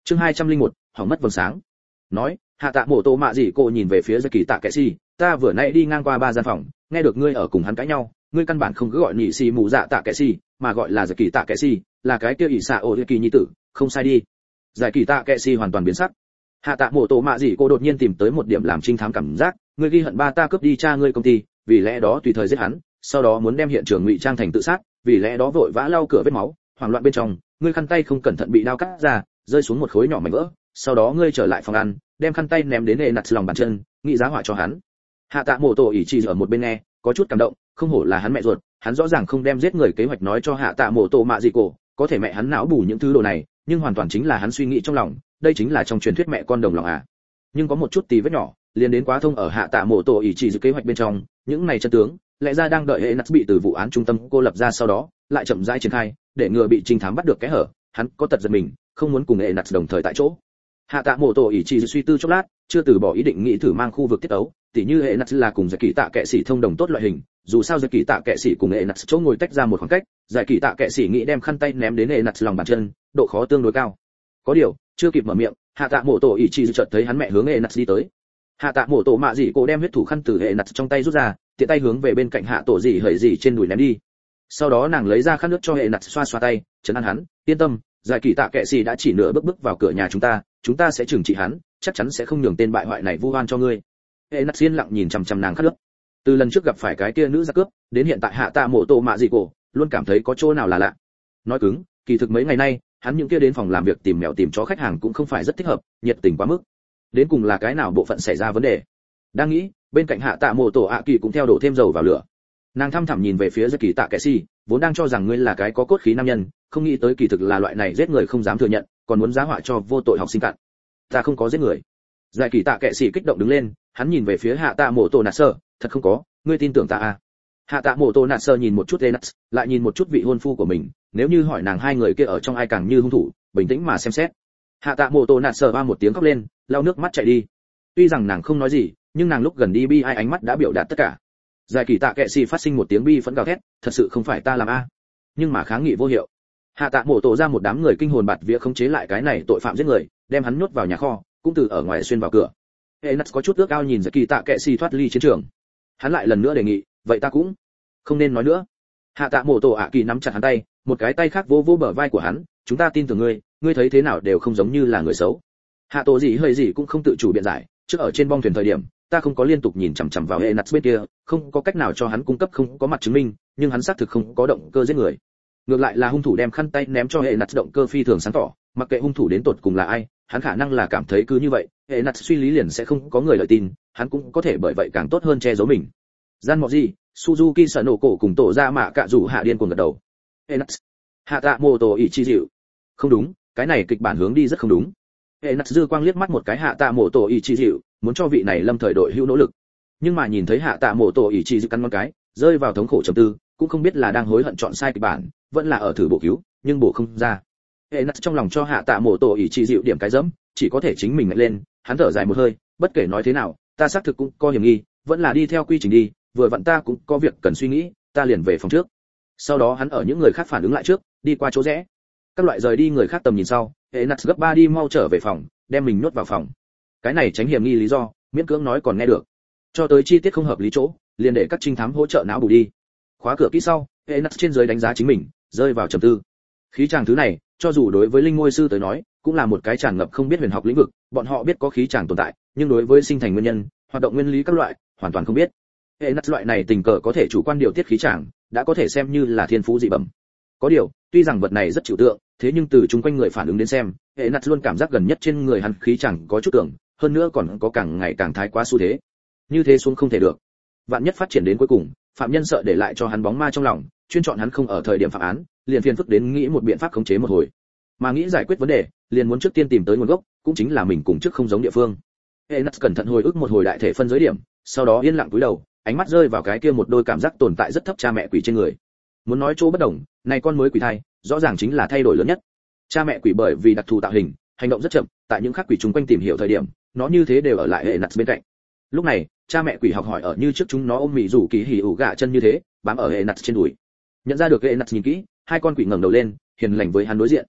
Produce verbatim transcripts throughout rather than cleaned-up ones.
chương hai trăm lẻ một, hỏng mất vầng sáng. Nói, hạ tạ mổ tổ mạ gì cô nhìn về phía giai kỳ tạ kệ si, ta vừa nãy đi ngang qua ba gian phòng, nghe được ngươi ở cùng hắn cãi nhau, ngươi căn bản không cứ gọi nhị si mù dạ tạ kệ si, mà gọi là giai kỳ tạ kệ si, là cái kia ỷ xạ ô kỳ nhi tử, không sai đi. Giai kỳ tạ kệ si hoàn toàn biến sắc. Hạ tạ mổ tổ mạ gì cô đột nhiên tìm tới một điểm làm trinh thám cảm giác, ngươi ghi hận ba ta cướp đi cha ngươi công ty, vì lẽ đó tùy thời giết hắn, sau đó muốn đem hiện trường ngụy trang thành tự sát, vì lẽ đó vội vã lau cửa vết máu, hoảng loạn bên trong, ngươi khăn tay không cẩn thận bị đao cắt ra, rơi xuống một khối nhỏ mảnh vỡ, sau đó ngươi trở lại phòng ăn, đem khăn tay ném đến hệ nặt lòng bàn chân, nghĩ giá họa cho hắn. Hạ tạ mổ tổ ỷ chỉ ở một bên nghe, có chút cảm động, không hổ là hắn mẹ ruột, hắn rõ ràng không đem giết người kế hoạch nói cho hạ tạ mổ tổ mạ gì cổ, có thể mẹ hắn não bù những thứ đồ này, nhưng hoàn toàn chính là hắn suy nghĩ trong lòng, đây chính là trong truyền thuyết mẹ con đồng lòng à. Nhưng có một chút tí vết nhỏ, liền đến quá thông ở hạ tạ mổ tổ ỷ chỉ dự kế hoạch bên trong, những này chân tướng, lẽ ra đang đợi hệ nặt bị từ vụ án trung tâm cô lập ra sau đó, lại chậm rãi triển khai, để ngừa bị trinh thám bắt được cái hở, hắn có tật giật mình, không muốn cùng hệ nặt đồng thời tại chỗ. Hạ tạ mổ tổ ỷ chỉ suy tư chốc lát, chưa từ bỏ ý định nghĩ thử mang khu vực tiết ấu, tỉ như hệ nặt là cùng giải kỳ tạ kệ sĩ thông đồng tốt loại hình, dù sao giải kỳ tạ kệ sĩ cùng hệ nặt chỗ ngồi tách ra một khoảng cách, giải kỳ tạ kệ sĩ nghĩ đem khăn tay ném đến hệ nặt lòng bàn chân, độ khó tương đối cao. Có điều, chưa kịp mở miệng, hạ tạ mổ tổ ỷ chỉ chợt thấy hắn mẹ hướng hệ nặt đi tới. Hạ tạ mổ tổ mạ dị cô đem huyết thủ khăn từ hệ nặt trong tay rút ra, tiện tay hướng về bên cạnh hạ tổ dị hởi dị trên đùi ném đi. Sau đó nàng lấy ra khăn nước cho hệ nặt xoa xoa tay, trấn an hắn, yên tâm, giải kỳ tạ kệ sĩ đã chỉ nửa bước bước vào cửa nhà chúng ta, chúng ta sẽ trừng trị hắn, chắc chắn sẽ không nhường tên bại hoại này vu oan cho ngươi. Hệ nặt yên lặng nhìn chằm chằm nàng khát nước. Từ lần trước gặp phải cái kia nữ giặc cướp, đến hiện tại hạ tạ mổ tổ mạ dị cổ, luôn cảm thấy có chỗ nào là lạ. Nói cứng, kỳ thực mấy ngày nay, hắn những kia đến phòng làm việc tìm mèo tìm chó khách hàng cũng không phải rất thích hợp, nhiệt tình quá mức. Đến cùng là cái nào bộ phận xảy ra vấn đề? Đang nghĩ, bên cạnh hạ tạ mổ tổ ạ kỳ cũng theo đổ thêm dầu vào lửa. Nàng thăm thẳm nhìn về phía giai kỳ tạ kệ si, vốn đang cho rằng ngươi là cái có cốt khí nam nhân, không nghĩ tới kỳ thực là loại này giết người không dám thừa nhận, còn muốn giá họa cho vô tội học sinh cặn. Ta không có giết người. Giai kỳ tạ kệ si kích động đứng lên, hắn nhìn về phía hạ tạ mổ tổ nạt sơ, thật không có, ngươi tin tưởng ta à? Hạ tạ mổ tổ nạt sơ nhìn một chút Enuts, lại nhìn một chút vị hôn phu của mình, nếu như hỏi nàng hai người kia ở trong ai càng như hung thủ, bình tĩnh mà xem xét. Hạ tạ mổ tổ nạt sơ ba một tiếng khóc lên, lau nước mắt chạy đi. Tuy rằng nàng không nói gì, nhưng nàng lúc gần đi bi ai ánh mắt đã biểu đạt tất cả. Giải kỳ tạ kệ sĩ phát sinh một tiếng bi phẫn gào thét, thật sự không phải ta làm a. Nhưng mà kháng nghị vô hiệu. Hạ tạ mổ tổ ra một đám người kinh hồn bạt vía khống chế lại cái này tội phạm giết người, đem hắn nhốt vào nhà kho, cũng từ ở ngoài xuyên vào cửa. Enuts có chút ước ao nhìn giải kỳ tạ kệ sĩ thoát ly chiến trường. Hắn lại lần nữa đề nghị, vậy ta cũng không nên nói nữa. Hạ tạ mổ tổ ạ kỳ nắm chặt hắn tay, một cái tay khác vỗ vỗ bờ vai của hắn, chúng ta tin tưởng ngươi, ngươi thấy thế nào đều không giống như là người xấu. Hạ tổ gì hơi gì cũng không tự chủ biện giải, trước ở trên bong thuyền thời điểm, ta không có liên tục nhìn chằm chằm vào hệ nặt bên kia, không có cách nào cho hắn cung cấp không có mặt chứng minh, nhưng hắn xác thực không có động cơ giết người. Ngược lại là hung thủ đem khăn tay ném cho hệ nặt động cơ phi thường sáng tỏ, mặc kệ hung thủ đến tột cùng là ai, hắn khả năng là cảm thấy cứ như vậy, hệ nặt suy lý liền sẽ không có người lợi tin, hắn cũng có thể bởi vậy càng tốt hơn che giấu mình. Gian mọ gì, Suzuki sợ nổ cổ cùng tổ ra mạ cạ rủ hạ điên cuồng gật đầu. Hệ nặt, hạ tạ mô tổ ỷ chi dịu. Không đúng, cái này kịch bản hướng đi rất không đúng. Hệ nặt dư quang liếc mắt một cái hạ tạ mổ tổ ỷ chi dịu, muốn cho vị này lâm thời đội hữu nỗ lực, nhưng mà nhìn thấy hạ tạ mổ tổ ỷ chi dịu cắn ngón cái, rơi vào thống khổ trầm tư, cũng không biết là đang hối hận chọn sai kịch bản, vẫn là ở thử bổ cứu, nhưng bổ không ra. Hệ nặt trong lòng cho hạ tạ mổ tổ ỷ chi dịu điểm cái dẫm, chỉ có thể chính mình ngạnh lên, hắn thở dài một hơi, bất kể nói thế nào, ta xác thực cũng có hiểm nghi, vẫn là đi theo quy trình đi, vừa vặn ta cũng có việc cần suy nghĩ, ta liền về phòng trước. Sau đó hắn ở những người khác phản ứng lại trước, đi qua chỗ rẽ. Các loại rời đi người khác tầm nhìn sau, hệ nặt gấp ba đi mau trở về phòng, đem mình nuốt vào phòng. Cái này tránh hiểm nghi lý do, miễn cưỡng nói còn nghe được. Cho tới chi tiết không hợp lý chỗ, liền để các trinh thám hỗ trợ não bù đi. Khóa cửa kỹ sau, hệ nặt trên dưới đánh giá chính mình, rơi vào trầm tư. Khí chàng thứ này, cho dù đối với linh ngôi sư tới nói, cũng là một cái tràn ngập không biết huyền học lĩnh vực, bọn họ biết có khí chàng tồn tại, nhưng đối với sinh thành nguyên nhân, hoạt động nguyên lý các loại, hoàn toàn không biết. Hệ nặt loại này tình cờ có thể chủ quan điều tiết khí chàng, đã có thể xem như là thiên phú dị bẩm. Có điều, tuy rằng vật này rất chịu tượng, thế nhưng từ chung quanh người phản ứng đến xem, hệ nặt luôn cảm giác gần nhất trên người hắn khí chẳng có chút tưởng, hơn nữa còn có càng ngày càng thái quá xu thế. Như thế xuống không thể được. Vạn nhất phát triển đến cuối cùng, phạm nhân sợ để lại cho hắn bóng ma trong lòng, chuyên chọn hắn không ở thời điểm phạm án, liền phiền phức đến nghĩ một biện pháp khống chế một hồi. Mà nghĩ giải quyết vấn đề, liền muốn trước tiên tìm tới nguồn gốc, cũng chính là mình cùng trước không giống địa phương. Hệ nặt cẩn thận hồi ức một hồi đại thể phân giới điểm, sau đó yên lặng cúi đầu, ánh mắt rơi vào cái kia một đôi cảm giác tồn tại rất thấp cha mẹ quỷ trên người. Muốn nói chỗ bất đồng, này con mới quỷ thai, rõ ràng chính là thay đổi lớn nhất. Cha mẹ quỷ bởi vì đặc thù tạo hình, hành động rất chậm, tại những khác quỷ chúng quanh tìm hiểu thời điểm, nó như thế đều ở lại hệ nặt bên cạnh. Lúc này, cha mẹ quỷ học hỏi ở như trước chúng nó ôm mị rủ kỳ hỉ ủ gạ chân như thế, bám ở hệ nặt trên đùi. Nhận ra được hệ nặt nhìn kỹ, hai con quỷ ngẩng đầu lên, hiền lành với hắn đối diện.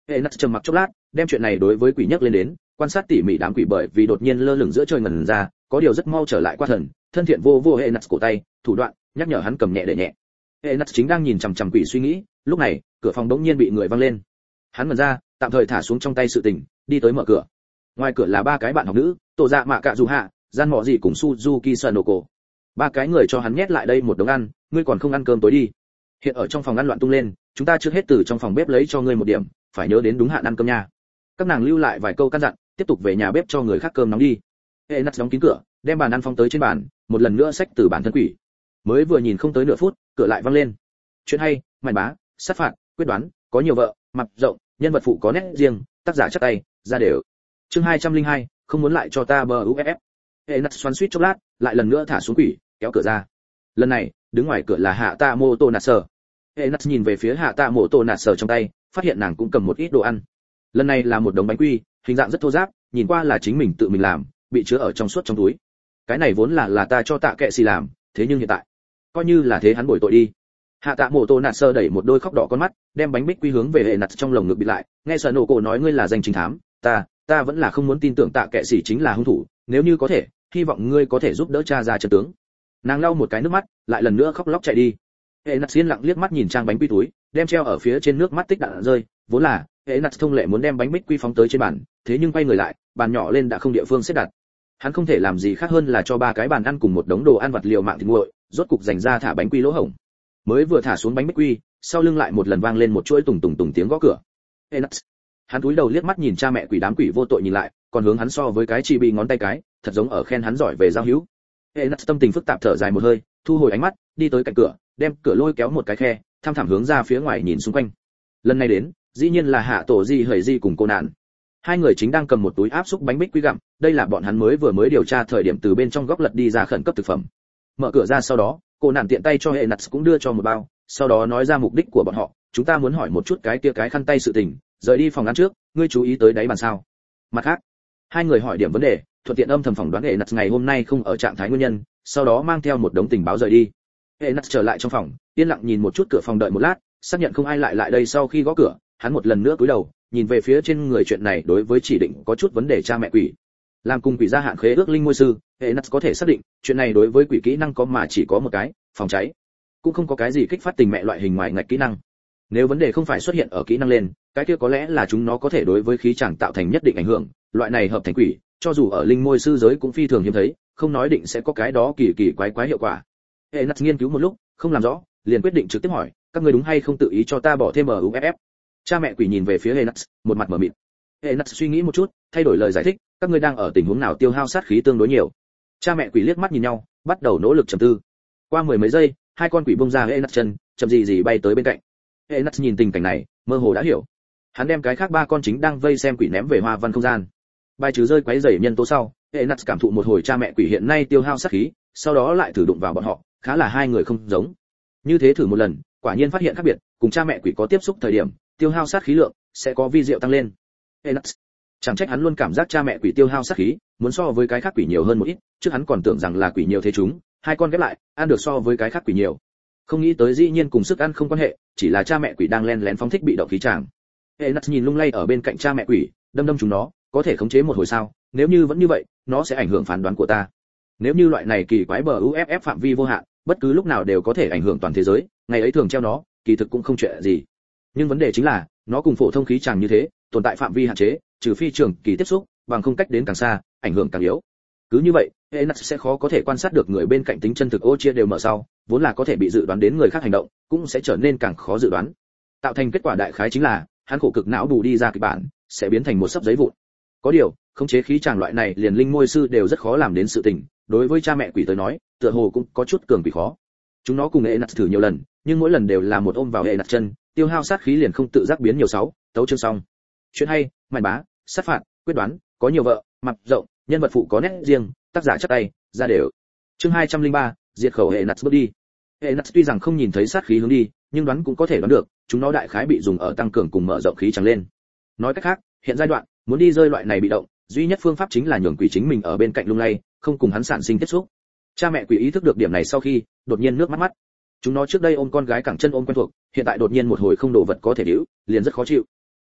Enas trầm mặc chốc lát, đem chuyện này đối với quỷ nhắc lên đến, quan sát tỉ mỉ đám quỷ bởi vì đột nhiên lơ lửng giữa trời ngần ra, có điều rất mau trở lại qua thần, thân thiện vô vô Enas cổ tay, thủ đoạn, nhắc nhở hắn cầm nhẹ để nhẹ. Enas chính đang nhìn chằm chằm quỷ suy nghĩ, lúc này, cửa phòng đống nhiên bị người văng lên. Hắn mở ra, tạm thời thả xuống trong tay sự tình, đi tới mở cửa. Ngoài cửa là ba cái bạn học nữ, Tổ Dạ Mạ Cạ Dù Hạ, Gian Mọ Gì cùng Suzuki Sanoko. Ba cái người cho hắn nhét lại đây một đống ăn, ngươi còn không ăn cơm tối đi. Hiện ở trong phòng ăn loạn tung lên, chúng ta trước hết từ trong phòng bếp lấy cho ngươi một điểm, phải nhớ đến đúng hạn ăn cơm nha. Các nàng lưu lại vài câu căn dặn, tiếp tục về nhà bếp cho người khác cơm nóng đi. Enas đóng kín cửa, đem bàn ăn phóng tới trên bàn, một lần nữa xách từ bản thân quỷ. Mới vừa nhìn không tới nửa phút, cửa lại văng lên. Chuyện hay, màn bá, sát phạt, quyết đoán, có nhiều vợ, mặt rộng, nhân vật phụ có nét riêng, tác giả chắc tay, ra đều. Chương hai trăm lẻ hai, không muốn lại cho ta bờ u ép ép. Enas xoắn xuýt chốc lát, lại lần nữa thả xuống quỷ, kéo cửa ra. Lần này, đứng ngoài cửa là Hạ Tạ Mô Tô Nạt Sở. Enas nhìn về phía Hạ Tạ Mô Tô Nạt Sở trong tay, phát hiện nàng cũng cầm một ít đồ ăn. Lần này là một đống bánh quy, hình dạng rất thô ráp, nhìn qua là chính mình tự mình làm, bị chứa ở trong suốt trong túi. Cái này vốn là là ta cho Tạ Kệ Sĩ làm, thế nhưng hiện tại, coi như là thế hắn bồi tội đi. Hạ Tạ Mô Tô Nạt Sở đẩy một đôi khóc đỏ con mắt, đem bánh bích quy hướng về Enas trong lồng ngực bị lại, nghe sợ nổ cổ nói ngươi là danh chính thám, ta, ta vẫn là không muốn tin tưởng Tạ Kệ Sĩ chính là hung thủ, nếu như có thể, hy vọng ngươi có thể giúp đỡ cha ra chân tướng. Nàng lau một cái nước mắt, lại lần nữa khóc lóc chạy đi. Enas yên lặng liếc mắt nhìn trang bánh quy túi, đem treo ở phía trên nước mắt tích đạn rơi, vốn là Enas thông lệ muốn đem bánh bích quy phóng tới trên bàn, thế nhưng quay người lại, bàn nhỏ lên đã không địa phương xếp đặt. Hắn không thể làm gì khác hơn là cho ba cái bàn ăn cùng một đống đồ ăn vặt liều mạng thịt nguội, rốt cục dành ra thả bánh quy lỗ hổng. Mới vừa thả xuống bánh bích quy, sau lưng lại một lần vang lên một chuỗi tùng tùng tùng tiếng gõ cửa. Enas, hắn cúi đầu liếc mắt nhìn cha mẹ quỷ đám quỷ vô tội nhìn lại, còn hướng hắn so với cái chi bị ngón tay cái, thật giống ở khen hắn giỏi về giao hữu. Enas tâm tình phức tạp thở dài một hơi, thu hồi ánh mắt, đi tới cạnh cửa, đem cửa lôi kéo một cái khe, tham thẳm hướng ra phía ngoài nhìn xung quanh. Lần này đến, dĩ nhiên là Hạ Tổ Di Hởi Di cùng cô nạn. Hai người chính đang cầm một túi áp xúc bánh bích quy gặm, đây là bọn hắn mới vừa mới điều tra thời điểm từ bên trong góc lật đi ra khẩn cấp thực phẩm. Mở cửa ra sau đó, cô nạn tiện tay cho Enas cũng đưa cho một bao, sau đó nói ra mục đích của bọn họ, chúng ta muốn hỏi một chút cái kia cái khăn tay sự tình, rời đi phòng ăn trước, ngươi chú ý tới đáy bàn sao? Mặt khác, hai người hỏi điểm vấn đề, thuận tiện âm thầm phỏng đoán Enas ngày hôm nay không ở trạng thái nguyên nhân, sau đó mang theo một đống tình báo rời đi. Enas trở lại trong phòng, yên lặng nhìn một chút cửa phòng đợi một lát, xác nhận không ai lại lại đây sau khi gõ cửa, hắn một lần nữa cúi đầu, nhìn về phía trên người chuyện này đối với chỉ định có chút vấn đề cha mẹ quỷ. Làm cùng quỷ gia hạn khế ước linh môi sư, Enas có thể xác định, chuyện này đối với quỷ kỹ năng có mà chỉ có một cái, phòng cháy. Cũng không có cái gì kích phát tình mẹ loại hình ngoài ngạch kỹ năng. Nếu vấn đề không phải xuất hiện ở kỹ năng lên, cái kia có lẽ là chúng nó có thể đối với khí chẳng tạo thành nhất định ảnh hưởng, loại này hợp thành quỷ, cho dù ở linh môi sư giới cũng phi thường hiếm thấy, không nói định sẽ có cái đó kỳ kỳ quái quái hiệu quả. Enas nghiên cứu một lúc, không làm rõ, liền quyết định trực tiếp hỏi, các ngươi đúng hay không tự ý cho ta bỏ thêm em u ép ép? Cha mẹ quỷ nhìn về phía Enas, một mặt mở mịt. Enas suy nghĩ một chút, thay đổi lời giải thích, các ngươi đang ở tình huống nào tiêu hao sát khí tương đối nhiều? Cha mẹ quỷ liếc mắt nhìn nhau, bắt đầu nỗ lực trầm tư. Qua mười mấy giây, hai con quỷ bung ra Enas chân, chậm gì gì bay tới bên cạnh. Enas nhìn tình cảnh này, mơ hồ đã hiểu. Hắn đem cái khác ba con chính đang vây xem quỷ ném về hoa văn không gian. Bài trừ rơi quấy rầy nhân tố sau, Enas cảm thụ một hồi cha mẹ quỷ hiện nay tiêu hao sát khí, sau đó lại thử đụng vào bọn họ, khá là hai người không giống. Như thế thử một lần, quả nhiên phát hiện khác biệt, cùng cha mẹ quỷ có tiếp xúc thời điểm, tiêu hao sát khí lượng sẽ có vi diệu tăng lên. Enas, chẳng trách hắn luôn cảm giác cha mẹ quỷ tiêu hao sát khí, muốn so với cái khác quỷ nhiều hơn một ít, trước hắn còn tưởng rằng là quỷ nhiều thế chúng, hai con ghép lại, ăn được so với cái khác quỷ nhiều. Không nghĩ tới dĩ nhiên cùng sức ăn không quan hệ, chỉ là cha mẹ quỷ đang len lén phóng thích bị động khí tràng. Enas nhìn lung lay ở bên cạnh cha mẹ quỷ, đâm đâm chúng nó, có thể khống chế một hồi sao? Nếu như vẫn như vậy, nó sẽ ảnh hưởng phán đoán của ta. Nếu như loại này kỳ quái bờ u ép ép phạm vi vô hạn, bất cứ lúc nào đều có thể ảnh hưởng toàn thế giới, ngày ấy thường treo nó, kỳ thực cũng không chuyện gì. Nhưng vấn đề chính là, nó cùng phổ thông khí tràng như thế, tồn tại phạm vi hạn chế, trừ phi trường kỳ tiếp xúc, bằng không cách đến càng xa, ảnh hưởng càng yếu. Cứ như vậy, Enas sẽ khó có thể quan sát được người bên cạnh tính chân thực ô chia đều mở sau, vốn là có thể bị dự đoán đến người khác hành động, cũng sẽ trở nên càng khó dự đoán. Tạo thành kết quả đại khái chính là, hắn khổ cực não bù đi ra kịch bản, sẽ biến thành một sấp giấy vụn. Có điều, khống chế khí tràng loại này liền linh môi sư đều rất khó làm đến sự tình, đối với cha mẹ quỷ tới nói, tựa hồ cũng có chút cường quỷ khó. Chúng nó cùng Enas thử nhiều lần, nhưng mỗi lần đều là một ôm vào Enas chân, tiêu hao sát khí liền không tự giác biến nhiều sáu, tấu chương xong. Chuyện hay, màn bá, sát phạt, quyết đoán, có nhiều vợ, mặt rộng, nhân vật phụ có nét riêng, tác giả chắc tay, ra đều. Chương hai trăm lẻ ba, diệt khẩu Enas bước đi. Enas tuy rằng không nhìn thấy sát khí hướng đi, nhưng đoán cũng có thể đoán được, chúng nó đại khái bị dùng ở tăng cường cùng mở rộng khí tràng lên. Nói cách khác, hiện giai đoạn, muốn đi rơi loại này bị động, duy nhất phương pháp chính là nhường quỷ chính mình ở bên cạnh lung lay, không cùng hắn sản sinh tiếp xúc. Cha mẹ quỷ ý thức được điểm này sau khi, đột nhiên nước mắt mắt. Chúng nó trước đây ôm con gái cẳng chân ôm quen thuộc, hiện tại đột nhiên một hồi không đồ vật có thể điếu, liền rất khó chịu.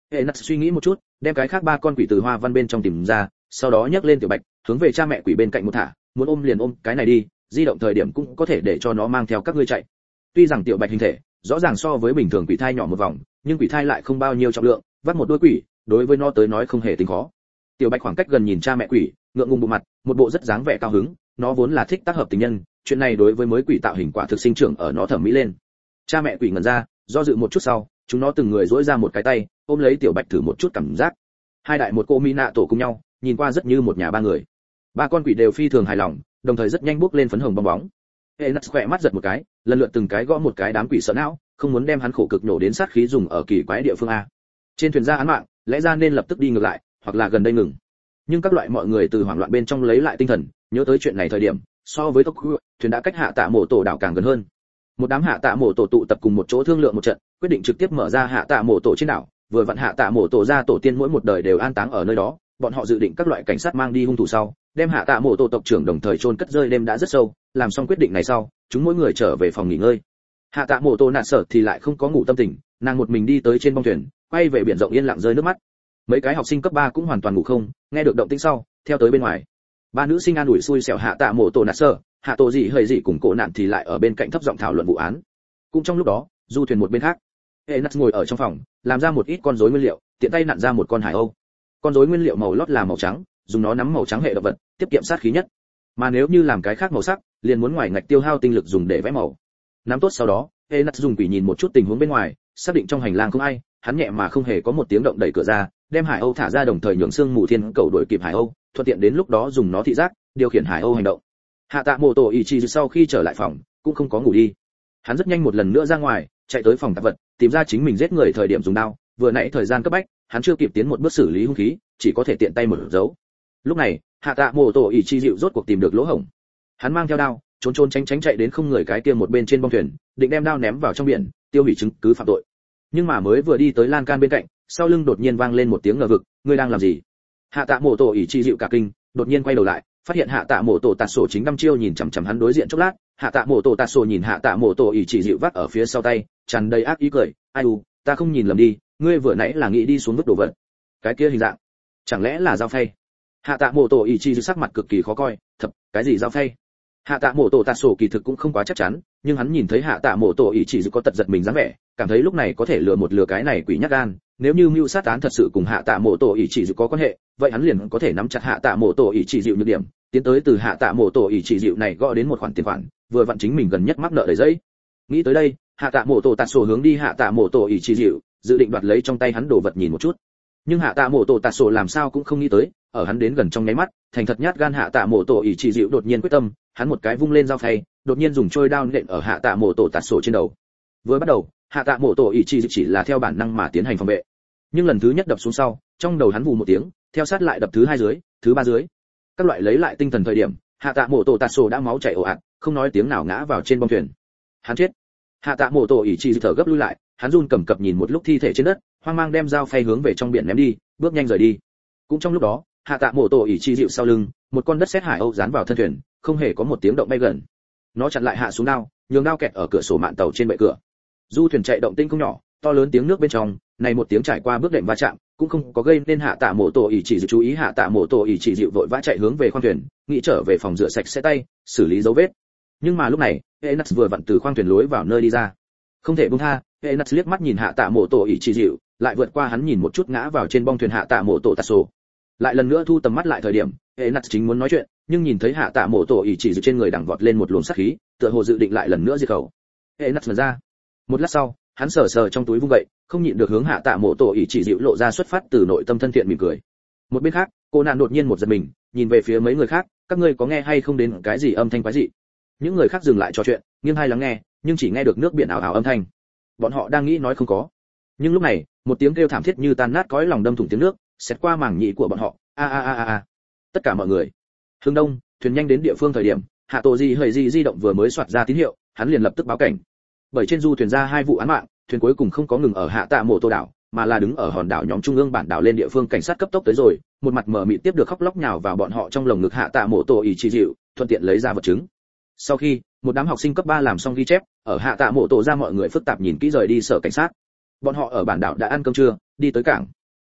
Hệ nặt suy nghĩ một chút, đem cái khác ba con quỷ từ hoa văn bên trong tìm ra, sau đó nhấc lên tiểu bạch, hướng về cha mẹ quỷ bên cạnh một thả, muốn ôm liền ôm cái này đi, di động thời điểm cũng có thể để cho nó mang theo các ngươi chạy. Tuy rằng tiểu bạch hình thể rõ ràng so với bình thường quỷ thai nhỏ một vòng, nhưng quỷ thai lại không bao nhiêu trọng lượng, vắt một đôi quỷ, đối với nó tới nói không hề tính khó. Tiểu bạch khoảng cách gần nhìn cha mẹ quỷ, ngượng ngùng bộ mặt, một bộ rất dáng vẻ cao hứng, nó vốn là thích tác hợp tình nhân, chuyện này đối với mới quỷ tạo hình quả thực sinh trưởng ở nó thẩm mỹ lên. Cha mẹ quỷ ngẩn ra, do dự một chút sau, chúng nó từng người duỗi ra một cái tay, ôm lấy tiểu bạch thử một chút cảm giác. Hai đại một cô mỹ nạ tổ cùng nhau, nhìn qua rất như một nhà ba người. Ba con quỷ đều phi thường hài lòng, đồng thời rất nhanh bước lên phấn hồng bong bóng. Enas khỏe mắt giật một cái, lần lượt từng cái gõ một cái đám quỷ sợ não, không muốn đem hắn khổ cực nổ đến sát khí dùng ở kỳ quái địa phương a. Trên thuyền ra án mạng, lẽ ra nên lập tức đi ngược lại, hoặc là gần đây ngừng. Nhưng các loại mọi người từ hoảng loạn bên trong lấy lại tinh thần, nhớ tới chuyện này thời điểm, so với tốc thuyền đã cách hạ tạ mộ tổ đảo càng gần hơn. Một đám hạ tạ mộ tổ tụ tập cùng một chỗ thương lượng một trận, quyết định trực tiếp mở ra hạ tạ mộ tổ trên đảo, vừa vặn hạ tạ mộ tổ ra tổ tiên mỗi một đời đều an táng ở nơi đó, bọn họ dự định các loại cảnh sát mang đi hung thủ sau, đem hạ tạ mộ tổ tộc trưởng đồng thời chôn cất rơi đêm đã rất sâu, làm xong quyết định này sau, chúng mỗi người trở về phòng nghỉ ngơi. Hạ tạ mộ tổ nạt sợ thì lại không có ngủ tâm tình, nàng một mình đi tới trên bong thuyền, quay về biển rộng yên lặng rơi nước mắt. Mấy cái học sinh cấp ba cũng hoàn toàn ngủ không, nghe được động tĩnh sau, theo tới bên ngoài. Ba nữ sinh an ủi xui xẻo hạ tạ mộ tổ nạt sợ, hạ tổ gì hơi gì cùng cổ nạn thì lại ở bên cạnh thấp giọng thảo luận vụ án. Cũng trong lúc đó, du thuyền một bên khác, Enas ngồi ở trong phòng, làm ra một ít con rối nguyên liệu, tiện tay nặn ra một con hải âu. Con rối nguyên liệu màu lót là màu trắng, dùng nó nắm màu trắng hệ động vật, tiết kiệm sát khí nhất. Mà nếu như làm cái khác màu sắc, liền muốn ngoài ngạch tiêu hao tinh lực dùng để vẽ màu. Nắm tốt sau đó, Enas dùng quỷ nhìn một chút tình huống bên ngoài, xác định trong hành lang không ai, hắn nhẹ mà không hề có một tiếng động đẩy cửa ra, đem hải âu thả ra đồng thời nhường xương mù thiên cầu đuổi kịp hải âu, thuận tiện đến lúc đó dùng nó thị giác điều khiển hải âu hành động. Hạ tạ mộ tổ ý chí sau khi trở lại phòng, cũng không có ngủ đi. Hắn rất nhanh một lần nữa ra ngoài, chạy tới phòng tạp vật, tìm ra chính mình giết người thời điểm dùng đao, vừa nãy thời gian cấp bách, hắn chưa kịp tiến một bước xử lý hung khí, chỉ có thể tiện tay mở dấu. Lúc này, hạ tạ mộ tổ ý chí dịu rốt cuộc tìm được lỗ hổng. Hắn mang theo đao, trốn trốn tránh tránh chạy đến không người cái kia một bên trên bong thuyền, định đem đao ném vào trong biển, tiêu hủy chứng cứ phạm tội. Nhưng mà mới vừa đi tới lan can bên cạnh, sau lưng đột nhiên vang lên một tiếng ngờ vực, ngươi đang làm gì? Hạ tạ mộ tổ ý chí dịu cả kinh, đột nhiên quay đầu lại, phát hiện hạ tạ mộ tổ tạt sổ chính đăm chiêu nhìn chằm chằm hắn đối diện chốc lát. Hạ tạ mộ tổ tạt sổ nhìn hạ tạ mộ tổ ý chỉ dịu vắt ở phía sau tay, tràn đầy ác ý cười, ai u, ta không nhìn lầm đi, ngươi vừa nãy là nghĩ đi xuống vứt đồ vật. Cái kia hình dạng, chẳng lẽ là dao phay? Hạ tạ mộ tổ ý chỉ dịu sắc mặt cực kỳ khó coi, thập, cái gì dao phay? Hạ tạ mộ tổ tạt sổ kỳ thực cũng không quá chắc chắn, nhưng hắn nhìn thấy hạ tạ mộ tổ ý chỉ dịu có tật giật mình dáng vẻ, cảm thấy lúc này có thể lừa một lừa cái này quỷ nhát gan. Nếu như mưu sát án thật sự cùng hạ tạ mộ tổ ý chỉ dịu có quan hệ, vậy hắn liền có thể nắm chặt hạ tạ mộ tổ ý chỉ dịu nhược điểm, tiến tới từ hạ tạ mộ tổ ý chỉ dịu này gõ đến một khoản tiền khoản, vừa vặn chính mình gần nhất mắc nợ đầy giấy. Nghĩ tới đây, hạ tạ mộ tổ tạt sổ hướng đi hạ tạ mộ tổ ý chỉ dịu, dự định đoạt lấy trong tay hắn đồ vật nhìn một chút. Nhưng hạ tạ mộ tổ tạt sổ làm sao cũng không nghĩ tới, ở hắn đến gần trong nháy mắt, thành thật nhát gan hạ tạ mộ tổ ý chỉ dịu đột nhiên quyết tâm, hắn một cái vung lên dao phay, đột nhiên dùng trôi đao nện ở hạ tạ mộ tổ tạt sổ trên đầu. Vừa bắt đầu, hạ tạ mộ tổ ý chỉ dịu chỉ là theo bản năng mà tiến hành phòng vệ, nhưng lần thứ nhất đập xuống sau, trong đầu hắn vù một tiếng, theo sát lại đập thứ hai dưới, thứ ba dưới. Các loại lấy lại tinh thần thời điểm, hạ tạ mộ tổ tạt sổ đã máu chảy ồ ạt, không nói tiếng nào ngã vào trên bong thuyền. Hắn chết. Hạ tạ mộ tổ ý chỉ thở gấp lui lại, hắn run cầm cập nhìn một lúc thi thể trên đất, hoang mang đem dao phay hướng về trong biển ném đi, bước nhanh rời đi. Cũng trong lúc đó, hạ tạ mộ tổ ý chỉ dịu sau lưng, một con đất sét hải âu dán vào thân thuyền, không hề có một tiếng động bay gần. Nó chặn lại hạ xuống đao, nhường đao kẹt ở cửa sổ mạn tàu trên bệ cửa. Du thuyền chạy động tinh không nhỏ, to lớn tiếng nước bên trong, này một tiếng trải qua bước đệm va chạm, cũng không có gây nên hạ tạ mộ tổ ý chỉ dịu chú ý. Hạ tạ mộ tổ ý chỉ dịu vội vã chạy hướng về khoang thuyền, nghĩ trở về phòng rửa sạch sẽ tay, xử lý dấu vết. Nhưng mà lúc này, Enas vừa vặn từ khoang thuyền lối vào nơi đi ra. Không thể buông tha, Enas liếc mắt nhìn hạ tạ mộ tổ ý chỉ dịu, lại vượt qua hắn nhìn một chút ngã vào trên bong thuyền hạ tạ mộ tổ tạt sổ. Lại lần nữa thu tầm mắt lại thời điểm, Enas chính muốn nói chuyện, nhưng nhìn thấy hạ tạ mộ tổ ý chỉ dịu trên người đằng vọt lên một luồng sát khí, tựa hồ dự định lại lần nữa diệt khẩu. Enas mở ra. Một lát sau, hắn sờ sờ trong túi vung vậy, không nhịn được hướng hạ tạ mộ tổ ý chỉ dịu lộ ra xuất phát từ nội tâm thân thiện mỉm cười. Một bên khác, cô nạn đột nhiên một giật mình, nhìn về phía mấy người khác, các ngươi có nghe hay không đến cái gì âm thanh quái dị? Những người khác dừng lại trò chuyện, nghiêng hai lắng nghe, nhưng chỉ nghe được nước biển ảo ảo âm thanh. Bọn họ đang nghĩ nói không có. Nhưng lúc này, một tiếng kêu thảm thiết như tan nát cõi lòng đâm thủng tiếng nước, xẹt qua màng nhĩ của bọn họ. A a a a a. Tất cả mọi người. Hướng đông, thuyền nhanh đến địa phương thời điểm, hạ tổ gì hơi gì di động vừa mới soạt ra tín hiệu, hắn liền lập tức báo cảnh. Bởi trên du thuyền ra hai vụ án mạng, thuyền cuối cùng không có ngừng ở hạ tạ mộ tổ đảo, mà là đứng ở hòn đảo nhóm trung ương bản đảo lên. Địa phương cảnh sát cấp tốc tới rồi, một mặt mở mịt tiếp được khóc lóc nhào vào bọn họ trong lồng ngực hạ tạ mộ tổ ý chỉ dịu, thuận tiện lấy ra vật chứng. Sau khi một đám học sinh cấp ba làm xong ghi chép, ở hạ tạ mộ tổ ra mọi người phức tạp nhìn kỹ rời đi sở cảnh sát. Bọn họ ở bản đảo đã ăn cơm trưa, đi tới cảng.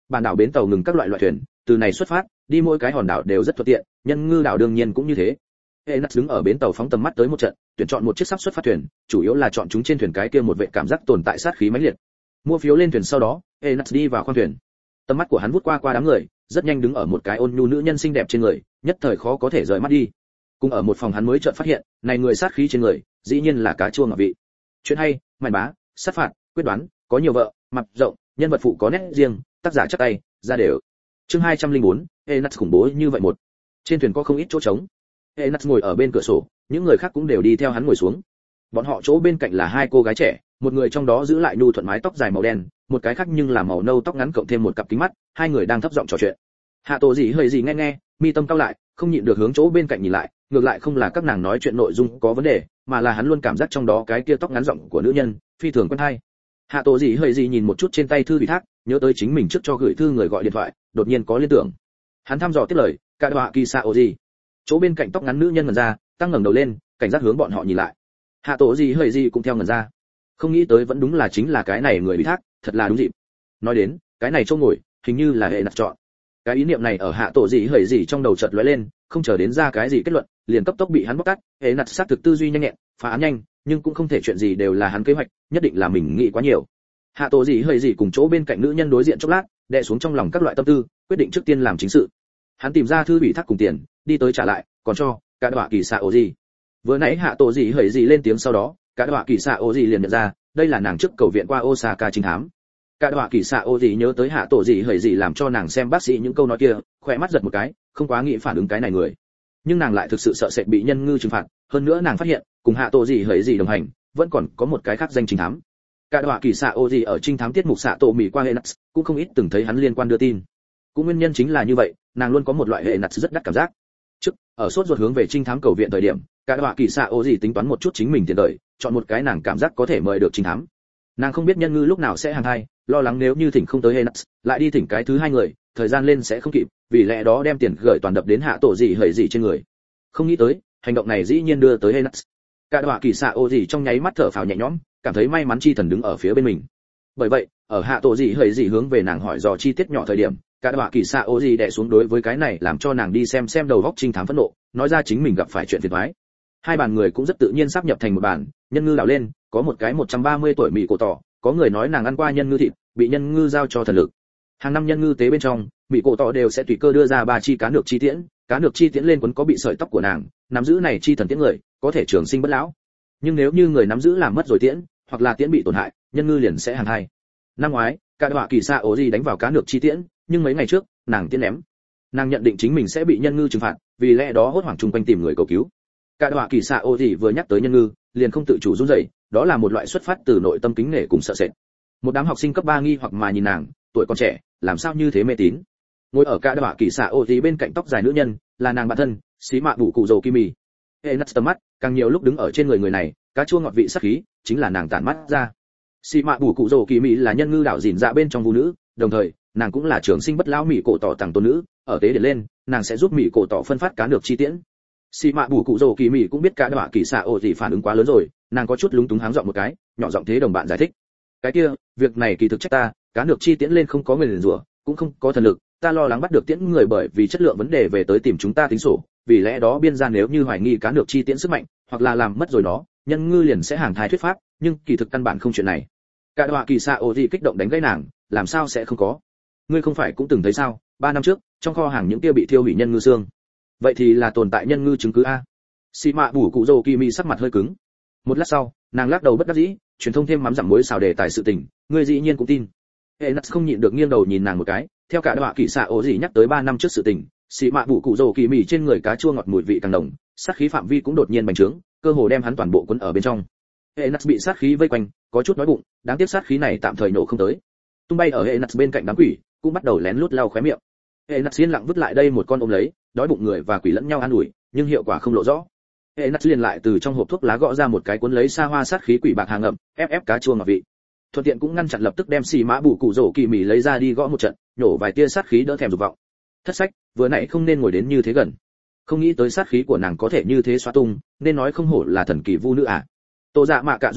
bản đảo bến tàu ngừng các loại loại thuyền, từ này xuất phát, đi mỗi cái hòn đảo đều rất thuận tiện, nhân ngư đảo đương nhiên cũng như thế. Enas đứng ở bến tàu phóng tầm mắt tới một trận, tuyển chọn một chiếc sắp xuất phát thuyền, chủ yếu là chọn chúng trên thuyền cái kia một vệ cảm giác tồn tại sát khí mãnh liệt. Mua phiếu lên thuyền sau đó, Enas đi vào khoang thuyền. Tầm mắt của hắn vút qua qua đám người, rất nhanh đứng ở một cái ôn nhu nữ nhân xinh đẹp trên người, nhất thời khó có thể rời mắt đi. Cùng ở một phòng hắn mới chợt phát hiện, này người sát khí trên người, dĩ nhiên là cá chua ngọc vị. Chuyện hay, mạn bá, sát phạt, quyết đoán, có nhiều vợ, mặt rộng, nhân vật phụ có nét riêng, tác giả chắc tay, ra đều. Chương hai trăm lẻ bốn, Enas khủng bố như vậy một. Trên thuyền có không ít chỗ trống. Enas ngồi ở bên cửa sổ, những người khác cũng đều đi theo hắn ngồi xuống. Bọn họ chỗ bên cạnh là hai cô gái trẻ, một người trong đó giữ lại nhu thuận mái tóc dài màu đen, một cái khác nhưng là màu nâu tóc ngắn cộng thêm một cặp kính mắt, hai người đang thấp giọng trò chuyện. Hạ Tổ gì hơi gì nghe nghe, mi tâm cau lại, không nhịn được hướng chỗ bên cạnh nhìn lại, ngược lại không là các nàng nói chuyện nội dung có vấn đề, mà là hắn luôn cảm giác trong đó cái kia tóc ngắn giọng của nữ nhân phi thường quen hay. Hạ Tổ gì hơi gì nhìn một chút trên tay thư ủy thác, nhớ tới chính mình trước cho gửi thư người gọi điện thoại, đột nhiên có liên tưởng. Hắn thăm dò tiếp lời, "Cả đọa kỳ sao gì?" Chỗ bên cạnh tóc ngắn nữ nhân ngẩn ra, tăng ngẩng đầu lên, cảnh giác hướng bọn họ nhìn lại. Hạ Tổ gì hơi gì cũng theo ngẩn ra. Không nghĩ tới vẫn đúng là chính là cái này người ủy thác, thật là đúng dịp. Nói đến, cái này chỗ ngồi, hình như là hệ nặc chọn. Cái ý niệm này ở Hạ Tổ gì hơi gì trong đầu chợt lóe lên, không chờ đến ra cái gì kết luận, liền cấp tốc bị hắn bóc tát. Hệ nặc xác thực tư duy nhanh nhẹn, phá án nhanh, nhưng cũng không thể chuyện gì đều là hắn kế hoạch, nhất định là mình nghĩ quá nhiều. Hạ Tổ gì hơi gì cùng chỗ bên cạnh nữ nhân đối diện chốc lát, đè xuống trong lòng các loại tâm tư, quyết định trước tiên làm chính sự. Hắn tìm ra thư ủy thác cùng tiền, đi tới trả lại, còn cho cả đọa kỳ xạ ổ gì. Vừa nãy Hạ Tổ gì hơi gì lên tiếng sau đó, cả đọa kỳ xạ ổ gì liền nhận ra, đây là nàng trước cầu viện qua Osaka trinh thám. Cả đọa kỳ xạ ổ gì nhớ tới Hạ Tổ gì hơi gì làm cho nàng xem bác sĩ những câu nói kia, khỏe mắt giật một cái, không quá nghĩ phản ứng cái này người. Nhưng nàng lại thực sự sợ sệt bị nhân ngư trừng phạt, hơn nữa nàng phát hiện, cùng Hạ Tổ gì hơi gì đồng hành, vẫn còn có một cái khác danh trinh thám. Cả đọa kỳ xạ ổ gì ở trinh thám tiết mục xạ tổ mì qua hệ nats, cũng không ít từng thấy hắn liên quan đưa tin. Cũng nguyên nhân chính là như vậy, nàng luôn có một loại hệ nats rất đắt cảm giác. Trước, ở sốt ruột hướng về trinh thám cầu viện thời điểm, cả đọa kỳ xạ ổ gì tính toán một chút chính mình tiền đời, chọn một cái nàng cảm giác có thể mời được trinh thám. Nàng không biết nhân ngư lúc nào sẽ hàng hai, lo lắng nếu như thỉnh không tới hệ nats, lại đi thỉnh cái thứ hai người, thời gian lên sẽ không kịp, vì lẽ đó đem tiền gửi toàn đập đến Hạ Tổ gì hời gì trên người. Không nghĩ tới, hành động này dĩ nhiên đưa tới hệ nats. Cả đọa kỳ xạ ổ gì trong nháy mắt thở phào nhẹ nhõm, cảm thấy may mắn chi thần đứng ở phía bên mình. Bởi vậy, ở Hạ Tổ gì hời gì hướng về nàng hỏi dò chi tiết nhỏ thời điểm, cả đọa kỳ xạ ổ gì đè xuống đối với cái này làm cho nàng đi xem xem đầu góc trinh thám phẫn nộ, nói ra chính mình gặp phải chuyện phiền toái. Hai bàn người cũng rất tự nhiên sáp nhập thành một bàn, nhân ngư đảo lên, có một cái một trăm ba mươi tuổi mỹ cổ tỏ, có người nói nàng ăn qua nhân ngư thịt, bị nhân ngư giao cho thần lực. Hàng năm nhân ngư tế bên trong, mỹ cổ tỏ đều sẽ tùy cơ đưa ra ba chi cá nược chi tiễn, cá nược chi tiễn lên quấn có bị sợi tóc của nàng, nắm giữ này chi thần tiễn người, có thể trường sinh bất lão. Nhưng nếu như người nắm giữ làm mất rồi tiễn, hoặc là tiễn bị tổn hại, nhân ngư liền sẽ hàng hai. Năm ngoái, cả đọa kỳ xạ ổ gì đánh vào cá nược chi tiễn, nhưng mấy ngày trước, nàng tiễn ném. Nàng nhận định chính mình sẽ bị nhân ngư trừng phạt, vì lẽ đó hốt hoảng chung quanh tìm người cầu cứu. Cả đọa kỳ xạ ổ gì vừa nhắc tới nhân ngư, liền không tự chủ run rẩy, đó là một loại xuất phát từ nội tâm kính nể cùng sợ sệt. Một đám học sinh cấp ba nghi hoặc mà nhìn nàng, tuổi còn trẻ, làm sao như thế mê tín. Ngồi ở cả đọa kỳ xạ ổ gì bên cạnh tóc dài nữ nhân, là nàng bạn thân, xí mạ bù cụ dầu kimi. Enas tầm mắt, càng nhiều lúc đứng ở trên người người này, cá chua ngọt vị sắc khí, chính là nàng tản mắt ra. Xí mạ bù cụ dầu kimi là nhân ngư đảo gìn dạ bên trong vũ nữ, đồng thời, nàng cũng là trường sinh bất lão mỹ cổ tỏ tàng tôn nữ, ở tế điển lên, nàng sẽ giúp mỹ cổ tỏ phân phát cá được chi tiễn. Xì mạ bù cụ dầu kỳ mỹ cũng biết cả đọa kỳ xạ ổ gì phản ứng quá lớn rồi, nàng có chút lúng túng háng giọng một cái, nhỏ giọng thế đồng bạn giải thích. Cái kia, việc này kỳ thực trách ta, cá được chi tiễn lên không có người liền rủa, cũng không có thần lực, ta lo lắng bắt được tiễn người bởi vì chất lượng vấn đề về tới tìm chúng ta tính sổ, vì lẽ đó biên gia nếu như hoài nghi cá được chi tiễn sức mạnh, hoặc là làm mất rồi nó, nhân ngư liền sẽ hàng thai thuyết pháp, nhưng kỳ thực căn bản không chuyện này. Cả đọa kỳ xạ ổ gì kích động đánh gãy nàng, làm sao sẽ không có? Ngươi không phải cũng từng thấy sao, ba năm trước, trong kho hàng những kia bị thiêu hủy nhân ngư xương. Vậy thì là tồn tại nhân ngư chứng cứ a. Xì mạ bù cụ dầu kỳ mỹ sắc mặt hơi cứng. Một lát sau, nàng lắc đầu bất đắc dĩ, truyền thông thêm mắm dặm muối xào đề tài sự tình, ngươi dĩ nhiên cũng tin. Enas không nhịn được nghiêng đầu nhìn nàng một cái, theo cả đọa kỳ xạ ổ gì nhắc tới ba năm trước sự tình, xì mạ bù cụ dầu kỳ mỹ trên người cá chua ngọt mùi vị càng nồng, sát khí phạm vi cũng đột nhiên bành trướng, cơ hồ đem hắn toàn bộ cuốn ở bên trong. Enas bị sát khí vây quanh, có chút nói bụng, đáng tiếc sát khí này tạm thời nổ không tới. Tung bay ở Enas bên cạnh đám quỷ, cũng bắt đầu lén lút lau khóe miệng. Enas yên lặng vứt lại đây một con ôm lấy, đói bụng người và quỷ lẫn nhau ăn ủi, nhưng hiệu quả không lộ rõ. Enas liền lại từ trong hộp thuốc lá gõ ra một cái cuốn lấy xa hoa sát khí quỷ bạc hàng ngậm, ép ép cá chua ngọt vị. Thuận tiện cũng ngăn chặn lập tức đem xì mã bù cụ rổ kỳ mì lấy ra đi gõ một trận, nhổ vài tia sát khí đỡ thèm dục vọng. Thất sách, vừa nãy không nên ngồi đến như thế gần. Không nghĩ tới sát khí của nàng có thể như thế xóa tung, nên nói không hổ là thần kỳ vu nữ à. Tô Dạ Mạ Cạ Du Hạ,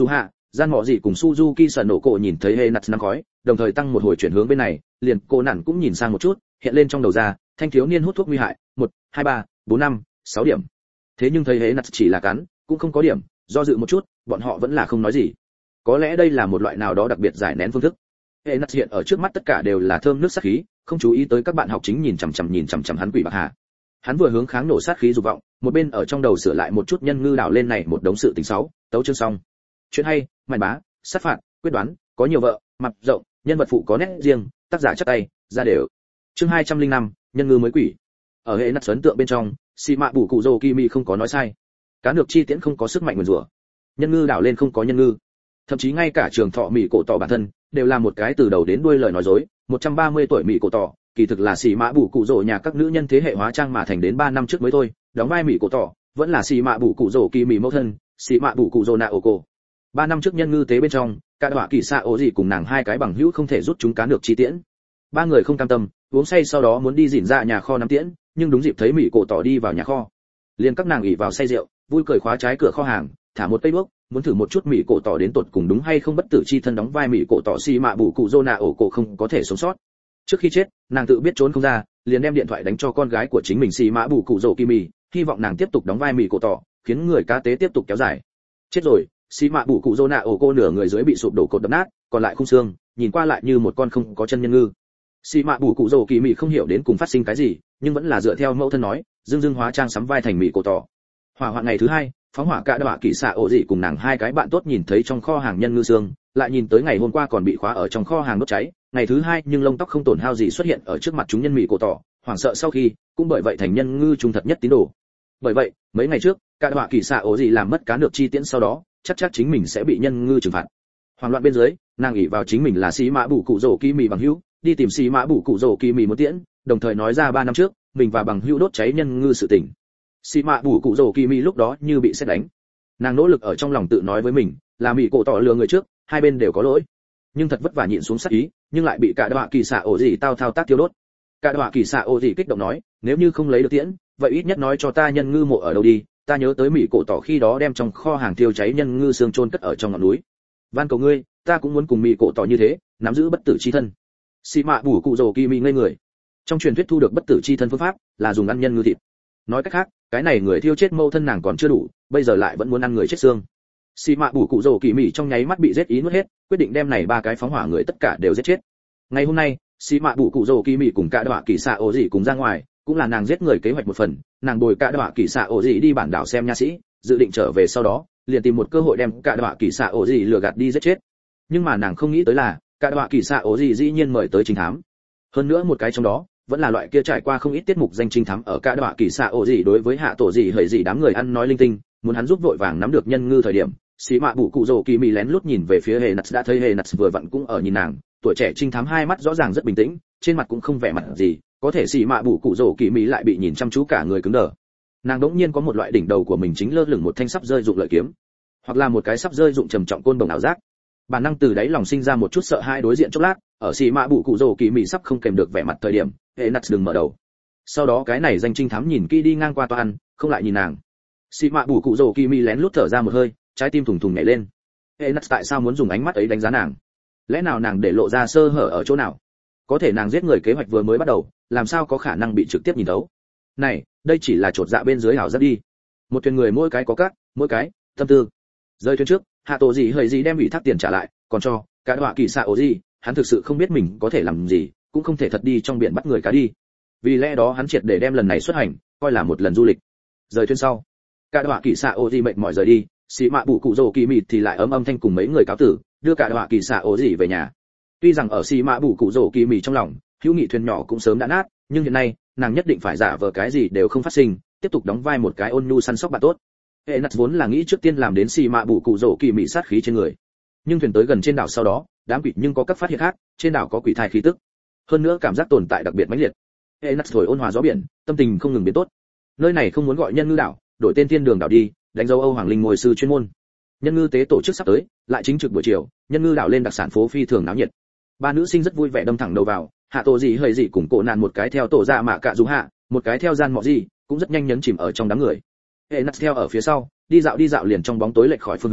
gian mọ gì cùng Suzuki sờ nổ cổ nhìn thấy hệ nặt nắm khói, đồng thời tăng một hồi chuyển hướng bên này, liền cô nản cũng nhìn sang một chút, hiện lên trong đầu ra, thanh thiếu niên hút thuốc nguy hại, một, hai, ba, bốn, năm, sáu điểm. Thế nhưng thấy hệ nặt chỉ là cắn, cũng không có điểm, do dự một chút, bọn họ vẫn là không nói gì. Có lẽ đây là một loại nào đó đặc biệt giải nén phương thức. Hệ nặt hiện ở trước mắt tất cả đều là thơm nước sát khí, không chú ý tới các bạn học chính nhìn chằm chằm nhìn chằm chằm hắn quỷ bạc hà. Hắn vừa hướng kháng nổ sát khí dục vọng, một bên ở trong đầu sửa lại một chút nhân ngư đảo lên này một đống sự tình xấu, tấu chương xong. Chuyện hay, màn bá, sát phạt, quyết đoán, có nhiều vợ, mặt rộng, nhân vật phụ có nét riêng, tác giả chắc tay, ra đều. Chương hai trăm linh năm, nhân ngư mới quỷ. Ở hệ nặt ấn tượng bên trong, xì mạ bù cụ rồ kimi không có nói sai. Cá nược chi tiễn không có sức mạnh nguyên rủa. Nhân ngư đảo lên không có nhân ngư. Thậm chí ngay cả trường thọ mỹ cổ tỏ bản thân đều là một cái từ đầu đến đuôi lời nói dối. một trăm ba mươi tuổi mỹ cổ tỏ, kỳ thực là xì mạ bù cụ rồ nhà các nữ nhân thế hệ hóa trang mà thành đến ba năm trước mới thôi, đóng vai mỹ cổ tỏ, vẫn là xì mạ bù cụ rồ kỳ mỹ mẫu thân, xì mạ bù cụ rồ nạ ổ cổ. ba năm trước nhân ngư tế bên trong, cả đọa kỳ xạ ổ gì cùng nàng hai cái bằng hữu không thể rút chúng cá nược chi tiễn. Ba người không cam tâm, uống say sau đó muốn đi dỉn ra nhà kho nắm tiễn, nhưng đúng dịp thấy mỹ cổ tỏ đi vào nhà kho. Liền các nàng ỉ vào say rượu, vui cười khóa trái cửa kho hàng, thả một cây đuốc, muốn thử một chút mỹ cổ tỏ đến tột cùng đúng hay không bất tử chi thân đóng vai mỹ cổ tỏ xì mạ bù cụ rồ nạ ổ cổ không có thể sống sót. Trước khi chết, nàng tự biết trốn không ra, liền đem điện thoại đánh cho con gái của chính mình xì mã bù cụ rồ kimi, hy vọng nàng tiếp tục đóng vai mỹ cổ tỏ, khiến người cá tế tiếp tục kéo dài. Chết rồi, xì mã bù cụ rồ nạ ổ cô nửa người dưới bị sụp đổ cột đập nát, còn lại khung xương, nhìn qua lại như một con không có chân nhân ngư. Xì mã bù cụ rồ kimi không hiểu đến cùng phát sinh cái gì, nhưng vẫn là dựa theo mẫu thân nói, dương dương hóa trang sắm vai thành mỹ cổ tỏ. Hỏa hoạn ngày thứ hai, phóng hỏa cả đọa kỳ xạ ổ dị cùng nàng hai cái bạn tốt nhìn thấy trong kho hàng nhân ngư xương, lại nhìn tới ngày hôm qua còn bị khóa ở trong kho hàng đốt cháy, ngày thứ hai nhưng lông tóc không tổn hao gì xuất hiện ở trước mặt chúng nhân mỹ cổ tỏ, hoảng sợ sau khi cũng bởi vậy thành nhân ngư trung thật nhất tín đồ. Bởi vậy mấy ngày trước cả đọa kỳ xạ ổ dị làm mất cá nược chi tiễn sau đó chắc chắc chính mình sẽ bị nhân ngư trừng phạt. Hoảng loạn bên dưới, nàng ỷ vào chính mình là xí mã bù cụ rồ kỳ mì bằng hữu, đi tìm xí mã bù cụ rồ kỳ mì một tiễn, đồng thời nói ra ba năm trước mình và bằng hữu đốt cháy nhân ngư sự tình. Xí mã bù cụ rồ kỳ mì lúc đó như bị sét đánh. Nàng nỗ lực ở trong lòng tự nói với mình là mỹ cổ tỏ lừa người trước, hai bên đều có lỗi, nhưng thật vất vả nhịn xuống sát ý, nhưng lại bị cả đọa kỳ xạ ổ gì tao thao tác tiêu đốt. Cả đọa kỳ xạ ổ gì kích động nói, nếu như không lấy được tiễn, vậy ít nhất nói cho ta nhân ngư mộ ở đâu đi, ta nhớ tới mỹ cổ tỏ khi đó đem trong kho hàng tiêu cháy nhân ngư xương chôn cất ở trong ngọn núi. Van cầu ngươi, ta cũng muốn cùng mỹ cổ tỏ như thế, nắm giữ bất tử chi thân. Xì mạ bù cụ rồ kỳ mỹ ngây người. Trong truyền thuyết thu được bất tử chi thân phương pháp là dùng ăn nhân ngư thịt. Nói cách khác, cái này người thiêu chết mâu thân nàng còn chưa đủ, bây giờ lại vẫn muốn ăn người chết xương. Xì mạ bù cụ rồ kỳ mỹ trong nháy mắt bị giết ý nuốt hết, quyết định đem này ba cái phóng hỏa người tất cả đều giết chết. Ngày hôm nay, xì mạ bù cụ rồ kỳ mỹ cùng cả đọa kỳ xạ ổ dị cùng ra ngoài, cũng là nàng giết người kế hoạch một phần, nàng bồi cả đọa kỳ xạ ổ dị đi bản đảo xem nha sĩ, dự định trở về sau đó, liền tìm một cơ hội đem cả đọa kỳ xạ ổ dị lừa gạt đi giết chết. Nhưng mà nàng không nghĩ tới là, cả đọa kỳ xạ ổ dị dĩ nhiên mời tới trinh thám. Hơn nữa một cái trong đó, vẫn là loại kia trải qua không ít tiết mục danh trinh thám ở cả đọa kỳ xạ ổ dị đối với hạ tổ dị hời dị đám người ăn nói linh tinh, muốn hắn giúp vội vàng nắm được nhân ngư thời điểm. Xí mạ bù cụ rồ kỳ mỹ lén lút nhìn về phía hệ nặt, đã thấy hệ nặt vừa vặn cũng ở nhìn nàng, tuổi trẻ trinh thám hai mắt rõ ràng rất bình tĩnh, trên mặt cũng không vẻ mặt gì, có thể xí mạ bù cụ rồ kỳ mỹ lại bị nhìn chăm chú cả người cứng đờ. Nàng đống nhiên có một loại đỉnh đầu của mình chính lơ lửng một thanh sắp rơi dụng lợi kiếm, hoặc là một cái sắp rơi dụng trầm trọng côn đồng ảo giác. Bản năng từ đáy lòng sinh ra một chút sợ hãi đối diện chốc lát, ở xí mạ bù cụ rồ kỳ mỹ sắp không kèm được vẻ mặt thời điểm, hệ nặt đừng mở đầu. Sau đó cái này danh trinh thám nhìn kỹ đi ngang qua toan, không lại nhìn nàng. Xí mạ bù cụ rồ kỳ mỹ lén lút thở ra một hơi, trái tim thùng thùng nhảy lên. Hệ nặt tại sao muốn dùng ánh mắt ấy đánh giá nàng? Lẽ nào nàng để lộ ra sơ hở ở chỗ nào? Có thể nàng giết người kế hoạch vừa mới bắt đầu, làm sao có khả năng bị trực tiếp nhìn thấu? Này, đây chỉ là trột dạ bên dưới hảo rất đi. Một thuyền người mỗi cái có các, mỗi cái tâm tư. Rơi thuyền trước, hạ tổ gì hơi gì đem ủy thác tiền trả lại, còn cho cả đọa kỳ xạ ổ gì, hắn thực sự không biết mình có thể làm gì, cũng không thể thật đi trong biển bắt người cá đi. Vì lẽ đó hắn triệt để đem lần này xuất hành coi là một lần du lịch. Rời thuyền sau, cả đọa kỳ xạ ổ gì mệt mỏi rời đi. Xí mạ bù cụ rồ kỳ mịt thì lại ấm âm thanh cùng mấy người cáo tử, đưa cả đọa kỳ xạ ổ gì về nhà. Tuy rằng ở xí mạ bù cụ rồ kỳ mịt trong lòng, hữu nghị thuyền nhỏ cũng sớm đã nát, nhưng hiện nay nàng nhất định phải giả vờ cái gì đều không phát sinh, tiếp tục đóng vai một cái ôn nhu săn sóc bạn tốt. Hệ nặt vốn là nghĩ trước tiên làm đến xí mạ bù cụ rồ kỳ mịt sát khí trên người, nhưng thuyền tới gần trên đảo sau đó, đám quỷ nhưng có các phát hiện khác, trên đảo có quỷ thai khí tức, hơn nữa cảm giác tồn tại đặc biệt mãnh liệt. Hệ nặt thổi ôn hòa gió biển, tâm tình không ngừng biến tốt. Nơi này không muốn gọi nhân ngư đảo, đổi tên thiên đường đảo đi, đánh dấu Âu Hoàng Linh ngôi sư chuyên môn. Nhân ngư tế tổ chức sắp tới, lại chính trực buổi chiều, nhân ngư đảo lên đặc sản phố phi thường náo nhiệt. Ba nữ sinh rất vui vẻ đâm thẳng đầu vào, hạ tổ gì hơi gì cùng cổ nạn một cái theo tổ dạ mạ cạ dù hạ, một cái theo gian mọ gì, cũng rất nhanh nhấn chìm ở trong đám người. Hệ nặt theo ở phía sau, đi dạo đi dạo liền trong bóng tối lệch khỏi phương hướng,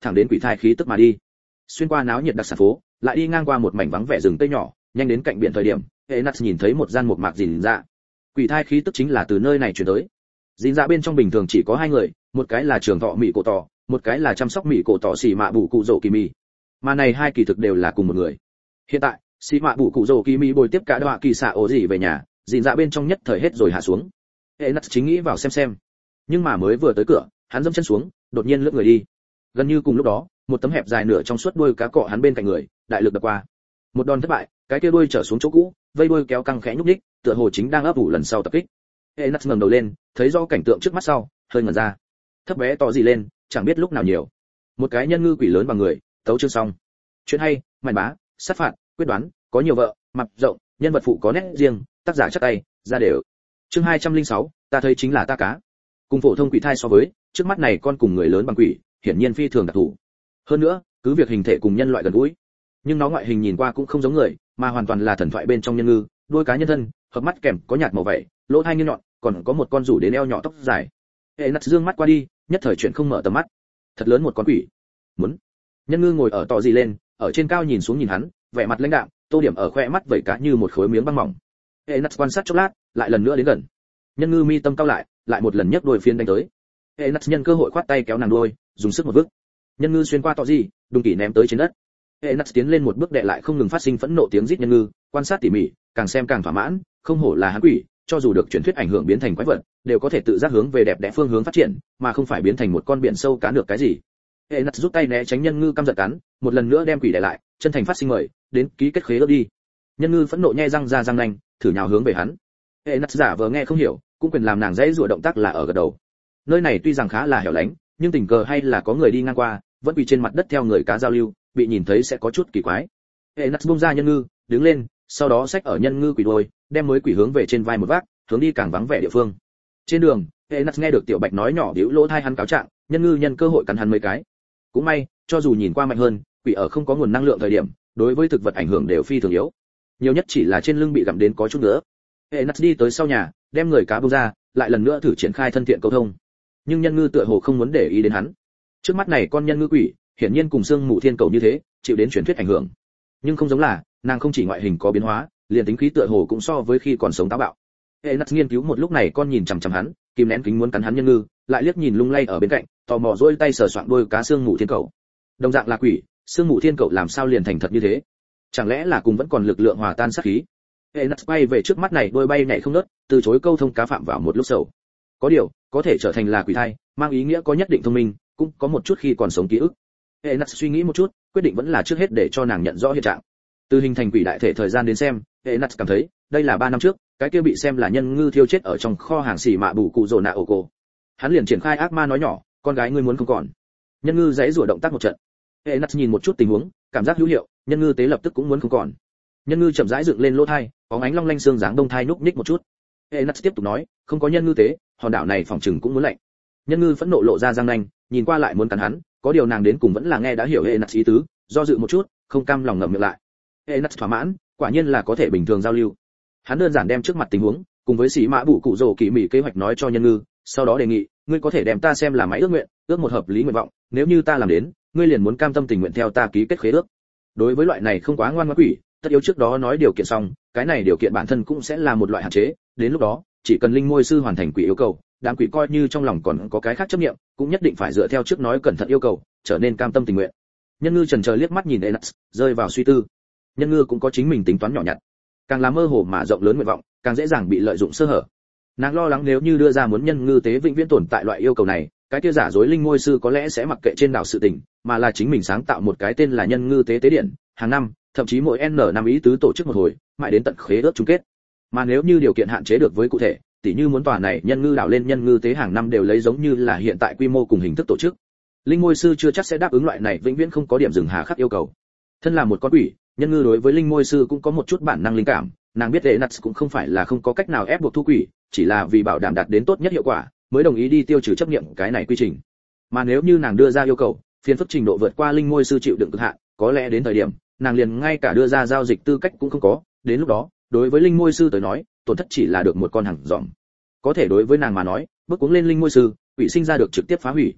thẳng đến quỷ thai khí tức mà đi. Xuyên qua náo nhiệt đặc sản phố, lại đi ngang qua một mảnh vắng vẻ rừng cây nhỏ, nhanh đến cạnh biển thời điểm, Enas nhìn thấy một gian mộc mạc rìn dạ. Quỷ thai khí tức chính là từ nơi này truyền tới. Rìn dạ bên trong bình thường chỉ có hai người, một cái là trưởng thọ mỹ cổ tỏ, một cái là chăm sóc mỹ cổ tỏ xì mạ bù cụ rồ kỳ mì. Mà này hai kỳ thực đều là cùng một người. Hiện tại, xì mạ bù cụ rồ kỳ mì bồi tiếp cả đọa kỳ xạ ổ gì về nhà, rìn dạ bên trong nhất thời hết rồi hạ xuống. Enas chính nghĩ vào xem xem, nhưng mà mới vừa tới cửa, hắn dẫm chân xuống, đột nhiên lướt người đi. Gần như cùng lúc đó, một tấm hẹp dài nửa trong suốt đuôi cá cọ hắn bên cạnh người, đại lực đập qua. Một đòn thất bại, cái kia đuôi trở xuống chỗ cũ, vây đuôi kéo căng khẽ nhúc nhích, tựa hồ chính đang ấp ủ lần sau tập kích. Enas ngẩng đầu lên, thấy rõ cảnh tượng trước mắt sau, hơi ngẩn ra. Thấp bé to gì lên, chẳng biết lúc nào nhiều. Một cái nhân ngư quỷ lớn bằng người, tấu chương xong. Chuyện hay, màn bá, sát phạt, quyết đoán, có nhiều vợ, mặt rộng, nhân vật phụ có nét riêng, tác giả chắc tay, ra đều. Chương hai trăm lẻ sáu, ta thấy chính là ta cá. Cùng phổ thông quỷ thai so với, trước mắt này con cùng người lớn bằng quỷ, hiển nhiên phi thường đặc thù. Hơn nữa, cứ việc hình thể cùng nhân loại gần gũi, nhưng nó ngoại hình nhìn qua cũng không giống người, mà hoàn toàn là thần thoại bên trong nhân ngư, đuôi cá nhân thân, hợp mắt kèm có nhạt màu vảy, lỗ tai nghiêng nhọn, còn có một con rủ đến eo nhỏ tóc dài. Hệ nắt dương mắt qua đi, nhất thời chuyện không mở tầm mắt. Thật lớn một con quỷ. Muốn. Nhân ngư ngồi ở tọ gì lên, ở trên cao nhìn xuống nhìn hắn, vẻ mặt lãnh đạm, tô điểm ở khoe mắt vẩy cá như một khối miếng băng mỏng. Hệ nắt quan sát chốc lát, lại lần nữa đến gần. Nhân ngư mi tâm cao lại, lại một lần nhấc đuôi phiên đánh tới. Hệ nắt nhân cơ hội khoát tay kéo nàng đuôi, dùng sức một vứt. Nhân ngư xuyên qua tọ gì, đùng kỷ ném tới trên đất. Hệ nắt tiến lên một bước đệ lại không ngừng phát sinh phẫn nộ tiếng rít nhân ngư, quan sát tỉ mỉ, càng xem càng thỏa mãn, không hổ là hắn quỷ, cho dù được truyền thuyết ảnh hưởng biến thành quái vật, đều có thể tự giác hướng về đẹp đẽ phương hướng phát triển, mà không phải biến thành một con biển sâu cá được cái gì. Hệ nắt rút tay né tránh nhân ngư căm giận cắn, một lần nữa đem quỷ để lại, chân thành phát sinh mời, đến ký kết khế ước đi. Nhân ngư phẫn nộ nhe răng ra răng nanh, thử nhào hướng về hắn. Hệ nắt giả vờ nghe không hiểu, cũng quyền làm nàng dễ rủa động tác là ở gật đầu. Nơi này tuy rằng khá là hẻo lánh, nhưng tình cờ hay là có người đi ngang qua, vẫn quỳ trên mặt đất theo người cá giao lưu, bị nhìn thấy sẽ có chút kỳ quái. Hệ nắt buông ra nhân ngư, đứng lên, sau đó xách ở nhân ngư quỷ đuôi, đem mới quỷ hướng về trên vai một vác, hướng đi càng vắng vẻ địa phương. Trên đường, hệ nắt nghe được tiểu bạch nói nhỏ bĩu lỗ thai hắn cáo trạng, nhân ngư nhân cơ hội cắn hắn mấy cái. Cũng may, cho dù nhìn qua mạnh hơn, quỷ ở không có nguồn năng lượng thời điểm, đối với thực vật ảnh hưởng đều phi thường yếu. Nhiều nhất chỉ là trên lưng bị gặm đến có chút nữa. Hệ nắt đi tới sau nhà, đem người cá buông ra, lại lần nữa thử triển khai thân thiện câu thông. Nhưng nhân ngư tựa hồ không muốn để ý đến hắn. Trước mắt này con nhân ngư quỷ, hiển nhiên cùng xương mù thiên cầu như thế, chịu đến truyền thuyết ảnh hưởng. Nhưng không giống là, nàng không chỉ ngoại hình có biến hóa, liền tính khí tựa hồ cũng so với khi còn sống táo bạo. Hệ nắt nghiên cứu một lúc này con nhìn chằm chằm hắn, kìm nén kính muốn cắn hắn nhân ngư, lại liếc nhìn lung lay ở bên cạnh, tò mò duỗi tay sờ soạng đôi cá xương mù thiên cầu. Đồng dạng là quỷ, xương mù thiên cầu làm sao liền thành thật như thế? Chẳng lẽ là cùng vẫn còn lực lượng hòa tan sát khí? Hệ nắt bay về trước mắt này đôi bay nhảy không ngớt, từ chối câu thông cá phạm vào một lúc sầu. Có điều, có thể trở thành là quỷ thai, mang ý nghĩa có nhất định thông minh, cũng có một chút khi còn sống ký ức. Hệ nắt suy nghĩ một chút, quyết định vẫn là trước hết để cho nàng nhận rõ hiện trạng. Từ hình thành quỷ đại thể thời gian đến xem, hệ nắt cảm thấy đây là ba năm trước, cái kia bị xem là nhân ngư thiêu chết ở trong kho hàng xì mạ bù cụ rồ nạ ổ cổ. Hắn liền triển khai ác ma nói nhỏ, con gái ngươi muốn không còn. Nhân ngư giãy giụa động tác một trận. Hệ nắt nhìn một chút tình huống, cảm giác hữu hiệu, nhân ngư tế lập tức cũng muốn không còn. Nhân ngư chậm rãi dựng lên lỗ thai, có ánh long lanh xương dáng đông thai núc ních một chút. Hệ nắt tiếp tục nói, không có nhân ngư tế, hòn đảo này phòng trừng cũng muốn lạnh. Nhân ngư phẫn nộ lộ ra răng nanh, nhìn qua lại muốn cắn hắn, có điều nàng đến cùng vẫn là nghe đã hiểu hệ nắt ý tứ, do dự một chút, không cam lòng ngậm miệng lại. Hệ nắt thỏa mãn, quả nhiên là có thể bình thường giao lưu. Hắn đơn giản đem trước mặt tình huống, cùng với sĩ mã bụ cụ rồ kỳ mỉ kế hoạch nói cho nhân ngư, sau đó đề nghị, ngươi có thể đem ta xem là máy ước nguyện, ước một hợp lý nguyện vọng, nếu như ta làm đến, ngươi liền muốn cam tâm tình nguyện theo ta ký kết khế ước. Đối với loại này không quá ngoan ngoãn quỷ, tất yếu trước đó nói điều kiện xong, cái này điều kiện bản thân cũng sẽ là một loại hạn chế, đến lúc đó, chỉ cần linh môi sư hoàn thành quỷ yêu cầu, đám quỷ coi như trong lòng còn có cái khác chấp niệm, cũng nhất định phải dựa theo trước nói cẩn thận yêu cầu, trở nên cam tâm tình nguyện. Nhân ngư chần chờ liếc mắt nhìn Enas, rơi vào suy tư. Nhân ngư cũng có chính mình tính toán nhỏ nhặt, càng là mơ hồ mà rộng lớn nguyện vọng, càng dễ dàng bị lợi dụng sơ hở. Nàng lo lắng nếu như đưa ra muốn nhân ngư tế vĩnh viễn tồn tại loại yêu cầu này, cái kia giả dối linh môi sư có lẽ sẽ mặc kệ trên đảo sự tình, mà là chính mình sáng tạo một cái tên là nhân ngư tế tế điện, hàng năm, thậm chí mỗi n năm ý tứ tổ chức một hồi, mãi đến tận khế ước chung kết. Mà nếu như điều kiện hạn chế được với cụ thể, tỉ như muốn tòa này nhân ngư đảo lên nhân ngư tế hàng năm đều lấy giống như là hiện tại quy mô cùng hình thức tổ chức, linh môi sư chưa chắc sẽ đáp ứng loại này vĩnh viễn không có điểm dừng hà khắc yêu cầu. Thân là một con quỷ, nhân ngư đối với linh môi sư cũng có một chút bản năng linh cảm, nàng biết Enas cũng không phải là không có cách nào ép buộc thu quỷ, chỉ là vì bảo đảm đạt đến tốt nhất hiệu quả, mới đồng ý đi tiêu trừ chấp niệm cái này quy trình. Mà nếu như nàng đưa ra yêu cầu, phiền phức trình độ vượt qua linh môi sư chịu đựng cực hạn, có lẽ đến thời điểm, nàng liền ngay cả đưa ra giao dịch tư cách cũng không có, đến lúc đó, đối với linh môi sư tới nói, tổn thất chỉ là được một con hàng dòm. Có thể đối với nàng mà nói, bước cuống lên linh môi sư, quỷ sinh ra được trực tiếp phá hủy.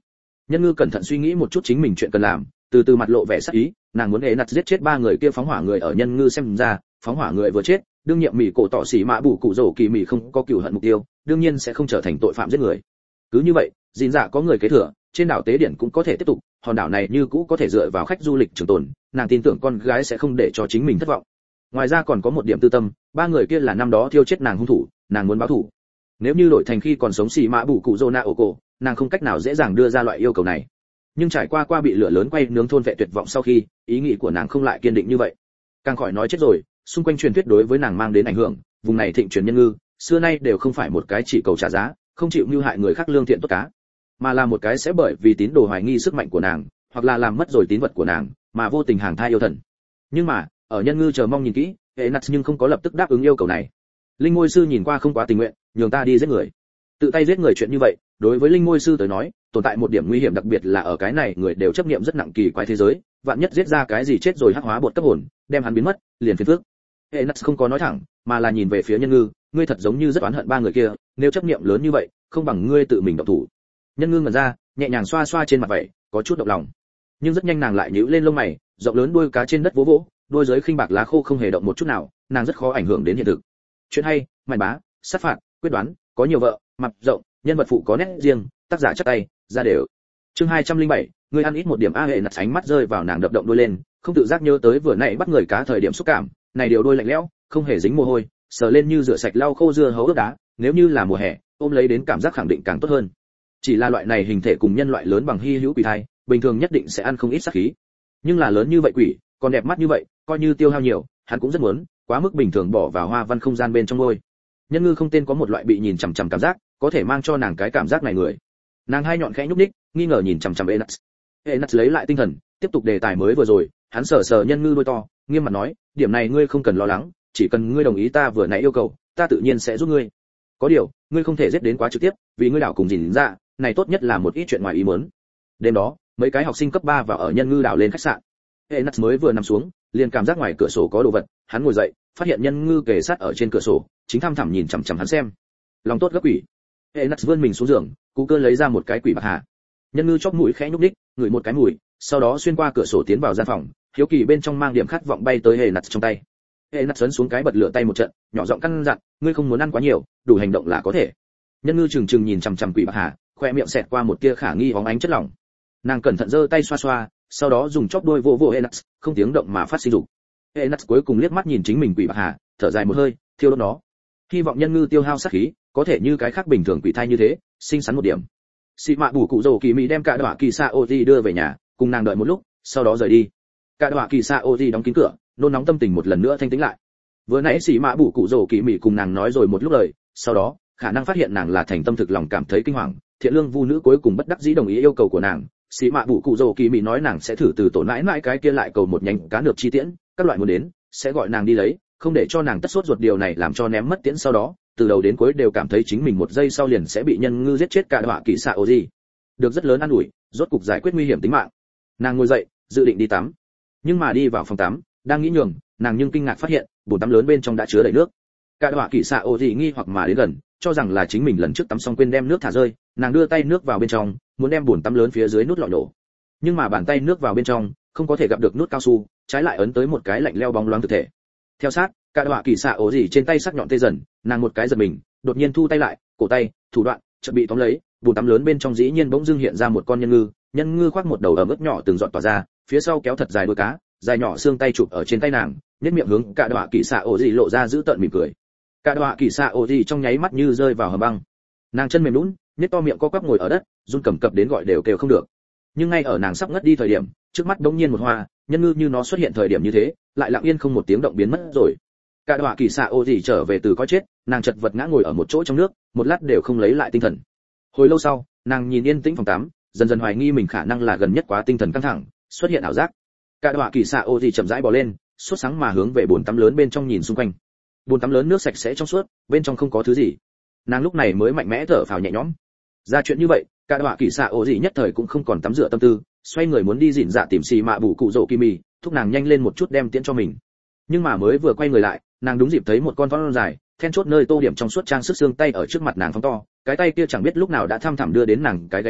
Nhân Ngư cẩn thận suy nghĩ một chút chính mình chuyện cần làm, từ từ mặt lộ vẻ sắc ý, nàng muốn ế nặt giết chết ba người kia phóng hỏa người. Ở Nhân Ngư xem ra, phóng hỏa người vừa chết, đương nhiệm mỹ cổ tỏ xỉ mạ bù cụ rổ kỳ mỹ không có cừu hận mục tiêu, đương nhiên sẽ không trở thành tội phạm giết người. Cứ như vậy, gìn dạ có người kế thừa, trên đảo tế điển cũng có thể tiếp tục, hòn đảo này như cũ có thể dựa vào khách du lịch trường tồn, nàng tin tưởng con gái sẽ không để cho chính mình thất vọng. Ngoài ra còn có một điểm tư tâm, ba người kia là năm đó thiêu chết nàng hung thủ, nàng muốn báo thù. Nếu như đổi thành khi còn sống xỉ mạ bù cụ rô na ổ cổ, nàng không cách nào dễ dàng đưa ra loại yêu cầu này. Nhưng trải qua qua bị lửa lớn quay nướng thôn vệ tuyệt vọng sau khi, ý nghĩ của nàng không lại kiên định như vậy. Càng khỏi nói chết rồi, xung quanh truyền thuyết đối với nàng mang đến ảnh hưởng, vùng này thịnh truyền Nhân Ngư, xưa nay đều không phải một cái chỉ cầu trả giá, không chịu mưu hại người khác lương thiện tốt cá, mà là một cái sẽ bởi vì tín đồ hoài nghi sức mạnh của nàng, hoặc là làm mất rồi tín vật của nàng, mà vô tình hàng thai yêu thần. Nhưng mà, ở Nhân Ngư chờ mong nhìn kỹ, hệ nặt nhưng không có lập tức đáp ứng yêu cầu này. Linh ngôi sư nhìn qua không quá tình nguyện, nhường ta đi giết người. Tự tay giết người chuyện như vậy, đối với linh ngôi sư tới nói, tồn tại một điểm nguy hiểm, đặc biệt là ở cái này người đều chấp niệm rất nặng kỳ quái thế giới, vạn nhất giết ra cái gì chết rồi hắc hóa bột cấp hồn, đem hắn biến mất, liền phiền phức. Hệ nặt không có nói thẳng, mà là nhìn về phía Nhân Ngư, ngươi thật giống như rất oán hận ba người kia, nếu chấp niệm lớn như vậy, không bằng ngươi tự mình động thủ. Nhân Ngư ngẩn ra, nhẹ nhàng xoa xoa trên mặt vậy, có chút động lòng. Nhưng rất nhanh nàng lại nhíu lên lông mày, rộng lớn đuôi cá trên đất vỗ vỗ, đuôi dưới khinh bạc lá khô không hề động một chút nào, nàng rất khó ảnh hưởng đến hiện thực. Chuyện hay, mạn bá, sát phạt, quyết đoán, có nhiều vợ, mặt rộng, nhân vật phụ có nét riêng, tác giả chắc tay, ra đều. Chương hai trăm lẻ bảy, người ăn ít một điểm a. Hệ nặt ánh mắt rơi vào nàng đập động đuôi lên, không tự giác nhớ tới vừa nãy bắt người cá thời điểm xúc cảm, này điều đuôi lạnh lẽo, không hề dính mồ hôi, sờ lên như rửa sạch lau khô dưa hấu ướp đá, nếu như là mùa hè, ôm lấy đến cảm giác khẳng định càng tốt hơn. Chỉ là loại này hình thể cùng nhân loại lớn bằng hy hữu quỷ thai, bình thường nhất định sẽ ăn không ít sát khí. Nhưng là lớn như vậy quỷ, còn đẹp mắt như vậy, coi như tiêu hao nhiều, hắn cũng rất muốn, quá mức bình thường bỏ vào hoa văn không gian bên trong ngôi. Nhân Ngư không tên có một loại bị nhìn chằm chằm cảm giác, có thể mang cho nàng cái cảm giác này người. Nàng hai nhọn khẽ nhúc nhích, nghi ngờ nhìn chằm chằm Enuts. Enuts lấy lại tinh thần, tiếp tục đề tài mới vừa rồi, hắn sờ sờ Nhân Ngư đôi to, nghiêm mặt nói, điểm này ngươi không cần lo lắng, chỉ cần ngươi đồng ý ta vừa nãy yêu cầu, ta tự nhiên sẽ giúp ngươi. Có điều, ngươi không thể giết đến quá trực tiếp, vì ngươi đảo cùng gìn ra, này tốt nhất là một ít chuyện ngoài ý muốn. Đêm đó, mấy cái học sinh cấp ba vào ở Nhân Ngư đảo lên khách sạn. Enuts mới vừa nằm xuống, liền cảm giác ngoài cửa sổ có đồ vật, hắn ngồi dậy, phát hiện Nhân Ngư kề sát ở trên cửa sổ, chính thăm thẳm nhìn chằm chằm hắn xem. Lòng tốt gấp quỷ. Enuts vươn mình xuống giường, cú cơ lấy ra một cái quỷ bạc hà. Nhân Ngư chóp mũi khẽ nhúc nhích, ngửi một cái mùi, sau đó xuyên qua cửa sổ tiến vào gian phòng, hiếu kỳ bên trong mang điểm khát vọng bay tới Enuts trong tay. Enuts ấn xuống cái bật lửa tay một trận, nhỏ giọng căn dặn, ngươi không muốn ăn quá nhiều, đủ hành động là có thể. Nhân Ngư trừng trừng nhìn chằm chằm quỷ bạc hà, khoe miệng xẹt qua một tia khả nghi bóng ánh chất lỏng. Nàng cẩn thận giơ tay xoa xoa, sau đó dùng chóp đuôi vỗ vỗ Enuts, không tiếng động mà phát sinh dục. Enuts cuối cùng liếc mắt nhìn chính mình quỷ bạc hà, thở dài một hơi, thiêu đốt nó. Hy vọng Nhân Ngư tiêu hao sát khí, có thể như cái khác bình thường quỷ thai như thế, xinh xắn một điểm. Sĩ mạ bù cụ rồ kỳ mỹ đem cả đọa kỳ sa oji đưa về nhà, cùng nàng đợi một lúc, sau đó rời đi. Cả đọa kỳ sa oji đóng kín cửa, nôn nóng tâm tình một lần nữa thanh tĩnh lại. Vừa nãy sĩ mạ bù cụ rồ kỳ mỹ cùng nàng nói rồi một lúc lời, sau đó khả năng phát hiện nàng là thành tâm thực lòng cảm thấy kinh hoàng, thiện lương vu nữ cuối cùng bất đắc dĩ đồng ý yêu cầu của nàng. Sĩ mạ bù cụ rồ kỳ mỹ nói nàng sẽ thử từ tổn mãi mãi cái kia lại cầu một nhánh cá nược chi tiễn, các loại muốn đến sẽ gọi nàng đi lấy, không để cho nàng tất sốt ruột, điều này làm cho ném mất tiễn sau đó, từ đầu đến cuối đều cảm thấy chính mình một giây sau liền sẽ bị Nhân Ngư giết chết cả đọa kỳ xạ oji. Được rất lớn an ủi, rốt cục giải quyết nguy hiểm tính mạng. Nàng ngồi dậy, dự định đi tắm, nhưng mà đi vào phòng tắm, đang nghĩ nhường, nàng nhưng kinh ngạc phát hiện, bồn tắm lớn bên trong đã chứa đầy nước. Cả đọa kỳ xạ oji nghi hoặc mà đến gần, cho rằng là chính mình lần trước tắm xong quên đem nước thả rơi, nàng đưa tay nước vào bên trong, muốn đem bồn tắm lớn phía dưới nút lọ nổ. Nhưng mà bàn tay nước vào bên trong, không có thể gặp được nút cao su, trái lại ấn tới một cái lạnh leo bóng loáng thực thể. Theo sát, cả đọa kỳ xạ ổ gì trên tay sắc nhọn tê dần, nàng một cái giật mình, đột nhiên thu tay lại, cổ tay, thủ đoạn chợt bị tóm lấy, bồn tắm lớn bên trong dĩ nhiên bỗng dưng hiện ra một con nhân ngư, nhân ngư khoác một đầu ẩm ướt nhỏ từng giọt tỏa ra, phía sau kéo thật dài đuôi cá, dài nhỏ xương tay chụp ở trên tay nàng, nhếch miệng hướng cả đọa kỳ xạ ổ gì lộ ra giữ tợn mỉm cười. Cả đọa kỳ xạ ổ gì trong nháy mắt như rơi vào hầm băng, nàng chân mềm nhũn, nhếch to miệng co quắp ngồi ở đất, run cầm cập đến gọi đều kêu không được. Nhưng ngay ở nàng sắp ngất đi thời điểm, trước mắt đống nhiên một hoa, nhân ngư như nó xuất hiện thời điểm như thế, lại lặng yên không một tiếng động biến mất rồi. Cả đọa kỳ xạ ô gì trở về từ coi chết, nàng chật vật ngã ngồi ở một chỗ trong nước, một lát đều không lấy lại tinh thần. Hồi lâu sau, nàng nhìn yên tĩnh phòng tắm, dần dần hoài nghi mình khả năng là gần nhất quá tinh thần căng thẳng, xuất hiện ảo giác. Cả đọa kỳ xạ ô gì chậm rãi bò lên, sốt sáng mà hướng về bồn tắm lớn bên trong nhìn xung quanh. Bồn tắm lớn nước sạch sẽ trong suốt, bên trong không có thứ gì. Nàng lúc này mới mạnh mẽ thở phào nhẹ nhõm. Ra chuyện như vậy, cả đọa kỳ xạ ô gì nhất thời cũng không còn tắm rửa tâm tư, xoay người muốn đi dịn dạ tìm xì mạ bù cụ rổ kỳ mì, thúc nàng nhanh lên một chút đem tiễn cho mình. Nhưng mà mới vừa quay người lại, nàng đúng dịp thấy một con vón dài, then chốt nơi tô điểm trong suốt trang sức xương tay ở trước mặt nàng phóng to, cái tay kia chẳng biết lúc nào đã thăm thẳm đưa đến nàng cái gáy trước,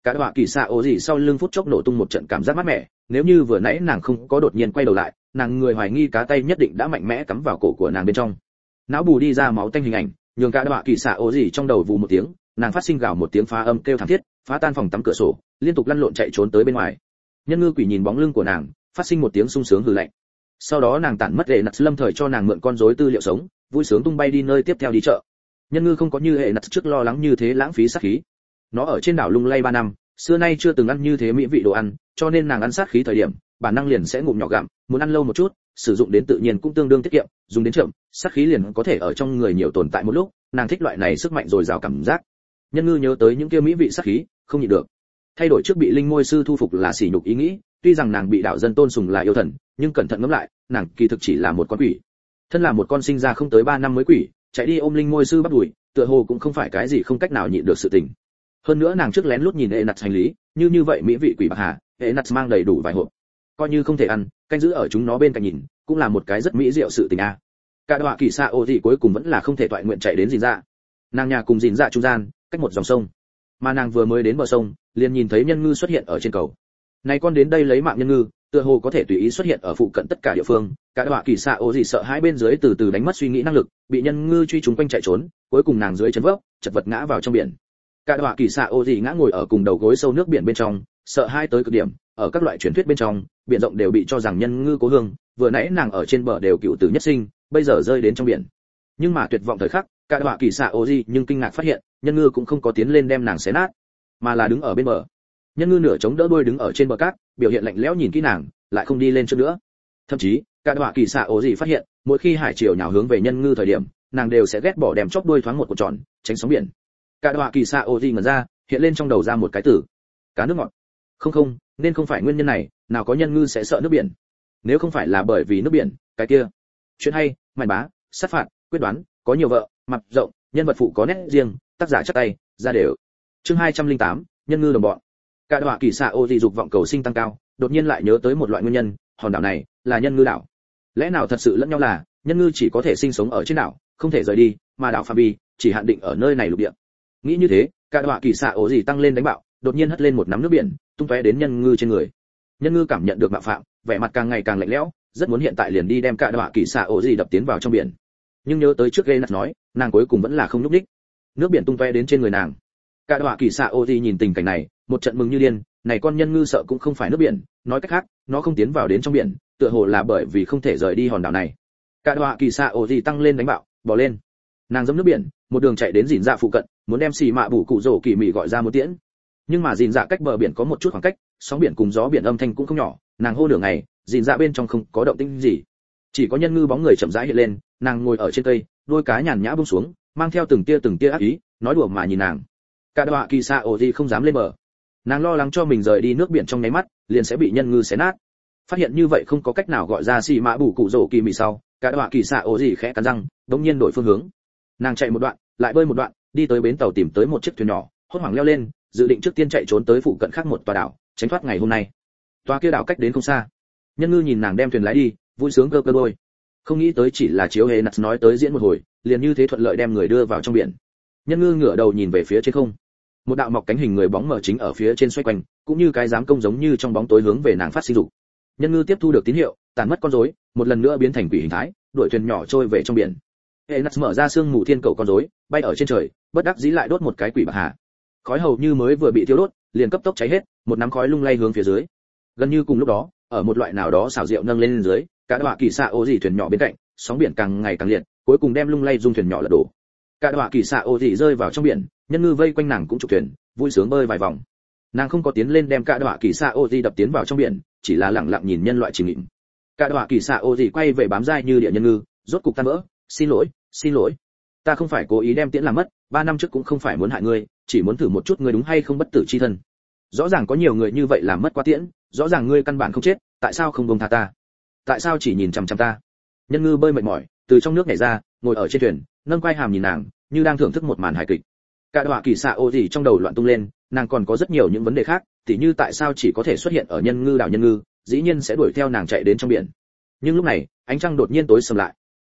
cả họa kỳ xạ ổ gì sau lưng phút chốc nổ tung một trận cảm giác mát mẻ, nếu như vừa nãy nàng không có đột nhiên quay đầu lại, nàng người hoài nghi cá tay nhất định đã mạnh mẽ cắm vào cổ của nàng bên trong. Não bù đi ra máu tanh hình ảnh, nhường cả họa kỳ xạ ổ gì trong đầu vù một tiếng, nàng phát sinh gào một tiếng phá âm kêu thảm thiết, phá tan phòng tắm cửa sổ, liên tục lăn lộn chạy trốn tới bên ngoài. Nhân ngư quỷ nhìn bóng lưng của nàng, phát sinh một tiếng sung sướng hừ lạnh. Sau đó nàng tản mất hệ nặt lâm thời cho nàng mượn con rối tư liệu sống, vui sướng tung bay đi nơi tiếp theo đi chợ. Nhân ngư không có như hệ nặt trước lo lắng như thế lãng phí sát khí. Nó ở trên đảo lung lay ba năm, xưa nay chưa từng ăn như thế mỹ vị đồ ăn, cho nên nàng ăn sát khí thời điểm, bản năng liền sẽ ngụm nhỏ gặm, muốn ăn lâu một chút, sử dụng đến tự nhiên cũng tương đương tiết kiệm, dùng đến chậm, sát khí liền có thể ở trong người nhiều tồn tại một lúc, nàng thích loại này sức mạnh dồi dào cảm giác. Nhân ngư nhớ tới những kia mỹ vị sát khí, không nhịn được. Thay đổi trước bị linh môi sư thu phục là sỉ nhục ý nghĩ, tuy rằng nàng bị đạo dân tôn sùng là yêu thần, nhưng cẩn thận ngẫm lại, nàng kỳ thực chỉ là một con quỷ. Thân là một con sinh ra không tới ba năm mới quỷ, chạy đi ôm linh môi sư bắt đuổi, tựa hồ cũng không phải cái gì không cách nào nhịn được sự tình. Hơn nữa nàng trước lén lút nhìn hệ nặt hành lý, như như vậy mỹ vị quỷ bạc hà, hệ nặt mang đầy đủ vài hộp, coi như không thể ăn, canh giữ ở chúng nó bên cạnh nhìn, cũng là một cái rất mỹ diệu sự tình a. À. Cả đọa kỳ xạ ô gì cuối cùng vẫn là không thể toại nguyện chạy đến gìn dạ. Nàng nhà cùng gìn dạ trung gian, cách một dòng sông, mà nàng vừa mới đến bờ sông, liền nhìn thấy nhân ngư xuất hiện ở trên cầu. Này con đến đây lấy mạng nhân ngư, tựa hồ có thể tùy ý xuất hiện ở phụ cận tất cả địa phương. Cả đọa kỳ xạ ô gì sợ hãi bên dưới từ từ đánh mất suy nghĩ năng lực, bị nhân ngư truy trúng quanh chạy trốn, cuối cùng nàng dưới chân vấp, chật vật ngã vào trong biển. Cả đọa kỳ xạ ô gì ngã ngồi ở cùng đầu gối sâu nước biển bên trong, sợ hãi tới cực điểm. Ở các loại truyền thuyết bên trong, biển rộng đều bị cho rằng nhân ngư cố hương, vừa nãy nàng ở trên bờ đều cựu tử nhất sinh, bây giờ rơi đến trong biển. Nhưng mà tuyệt vọng thời khắc, cả đọa kỳ xạ ô gì nhưng kinh ngạc phát hiện, nhân ngư cũng không có tiến lên đem nàng xé nát, mà là đứng ở bên bờ. Nhân ngư nửa chống đỡ đuôi đứng ở trên bờ cát, biểu hiện lạnh lẽo nhìn kỹ nàng, lại không đi lên trước nữa. Thậm chí, cả đọa kỳ xạ ố gì phát hiện, mỗi khi hải triều nhào hướng về nhân ngư thời điểm, nàng đều sẽ ghét bỏ đem chóp đuôi thoáng một cuộn tròn, tránh sóng biển. Cả đọa kỳ xạ ố gì ngẩn ra, hiện lên trong đầu ra một cái từ: cá nước ngọt. Không không, nên không phải nguyên nhân này, nào có nhân ngư sẽ sợ nước biển. Nếu không phải là bởi vì nước biển, cái kia. Chuyện hay, màn bá, sát phạt, quyết đoán, có nhiều vợ, mặt rộng, nhân vật phụ có nét riêng, tác giả chắc tay, ra đều. Chương hai trăm lẻ tám, nhân ngư đồng bọn. Cả đọa kỳ xạ ô gì dục vọng cầu sinh tăng cao, đột nhiên lại nhớ tới một loại nguyên nhân, hòn đảo này là nhân ngư đảo. Lẽ nào thật sự lẫn nhau là nhân ngư chỉ có thể sinh sống ở trên đảo, không thể rời đi, mà đảo phạm vi chỉ hạn định ở nơi này lục địa. Nghĩ như thế, cả đọa kỳ xạ ô gì tăng lên đánh bạo, đột nhiên hất lên một nắm nước biển, tung tóe đến nhân ngư trên người. Nhân ngư cảm nhận được mạo phạm, vẻ mặt càng ngày càng lạnh lẽo, rất muốn hiện tại liền đi đem cả đọa kỳ xạ ô gì đập tiến vào trong biển. Nhưng nhớ tới trước Renat nói, nàng cuối cùng vẫn là không nhúc nhích. Nước biển tung tóe đến trên người nàng. Cả đọa kỳ xạ ô gì nhìn tình cảnh này, một trận mừng như điên, này con nhân ngư sợ cũng không phải nước biển, nói cách khác, nó không tiến vào đến trong biển, tựa hồ là bởi vì không thể rời đi hòn đảo này. Cả đọa kỳ xạ ổ gì tăng lên đánh bạo, bò lên. Nàng dẫm nước biển, một đường chạy đến dìn dạ phụ cận, muốn đem xì mạ bù cụ rổ kỳ mị gọi ra một tiễn. Nhưng mà dìn dạ cách bờ biển có một chút khoảng cách, sóng biển cùng gió biển âm thanh cũng không nhỏ, nàng hô nửa ngày, dìn dạ bên trong không có động tĩnh gì, chỉ có nhân ngư bóng người chậm rãi hiện lên, nàng ngồi ở trên cây, đôi cá nhàn nhã buông xuống, mang theo từng tia từng tia ác ý, nói đùa mà nhìn nàng. Cả đọa kỳ xạ ổ gì không dám lên bờ. Nàng lo lắng cho mình rời đi nước biển trong nháy mắt, liền sẽ bị nhân ngư xé nát. Phát hiện như vậy không có cách nào gọi ra xì mã bù cụ rổ kỳ mị sau, cả đọa kỳ xạ ổ gì khẽ cắn răng, đống nhiên đổi phương hướng. Nàng chạy một đoạn, lại bơi một đoạn, đi tới bến tàu tìm tới một chiếc thuyền nhỏ, hốt hoảng leo lên, dự định trước tiên chạy trốn tới phụ cận khác một tòa đảo, tránh thoát ngày hôm nay. Tòa kia đảo cách đến không xa. Nhân ngư nhìn nàng đem thuyền lái đi, vui sướng cơ cơ đôi. Không nghĩ tới chỉ là chiếu hề nặt nói tới diễn một hồi, liền như thế thuận lợi đem người đưa vào trong biển. Nhân ngư ngửa đầu nhìn về phía trên không. Một đạo mọc cánh hình người bóng mờ chính ở phía trên xoay quanh, cũng như cái giám công giống như trong bóng tối hướng về nàng phát sinh dục. Nhân ngư tiếp thu được tín hiệu, tàn mất con rối, một lần nữa biến thành quỷ hình thái, đuổi thuyền nhỏ trôi về trong biển. Enas mở ra xương mù thiên cầu con rối, bay ở trên trời, bất đắc dĩ lại đốt một cái quỷ bạc hà. Khói hầu như mới vừa bị thiêu đốt, liền cấp tốc cháy hết, một nắm khói lung lay hướng phía dưới. Gần như cùng lúc đó, ở một loại nào đó xảo diệu nâng lên, lên dưới, cả đọa kỳ xạ ô dị thuyền nhỏ bên cạnh, sóng biển càng ngày càng liệt, cuối cùng đem lung lay dung thuyền nhỏ lật đổ. Cả đọa kỳ xạ ô dị rơi vào trong biển, nhân ngư vây quanh nàng cũng trục thuyền, vui sướng bơi vài vòng. Nàng không có tiến lên đem cả đọa kỳ xạ ô dị đập tiến vào trong biển, chỉ là lặng lặng nhìn nhân loại chìm nghỉm. Cả đọa kỳ xạ ô dị quay về bám dai như địa nhân ngư, rốt cục tan vỡ, xin lỗi, xin lỗi, ta không phải cố ý đem tiễn làm mất, ba năm trước cũng không phải muốn hại ngươi, chỉ muốn thử một chút ngươi đúng hay không bất tử chi thân. Rõ ràng có nhiều người như vậy làm mất qua tiễn, rõ ràng ngươi căn bản không chết, tại sao không buông tha ta? Tại sao chỉ nhìn chằm chằm ta? Nhân ngư bơi mệt mỏi, từ trong nước nhảy ra, ngồi ở trên thuyền, nâng quai hàm nhìn nàng, như đang thưởng thức một màn hài kịch. Cả đọa kỳ xạ ô gì trong đầu loạn tung lên, nàng còn có rất nhiều những vấn đề khác, tỉ như tại sao chỉ có thể xuất hiện ở nhân ngư đảo nhân ngư, dĩ nhiên sẽ đuổi theo nàng chạy đến trong biển. Nhưng lúc này, ánh trăng đột nhiên tối sầm lại.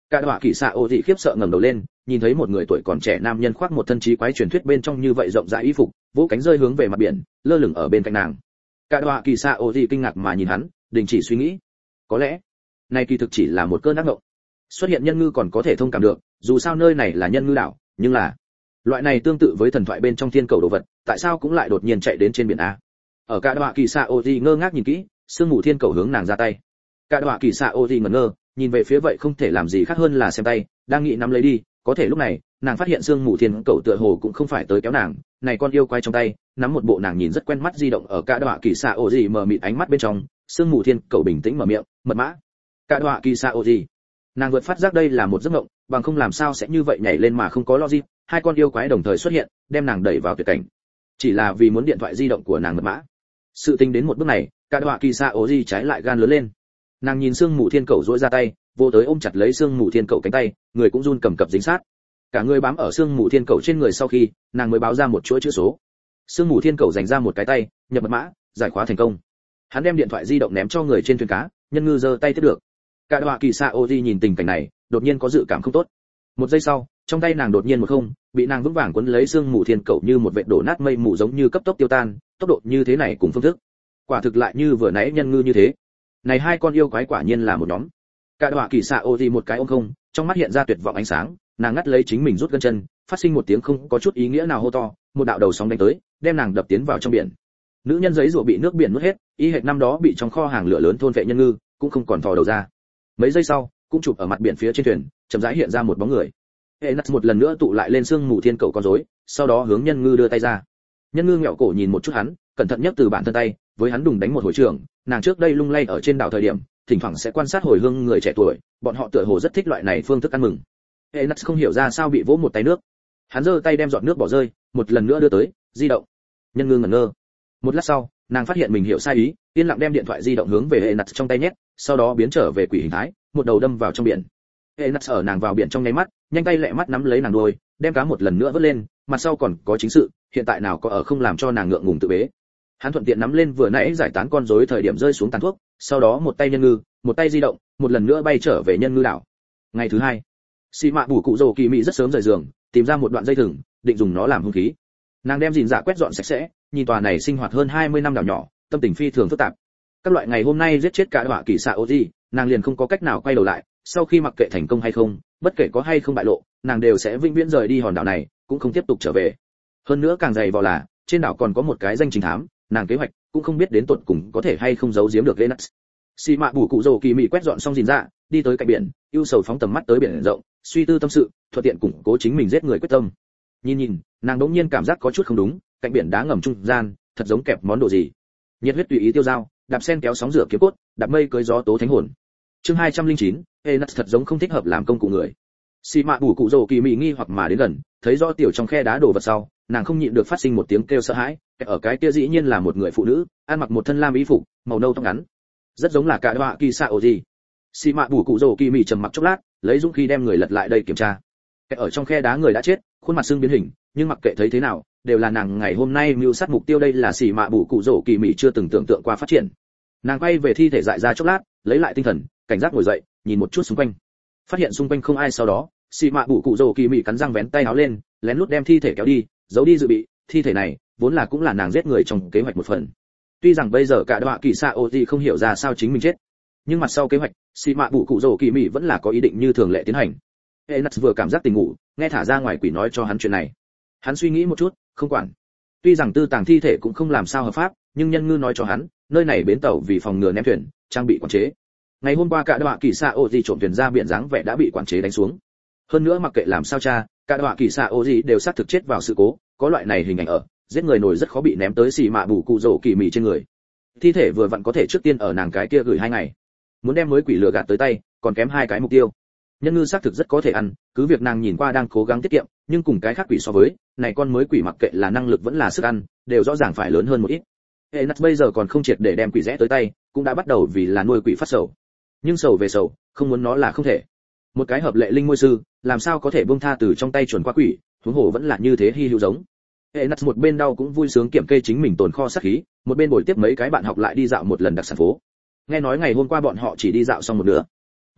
Cả đọa kỳ xạ ô dị khiếp sợ ngẩng đầu lên, nhìn thấy một người tuổi còn trẻ nam nhân khoác một thân trí quái truyền thuyết bên trong như vậy rộng rãi y phục, vỗ cánh rơi hướng về mặt biển, lơ lửng ở bên cạnh nàng. Cả đọa kỳ xạ ô dị kinh ngạc mà nhìn hắn, đình chỉ suy nghĩ. Có lẽ, này kỳ thực chỉ là một cơn ác mộng. Xuất hiện nhân ngư còn có thể thông cảm được, dù sao nơi này là nhân ngư đảo, nhưng là loại này tương tự với thần thoại bên trong thiên cầu đồ vật, tại sao cũng lại đột nhiên chạy đến trên biển a? Ở cả đọa kỳ xạ ô dị ngơ ngác nhìn kỹ, sương mù thiên cầu hướng nàng ra tay. Cả đọa kỳ xạ ô dị ngẩn ngơ, nhìn về phía vậy không thể làm gì khác hơn là xem tay, đang nghĩ nắm lấy đi, có thể lúc này, nàng phát hiện sương mù thiên cầu tựa hồ cũng không phải tới kéo nàng, này con yêu quái trong tay, nắm một bộ nàng nhìn rất quen mắt di động ở cả đọa kỳ xạ ô dị mờ mịt ánh mắt bên trong, sương mù thiên cầu bình tĩnh mở miệng, mật mã. Cả đọa kỳ xạ ô dị. Nàng vượt phát giác đây là một giấc mộng, bằng không làm sao sẽ như vậy nhảy lên mà không có logic, hai con yêu quái đồng thời xuất hiện, đem nàng đẩy vào tuyệt cảnh. Chỉ là vì muốn điện thoại di động của nàng mật mã. Sự tình đến một bước này, cả đọa kỳ xạ ô dị trái lại gan lớn lên. Nàng nhìn sương mù thiên cầu duỗi ra tay, vô tới ôm chặt lấy sương mù thiên cầu cánh tay, người cũng run cầm cập dính sát. Cả người bám ở sương mù thiên cầu trên người sau khi, nàng mới báo ra một chuỗi chữ số. Sương mù thiên cầu dành ra một cái tay, nhập mật mã, giải khóa thành công. Hắn đem điện thoại di động ném cho người trên thuyền cá, nhân ngư giơ tay tiếp được. Cả đọa kỳ xạ Oji nhìn tình cảnh này, đột nhiên có dự cảm không tốt. Một giây sau, trong tay nàng đột nhiên một không, bị nàng vững vàng quấn lấy sương mù thiên cầu như một vệt đổ nát mây mù giống như cấp tốc tiêu tan, tốc độ như thế này cùng phương thức, quả thực lại như vừa nãy nhân ngư như thế. Này hai con yêu quái quả nhiên là một nhóm. Cả đọa kỳ xạ Oji một cái ôm không, trong mắt hiện ra tuyệt vọng ánh sáng, nàng ngắt lấy chính mình rút gân chân, phát sinh một tiếng không có chút ý nghĩa nào hô to, một đạo đầu sóng đánh tới, đem nàng đập tiến vào trong biển. Nữ nhân giấy rùa bị nước biển nuốt hết, y hệt năm đó bị trong kho hàng lửa lớn thôn vệ nhân ngư, cũng không còn thò đầu ra. Mấy giây sau, cũng chụp ở mặt biển phía trên thuyền, chậm rãi hiện ra một bóng người. Enas một lần nữa tụ lại lên xương mù thiên cầu con rối, sau đó hướng nhân ngư đưa tay ra. Nhân ngư ngẹo cổ nhìn một chút hắn, cẩn thận nhất từ bản thân tay, với hắn đùng đánh một hồi trường, nàng trước đây lung lay ở trên đảo thời điểm, thỉnh thoảng sẽ quan sát hồi hương người trẻ tuổi, bọn họ tựa hồ rất thích loại này phương thức ăn mừng. Enas không hiểu ra sao bị vỗ một tay nước. Hắn giơ tay đem giọt nước bỏ rơi, một lần nữa đưa tới, di động. Nhân ngư ngẩn ngơ. Một lát sau, nàng phát hiện mình hiểu sai ý, yên lặng đem điện thoại di động hướng về Enas trong tay nhét, sau đó biến trở về quỷ hình thái, một đầu đâm vào trong biển. Enas ở nàng vào biển trong nháy mắt, nhanh tay lẹ mắt nắm lấy nàng đuôi, đem cá một lần nữa vớt lên, mặt sau còn có chính sự, hiện tại nào có ở không làm cho nàng ngượng ngùng tự bế. Hắn thuận tiện nắm lên vừa nãy giải tán con rối thời điểm rơi xuống tàn thuốc, sau đó một tay nhân ngư, một tay di động, một lần nữa bay trở về nhân ngư đảo. Ngày thứ hai, xì mạ bù cụ rồ kỳ mị rất sớm rời giường, tìm ra một đoạn dây thừng, định dùng nó làm hung khí. Nàng đem gìn dạ quét dọn sạch sẽ, nhìn tòa này sinh hoạt hơn hai mươi năm đảo nhỏ, tâm tình phi thường phức tạp. Các loại ngày hôm nay giết chết cả hỏa kỳ xạ Oji, nàng liền không có cách nào quay đầu lại, sau khi mặc kệ thành công hay không, bất kể có hay không bại lộ, nàng đều sẽ vĩnh viễn rời đi hòn đảo này, cũng không tiếp tục trở về. Hơn nữa càng dày vò là, trên đảo còn có một cái danh chính thám, nàng kế hoạch cũng không biết đến tận cùng có thể hay không giấu giếm được Lennox. Xì mạ bù cụ rồ kỳ mị quét dọn xong gìn dạ, đi tới cạnh biển, ưu sầu phóng tầm mắt tới biển rộng, suy tư tâm sự, thuận tiện củng cố chính mình giết người quyết tâm. Nhìn nhìn, nàng đống nhiên cảm giác có chút không đúng, cạnh biển đá ngầm trung gian, thật giống kẹp món đồ gì. Nhiệt huyết tùy ý tiêu dao, đạp sen kéo sóng rửa kiếm cốt, đạp mây cưỡi gió tố thánh hồn. Chương hai trăm lẻ chín, Enas thật giống không thích hợp làm công cụ người. Xì mạ bù cụ rồ kỳ mị nghi hoặc mà đến gần, thấy rõ tiểu trong khe đá đổ vật sau, nàng không nhịn được phát sinh một tiếng kêu sợ hãi, ở cái kia dĩ nhiên là một người phụ nữ, ăn mặc một thân lam y phục, màu nâu tóc ngắn, rất giống là cả họa kỳ xạ Oji. Xì mạ bù cụ rồ kỳ mị trầm mặc chốc lát, lấy dũng khí đem người lật lại đây kiểm tra. Ở trong khe đá người đã chết, khuôn mặt xương biến hình, nhưng mặc kệ thấy thế nào, đều là nàng ngày hôm nay mưu sát mục tiêu, đây là xì mạ bù cụ rồ kỳ mị chưa từng tưởng tượng qua phát triển. Nàng quay về thi thể dại ra chốc lát, lấy lại tinh thần, cảnh giác ngồi dậy, nhìn một chút xung quanh, phát hiện xung quanh không ai, sau đó xì mạ bù cụ rồ kỳ mị cắn răng vén tay áo lên, lén lút đem thi thể kéo đi, giấu đi dự bị. Thi thể này vốn là cũng là nàng giết người trong kế hoạch một phần. Tuy rằng bây giờ cả đọa kỳ xạ Oji không hiểu ra sao chính mình chết, nhưng mặt sau kế hoạch, xì mạ bù cụ rồ kỳ mị vẫn là có ý định như thường lệ tiến hành. Enas vừa cảm giác tỉnh ngủ, nghe thả ra ngoài quỷ nói cho hắn chuyện này. Hắn suy nghĩ một chút, không quản. Tuy rằng tư tàng thi thể cũng không làm sao hợp pháp, nhưng nhân ngư nói cho hắn, nơi này bến tàu vì phòng ngừa ném thuyền, trang bị quản chế. Ngày hôm qua cả đọa kỳ xạ Oji trộm thuyền ra biển dáng vẻ đã bị quản chế đánh xuống. Hơn nữa mặc kệ làm sao cha, cả đọa kỳ xạ Oji đều xác thực chết vào sự cố, có loại này hình ảnh ở, giết người nổi rất khó bị ném tới xì mạ bù cụ rồ kỳ mị trên người. Thi thể vừa vặn có thể trước tiên ở nàng cái kia gửi hai ngày. Muốn đem mới quỷ lừa gạt tới tay, còn kém hai cái mục tiêu. Nhân ngư xác thực rất có thể ăn, cứ việc nàng nhìn qua đang cố gắng tiết kiệm, nhưng cùng cái khác quỷ so với, này con mới quỷ mặc kệ là năng lực vẫn là sức ăn, đều rõ ràng phải lớn hơn một ít. Enas bây giờ còn không triệt để đem quỷ rẽ tới tay, cũng đã bắt đầu vì là nuôi quỷ phát sầu. Nhưng sầu về sầu, không muốn nó là không thể. Một cái hợp lệ linh môi sư, làm sao có thể buông tha từ trong tay chuẩn qua quỷ, huống hồ vẫn là như thế hy hữu giống. Enas một bên đau cũng vui sướng kiểm kê chính mình tồn kho sát khí, một bên bồi tiếp mấy cái bạn học lại đi dạo một lần đặc sản phố. Nghe nói ngày hôm qua bọn họ chỉ đi dạo xong một nửa.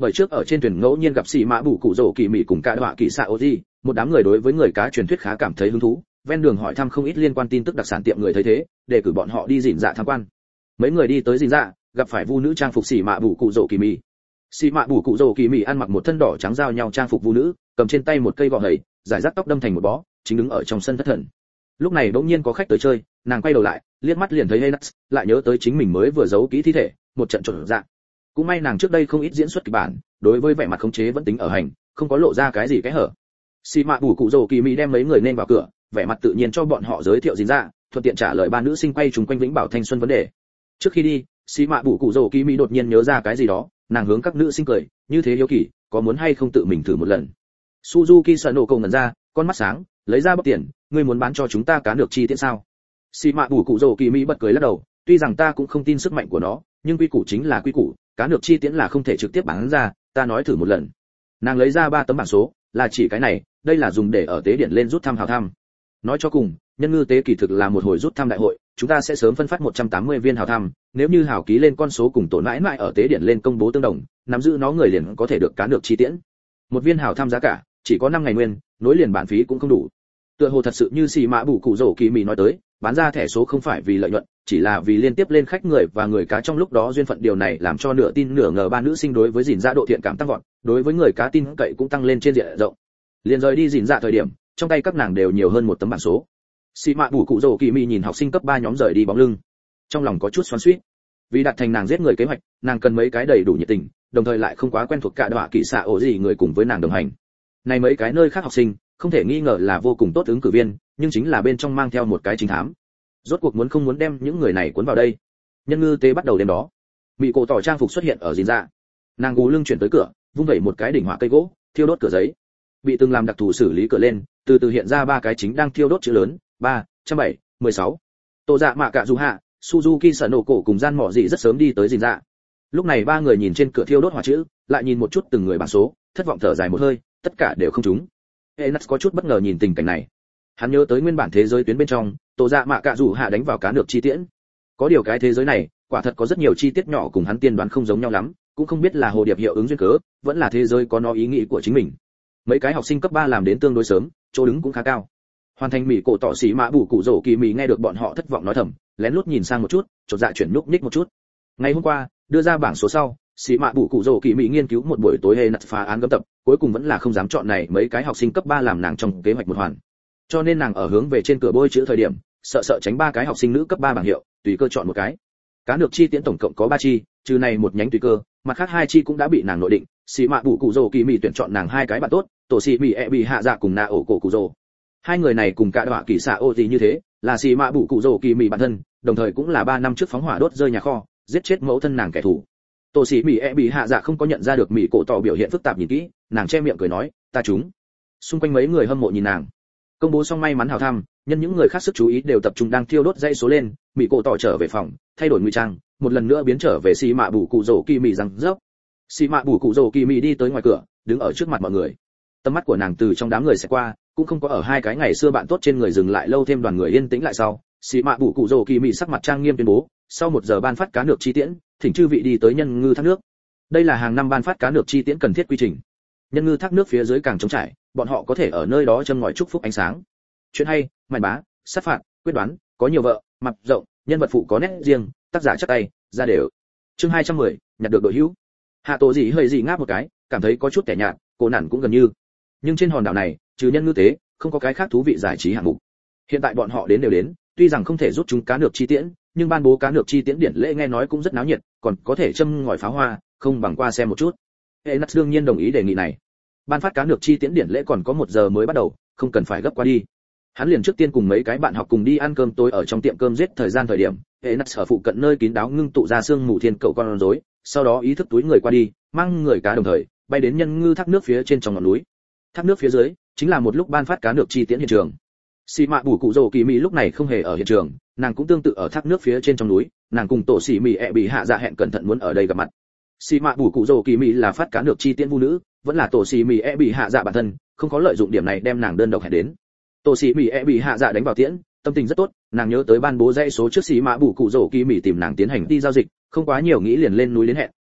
Bởi trước ở trên thuyền ngẫu nhiên gặp xì mã bù cụ rổ kỳ mị cùng cả đọa kỳ xạ ô gì, một đám người đối với người cá truyền thuyết khá cảm thấy hứng thú, ven đường hỏi thăm không ít liên quan tin tức đặc sản tiệm người thấy thế, để cử bọn họ đi dìn dạ tham quan. Mấy người đi tới dìn dạ, gặp phải vu nữ trang phục xì mã bù cụ rổ kỳ mị. Xì mã bù cụ rổ kỳ mị ăn mặc một thân đỏ trắng giao nhau trang phục vu nữ, cầm trên tay một cây gọt hầy, giải rác tóc đâm thành một bó, chính đứng ở trong sân thất thần. Lúc này bỗng nhiên có khách tới chơi, nàng quay đầu lại, liếc mắt liền thấy Enas, lại nhớ tới chính mình mới vừa giấu kỹ thi thể, một trận trộn dạ. Cũng may nàng trước đây không ít diễn xuất kịch bản, đối với vẻ mặt khống chế vẫn tính ở hành, không có lộ ra cái gì cái hở. Xì mạ bù cụ rồ kỳ mỹ đem mấy người nên vào cửa, vẻ mặt tự nhiên cho bọn họ giới thiệu dính ra, thuận tiện trả lời ba nữ sinh quay trùng quanh vĩnh bảo thanh xuân vấn đề. Trước khi đi, xì mạ bù cụ rồ kỳ mỹ đột nhiên nhớ ra cái gì đó, nàng hướng các nữ sinh cười, như thế hiếu kỳ, có muốn hay không tự mình thử một lần. Suzuki sợ nổ cầu ngẩn ra, con mắt sáng, lấy ra bóc tiền, ngươi muốn bán cho chúng ta cá được chi tiễn sao? Xì mạ bù cụ rồ kỳ mỹ bật cười lắc đầu, tuy rằng ta cũng không tin sức mạnh của nó, nhưng quy củ chính là quy củ, cá được chi tiễn là không thể trực tiếp bán ra, ta nói thử một lần. Nàng lấy ra ba tấm bảng số, là chỉ cái này, đây là dùng để ở tế điện lên rút thăm hào thăm. Nói cho cùng, nhân ngư tế kỳ thực là một hồi rút thăm đại hội, chúng ta sẽ sớm phân phát một trăm tám mươi viên hào thăm, nếu như hào ký lên con số cùng tổn mãi mãi ở tế điện lên công bố tương đồng, nắm giữ nó người liền có thể được cá được chi tiễn. Một viên hào thăm giá cả chỉ có năm ngày nguyên, nối liền bản phí cũng không đủ. Tựa hồ thật sự như xì mã bù cụ rổ kỳ mì nói tới, bán ra thẻ số không phải vì lợi nhuận, chỉ là vì liên tiếp lên khách người và người cá trong lúc đó duyên phận, điều này làm cho nửa tin nửa ngờ ba nữ sinh đối với dìn dạ độ thiện cảm tăng vọt, đối với người cá tin cậy cũng tăng lên trên diện rộng. Liền rời đi dìn dạ thời điểm, trong tay các nàng đều nhiều hơn một tấm bảng số. Xì mạ bù cụ rổ kỳ mì nhìn học sinh cấp ba nhóm rời đi bóng lưng, trong lòng có chút xoắn xuýt. Vì đạt thành nàng giết người kế hoạch, nàng cần mấy cái đầy đủ nhiệt tình, đồng thời lại không quá quen thuộc cả đọa kỵ xạ ổ gì người cùng với nàng đồng hành. Này mấy cái nơi khác học sinh, không thể nghi ngờ là vô cùng tốt ứng cử viên, nhưng chính là bên trong mang theo một cái chính thám. Rốt cuộc muốn không muốn đem những người này cuốn vào đây. Nhân ngư tế bắt đầu đêm đó, mỹ cổ tỏ trang phục xuất hiện ở dìn dạ. Nàng gù lưng chuyển tới cửa, vung vẩy một cái đỉnh hỏa cây gỗ, thiêu đốt cửa giấy. Bị từng làm đặc thù xử lý cửa lên, từ từ hiện ra ba cái chính đang thiêu đốt chữ lớn, ba, bảy, mười sáu. Tô Dạ Mạ Cạ Dù Hạ, Suzuki sợ nổ cổ cùng gian mỏ dị rất sớm đi tới dìn dạ. Lúc này ba người nhìn trên cửa thiêu đốt hỏa chữ, lại nhìn một chút từng người bảng số, thất vọng thở dài một hơi, tất cả đều không trúng. Enas có chút bất ngờ nhìn tình cảnh này. Hắn nhớ tới nguyên bản thế giới tuyến bên trong, Tô Dạ Mạ Cạ Dù Hạ đánh vào cá được chi tiễn. Có điều cái thế giới này, quả thật có rất nhiều chi tiết nhỏ cùng hắn tiên đoán không giống nhau lắm, cũng không biết là hồ điệp hiệu ứng duyên cớ, vẫn là thế giới có nó ý nghĩ của chính mình. Mấy cái học sinh cấp ba làm đến tương đối sớm, chỗ đứng cũng khá cao. Hoàn thành mỹ cổ tỏ xí mã bù cụ rổ kỳ mỹ nghe được bọn họ thất vọng nói thầm, lén lút nhìn sang một chút, chột dạ chuyển nhúc nhích một chút. Ngày hôm qua, đưa ra bảng số sau, xí mã bù cụ rổ kỳ mỹ nghiên cứu một buổi tối hay nặt phá án gấm tập, cuối cùng vẫn là không dám chọn này mấy cái học sinh cấp ba làm nàng trong kế hoạch một hoàn. Cho nên nàng ở hướng về trên cửa bôi chữ thời điểm, sợ sợ tránh ba cái học sinh nữ cấp ba bảng hiệu, tùy cơ chọn một cái. Cá được chi tiễn tổng cộng có ba chi, trừ này một nhánh tùy cơ, mặt khác hai chi cũng đã bị nàng nội định. Xí mạ bù cụ rồ kỳ mỹ tuyển chọn nàng hai cái bạn tốt, tổ xì mỹ e bị hạ dạ cùng na ổ cổ cụ rồ. Hai người này cùng cả đọa kỳ xạ ô gì như thế, là xì mạ bù cụ rồ kỳ mỹ bản thân, đồng thời cũng là ba năm trước phóng hỏa đốt rơi nhà kho, giết chết mẫu thân nàng kẻ thù. Tổ xì mỹ e bị hạ dạ không có nhận ra được mỹ cổ tỏ biểu hiện phức tạp nhìn kỹ, nàng che miệng cười nói, ta trúng. Xung quanh mấy người hâm mộ nhìn nàng. Công bố xong may mắn hào thăm, nhân những người khác sức chú ý đều tập trung đang thiêu đốt dây số lên, mỹ cổ tỏ trở về phòng, thay đổi ngụy trang, một lần nữa biến trở về xì mạ bù cụ rồ kỳ mỹ rằng dốc. Xì mạ bù cụ rồ kỳ mỹ đi tới ngoài cửa, đứng ở trước mặt mọi người. Tầm mắt của nàng từ trong đám người sẽ qua, cũng không có ở hai cái ngày xưa bạn tốt trên người dừng lại lâu thêm, đoàn người yên tĩnh lại sau. Xì mạ bù cụ rồ kỳ mỹ sắc mặt trang nghiêm tuyên bố, sau một giờ ban phát cá nược chi tiễn, thỉnh chư vị đi tới nhân ngư thác nước. Đây là hàng năm ban phát cá nược chi tiễn cần thiết quy trình. Nhân ngư thác nước phía dưới càng trống trải, bọn họ có thể ở nơi đó châm ngòi chúc phúc ánh sáng. Chuyện hay, màn bá, sát phạt, quyết đoán, có nhiều vợ, mặt rộng, nhân vật phụ có nét riêng, tác giả chắc tay, ra đều. Chương hai trăm mười, nhặt được đội hữu. Hạ Tổ gì hơi gì ngáp một cái, cảm thấy có chút kẻ nhạt, cô nản cũng gần như. Nhưng trên hòn đảo này, trừ nhân ngư tế, không có cái khác thú vị giải trí hạng mục. Hiện tại bọn họ đến đều đến, tuy rằng không thể rút chúng cá nược chi tiễn, nhưng ban bố cá nược chi tiễn điển lễ nghe nói cũng rất náo nhiệt, còn có thể châm ngòi pháo hoa, không bằng qua xem một chút. Enas đương nhiên đồng ý đề nghị này. Ban phát cá nược chi tiễn điển lễ còn có một giờ mới bắt đầu, không cần phải gấp qua đi. Hắn liền trước tiên cùng mấy cái bạn học cùng đi ăn cơm tối ở trong tiệm cơm giết thời gian thời điểm, Enas ở phụ cận nơi kín đáo ngưng tụ ra xương mù thiên cậu con rối, sau đó ý thức túi người qua đi, mang người cá đồng thời bay đến nhân ngư thác nước phía trên trong ngọn núi. Thác nước phía dưới chính là một lúc ban phát cá nược chi tiễn hiện trường. Xì mạ bù cụ rồ kỳ mỹ lúc này không hề ở hiện trường, nàng cũng tương tự ở thác nước phía trên trong núi, nàng cùng tổ xì mỹ ẹ bị hạ dạ hẹn cẩn thận muốn ở đây gặp mặt. Xì mạ bù cụ rồ kỳ mỹ là phát cá nược chi tiễn vu nữ, vẫn là tổ xì mỹ ẹ bị hạ dạ bản thân, không có lợi dụng điểm này đem nàng đơn độc hẹn đến. Tổ xì mỹ ẹ bị hạ dạ đánh vào tiễn, tâm tình rất tốt, nàng nhớ tới ban bố dãy số trước xì mạ bù cụ rồ kỳ mỹ tìm nàng tiến hành đi giao dịch, không quá nhiều nghĩ liền lên núi đến hẹn,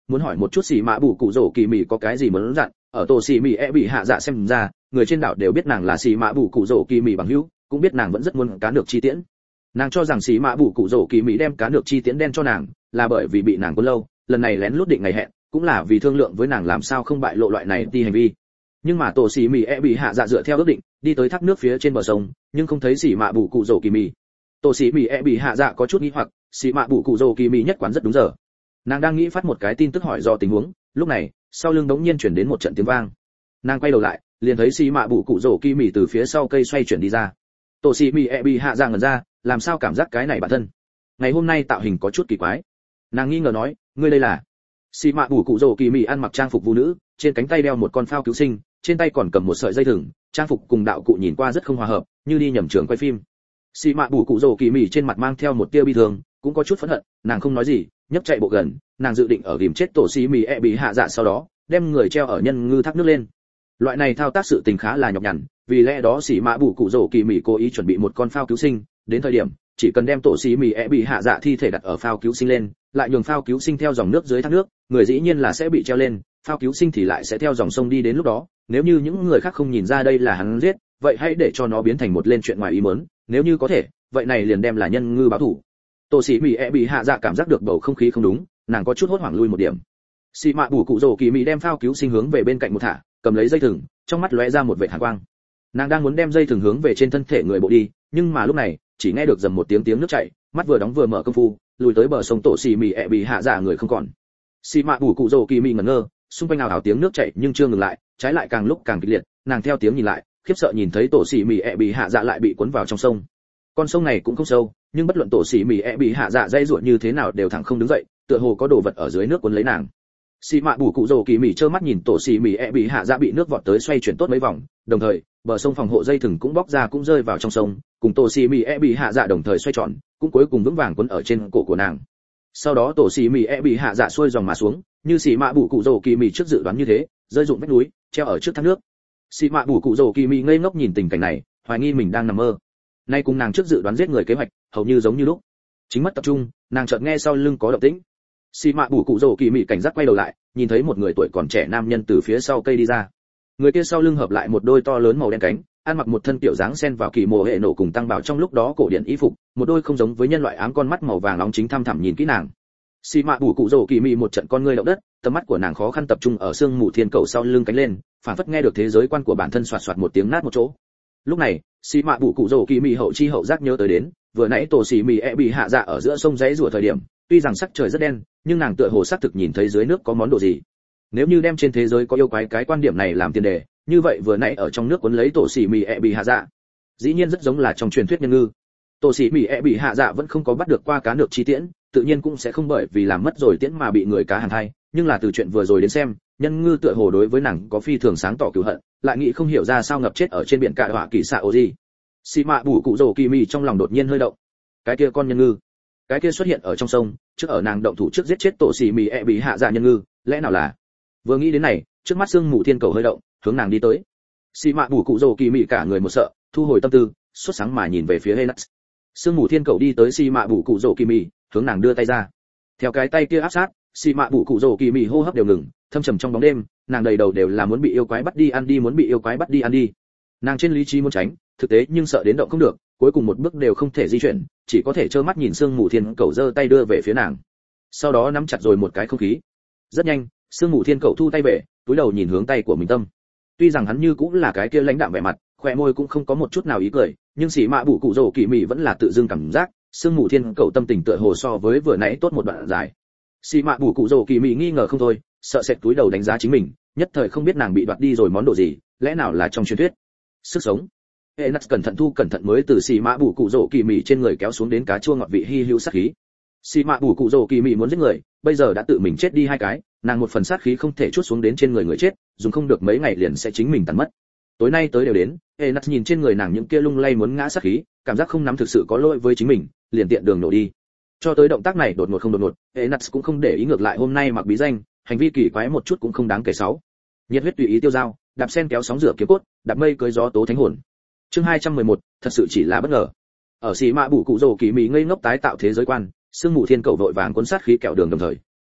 muốn hỏi một chút xì mạ bù cụ rổ kỳ mì có cái gì muốn dặn. Ở tổ xì mì e bị hạ dạ xem ra, người trên đảo đều biết nàng là xì mạ bù cụ rổ kỳ mì bằng hữu, cũng biết nàng vẫn rất muốn cá nược chi tiễn. Nàng cho rằng xì mạ bù cụ rổ kỳ mì đem cá nược chi tiễn đen cho nàng là bởi vì bị nàng cuốn lâu, lần này lén lút định ngày hẹn cũng là vì thương lượng với nàng làm sao không bại lộ loại này đi hành vi. Nhưng mà tổ xì mì e bị hạ dạ dựa theo ước định đi tới thác nước phía trên bờ sông, nhưng không thấy xì mạ bù cụ rổ kỳ mì. Tổ xì mì e bị hạ dạ có chút nghi hoặc, xì mạ bù cụ rổ kỳ mì nhất quán rất đúng giờ. Nàng đang nghĩ phát một cái tin tức hỏi do tình huống, lúc này sau lưng đống nhiên chuyển đến một trận tiếng vang. Nàng quay đầu lại, liền thấy xì mạ bù cụ rổ kỳ mì từ phía sau cây xoay chuyển đi ra. Tổ xì mì e bị hạ dạ ngẩn ra, làm sao cảm giác cái này bản thân ngày hôm nay tạo hình có chút kỳ quái. Nàng nghi ngờ nói, ngươi đây là? Xì mạ bù cụ rổ kỳ mì ăn mặc trang phục vũ nữ, trên cánh tay đeo một con phao cứu sinh, trên tay còn cầm một sợi dây thừng, trang phục cùng đạo cụ nhìn qua rất không hòa hợp, như đi nhầm trường quay phim. Xì mạ bù cụ rổ kỳ mì trên mặt mang theo một tia bi thương, cũng có chút phẫn hận, nàng không nói gì, nhấc chạy bộ gần, nàng dự định ở ghìm chết tổ xì mì e bị hạ dạ sau đó đem người treo ở nhân ngư thác nước lên. Loại này thao tác sự tình khá là nhọc nhằn, vì lẽ đó xì mạ bù cụ rổ kỳ mì cố ý chuẩn bị một con phao cứu sinh, đến thời điểm chỉ cần đem tổ xì mì e bị hạ dạ thi thể đặt ở phao cứu sinh lên, lại nhường phao cứu sinh theo dòng nước dưới thác nước, người dĩ nhiên là sẽ bị treo lên, phao cứu sinh thì lại sẽ theo dòng sông đi đến lúc đó, nếu như những người khác không nhìn ra đây là hắn giết, vậy hãy để cho nó biến thành một lên chuyện ngoài ý muốn, nếu như có thể, vậy này liền đem là nhân ngư báo thủ. Tổ xì mì e bị hạ dạ cảm giác được bầu không khí không đúng, nàng có chút hốt hoảng lui một điểm. Xì mạ bù cụ rổ kỳ mì đem phao cứu sinh hướng về bên cạnh một thả, cầm lấy dây thừng, trong mắt lóe ra một vệt hàn quang. Nàng đang muốn đem dây thừng hướng về trên thân thể người bộ đi, nhưng mà lúc này chỉ nghe được dầm một tiếng tiếng nước chảy, mắt vừa đóng vừa mở công phu, lùi tới bờ sông tổ xì mì e bị hạ dạ người không còn. Xì mạ bù cụ rổ kỳ mì ngẩn ngơ, xung quanh ảo ảo tiếng nước chảy nhưng chưa ngừng lại, trái lại càng lúc càng kịch liệt, nàng theo tiếng nhìn lại, khiếp sợ nhìn thấy tổ xì mì e bị hạ dạ lại bị cuốn vào trong sông. Con sông này cũng không sâu, nhưng bất luận tổ xì mì e bị hạ dạ dây ruột như thế nào đều thẳng không đứng dậy, tựa hồ có đồ vật ở dưới nước cuốn lấy nàng. Xì mạ bù cụ rổ kỳ mì trơ mắt nhìn tổ xì mì e bị hạ dạ bị nước vọt tới xoay chuyển tốt mấy vòng, đồng thời bờ sông phòng hộ dây thừng cũng bóc ra cũng rơi vào trong sông, cùng tổ xì mì e bị hạ dạ đồng thời xoay tròn, cũng cuối cùng vững vàng cuốn ở trên cổ của nàng. Sau đó tổ xì mì e bị hạ dạ xuôi dòng mà xuống, như xì mạ bù cụ rổ kỳ mì trước dự đoán như thế, rơi rụng vách núi, treo ở trước thác nước. Xì mạ bù cụ rổ kỳ mì ngây ngốc nhìn tình cảnh này, hoài nghi mình đang nằm mơ. Nay cùng nàng trước dự đoán giết người kế hoạch hầu như giống như lúc. Chính mất tập trung, nàng chợt nghe sau lưng có động tĩnh. Xì mạ bù cụ rổ kỳ mì cảnh giác quay đầu lại, nhìn thấy một người tuổi còn trẻ nam nhân từ phía sau cây đi ra. Người kia sau lưng hợp lại một đôi to lớn màu đen cánh, ăn mặc một thân kiểu dáng xen vào kỳ mồ hệ nổ cùng tăng bảo trong lúc đó cổ điển y phục, một đôi không giống với nhân loại ám con mắt màu vàng nóng chính thăm thẳm nhìn kỹ nàng. Xì mạ bù cụ rổ kỳ mì một trận con ngươi động đất, tầm mắt của nàng khó khăn tập trung ở xương mù thiên cầu sau lưng cánh lên, phản phất nghe được thế giới quan của bản thân xoạt xoạt một tiếng nát một chỗ. Lúc này, xì mạ bù cụ rổ kỳ mì hậu chi hậu giác nhớ tới đến, vừa nãy tổ xì mì e bị hạ dạ ở giữa sông rẽ rủa thời điểm, tuy rằng sắc trời rất đen, nhưng nàng tựa hồ xác thực nhìn thấy dưới nước có món đồ gì. Nếu như đem trên thế giới có yêu quái cái quan điểm này làm tiền đề, như vậy vừa nãy ở trong nước cuốn lấy tổ xì mì e bị hạ dạ, dĩ nhiên rất giống là trong truyền thuyết nhân ngư. Tổ xì mì e bị hạ dạ vẫn không có bắt được qua cá nược chi tiễn, tự nhiên cũng sẽ không bởi vì làm mất rồi tiễn mà bị người cá hàn hay, nhưng là từ chuyện vừa rồi đến xem, nhân ngư tựa hồ đối với nàng có phi thường sáng tỏ cừu hận, lại nghĩ không hiểu ra sao ngập chết ở trên biển cạn hỏa kỳ xạ ô gì. Xì mạ bù cụ rổ kỳ mì trong lòng đột nhiên hơi động. Cái kia con nhân ngư, cái kia xuất hiện ở trong sông, trước ở nàng động thủ trước giết chết tổ xì mì e bị hạ dạ nhân ngư, lẽ nào là? Vừa nghĩ đến này, trước mắt sương mù thiên cầu hơi động, hướng nàng đi tới. Xì mạ bù cụ rổ kỳ mì cả người một sợ, thu hồi tâm tư, xuất sáng mà nhìn về phía Helix. Sương mù thiên cầu đi tới xì mạ bù cụ rổ kỳ mì, hướng nàng đưa tay ra. Theo cái tay kia áp sát, xì mạ bù cụ rổ kỳ mì hô hấp đều ngừng, thâm trầm trong bóng đêm, nàng đầy đầu đều là muốn bị yêu quái bắt đi ăn đi, muốn bị yêu quái bắt đi ăn đi. Nàng trên lý trí muốn tránh, thực tế nhưng sợ đến động không được, cuối cùng một bước đều không thể di chuyển, chỉ có thể trơ mắt nhìn sương mù thiên cầu giơ tay đưa về phía nàng. Sau đó nắm chặt rồi một cái không khí. Rất nhanh, sương mù thiên cầu thu tay về, cúi đầu nhìn hướng tay của mình tâm. Tuy rằng hắn như cũng là cái kia lãnh đạm vẻ mặt, khóe môi cũng không có một chút nào ý cười, nhưng xì mạ bù cụ rổ kỳ mì vẫn là tự dưng cảm giác, sương mù thiên cầu tâm tình tựa hồ so với vừa nãy tốt một đoạn dài. Xì mạ bù cụ rổ kỳ mì nghi ngờ không thôi, sợ sệt cúi đầu đánh giá chính mình, nhất thời không biết nàng bị đoạt đi rồi món đồ gì, lẽ nào là trong truyền thuyết sức sống. Enas cẩn thận thu cẩn thận mới từ xì mạ bù cụ rổ kỳ mì trên người kéo xuống đến cá chua ngọt vị hi hữu sát khí. Xì mạ bù cụ rổ kỳ mì muốn giết người, bây giờ đã tự mình chết đi hai cái, nàng một phần sát khí không thể chuốt xuống đến trên người người chết, dùng không được mấy ngày liền sẽ chính mình tàn mất. Tối nay tới đều đến, Enas nhìn trên người nàng những kia lung lay muốn ngã sát khí, cảm giác không nắm thực sự có lỗi với chính mình, liền tiện đường nổ đi. Cho tới động tác này đột ngột không đột ngột, Enas cũng không để ý, ngược lại hôm nay mặc bí danh, hành vi kỳ quái một chút cũng không đáng kể sáu. Nhiệt huyết tùy ý tiêu dao, đạp sen kéo sóng rửa kiếm cốt, đạp mây cưới gió tố thánh hồn. Chương hai trăm mười một, thật sự chỉ là bất ngờ. Ở xì mạ bù cụ rổ kỳ mì ngây ngốc tái tạo thế giới quan, sương mù thiên cầu vội vàng cuốn sát khí kẹo đường đồng thời.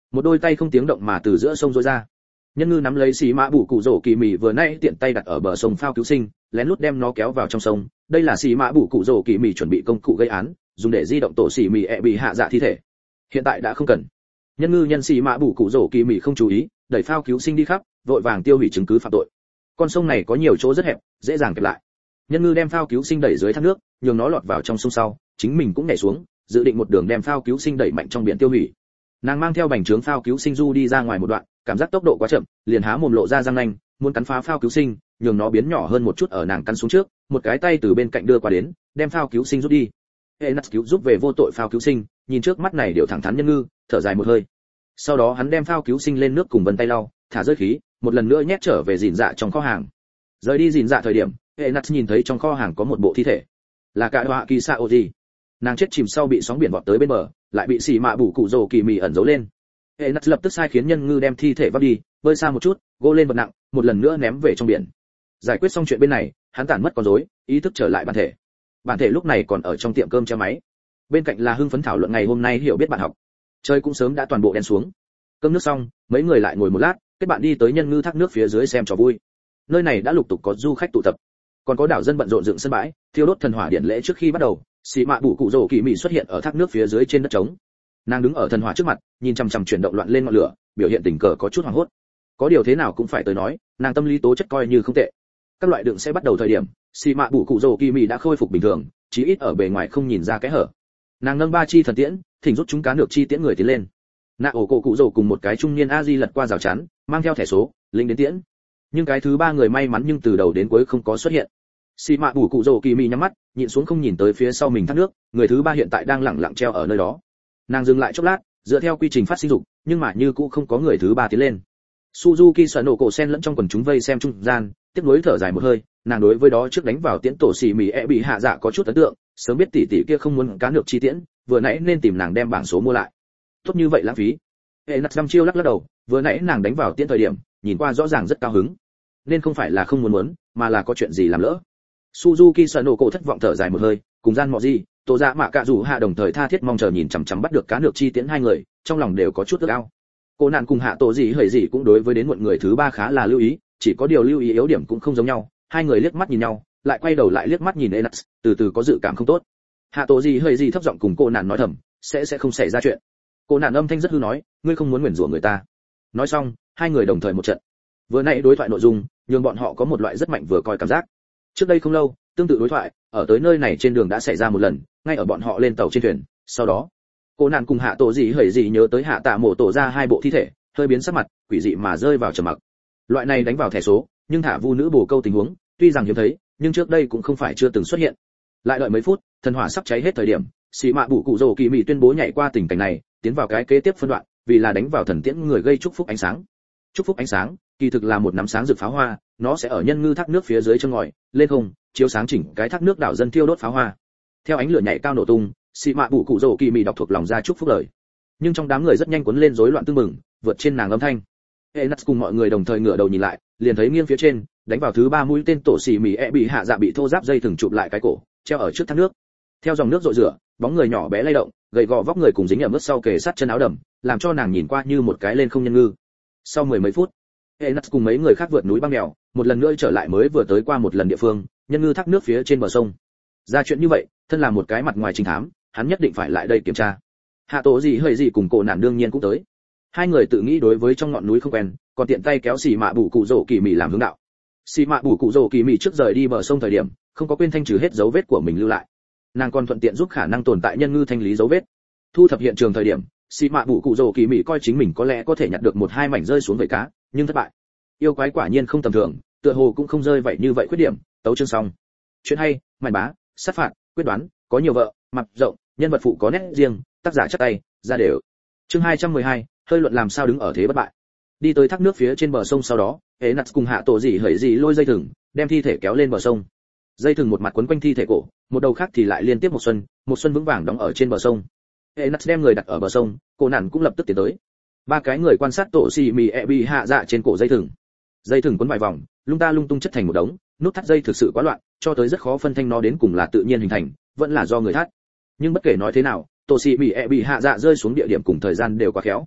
một đôi tay không tiếng động mà từ giữa sông rối ra. Nhân ngư nắm lấy xì mã bù cụ rổ kỳ mì vừa nãy tiện tay đặt ở bờ sông phao cứu sinh, lén lút đem nó kéo vào trong sông. Đây là xì mã bù cụ rổ kỳ mì chuẩn bị công cụ gây án, dùng để di động tổ xì mì ẹ bị hạ dạ thi thể. Hiện tại đã không cần. Nhân ngư nhân xì mã bù cụ rổ kỳ mì không chú ý, đẩy phao cứu sinh đi khắp, vội vàng tiêu hủy chứng cứ phạm tội. Con sông này có nhiều chỗ rất hẹp, dễ dàng kẹp lại. Nhân ngư đem phao cứu sinh đẩy dưới thác nước, nhường nó lọt vào trong sông sau, chính mình cũng nhảy xuống, dự định một đường đem phao cứu sinh đẩy mạnh trong biển tiêu hủy. Nàng mang theo bành trướng phao cứu sinh du đi ra ngoài một đoạn, cảm giác tốc độ quá chậm, liền há mồm lộ ra răng nanh, muốn cắn phá phao cứu sinh, nhường nó biến nhỏ hơn một chút ở nàng cắn xuống trước, một cái tay từ bên cạnh đưa qua đến, đem phao cứu sinh rút đi. Enas cứu giúp về vô tội phao cứu sinh, nhìn trước mắt này điều thẳng thắn nhân ngư, thở dài một hơi. Sau đó hắn đem phao cứu sinh lên nước cùng vân tay lau, thả rơi khí, một lần nữa nhét trở về gìn dạ trong kho hàng. Rời đi gìn dạ thời điểm, Enas nhìn thấy trong kho hàng có một bộ thi thể, là cả Họa Kỳ Saoji. Nàng chết chìm sau bị sóng biển vọt tới bên bờ, lại bị xì mạ bù cụ rồ kỳ mì ẩn giấu lên. Enas lập tức sai khiến nhân ngư đem thi thể vác đi, bơi xa một chút, gô lên vật nặng, một lần nữa ném về trong biển. Giải quyết xong chuyện bên này, hắn tản mất con rối, ý thức trở lại bản thể. Bản thể lúc này còn ở trong tiệm cơm treo máy. Bên cạnh là hưng phấn thảo luận ngày hôm nay hiểu biết bạn học. Chơi cũng sớm đã toàn bộ đen xuống. Cơm nước xong, mấy người lại ngồi một lát, kết bạn đi tới nhân ngư thác nước phía dưới xem trò vui. Nơi này đã lục tục có du khách tụ tập, còn có đảo dân bận rộn dựng sân bãi, thiêu đốt thần hỏa điện lễ trước khi bắt đầu. Xì mạ bù cụ rồ kỳ mị xuất hiện ở thác nước phía dưới trên đất trống. Nàng đứng ở thần hỏa trước mặt, nhìn chằm chằm chuyển động loạn lên ngọn lửa, biểu hiện tình cờ có chút hoảng hốt. Có điều thế nào cũng phải tới nói, nàng tâm lý tố chất coi như không tệ. Các loại đựng sẽ bắt đầu thời điểm, xì mạ bù cụ rồ kỳ mị đã khôi phục bình thường, chí ít ở bề ngoài không nhìn ra cái hở. Nàng nâng ba chi thần tiễn, thỉnh rút chúng cá nược chi tiễn người tiến lên. Nạ ổ cổ cụ rồ cùng một cái trung niên a di lật qua rào chắn, mang theo thẻ số, lính đến tiễn. Nhưng cái thứ ba người may mắn nhưng từ đầu đến cuối không có xuất hiện. Xì mạ bù cụ rồ kỳ mị nhắm mắt, nhịn xuống không nhìn tới phía sau mình thác nước, người thứ ba hiện tại đang lẳng lặng treo ở nơi đó. Nàng dừng lại chốc lát, dựa theo quy trình phát sinh dục, nhưng mà như cũ không có người thứ ba tiến lên. Suzuki sợ nổ cổ sen lẫn trong quần chúng vây xem trung gian, tiếp nối thở dài một hơi, nàng đối với đó trước đánh vào tiễn tổ xì mì e bị hạ dạ có chút ấn tượng, sớm biết tỷ tỷ kia không muốn cá nược chi tiễn, vừa nãy nên tìm nàng đem bảng số mua lại. Tốt như vậy lãng phí. Enas năm chiêu lắc lắc đầu, vừa nãy nàng đánh vào tiễn thời điểm, nhìn qua rõ ràng rất cao hứng, nên không phải là không muốn muốn, mà là có chuyện gì làm lỡ. Suzuki sợ nổ cổ thất vọng thở dài một hơi, cùng gian mọ gì, tổ dạ mạ cạ rủ hạ đồng thời tha thiết mong chờ nhìn chằm chằm bắt được cá nược chi tiễn hai người, trong lòng đều có chút ước ao. Cô nạn cùng hạ tổ gì hời gì cũng đối với đến một người thứ ba khá là lưu ý, chỉ có điều lưu ý yếu điểm cũng không giống nhau. Hai người liếc mắt nhìn nhau, lại quay đầu lại liếc mắt nhìn Enas, từ từ có dự cảm không tốt. Hạ tổ gì hời gì thấp giọng cùng cô nạn nói thầm, sẽ sẽ không xảy ra chuyện. Cô nạn âm thanh rất hư nói, ngươi không muốn nguyền rủa người ta. Nói xong, hai người đồng thời một trận. Vừa nãy đối thoại nội dung, nhưng bọn họ có một loại rất mạnh vừa coi cảm giác. Trước đây không lâu, tương tự đối thoại ở tới nơi này trên đường đã xảy ra một lần, ngay ở bọn họ lên tàu trên thuyền. Sau đó, cô nạn cùng hạ tổ gì hời gì nhớ tới hạ tạ mổ tổ ra hai bộ thi thể, hơi biến sắc mặt, quỷ dị mà rơi vào trầm mặc. Loại này đánh vào thẻ số, nhưng thả vu nữ bồ câu tình huống, tuy rằng hiếm thấy, nhưng trước đây cũng không phải chưa từng xuất hiện. Lại đợi mấy phút, thần hỏa sắp cháy hết thời điểm, xì mạ bù cụ rồ kỳ mị tuyên bố nhảy qua tình cảnh này, tiến vào cái kế tiếp phân đoạn, vì là đánh vào thần tiễn người gây chúc phúc ánh sáng. Chúc phúc ánh sáng, kỳ thực là một nắm sáng rực pháo hoa, nó sẽ ở nhân ngư thác nước phía dưới chân ngòi, lên không, chiếu sáng chỉnh cái thác nước đảo dân thiêu đốt pháo hoa. Theo ánh lửa nhảy cao nổ tung, xì mạ bù cụ rồ kỳ mị đọc thuộc lòng ra chúc phúc lời. Nhưng trong đám người rất nhanh cuốn lên rối loạn tương mừng, vượt trên nàng âm thanh. Enas cùng mọi người đồng thời ngửa đầu nhìn lại, liền thấy nghiêng phía trên, đánh vào thứ ba mũi tên tổ xì mì e bị hạ dạ bị thô giáp dây thừng chụp lại cái cổ, treo ở trước thác nước. Theo dòng nước rội rửa, bóng người nhỏ bé lay động, gầy gò vóc người cùng dính ở mức sau kề sát chân áo đầm, làm cho nàng nhìn qua như một cái lên không nhân ngư. Sau mười mấy phút, Enas cùng mấy người khác vượt núi băng đèo, một lần nữa trở lại mới vừa tới qua một lần địa phương, nhân ngư thác nước phía trên bờ sông. Ra chuyện như vậy, thân là một cái mặt ngoài trinh thám, hắn nhất định phải lại đây kiểm tra. Hạ tổ gì hơi gì cùng cổ nạn đương nhiên cũng tới. Hai người tự nghĩ đối với trong ngọn núi không quen, còn tiện tay kéo xì mạ bù cụ rồ kỳ mị làm hướng đạo. Xì mạ bù cụ rồ kỳ mị trước rời đi bờ sông thời điểm, không có quên thanh trừ hết dấu vết của mình lưu lại. Nàng còn thuận tiện giúp khả năng tồn tại nhân ngư thanh lý dấu vết. Thu thập hiện trường thời điểm, xì mạ bù cụ rồ kỳ mị coi chính mình có lẽ có thể nhặt được một hai mảnh rơi xuống vảy cá, nhưng thất bại. Yêu quái quả nhiên không tầm thường, tựa hồ cũng không rơi vậy như vậy khuyết điểm. Tấu chương xong. Chuyện hay, màn bá, sát phạt, quyết đoán, có nhiều vợ, mặt rộng, nhân vật phụ có nét riêng, tác giả chắc tay, ra đều. Chương hai trăm mười hai, hơi luận làm sao đứng ở thế bất bại. Đi tới thác nước phía trên bờ sông sau đó, Enas cùng hạ tổ gì hởi gì lôi dây thừng, đem thi thể kéo lên bờ sông. Dây thừng một mặt quấn quanh thi thể cổ, một đầu khác thì lại liên tiếp một xuân, một xuân vững vàng đóng ở trên bờ sông. Enas đem người đặt ở bờ sông, cô nạn cũng lập tức tiến tới. Ba cái người quan sát tổ xì mì e bị hạ dạ trên cổ dây thừng. Dây thừng quấn vài vòng, lung ta lung tung chất thành một đống, nút thắt dây thực sự quá loạn, cho tới rất khó phân thanh nó đến cùng là tự nhiên hình thành, vẫn là do người thắt. Nhưng bất kể nói thế nào, tổ xì mì e bị hạ dạ rơi xuống địa điểm cùng thời gian đều quá khéo.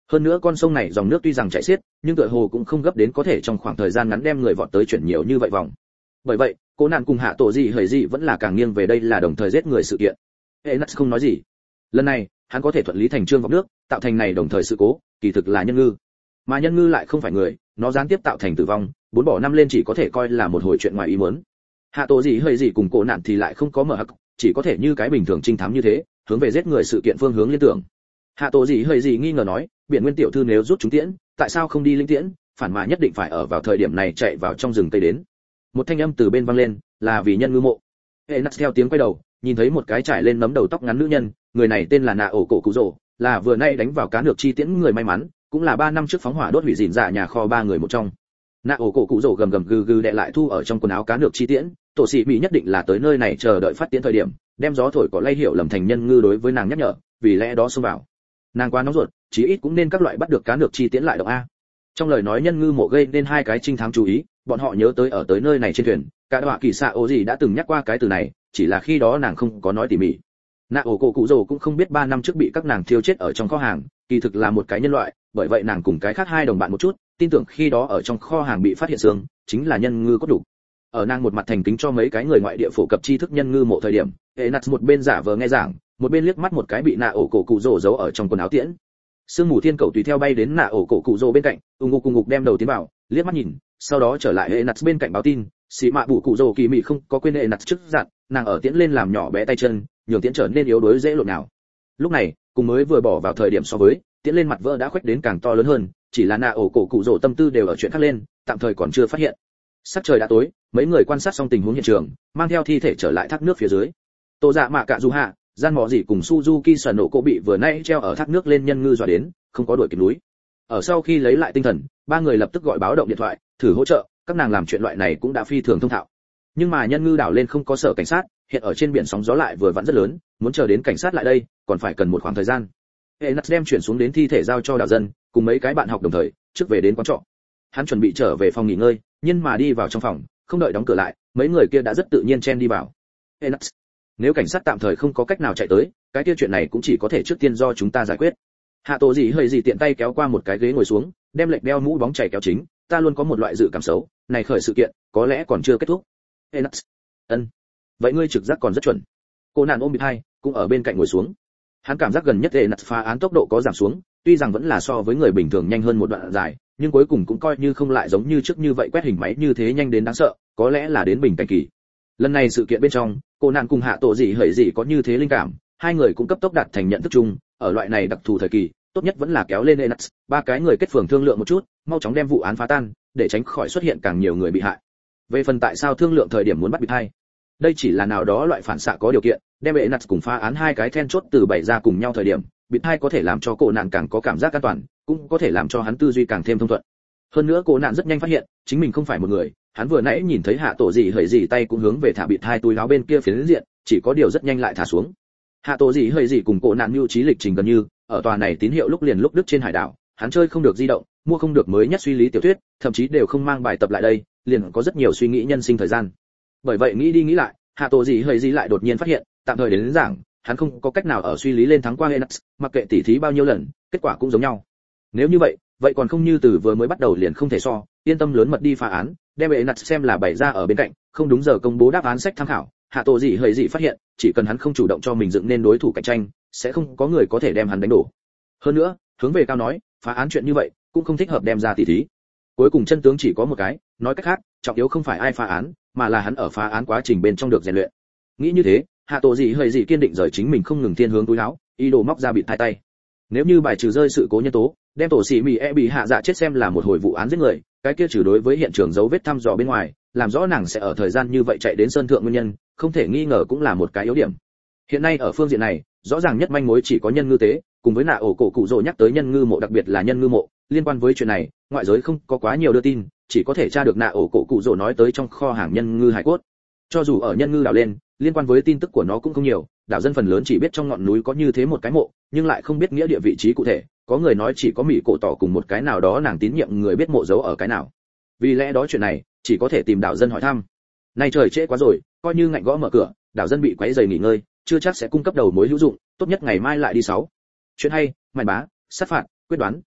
Hơn nữa con sông này dòng nước tuy rằng chảy xiết, nhưng tựa hồ cũng không gấp đến có thể trong khoảng thời gian ngắn đem người vọt tới chuyển nhiều như vậy vòng. Bởi vậy, Cố Nạn cùng Hạ Tổ Dị Hởi Dị vẫn là càng nghiêng về đây là đồng thời giết người sự kiện. Enas không nói gì. Lần này, hắn có thể thuận lý thành trương vọt nước, tạo thành này đồng thời sự cố, kỳ thực là nhân ngư. Mà nhân ngư lại không phải người, nó gián tiếp tạo thành tử vong, bốn bỏ năm lên chỉ có thể coi là một hồi chuyện ngoài ý muốn. Hạ Tổ Dị Hởi Dị cùng Cố Nạn thì lại không có mở hắc, chỉ có thể như cái bình thường trinh thám như thế, hướng về giết người sự kiện phương hướng liên tưởng. Hạ Tổ Dị Hởi Dị nghi ngờ nói, Biển Nguyên tiểu thư nếu rút chúng tiễn, tại sao không đi linh tiễn, phản mà nhất định phải ở vào thời điểm này chạy vào trong rừng tây đến. Một thanh âm từ bên vang lên, là vì nhân ngư mộ. Enas theo tiếng quay đầu, nhìn thấy một cái trải lên nấm đầu tóc ngắn nữ nhân, người này tên là Nạ Ổ Cổ Cụ Rồ, là vừa nay đánh vào cá nược chi tiễn người may mắn, cũng là ba năm trước phóng hỏa đốt hủy dìn dạ nhà kho ba người một trong. Nạ Ổ Cổ Cụ Rồ gầm gầm gừ gừ đè lại thu ở trong quần áo cá nược chi tiễn, tổ sĩ mỹ nhất định là tới nơi này chờ đợi phát tiễn thời điểm, đem gió thổi có lay hiệu lầm thành nhân ngư đối với nàng nhắc nhở, vì lẽ đó xông vào. Nàng quá nóng ruột, chí ít cũng nên các loại bắt được cá nược chi tiễn lại động a. Trong lời nói nhân ngư mộ gây nên hai cái trinh thám chú ý, bọn họ nhớ tới ở tới nơi này trên thuyền, cả đọa kỳ xạ ô gì đã từng nhắc qua cái từ này, chỉ là khi đó nàng không có nói tỉ mỉ. Nạ Ổ Cổ Cụ Rồ cũng không biết ba năm trước bị các nàng thiêu chết ở trong kho hàng, kỳ thực là một cái nhân loại, bởi vậy nàng cùng cái khác hai đồng bạn một chút, tin tưởng khi đó ở trong kho hàng bị phát hiện xương, chính là nhân ngư cốt đủ. Ở nàng một mặt thành kính cho mấy cái người ngoại địa phổ cập tri thức nhân ngư mộ thời điểm, Enas một bên giả vờ nghe giảng, một bên liếc mắt một cái bị Nạ Ổ Cổ Cụ Rồ giấu ở trong quần áo tiễn. Sương mù thiên cầu tùy theo bay đến Nạ Ổ Cổ Cụ Rồ bên cạnh, ung ngục cùng ngục đem đầu tiến vào, liếc mắt nhìn, sau đó trở lại Enas bên cạnh báo tin, xì mạ bụ cụ Rồ kỳ mị không có quên Enas trước dặn, nàng ở tiễn lên làm nhỏ bé tay chân, nhường tiễn trở nên yếu đuối dễ lộn nào. Lúc này, cùng mới vừa bỏ vào thời điểm so với, tiễn lên mặt vỡ đã khuếch đến càng to lớn hơn, chỉ là Nạ Ổ Cổ Cụ Rồ tâm tư đều ở chuyện khác lên, tạm thời còn chưa phát hiện. Sắc trời đã tối, mấy người quan sát xong tình huống hiện trường, mang theo thi thể trở lại thác nước phía dưới. Tô Dạ Mạ Cạ Du Hạ, gian mỏ gì cùng Suzuki Sở Nổ Cổ bị vừa nãy treo ở thác nước lên nhân ngư dọa đến, không có đuổi kịp núi. Ở sau khi lấy lại tinh thần, ba người lập tức gọi báo động điện thoại, thử hỗ trợ, các nàng làm chuyện loại này cũng đã phi thường thông thạo. Nhưng mà nhân ngư đảo lên không có sở cảnh sát, hiện ở trên biển sóng gió lại vừa vặn rất lớn, muốn chờ đến cảnh sát lại đây, còn phải cần một khoảng thời gian. Enas đem chuyển xuống đến thi thể giao cho đảo dân, cùng mấy cái bạn học đồng thời, trước về đến quán trọ. Hắn chuẩn bị trở về phòng nghỉ ngơi, nhưng mà đi vào trong phòng, không đợi đóng cửa lại, mấy người kia đã rất tự nhiên chen đi vào. Enas, nếu cảnh sát tạm thời không có cách nào chạy tới, cái kia chuyện này cũng chỉ có thể trước tiên do chúng ta giải quyết. Hạ Tổ Dị hơi gì tiện tay kéo qua một cái ghế ngồi xuống, đem lệch đeo mũ bóng chảy kéo chính, ta luôn có một loại dự cảm xấu, này khởi sự kiện, có lẽ còn chưa kết thúc. Enas, ân, vậy ngươi trực giác còn rất chuẩn. Cô nạn ôm bịt hai, cũng ở bên cạnh ngồi xuống. Hắn cảm giác gần nhất Enas phá án tốc độ có giảm xuống, tuy rằng vẫn là so với người bình thường nhanh hơn một đoạn dài, nhưng cuối cùng cũng coi như không lại giống như trước như vậy quét hình máy như thế nhanh đến đáng sợ, có lẽ là đến bình cảnh kỳ. Lần này sự kiện bên trong, cô nạn cùng Hạ Tổ Dị hởi gì có như thế linh cảm, hai người cũng cấp tốc đạt thành nhận thức chung, ở loại này đặc thù thời kỳ, tốt nhất vẫn là kéo lên Enas, ba cái người kết phường thương lượng một chút, mau chóng đem vụ án phá tan, để tránh khỏi xuất hiện càng nhiều người bị hại. Về phần tại sao thương lượng thời điểm muốn bắt bịt hai, đây chỉ là nào đó loại phản xạ có điều kiện, đem Enas cùng phá án hai cái then chốt từ bảy ra cùng nhau thời điểm, bịt hai có thể làm cho cô nạn càng có cảm giác an toàn, cũng có thể làm cho hắn tư duy càng thêm thông thuận. Hơn nữa cô nạn rất nhanh phát hiện, chính mình không phải một người, hắn vừa nãy nhìn thấy Hạ Tổ Dị hởi gì tay cũng hướng về thả bịt hai túi áo bên kia phiến diện, chỉ có điều rất nhanh lại thả xuống. Hạ Tổ Dị hởi gì cùng cô nạn mưu trí lịch trình gần như, ở tòa này tín hiệu lúc liền lúc đứt trên hải đảo, hắn chơi không được di động, mua không được mới nhất suy lý tiểu thuyết, thậm chí đều không mang bài tập lại đây, liền có rất nhiều suy nghĩ nhân sinh thời gian. Bởi vậy nghĩ đi nghĩ lại, Hạ Tổ Dị hởi gì lại đột nhiên phát hiện, tạm thời đến, đến giảng, hắn không có cách nào ở suy lý lên thắng qua Enas, mặc kệ tỉ thí bao nhiêu lần, kết quả cũng giống nhau. Nếu như vậy, vậy còn không như từ vừa mới bắt đầu liền không thể so, yên tâm lớn mật đi phá án, đem Enas xem là bày ra ở bên cạnh, không đúng giờ công bố đáp án sách tham khảo. Hạ Tổ Dị hởi gì phát hiện, chỉ cần hắn không chủ động cho mình dựng nên đối thủ cạnh tranh, sẽ không có người có thể đem hắn đánh đổ. Hơn nữa, hướng về cao nói, phá án chuyện như vậy, cũng không thích hợp đem ra tỉ thí. Cuối cùng chân tướng chỉ có một cái, nói cách khác, trọng yếu không phải ai phá án, mà là hắn ở phá án quá trình bên trong được rèn luyện. Nghĩ như thế, Hạ Tổ Dị hơi gì kiên định rời chính mình không ngừng thiên hướng túi áo, ý đồ móc ra bịt hai tay. Nếu như bài trừ rơi sự cố nhân tố, đem tổ sĩ mỹ e bị hạ dạ chết xem là một hồi vụ án giết người, cái kia trừ đối với hiện trường dấu vết thăm dò bên ngoài, làm rõ nàng sẽ ở thời gian như vậy chạy đến sơn thượng nguyên nhân, không thể nghi ngờ cũng là một cái yếu điểm. Hiện nay ở phương diện này, rõ ràng nhất manh mối chỉ có nhân ngư tế, cùng với Nạ Ổ Cổ Cụ Rồ nhắc tới nhân ngư mộ, đặc biệt là nhân ngư mộ, liên quan với chuyện này, ngoại giới không có quá nhiều đưa tin, chỉ có thể tra được Nạ Ổ Cổ Cụ Rồ nói tới trong kho hàng nhân ngư hải cốt. Cho dù ở nhân ngư đảo lên, liên quan với tin tức của nó cũng không nhiều, đảo dân phần lớn chỉ biết trong ngọn núi có như thế một cái mộ, nhưng lại không biết nghĩa địa vị trí cụ thể, có người nói chỉ có mỹ cổ tỏ cùng một cái nào đó nàng tín nhiệm người biết mộ giấu ở cái nào. Vì lẽ đó chuyện này chỉ có thể tìm đảo dân hỏi thăm. Nay trời trễ quá rồi, coi như ngạnh gõ mở cửa, đảo dân bị quấy rầy nghỉ ngơi, chưa chắc sẽ cung cấp đầu mối hữu dụng, tốt nhất ngày mai lại đi sáu. Chuyện hay, màn bá, sát phạt, quyết đoán,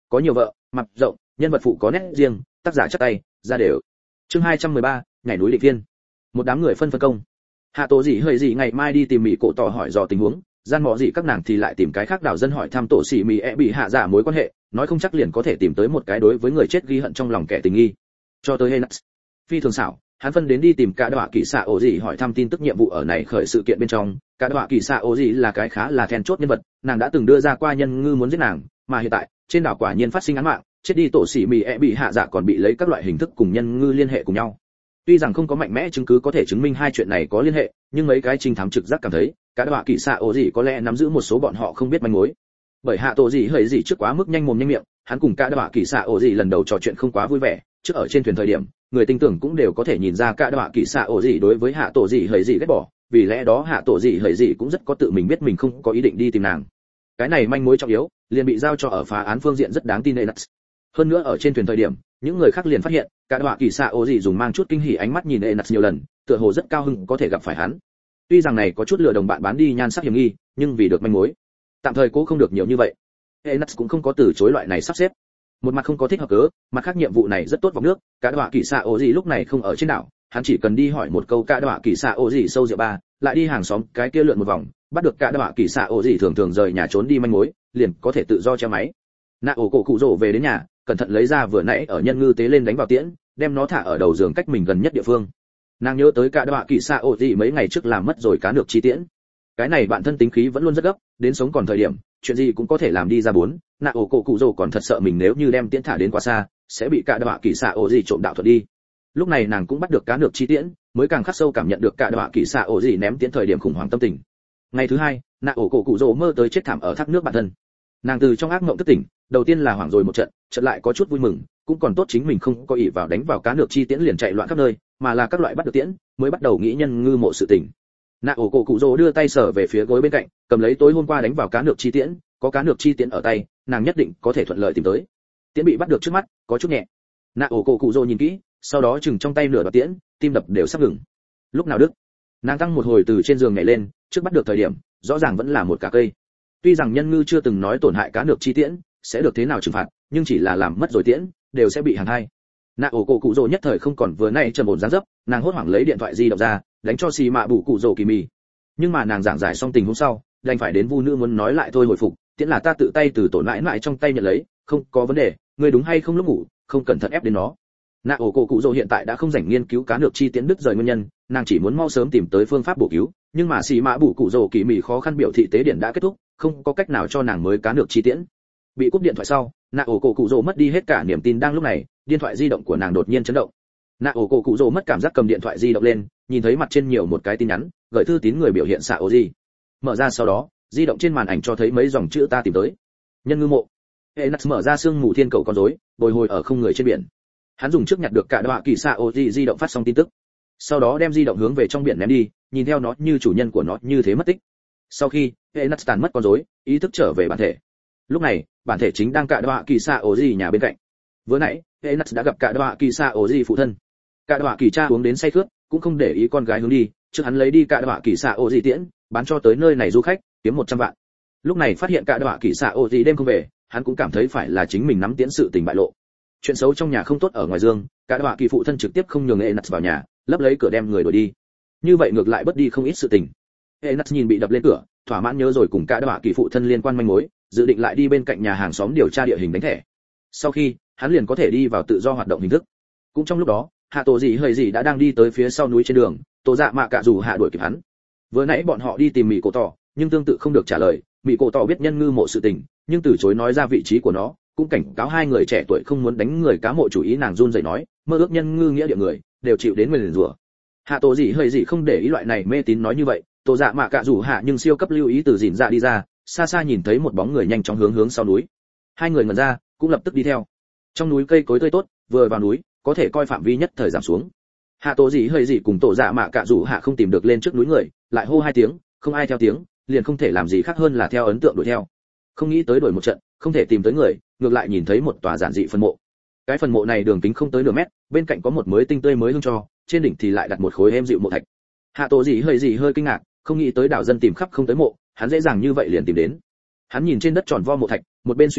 có nhiều vợ, mặt rộng, nhân vật phụ có nét riêng, tác giả chắc tay, ra đều. Chương hai trăm mười ba, nhảy núi định viên. Một đám người phân phân công. Hạ Tổ Dĩ hơi gì ngày mai đi tìm Mỹ Cổ Tỏ hỏi dò tình huống, gian mọ gì các nàng thì lại tìm cái khác đảo dân hỏi thăm tổ sĩ Mỹ e bị hạ giả mối quan hệ, nói không chắc liền có thể tìm tới một cái đối với người chết ghi hận trong lòng kẻ tình nghi. Cho tới Henax, phi thường xảo, hắn phân đến đi tìm cả đọa kỳ xạ ổ gì hỏi thăm tin tức nhiệm vụ ở này khởi sự kiện bên trong. Cả đọa kỳ xạ ổ gì là cái khá là then chốt nhân vật, nàng đã từng đưa ra qua nhân ngư muốn giết nàng, mà hiện tại trên đảo quả nhiên phát sinh án mạng, chết đi tổ sĩ Mỹ e bị hạ giả còn bị lấy các loại hình thức cùng nhân ngư liên hệ cùng nhau. Tuy rằng không có mạnh mẽ chứng cứ có thể chứng minh hai chuyện này có liên hệ, nhưng mấy cái trinh thám trực giác cảm thấy, cả đọa kỳ xạ ổ gì có lẽ nắm giữ một số bọn họ không biết manh mối. Bởi Hạ Tổ gì hơi gì trước quá mức nhanh mồm nhanh miệng, hắn cùng cả đọa kỳ xạ ổ gì lần đầu trò chuyện không quá vui vẻ, trước ở trên thuyền thời điểm, người tin tưởng cũng đều có thể nhìn ra cả đọa kỳ xạ ổ gì đối với Hạ Tổ gì hơi gì ghét bỏ, vì lẽ đó Hạ Tổ gì hơi gì cũng rất có tự mình biết mình không có ý định đi tìm nàng. Cái này manh mối trọng yếu, liền bị giao cho ở phá án phương diện rất đáng tin Enax. Hơn nữa ở trên thuyền thời điểm, những người khác liền phát hiện, cả đọa kỳ xạ ổ gì dùng mang chút kinh hỉ ánh mắt nhìn Enax nhiều lần, tựa hồ rất cao hứng có thể gặp phải hắn. Tuy rằng này có chút lừa đồng bạn bán đi nhan sắc hiểm nghi, nhưng vì được manh mối, tạm thời cố không được nhiều như vậy. Enax cũng không có từ chối loại này sắp xếp. Một mặt không có thích hợp cớ, mặt khác nhiệm vụ này rất tốt vòng nước, cả đọa kỳ xạ ổ gì lúc này không ở trên đảo, hắn chỉ cần đi hỏi một câu cả đọa kỳ xạ ổ gì sâu rượu ba, lại đi hàng xóm cái kia lượn một vòng, bắt được cả đọa kỳ xạ ổ gì thường thường rời nhà trốn đi manh mối, liền có thể tự do treo máy. Nạ ổ cổ cụ rổ về đến nhà, cẩn thận lấy ra vừa nãy ở nhân ngư tế lên đánh vào tiễn, đem nó thả ở đầu giường cách mình gần nhất địa phương. Nàng nhớ tới cả đọa kỳ xạ ổ gì mấy ngày trước làm mất rồi cá nược chi tiễn. Cái này bạn thân tính khí vẫn luôn rất gấp, đến sống còn thời điểm, chuyện gì cũng có thể làm đi ra bốn. Nạ ổ cổ cụ rồ còn thật sợ mình nếu như đem tiễn thả đến quá xa, sẽ bị cả đọa kỳ xạ ổ gì trộm đạo thuật đi. Lúc này nàng cũng bắt được cá nược chi tiễn, mới càng khắc sâu cảm nhận được cả đọa kỳ xạ ổ gì ném tiễn thời điểm khủng hoảng tâm tình. Ngày thứ hai, nạ ổ cổ cụ rồ mơ tới chết thảm ở thác nước bản thân. Nàng từ trong ác mộng thức tỉnh, đầu tiên là hoảng rồi một trận, chợt lại có chút vui mừng, cũng còn tốt chính mình không có ỷ vào đánh vào cá nược chi tiễn liền chạy loạn khắp nơi, mà là các loại bắt được tiễn, mới bắt đầu nghĩ nhân ngư mộ sự tình. Nạ ổ cổ cụ rồ đưa tay sờ về phía gối bên cạnh, cầm lấy tối hôm qua đánh vào cá nược chi tiễn, có cá nược chi tiễn ở tay, nàng nhất định có thể thuận lợi tìm tới. Tiễn bị bắt được trước mắt, có chút nhẹ. Nạ ổ cổ cụ rồ nhìn kỹ, sau đó chừng trong tay nửa đoạt tiễn, tim đập đều sắp ngừng. Lúc nào đứt? Nàng tăng một hồi từ trên giường nhảy lên, trước bắt được thời điểm, rõ ràng vẫn là một cả cây. Tuy rằng nhân ngư chưa từng nói tổn hại cá nược chi tiễn sẽ được thế nào trừng phạt, nhưng chỉ là làm mất rồi tiễn, đều sẽ bị hàng hai. Nạ ổ cổ cụ rồ nhất thời không còn vừa nay trầm ổn dáng dấp, nàng hốt hoảng lấy điện thoại di động ra, đánh cho xì mạ bù cụ rồ kỳ mì. Nhưng mà nàng giảng giải xong tình huống sau, đành phải đến vu nữ muốn nói lại thôi hồi phục, tiễn là ta tự tay từ tổn mãi mãi trong tay nhận lấy, không có vấn đề, ngươi đúng hay không lúc ngủ, không cẩn thận ép đến nó. Nạ ổ cổ cụ rồ hiện tại đã không rảnh nghiên cứu cá nược chi tiễn đứt rời nguyên nhân, nàng chỉ muốn mau sớm tìm tới phương pháp bổ cứu, nhưng mà xì mạ bù cụ rồ kỳ mì khó khăn biểu thị tế điện đã kết thúc, không có cách nào cho nàng mới cá nược chi tiễn. Bị cúp điện thoại sau, nạ ổ cổ cụ rồ mất đi hết cả niềm tin. Đang lúc này, điện thoại di động của nàng đột nhiên chấn động. Nạ ổ cổ cụ rồ mất cảm giác cầm điện thoại di động lên, nhìn thấy mặt trên nhiều một cái tin nhắn, gửi thư tín người biểu hiện xạ ổ gì. Mở ra sau đó, di động trên màn ảnh cho thấy mấy dòng chữ ta tìm tới. Nhân ngư mộ. Enax mở ra sương mù thiên cầu con rối, bồi hồi ở không người trên biển. Hắn dùng trước nhặt được cả đọa kỳ xạ ổ gì di động phát xong tin tức, sau đó đem di động hướng về trong biển ném đi, nhìn theo nó như chủ nhân của nó như thế mất tích. Sau khi Enax tàn mất con rối, ý thức trở về bản thể. Lúc này, bản thể chính đang cả đọa kỳ xạ ổ gì nhà bên cạnh. Vừa nãy, Enax đã gặp cả đọa kỳ xạ ổ gì phụ thân. Cả đọa kỳ cha uống đến say khướt, cũng không để ý con gái hướng đi, trước hắn lấy đi cả đọa kỳ xạ ổ gì tiễn, bán cho tới nơi này du khách, kiếm một trăm vạn. Lúc này phát hiện cả đọa kỳ xạ ổ gì đêm không về, hắn cũng cảm thấy phải là chính mình nắm tiễn sự tình bại lộ. Chuyện xấu trong nhà không tốt ở ngoài dương, cả đọa kỳ phụ thân trực tiếp không nhường Enax vào nhà, lấp lấy cửa đem người đuổi đi. Như vậy ngược lại bất đi không ít sự tình. Enax nhìn bị đập lên cửa, thỏa mãn nhớ rồi cùng cả đọa kỳ phụ thân liên quan manh mối, dự định lại đi bên cạnh nhà hàng xóm điều tra địa hình đánh thẻ. Sau khi, hắn liền có thể đi vào tự do hoạt động hình thức. Cũng trong lúc đó, Hạ Tổ gì hơi gì đã đang đi tới phía sau núi trên đường, Tổ Dạ Mạ Cạ Dù Hạ đuổi kịp hắn. Vừa nãy bọn họ đi tìm Mị Cổ Tỏ, nhưng tương tự không được trả lời, Mị Cổ Tỏ biết nhân ngư mộ sự tình, nhưng từ chối nói ra vị trí của nó, cũng cảnh cáo hai người trẻ tuổi không muốn đánh người cá mộ chủ ý. Nàng run rẩy nói, mơ ước nhân ngư nghĩa địa người, đều chịu đến nguyền rủa. Hạ Tổ gì hơi gì không để ý loại này mê tín nói như vậy, Tổ Dạ Mạ Cạ Dù Hạ nhưng siêu cấp lưu ý từ dìn dạ đi ra, xa xa nhìn thấy một bóng người nhanh chóng hướng hướng sau núi. Hai người ngẩn ra, cũng lập tức đi theo. Trong núi cây cối tươi tốt, vừa vào núi, có thể coi phạm vi nhất thời giảm xuống. Hạ Tổ gì hơi gì cùng Tổ Dạ Mạ Cạ Dù Hạ không tìm được lên trước núi người, lại hô hai tiếng, không ai theo tiếng, liền không thể làm gì khác hơn là theo ấn tượng đuổi theo. Không nghĩ tới đuổi một trận, không thể tìm tới người, ngược lại nhìn thấy một tòa giản dị phần mộ. Cái phần mộ này đường kính không tới nửa mét, bên cạnh có một mới tinh tươi mới hương cho, trên đỉnh thì lại đặt một khối êm dịu mộ thạch. Hạ Tổ gì hơi gì hơi kinh ngạc, không nghĩ tới đảo dân tìm khắp không tới mộ, hắn dễ dàng như vậy liền tìm đến. Hắn nhìn trên đất tròn vo mộ thạch, một bên suy nghĩ,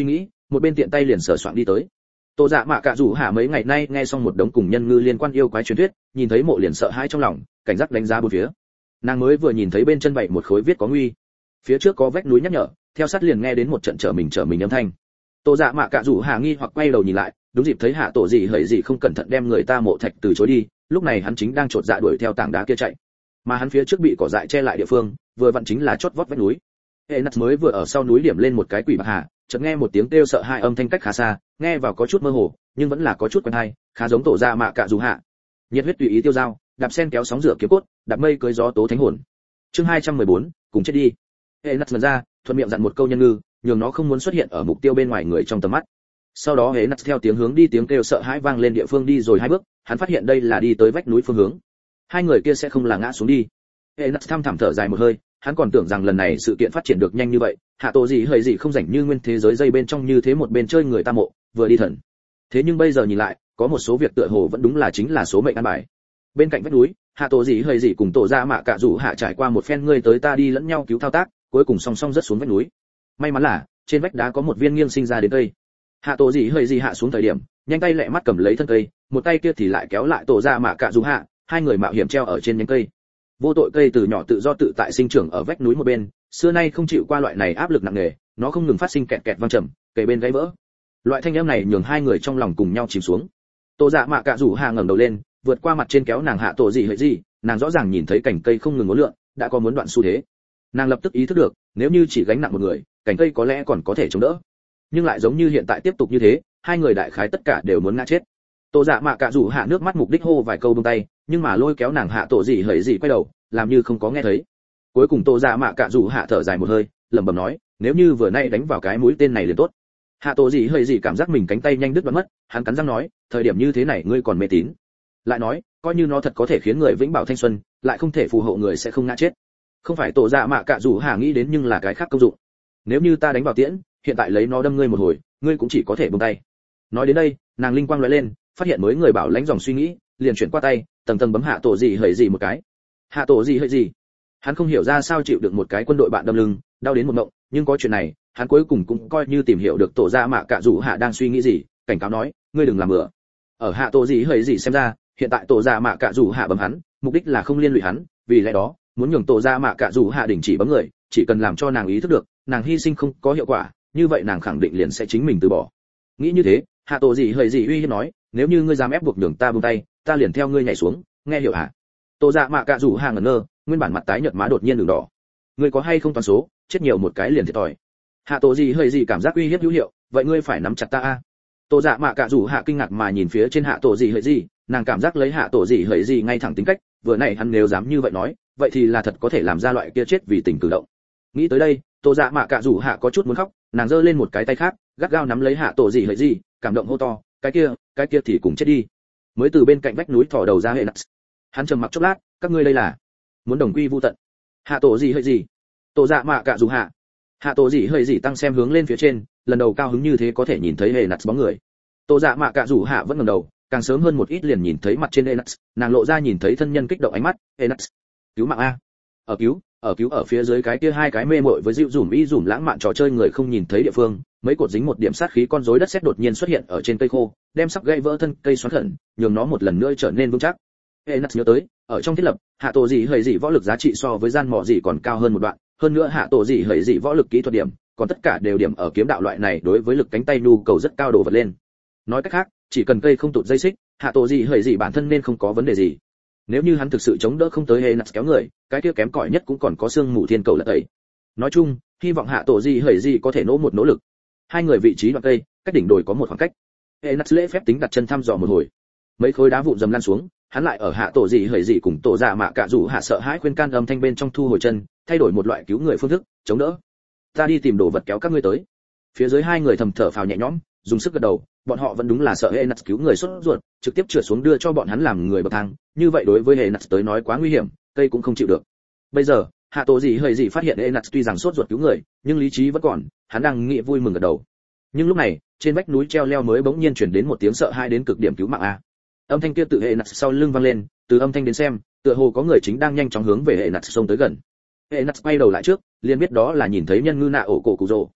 một bên tiện tay liền sờ soạn đi tới. Tô Dạ Mạ Cạ Dụ Hạ mấy ngày nay nghe xong một đống cùng nhân ngư liên quan yêu quái truyền thuyết, nhìn thấy mộ liền sợ hãi trong lòng, cảnh giác đánh giá bốn phía. Nàng mới vừa nhìn thấy bên chân bậy một khối viết có nguy, phía trước có vách núi nhắc nhở, theo sát liền nghe đến một trận trở mình trở mình âm thanh. Tô Dạ Mạ Cạ Dụ Hạ nghi hoặc quay đầu nhìn lại, đúng dịp thấy Hạ Tổ Dị hởi dị không cẩn thận đem người ta mộ thạch từ chối đi, lúc này hắn chính đang trột dạ đuổi theo tảng đá kia chạy, mà hắn phía trước bị cỏ dại che lại địa phương, vừa vặn chính là chót vót vách núi. Enas mới vừa ở sau núi điểm lên một cái quỷ bạc hà, chợt nghe một tiếng kêu sợ hai âm thanh cách khá xa, nghe vào có chút mơ hồ, nhưng vẫn là có chút quen tai, khá giống Tổ Dạ Mạ Cạ Dụ Hạ. Nhiệt huyết tùy ý tiêu dao, đạp sen kéo sóng rửa kiếm cốt, đạp mây cưới gió tố thánh hồn. Chương hai trăm mười bốn, cùng chết đi. Enas lần ra, thuận miệng dặn một câu nhân ngư, nhường nó không muốn xuất hiện ở mục tiêu bên ngoài người trong tầm mắt. Sau đó Enas theo tiếng hướng đi tiếng kêu sợ hãi vang lên địa phương đi rồi hai bước, hắn phát hiện đây là đi tới vách núi phương hướng. Hai người kia sẽ không là ngã xuống đi. Enas thăm thẳm thở dài một hơi, hắn còn tưởng rằng lần này sự kiện phát triển được nhanh như vậy, Hạ Tổ gì hơi gì không rảnh như nguyên thế giới dây bên trong như thế một bên chơi người ta mộ, vừa đi thần. Thế nhưng bây giờ nhìn lại, có một số việc tựa hồ vẫn đúng là chính là số mệnh an bài. Bên cạnh vách núi, Hạ Tổ gì hơi gì cùng Tổ Dạ Mạ Cạ Dụ Hạ trải qua một phen ngươi tới ta đi lẫn nhau cứu thao tác, cuối cùng song song rất xuống vách núi. May mắn là trên vách đá có một viên nghiêng sinh ra đến cây. Hạ Tổ gì hơi gì hạ xuống thời điểm, nhanh tay lẹ mắt cầm lấy thân cây, một tay kia thì lại kéo lại Tổ Dạ Mạ Cạ Dụ Hạ, hai người mạo hiểm treo ở trên nhánh cây. Vô tội cây từ nhỏ tự do tự tại sinh trưởng ở vách núi một bên, xưa nay không chịu qua loại này áp lực nặng nề, nó không ngừng phát sinh kẹt kẹt vang trầm, cây bên gãy vỡ. Loại thanh âm này nhường hai người trong lòng cùng nhau chìm xuống. Tô Dạ Mạ Cạ Dụ Hạ ngẩng đầu lên, vượt qua mặt trên kéo nàng Hạ Tổ gì hơi gì, nàng rõ ràng nhìn thấy cành cây không ngừng uốn lượn, đã có muốn đoạn xu thế. Nàng lập tức ý thức được, nếu như chỉ gánh nặng một người, cành cây có lẽ còn có thể chống đỡ, nhưng lại giống như hiện tại tiếp tục như thế, hai người đại khái tất cả đều muốn ngã chết. Tô Dạ Mạ Cạ Dụ Hạ nước mắt mục đích hô vài câu buông tay, nhưng mà lôi kéo nàng Hạ Tổ gì hơi gì quay đầu, làm như không có nghe thấy. Cuối cùng Tô Dạ Mạ Cạ Dụ Hạ thở dài một hơi, lẩm bẩm nói, nếu như vừa nay đánh vào cái mũi tên này liền tốt. Hạ Tổ gì hơi gì cảm giác mình cánh tay nhanh đứt đoạn mất, hắn cắn răng nói, thời điểm như thế này ngươi còn mê tín? Lại nói, coi như nó thật có thể khiến người vĩnh bảo thanh xuân, lại không thể phù hộ người sẽ không ngã chết. Không phải Tổ Dạ Mạ Cạ Dụ Hạ nghĩ đến, nhưng là cái khác công dụng. Nếu như ta đánh vào tiễn, hiện tại lấy nó đâm ngươi một hồi, ngươi cũng chỉ có thể buông tay. Nói đến đây, nàng linh quang lóe lên, phát hiện mới người bảo lãnh dòng suy nghĩ, liền chuyển qua tay, tầng tầng bấm Hạ Tổ gì hơi gì một cái. Hạ Tổ gì hơi gì? Hắn không hiểu ra sao chịu được một cái quân đội bạn đâm lưng, đau đến một mộng, nhưng có chuyện này, hắn cuối cùng cũng coi như tìm hiểu được Tổ Dạ Mạ Cạ Dụ Hạ đang suy nghĩ gì, cảnh cáo nói, ngươi đừng làm bừa. Ở Hạ Tổ gì hơi gì xem ra, hiện tại Tổ Dạ Mạ Cạ Dụ Hạ bấm hắn, mục đích là không liên lụy hắn, vì lẽ đó, muốn nhường Tổ Dạ Mạ Cạ Dụ Hạ đình chỉ bấm người, chỉ cần làm cho nàng ý thức được, nàng hy sinh không có hiệu quả, như vậy nàng khẳng định liền sẽ chính mình từ bỏ. Nghĩ như thế, Hạ Tổ gì hơi gì uy hiếp nói, nếu như ngươi dám ép buộc nhường ta buông tay, ta liền theo ngươi nhảy xuống, nghe hiểu hả? Tổ Dạ Mạ Cạ Dụ Hạ ngẩn ngơ, nguyên bản mặt tái nhợt má đột nhiên đường đỏ. Ngươi có hay không toàn số, chết nhiều một cái liền thiệt thòi. Hạ Tổ gì hơi gì cảm giác uy hiếp hữu hiệu, vậy ngươi phải nắm chặt ta a. Tổ Dạ Mạ Cạ Dụ Hạ kinh ngạc mà nhìn phía trên Hạ Tổ gì hơi gì, nàng cảm giác lấy Hạ Tổ gì hơi gì ngay thẳng tính cách, vừa nãy hắn nếu dám như vậy nói, vậy thì là thật có thể làm ra loại kia chết vì tình cử động. Nghĩ tới đây, Tổ Dạ Mạ Cạ Dụ Hạ có chút muốn khóc, nàng giơ lên một cái tay khác, gắt gao nắm lấy Hạ Tổ gì hơi gì, cảm động hô to, cái kia, cái kia thì cùng chết đi. Mới từ bên cạnh vách núi thò đầu ra hệ nặng. Hắn trầm mặc chốc lát, các ngươi đây là muốn đồng quy vu tận? Hạ Tổ gì hơi gì? Tổ Dạ Mạ Cạ Dụ Hạ. Hạ Tổ gì hơi gì tăng xem hướng lên phía trên, lần đầu cao hứng như thế có thể nhìn thấy hệ nặng bóng người. Tổ Dạ Mạ Cạ Dụ Hạ vẫn ngẩng đầu, càng sớm hơn một ít liền nhìn thấy mặt trên hệ nặng, nàng lộ ra nhìn thấy thân nhân kích động ánh mắt, hệ nặng, cứu mạng a. Ở cứu, ở cứu ở phía dưới cái kia hai cái mê mội với dịu dùm y dùm lãng mạn trò chơi người không nhìn thấy địa phương, mấy cột dính một điểm sát khí con rối đất sét đột nhiên xuất hiện ở trên cây khô, đem sắp gãy vỡ thân cây xoắn khẩn, nhường nó một lần nữa trở nên vững chắc. Enas nhớ tới, ở trong thiết lập, Hạ Tổ gì hơi gì võ lực giá trị so với gian mỏ gì còn cao hơn một đoạn, hơn nữa Hạ Tổ gì hơi gì võ lực kỹ thuật điểm, còn tất cả đều điểm ở kiếm đạo loại này đối với lực cánh tay nhu cầu rất cao đồ vật lên. Nói cách khác, chỉ cần cây không tụt dây xích, Hạ Tổ gì hơi gì bản thân nên không có vấn đề gì. Nếu như hắn thực sự chống đỡ không tới Enas kéo người, cái kia kém cỏi nhất cũng còn có xương mù thiên cầu là tẩy. Nói chung, hy vọng Hạ Tổ gì hơi gì có thể nỗ một nỗ lực. Hai người vị trí đoạn cây, cách đỉnh đồi có một khoảng cách. Enas lễ phép tính đặt chân thăm dò một hồi. Mấy khối đá vụn dầm lăn xuống, hắn lại ở Hạ Tổ gì hơi gì cùng Tổ Dạ Mạ Cạ Dụ Hạ sợ hãi khuyên can âm thanh bên trong thu hồi chân, thay đổi một loại cứu người phương thức, chống đỡ. Ta đi tìm đồ vật kéo các ngươi tới. Phía dưới hai người thầm thở phào nhẹ nhõm, dùng sức gật đầu, bọn họ vẫn đúng là sợ Enas cứu người sốt ruột, trực tiếp trượt xuống đưa cho bọn hắn làm người bậc thang, như vậy đối với Enas tới nói quá nguy hiểm, cây cũng không chịu được. Bây giờ, Hạ Tổ gì hơi gì phát hiện Enas tuy rằng sốt ruột cứu người, nhưng lý trí vẫn còn, hắn đang nghĩ vui mừng gật đầu. Nhưng lúc này, trên vách núi treo leo mới bỗng nhiên truyền đến một tiếng sợ hãi đến cực điểm cứu mạng a. Âm thanh kia tự hệ nặt sau lưng vang lên, từ âm thanh đến xem, tựa hồ có người chính đang nhanh chóng hướng về hệ nặt xông tới gần. Hệ nặt quay đầu lại trước, liền biết đó là nhìn thấy nhân ngư nạ ổ cổ cụ rồ.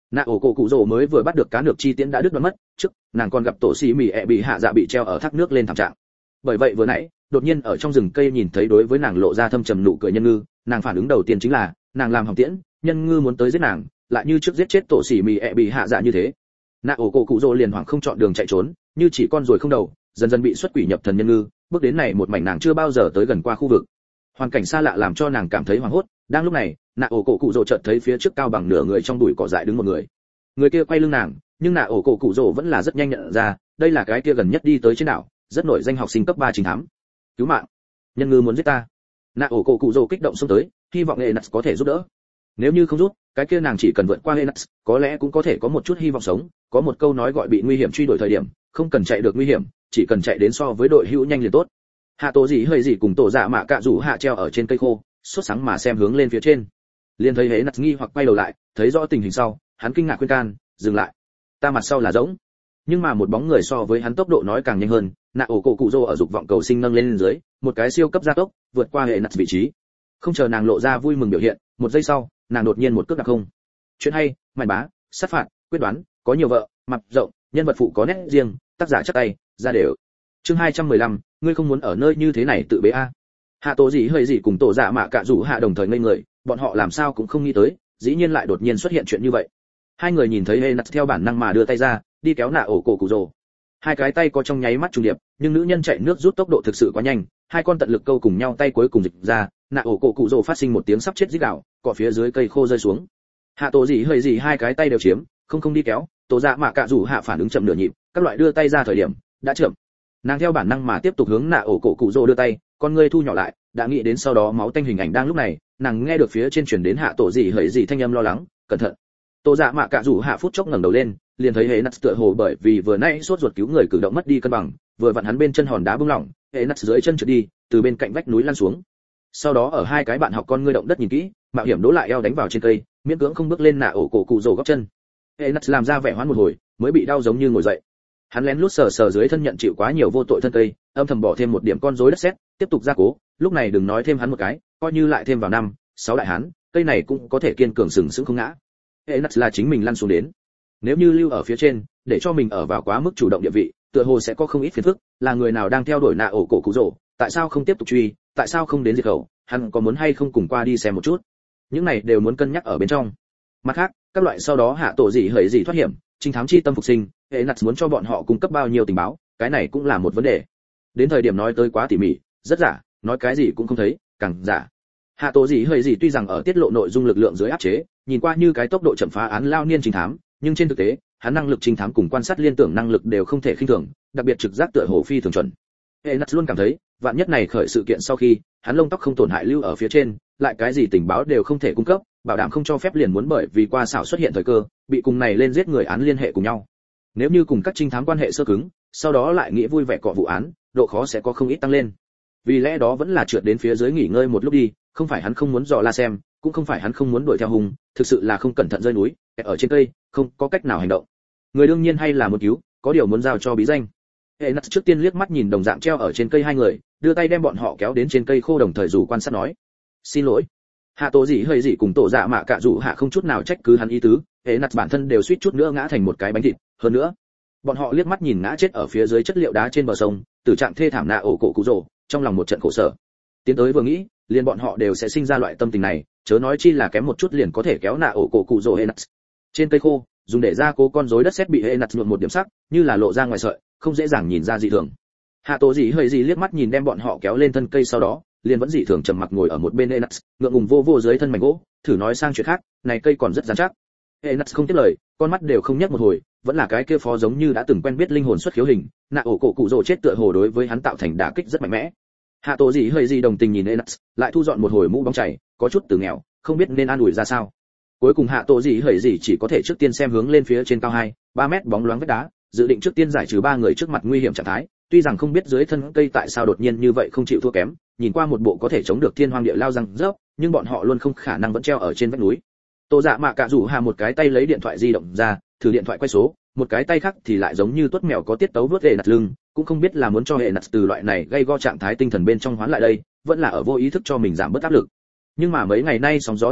nạ ổ cổ cụ rồ mới vừa bắt được cá nược chi tiễn đã đứt đoạn mất, trước nàng còn gặp tổ xì mì ẹ bị hạ dạ bị treo ở thác nước lên thảm trạng. Bởi vậy vừa nãy đột nhiên ở trong rừng cây nhìn thấy đối với nàng lộ ra thâm trầm nụ cười nhân ngư, nàng phản ứng đầu tiên chính là nàng làm hỏng tiễn, nhân ngư muốn tới giết nàng, lại như trước giết chết tổ xì mì ẹ bị hạ dạ như thế. Nạ ổ cổ cụ rồ liền hoảng không chọn đường chạy trốn, như chỉ con ruồi không đầu, dần dần bị xuất quỷ nhập thần nhân ngư, bước đến này một mảnh nàng chưa bao giờ tới gần qua khu vực. Hoàn cảnh xa lạ làm cho nàng cảm thấy hoảng hốt, đang lúc này, nạ ổ cổ cụ rồ chợt thấy phía trước cao bằng nửa người trong bụi cỏ dại đứng một người. Người kia quay lưng nàng, nhưng nạ ổ cổ cụ rồ vẫn là rất nhanh nhận ra, đây là cái kia gần nhất đi tới trên đảo, rất nổi danh học sinh cấp ba chính thám. Cứu mạng, nhân ngư muốn giết ta. Nạ ổ cổ cụ rồ kích động xông tới, hy vọng Enas có thể giúp đỡ. Nếu như không giúp, cái kia nàng chỉ cần vượt qua Enas, có lẽ cũng có thể có một chút hy vọng sống. Có một câu nói gọi bị nguy hiểm truy đuổi thời điểm, không cần chạy được nguy hiểm, chỉ cần chạy đến so với đội hữu nhanh liền tốt. Hạ tổ gì hơi gì cùng tổ dạ mạ cạ rủ hạ treo ở trên cây khô, sốt sáng mà xem hướng lên phía trên. Liền thấy Enas nghi hoặc quay đầu lại, thấy rõ tình hình sau, hắn kinh ngạc khuyên can, dừng lại. Ta mặt sau là rỗng. Nhưng mà một bóng người so với hắn tốc độ nói càng nhanh hơn, nạ ổ cổ cụ rồ ở dục vọng cầu sinh nâng lên dưới, một cái siêu cấp gia tốc, vượt qua Enas vị trí. Không chờ nàng lộ ra vui mừng biểu hiện, một giây sau, nàng đột nhiên một cước đạp không. Chuyện hay, mài bá, sát phạt, quyết đoán, có nhiều vợ, mặt rộng, nhân vật phụ có nét riêng, tác giả chắc tay, ra đều. Chương hai trăm mười lăm, ngươi không muốn ở nơi như thế này tự bế a. Hạ tổ gì hơi gì cùng tổ dạ mạ cạ rủ hạ đồng thời ngây người, bọn họ làm sao cũng không nghĩ tới, dĩ nhiên lại đột nhiên xuất hiện chuyện như vậy. Hai người nhìn thấy Enas theo bản năng mà đưa tay ra, đi kéo nạ ổ cổ cụ rồ. Hai cái tay có trong nháy mắt trùng điệp, nhưng nữ nhân chạy nước rút tốc độ thực sự quá nhanh, hai con tận lực câu cùng nhau tay cuối cùng dịch ra, nạ ổ cổ cụ rồ phát sinh một tiếng sắp chết rít gào, cọ phía dưới cây khô rơi xuống. Hạ tổ gì hơi gì hai cái tay đều chiếm, không không đi kéo, tổ dạ mạ cạ rủ hạ phản ứng chậm nửa nhịp, các loại đưa tay ra thời điểm đã chậm. Nàng theo bản năng mà tiếp tục hướng nạ ổ cổ cụ rồ đưa tay, con ngươi thu nhỏ lại, đã nghĩ đến sau đó máu tanh hình ảnh đang lúc này, nàng nghe được phía trên truyền đến hạ tổ gì hơi gì thanh âm lo lắng, cẩn thận. Tổ dạ mạ cạ rủ hạ phút chốc ngẩng đầu lên, liền thấy Enas tựa hồ bởi vì vừa nãy sốt ruột cứu người cử động mất đi cân bằng, vừa vặn hắn bên chân hòn đá bung lỏng, Enas dưới chân trượt đi, từ bên cạnh vách núi lăn xuống. Sau đó ở hai cái bạn học con ngươi động đất nhìn kỹ, mạo hiểm đố lại eo đánh vào trên cây, miễn cưỡng không bước lên nạ ổ cổ cụ rồ gót chân. Enas làm ra vẻ hoán một hồi, mới bị đau giống như ngồi dậy. Hắn lén lút sờ sờ dưới thân nhận chịu quá nhiều vô tội thân cây, âm thầm bỏ thêm một điểm con rối đất sét, tiếp tục gia cố, lúc này đừng nói thêm hắn một cái, coi như lại thêm vào năm, sáu đại hán, cây này cũng có thể kiên cường sừng sững không ngã. Enas là chính mình lăn xuống đến. Nếu như lưu ở phía trên, để cho mình ở vào quá mức chủ động địa vị, tựa hồ sẽ có không ít phiền phức, là người nào đang theo đuổi nạ ổ cổ cụ rồ, tại sao không tiếp tục truy, tại sao không đến diệt khẩu, hắn có muốn hay không cùng qua đi xem một chút. Những này đều muốn cân nhắc ở bên trong. Mặt khác, các loại sau đó hạ tổ gì hởi gì thoát hiểm, trinh thám chi tâm phục sinh, Enas muốn cho bọn họ cung cấp bao nhiêu tình báo, cái này cũng là một vấn đề. Đến thời điểm nói tới quá tỉ mỉ, rất giả, nói cái gì cũng không thấy, càng giả. Hạ tổ gì hởi gì tuy rằng ở tiết lộ nội dung lực lượng dưới áp chế, nhìn qua như cái tốc độ chậm phá án lao niên trinh thám, nhưng trên thực tế, hắn năng lực trinh thám cùng quan sát liên tưởng năng lực đều không thể khinh thường, đặc biệt trực giác tựa hồ phi thường chuẩn. Enas luôn cảm thấy, vạn nhất này khởi sự kiện sau khi, hắn lông tóc không tổn hại lưu ở phía trên, lại cái gì tình báo đều không thể cung cấp, bảo đảm không cho phép liền muốn bởi vì qua xảo xuất hiện thời cơ, bị cùng này lên giết người án liên hệ cùng nhau. Nếu như cùng các trinh thám quan hệ sơ cứng, sau đó lại nghĩ vui vẻ cọ vụ án, độ khó sẽ có không ít tăng lên. Vì lẽ đó vẫn là trượt đến phía dưới nghỉ ngơi một lúc đi, không phải hắn không muốn dò la xem, cũng không phải hắn không muốn đuổi theo hùng, thực sự là không cẩn thận rơi núi, ở trên cây, không có cách nào hành động. Người đương nhiên hay là muốn cứu, có điều muốn giao cho bí danh. Enas trước tiên liếc mắt nhìn đồng dạng treo ở trên cây hai người, đưa tay đem bọn họ kéo đến trên cây khô đồng thời dù quan sát nói: "Xin lỗi." Hạ tổ gì hơi gì cùng tổ dạ mạ cạ rủ hạ không chút nào trách cứ hắn ý tứ, Enas bản thân đều suýt chút nữa ngã thành một cái bánh thịt, hơn nữa, bọn họ liếc mắt nhìn ngã chết ở phía dưới chất liệu đá trên bờ sông, tử trạng thê thảm nạ ổ cổ cụ rồ, trong lòng một trận khổ sở. Tiến tới vừa nghĩ, liền bọn họ đều sẽ sinh ra loại tâm tình này, chớ nói chi là kém một chút liền có thể kéo nạ ổ cổ cụ rồ Enas. Trên cây khô, dùng để ra cố con rối đất sét bị Enas nhuộm một điểm sắc, như là lộ ra ngoài sợi, không dễ dàng nhìn ra dị thường. Hạ tổ gì hơi gì liếc mắt nhìn đem bọn họ kéo lên thân cây sau đó, liền vẫn dị thường trầm mặc ngồi ở một bên Enas, ngượng ngùng vô vô dưới thân mảnh gỗ, thử nói sang chuyện khác, này cây còn rất rắn chắc. Enas không tiếp lời, con mắt đều không nhấc một hồi, vẫn là cái kia phó giống như đã từng quen biết linh hồn xuất khiếu hình, nạ ổ cổ cụ rồ chết tựa hồ đối với hắn tạo thành đả kích rất mạnh mẽ. Hạ tổ gì hơi gì đồng tình nhìn Enas, lại thu dọn một hồi mũ bóng chảy, có chút từ nghèo, không biết nên an ủi ra sao. Cuối cùng hạ tổ gì hơi gì chỉ có thể trước tiên xem hướng lên phía trên cao hai, ba mét bóng loáng vách đá, dự định trước tiên giải trừ ba người trước mặt nguy hiểm trạng thái, tuy rằng không biết dưới thân cây tại sao đột nhiên như vậy không chịu thua kém, nhìn qua một bộ có thể chống được thiên hoang địa lao răng rớp, nhưng bọn họ luôn không khả năng vẫn treo ở trên vách núi. Tô Dạ Mạ Cạ rủ hà một cái tay lấy điện thoại di động ra, thử điện thoại quay số, một cái tay khác thì lại giống như tuất mèo có tiết tấu vớt hệ nặt lưng, cũng không biết là muốn cho hệ nặt từ loại này gây go trạng thái tinh thần bên trong hoán lại đây, vẫn là ở vô ý thức cho mình giảm bớt áp lực. Nhưng mà mấy ngày nay sóng gió đại tác,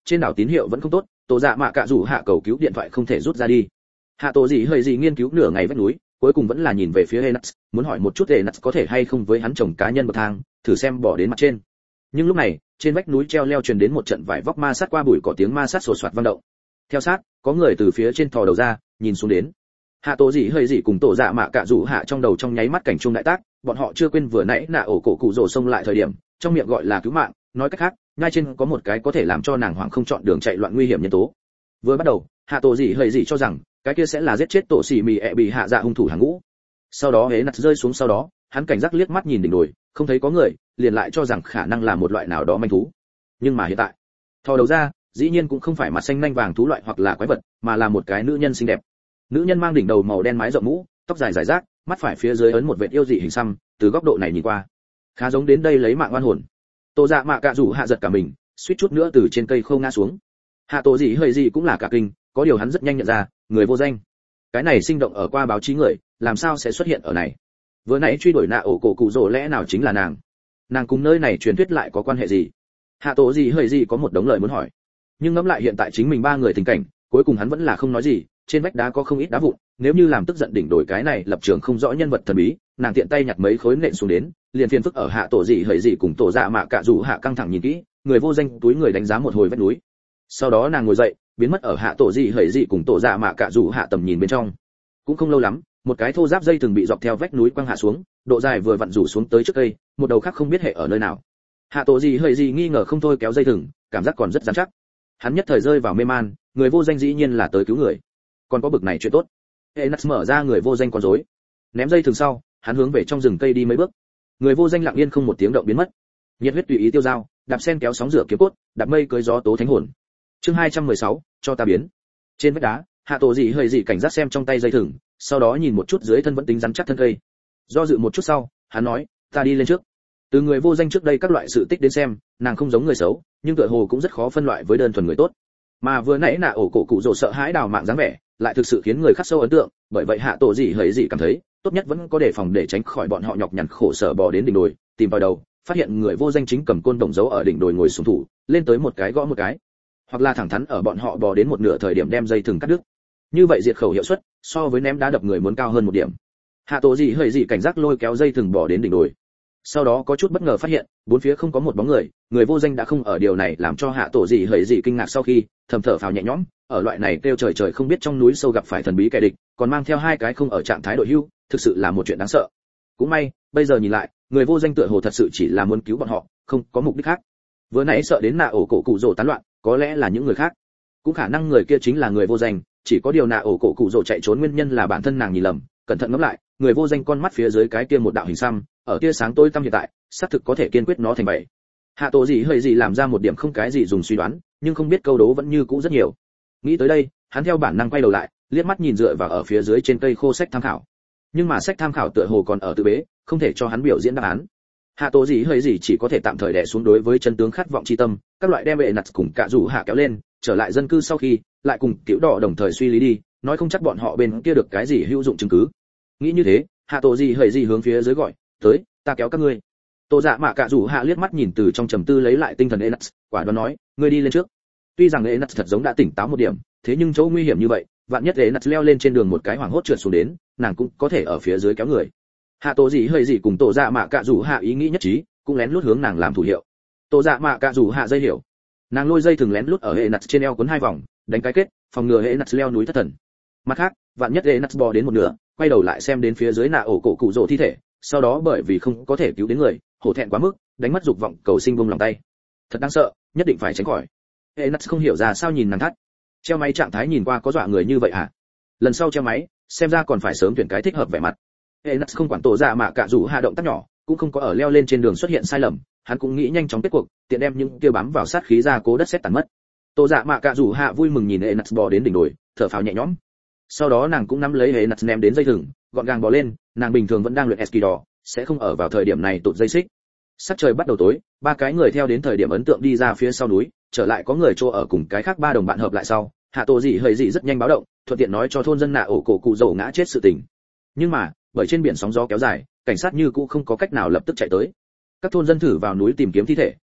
trên đảo tín hiệu vẫn không tốt, tổ dạ mạ cạ rủ hạ cầu cứu điện thoại không thể rút ra đi. Hạ tổ gì hơi gì nghiên cứu nửa ngày vách núi, cuối cùng vẫn là nhìn về phía Enas, muốn hỏi một chút Enas có thể hay không với hắn chồng cá nhân bậc thang, thử xem bỏ đến mặt trên. Nhưng lúc này, trên vách núi treo leo truyền đến một trận vải vóc ma sát qua bụi cỏ tiếng ma sát sột soạt vang động. Theo sát, có người từ phía trên thò đầu ra, nhìn xuống đến. Hạ tổ gì hơi gì cùng tổ dạ mạ cạ rủ hạ trong đầu trong nháy mắt cảnh trung đại tác, bọn họ chưa quên vừa nãy nạ ổ cổ cụ rồ xông lại thời điểm, trong miệng gọi là cứu mạng, nói cách khác, ngay trên có một cái có thể làm cho nàng hoảng không chọn đường chạy loạn nguy hiểm nhân tố. Vừa bắt đầu, hạ tổ gì hơi gì cho rằng cái kia sẽ là giết chết tổ xì mì ẹ bị hạ dạ hung thủ hàng ngũ. Sau đó hế nặt rơi xuống sau đó, hắn cảnh giác liếc mắt nhìn đỉnh đồi, không thấy có người, liền lại cho rằng khả năng là một loại nào đó manh thú. Nhưng mà hiện tại, thò đầu ra, dĩ nhiên cũng không phải mặt xanh nanh vàng thú loại hoặc là quái vật, mà là một cái nữ nhân xinh đẹp. Nữ nhân mang đỉnh đầu màu đen mái rộng mũ, tóc dài rải rác, mắt phải phía dưới ấn một vệt yêu dị hình xăm, từ góc độ này nhìn qua, khá giống đến đây lấy mạng oan hồn. Tô Dạ Mạ Cạ Rủ hạ giật cả mình, suýt chút nữa từ trên cây khô ngã xuống. Hạ Tổ gì hơi gì cũng là cả kinh, có điều hắn rất nhanh nhận ra, người vô danh. Cái này sinh động ở qua báo chí người, làm sao sẽ xuất hiện ở này? Vừa nãy truy đuổi nạ ổ cổ cụ rồ lẽ nào chính là nàng? Nàng cùng nơi này truyền thuyết lại có quan hệ gì? Hạ Tổ gì hơi gì có một đống lời muốn hỏi, nhưng ngẫm lại hiện tại chính mình ba người tình cảnh, cuối cùng hắn vẫn là không nói gì. Trên vách đá có không ít đá vụn, nếu như làm tức giận đỉnh đổi cái này lập trường không rõ nhân vật thần bí, nàng tiện tay nhặt mấy khối nện xuống đến, liền phiền phức ở Hạ Tổ gì hơi gì cùng Tổ Dạ Mạ Cạ Rủ hạ căng thẳng nhìn kỹ, người vô danh túi người đánh giá một hồi vách núi. Sau đó nàng ngồi dậy, biến mất ở Hạ Tổ gì hơi gì cùng Tổ Dạ Mạ Cạ Rủ hạ tầm nhìn bên trong. Cũng không lâu lắm, một cái thô giáp dây từng bị dọc theo vách núi quăng hạ xuống, độ dài vừa vặn rủ xuống tới trước cây, một đầu khác không biết hệ ở nơi nào. Hạ Tổ gì hơi gì nghi ngờ không thôi kéo dây thừng, cảm giác còn rất rắn chắc. Hắn nhất thời rơi vào mê man, người vô danh dĩ nhiên là tới cứu người. Còn có bực này chuyện tốt. Enas mở ra người vô danh con rối, ném dây thừng sau, hắn hướng về trong rừng cây đi mấy bước. Người vô danh lặng yên không một tiếng động biến mất. Nhiệt huyết tùy ý tiêu dao, đạp sen kéo sóng rửa kiếm cốt, đạp mây cưới gió tố thánh hồn. Chương hai trăm mười sáu, cho ta biến. Trên vách đá, Hạ Tổ gì hơi gì cảnh giác xem trong tay dây thừng, sau đó nhìn một chút dưới thân vẫn tính rắn chắc thân cây. Do dự một chút sau, hắn nói, ta đi lên trước. Từ người vô danh trước đây các loại sự tích đến xem, nàng không giống người xấu, nhưng tựa hồ cũng rất khó phân loại với đơn thuần người tốt. Mà vừa nãy nạ ổ cổ cụ rồ sợ hãi đào mạng dáng vẻ, lại thực sự khiến người khắc sâu ấn tượng, bởi vậy Hạ Tổ gì hơi gì cảm thấy, tốt nhất vẫn có đề phòng để tránh khỏi bọn họ nhọc nhằn khổ sở bò đến đỉnh đồi, tìm vào đầu, phát hiện người vô danh chính cầm côn đồng giấu ở đỉnh đồi ngồi xuống thủ, lên tới một cái gõ một cái, hoặc là thẳng thắn ở bọn họ bò đến một nửa thời điểm đem dây thừng cắt đứt. Như vậy diệt khẩu hiệu suất so với ném đá đập người muốn cao hơn một điểm. Hạ Tổ gì hơi gì cảnh giác lôi kéo dây thừng bò đến đỉnh đồi. Sau đó có chút bất ngờ phát hiện, bốn phía không có một bóng người, người vô danh đã không ở, điều này làm cho Hạ Tổ gì hơi gì kinh ngạc, sau khi thầm thở phào nhẹ nhõm, ở loại này kêu trời trời không biết trong núi sâu gặp phải thần bí kẻ địch, còn mang theo hai cái không ở trạng thái đội hưu, thực sự là một chuyện đáng sợ. Cũng may, bây giờ nhìn lại, người vô danh tựa hồ thật sự chỉ là muốn cứu bọn họ, không có mục đích khác. Vừa nãy sợ đến nạ ổ cổ cụ rồ tán loạn, có lẽ là những người khác, cũng khả năng người kia chính là người vô danh, chỉ có điều nạ ổ cổ cụ rồ chạy trốn nguyên nhân là bản thân nàng nhìn lầm. Cẩn thận ngẫm lại, người vô danh con mắt phía dưới cái kia một đạo hình xăm, ở tia sáng tối tăm hiện tại, xác thực có thể kiên quyết nó thành bảy. Hạ Tổ gì hơi gì làm ra một điểm không cái gì dùng suy đoán, nhưng không biết câu đố vẫn như cũ rất nhiều. Nghĩ tới đây, hắn theo bản năng quay đầu lại, liếc mắt nhìn dựa vào ở phía dưới trên cây khô sách tham khảo. Nhưng mà sách tham khảo tựa hồ còn ở tự bế, không thể cho hắn biểu diễn đáp án. Hạ Tổ gì hơi gì chỉ có thể tạm thời đè xuống đối với chân tướng khát vọng chi tâm, các loại đem bệ nặt cùng cả rủ hạ kéo lên, trở lại dân cư sau khi, lại cùng Tiểu Đỏ đồng thời suy lý đi, nói không chắc bọn họ bên kia được cái gì hữu dụng chứng cứ. Nghĩ như thế, Hạ Tổ gì hơi gì hướng phía dưới gọi, tới, ta kéo các ngươi. Tổ Dạ Mạ Cạ Rủ hạ liếc mắt nhìn từ trong trầm tư lấy lại tinh thần Enas, quả đoán nói, ngươi đi lên trước. Tuy rằng Enas thật giống đã tỉnh táo một điểm, thế nhưng chỗ nguy hiểm như vậy, vạn nhất Enas leo lên trên đường một cái hoảng hốt trượt xuống đến, nàng cũng có thể ở phía dưới kéo người. Hạ Tổ gì hơi gì cùng Tổ Dạ Mạ Cạ Rủ hạ ý nghĩ nhất trí, cũng lén lút hướng nàng làm thủ hiệu. Tổ Dạ Mạ Cạ Rủ hạ dây hiểu, nàng lôi dây thừng lén lút ở Enas trên eo cuốn hai vòng, đánh cái kết, phòng ngừa Enas leo núi thất thần. Mặt khác, vạn nhất Enas bò đến một nửa, quay đầu lại xem đến phía dưới nạ ổ cổ cụ rồ thi thể, sau đó bởi vì không có thể cứu đến người, hổ thẹn quá mức, đánh mất dục vọng cầu sinh buông lòng tay. Thật đáng sợ, nhất định phải tránh khỏi. Enas không hiểu ra sao nhìn nàng thắt. Treo máy trạng thái nhìn qua có dọa người như vậy hả? Lần sau treo máy, xem ra còn phải sớm tuyển cái thích hợp vẻ mặt. Enas không quản Tổ Dạ Mạ Cạ Rủ hạ động tác nhỏ, cũng không có ở leo lên trên đường xuất hiện sai lầm, hắn cũng nghĩ nhanh chóng kết cuộc, tiện đem những kia bám vào sát khí ra cố đất xét tàn mất. Tổ Dạ Mạ Cạ Rủ hạ vui mừng nhìn Enas bò đến đỉnh đồi, thở phào nhẹ nhõm. Sau đó nàng cũng nắm lấy Enas ném đến dây thừng, gọn gàng bò lên, nàng bình thường vẫn đang luyện Eskido, sẽ không ở vào thời điểm này tụt dây xích. Sắc trời bắt đầu tối, ba cái người theo đến thời điểm ấn tượng đi ra phía sau núi, trở lại có người chỗ ở cùng cái khác ba đồng bạn hợp lại sau, Hạ Tổ gì hơi gì rất nhanh báo động, thuận tiện nói cho thôn dân nạ ổ cổ cụ dầu ngã chết sự tình. Nhưng mà, bởi trên biển sóng gió kéo dài, cảnh sát như cũ không có cách nào lập tức chạy tới. Các thôn dân thử vào núi tìm kiếm thi thể,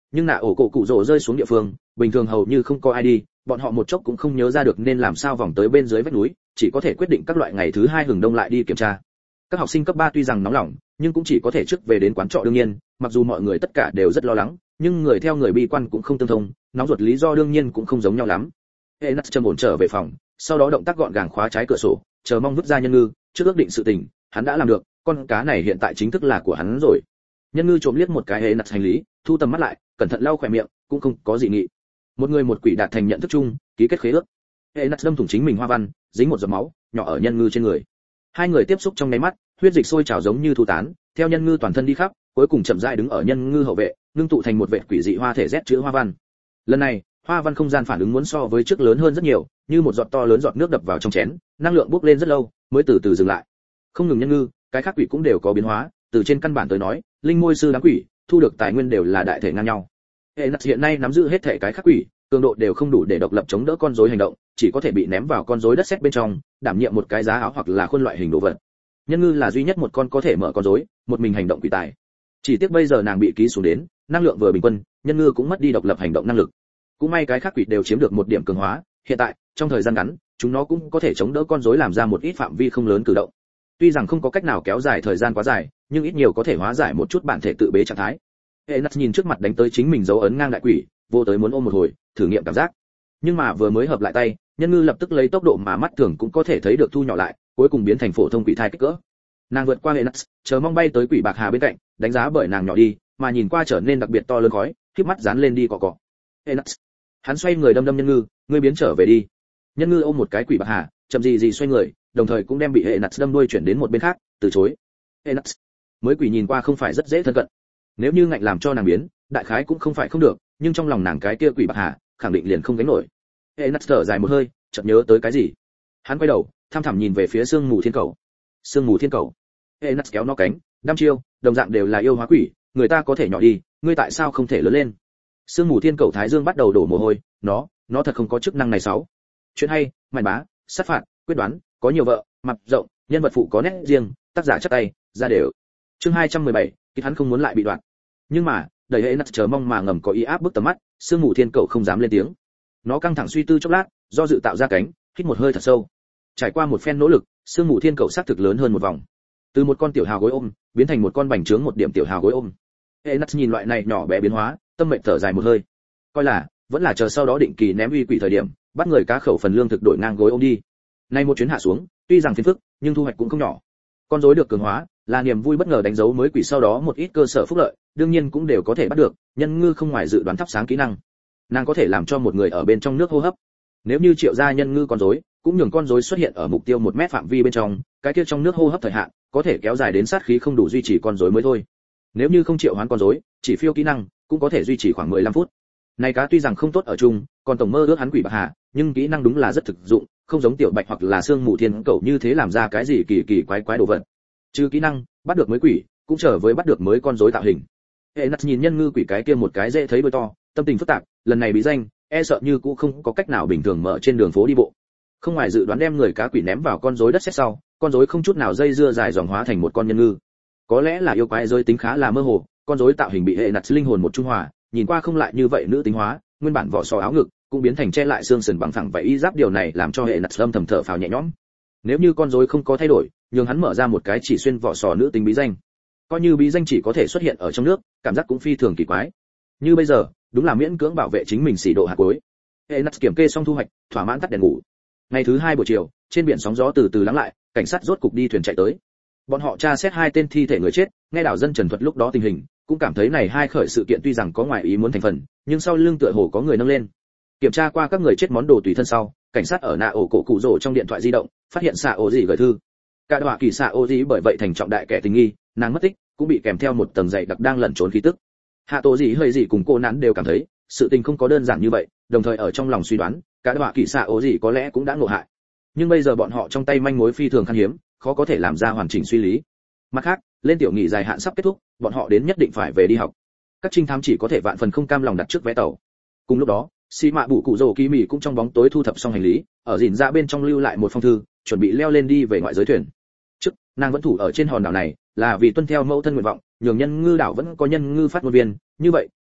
nhưng nạ ổ cổ cụ rồ rơi xuống địa phương bình thường hầu như không có ai đi, bọn họ một chốc cũng không nhớ ra được nên làm sao vòng tới bên dưới vách núi, chỉ có thể quyết định các loại ngày thứ hai hừng đông lại đi kiểm tra. Các học sinh cấp ba tuy rằng nóng lòng, nhưng cũng chỉ có thể trước về đến quán trọ đương nhiên, mặc dù mọi người tất cả đều rất lo lắng, nhưng người theo người bi quan cũng không tương thông, nóng ruột lý do đương nhiên cũng không giống nhau lắm. Enas trầm ổn trở về phòng, sau đó động tác gọn gàng khóa trái cửa sổ, chờ mong vứt ra Nhân Ngư, trước ước định sự tình, hắn đã làm được, con cá này hiện tại chính thức là của hắn rồi. Nhân Ngư trộm liếc một cái Enas hành lý, thu tầm mắt lại, cẩn thận lau khóe miệng, cũng không có gì nghị. Một người một quỷ đạt thành nhận thức chung, ký kết khế ước. Enas đâm thủng chính mình hoa văn, dính một giọt máu, nhỏ ở Nhân Ngư trên người. Hai người tiếp xúc trong nháy mắt, huyết dịch sôi trào giống như thu tán, theo Nhân Ngư toàn thân đi khắp, cuối cùng chậm rãi đứng ở Nhân Ngư hậu vệ, ngưng tụ thành một vệt quỷ dị hoa thể Z chữ hoa văn. Lần này, hoa văn không gian phản ứng muốn so với trước lớn hơn rất nhiều, như một giọt to lớn giọt nước đập vào trong chén, năng lượng bốc lên rất lâu, mới từ từ dừng lại. Không ngừng Nhân Ngư, cái khác quỷ cũng đều có biến hóa, từ trên căn bản tới nói, linh môi sư đám quỷ, thu được tài nguyên đều là đại thể ngang nhau. Enas hiện nay nắm giữ hết thể cái khác quỷ, cường độ đều không đủ để độc lập chống đỡ con rối hành động, chỉ có thể bị ném vào con rối đất sét bên trong, đảm nhiệm một cái giá áo hoặc là khuôn loại hình đồ vật. Nhân Ngư là duy nhất một con có thể mở con rối, một mình hành động quỷ tài. Chỉ tiếc bây giờ nàng bị ký xuống đến, năng lượng vừa bình quân, Nhân Ngư cũng mất đi độc lập hành động năng lực. Cũng may cái khác quỷ đều chiếm được một điểm cường hóa, hiện tại, trong thời gian ngắn, chúng nó cũng có thể chống đỡ con rối làm ra một ít phạm vi không lớn cử động. Tuy rằng không có cách nào kéo dài thời gian quá dài, nhưng ít nhiều có thể hóa giải một chút bản thể tự bế trạng thái. Enas nhìn trước mặt đánh tới chính mình dấu ấn ngang đại quỷ, vô tới muốn ôm một hồi, thử nghiệm cảm giác. Nhưng mà vừa mới hợp lại tay, Nhân Ngư lập tức lấy tốc độ mà mắt thường cũng có thể thấy được thu nhỏ lại, cuối cùng biến thành phổ thông quỷ thai kích cỡ. Nàng vượt qua Enas, chờ mong bay tới quỷ bạc hà bên cạnh, đánh giá bởi nàng nhỏ đi, mà nhìn qua trở nên đặc biệt to lớn khói, khép mắt dán lên đi cọ cọ. Enas, hắn xoay người đâm đâm Nhân Ngư, ngươi biến trở về đi. Nhân Ngư ôm một cái quỷ bạc hà, chậm gì gì xoay người, đồng thời cũng đem bị Enas đâm đuôi chuyển đến một bên khác, từ chối. Enas, mới quỷ nhìn qua không phải rất dễ thân cận. Nếu như ngạnh làm cho nàng biến, đại khái cũng không phải không được, nhưng trong lòng nàng cái kia quỷ bạc hà, khẳng định liền không gánh nổi. Enas thở dài một hơi, chợt nhớ tới cái gì. Hắn quay đầu, tham thẳm nhìn về phía sương mù thiên cầu. Sương mù thiên cầu. Enas kéo nó cánh, đăm chiêu, đồng dạng đều là yêu hóa quỷ, người ta có thể nhỏ đi, ngươi tại sao không thể lớn lên? Sương mù thiên cầu thái dương bắt đầu đổ mồ hôi, nó, nó thật không có chức năng này sáu. Chuyện hay, mạn bá, sát phạt, quyết đoán, có nhiều vợ, mặt rộng, nhân vật phụ có nét riêng, tác giả chắp tay, ra đều. Chương hai trăm mười bảy, khi hắn không muốn lại bị đoạn. Nhưng mà, đầy Enas chờ mong mà ngầm có ý áp bức tầm mắt, sương mù thiên cầu không dám lên tiếng. Nó căng thẳng suy tư chốc lát, do dự tạo ra cánh, hít một hơi thật sâu. Trải qua một phen nỗ lực, sương mù thiên cầu xác thực lớn hơn một vòng. Từ một con tiểu hào gối ôm, biến thành một con bành trướng một điểm tiểu hào gối ôm. Enas nhìn loại này nhỏ bé biến hóa, tâm mệnh thở dài một hơi. Coi là, vẫn là chờ sau đó định kỳ ném uy quỷ thời điểm, bắt người cá khẩu phần lương thực đổi ngang gối ôm đi. Nay một chuyến hạ xuống, tuy rằng phiền phức, nhưng thu hoạch cũng không nhỏ. Con rối được cường hóa, là niềm vui bất ngờ đánh dấu mới quỷ sau đó một ít cơ sở phúc lợi, đương nhiên cũng đều có thể bắt được, Nhân Ngư không ngoài dự đoán thắp sáng kỹ năng. Nàng có thể làm cho một người ở bên trong nước hô hấp. Nếu như triệu ra Nhân Ngư con rối, cũng nhường con rối xuất hiện ở mục tiêu một mét phạm vi bên trong, cái kia trong nước hô hấp thời hạn, có thể kéo dài đến sát khí không đủ duy trì con rối mới thôi. Nếu như không triệu hoán con rối, chỉ phiêu kỹ năng, cũng có thể duy trì khoảng mười lăm phút. Này cá tuy rằng không tốt ở chung, còn tổng mơ ước hắn quỷ bạc hà, nhưng kỹ năng đúng là rất thực dụng, không giống tiểu bạch hoặc là xương mù thiên cầu như thế làm ra cái gì kỳ kỳ quái quái đồ vật. Trừ kỹ năng, bắt được mới quỷ, cũng trở với bắt được mới con rối tạo hình. Enas nhìn Nhân Ngư quỷ cái kia một cái dễ thấy đôi to, tâm tình phức tạp, lần này bí danh, e sợ như cũng không có cách nào bình thường mở trên đường phố đi bộ. Không ngoài dự đoán đem người cá quỷ ném vào con rối đất sét sau, con rối không chút nào dây dưa dài dòng hóa thành một con Nhân Ngư. Có lẽ là yêu quái rơi tính khá là mơ hồ, con rối tạo hình bị Enas linh hồn một trung hòa, nhìn qua không lại như vậy nữ tính hóa, nguyên bản vỏ sò áo ngực cũng biến thành che lại xương sườn bằng phẳng và y giáp, điều này làm cho Enas âm thầm thở phào nhẹ nhõm. Nếu như con rối không có thay đổi, nhường hắn mở ra một cái chỉ xuyên vỏ sò nữ tính bí danh. Coi như bí danh chỉ có thể xuất hiện ở trong nước, cảm giác cũng phi thường kỳ quái. Như bây giờ, đúng là miễn cưỡng bảo vệ chính mình xỉ độ hạt cuối. Enas kiểm kê xong thu hoạch, thỏa mãn tắt đèn ngủ. Ngày thứ hai buổi chiều, trên biển sóng gió từ từ lắng lại, cảnh sát rốt cục đi thuyền chạy tới. Bọn họ tra xét hai tên thi thể người chết, nghe đảo dân trần thuật lúc đó tình hình, cũng cảm thấy này hai khởi sự kiện tuy rằng có ngoài ý muốn thành phần, nhưng sau lưng tựa hồ có người nâng lên. Kiểm tra qua các người chết món đồ tùy thân sau, cảnh sát ở nạ ổ cổ cụ rổ trong điện thoại di động, phát hiện xạ ổ gì gửi thư. Cả đoạn kỳ xạ ổ gì bởi vậy thành trọng đại kẻ tình nghi, nàng mất tích, cũng bị kèm theo một tầng dày đặc đang lẩn trốn khí tức. Hạ tổ gì hơi gì cùng cô nán đều cảm thấy, sự tình không có đơn giản như vậy, đồng thời ở trong lòng suy đoán, cả đoạn kỳ xạ ổ gì có lẽ cũng đã ngộ hại. Nhưng bây giờ bọn họ trong tay manh mối phi thường khan hiếm, khó có thể làm ra hoàn chỉnh suy lý. Mặt khác, lên tiểu nghỉ dài hạn sắp kết thúc, bọn họ đến nhất định phải về đi học. Các trinh thám chỉ có thể vạn phần không cam lòng đặt trước vé tàu. Cùng lúc đó, xì mạ bụ cụ rồ kỳ mì cũng trong bóng tối thu thập xong hành lý, ở dìn ra bên trong lưu lại một phong thư, chuẩn bị leo lên đi về ngoại giới thuyền. Trước, nàng vẫn thủ ở trên hòn đảo này, là vì tuân theo mẫu thân nguyện vọng, nhường Nhân Ngư đảo vẫn có Nhân Ngư phát ngôn viên, như vậy,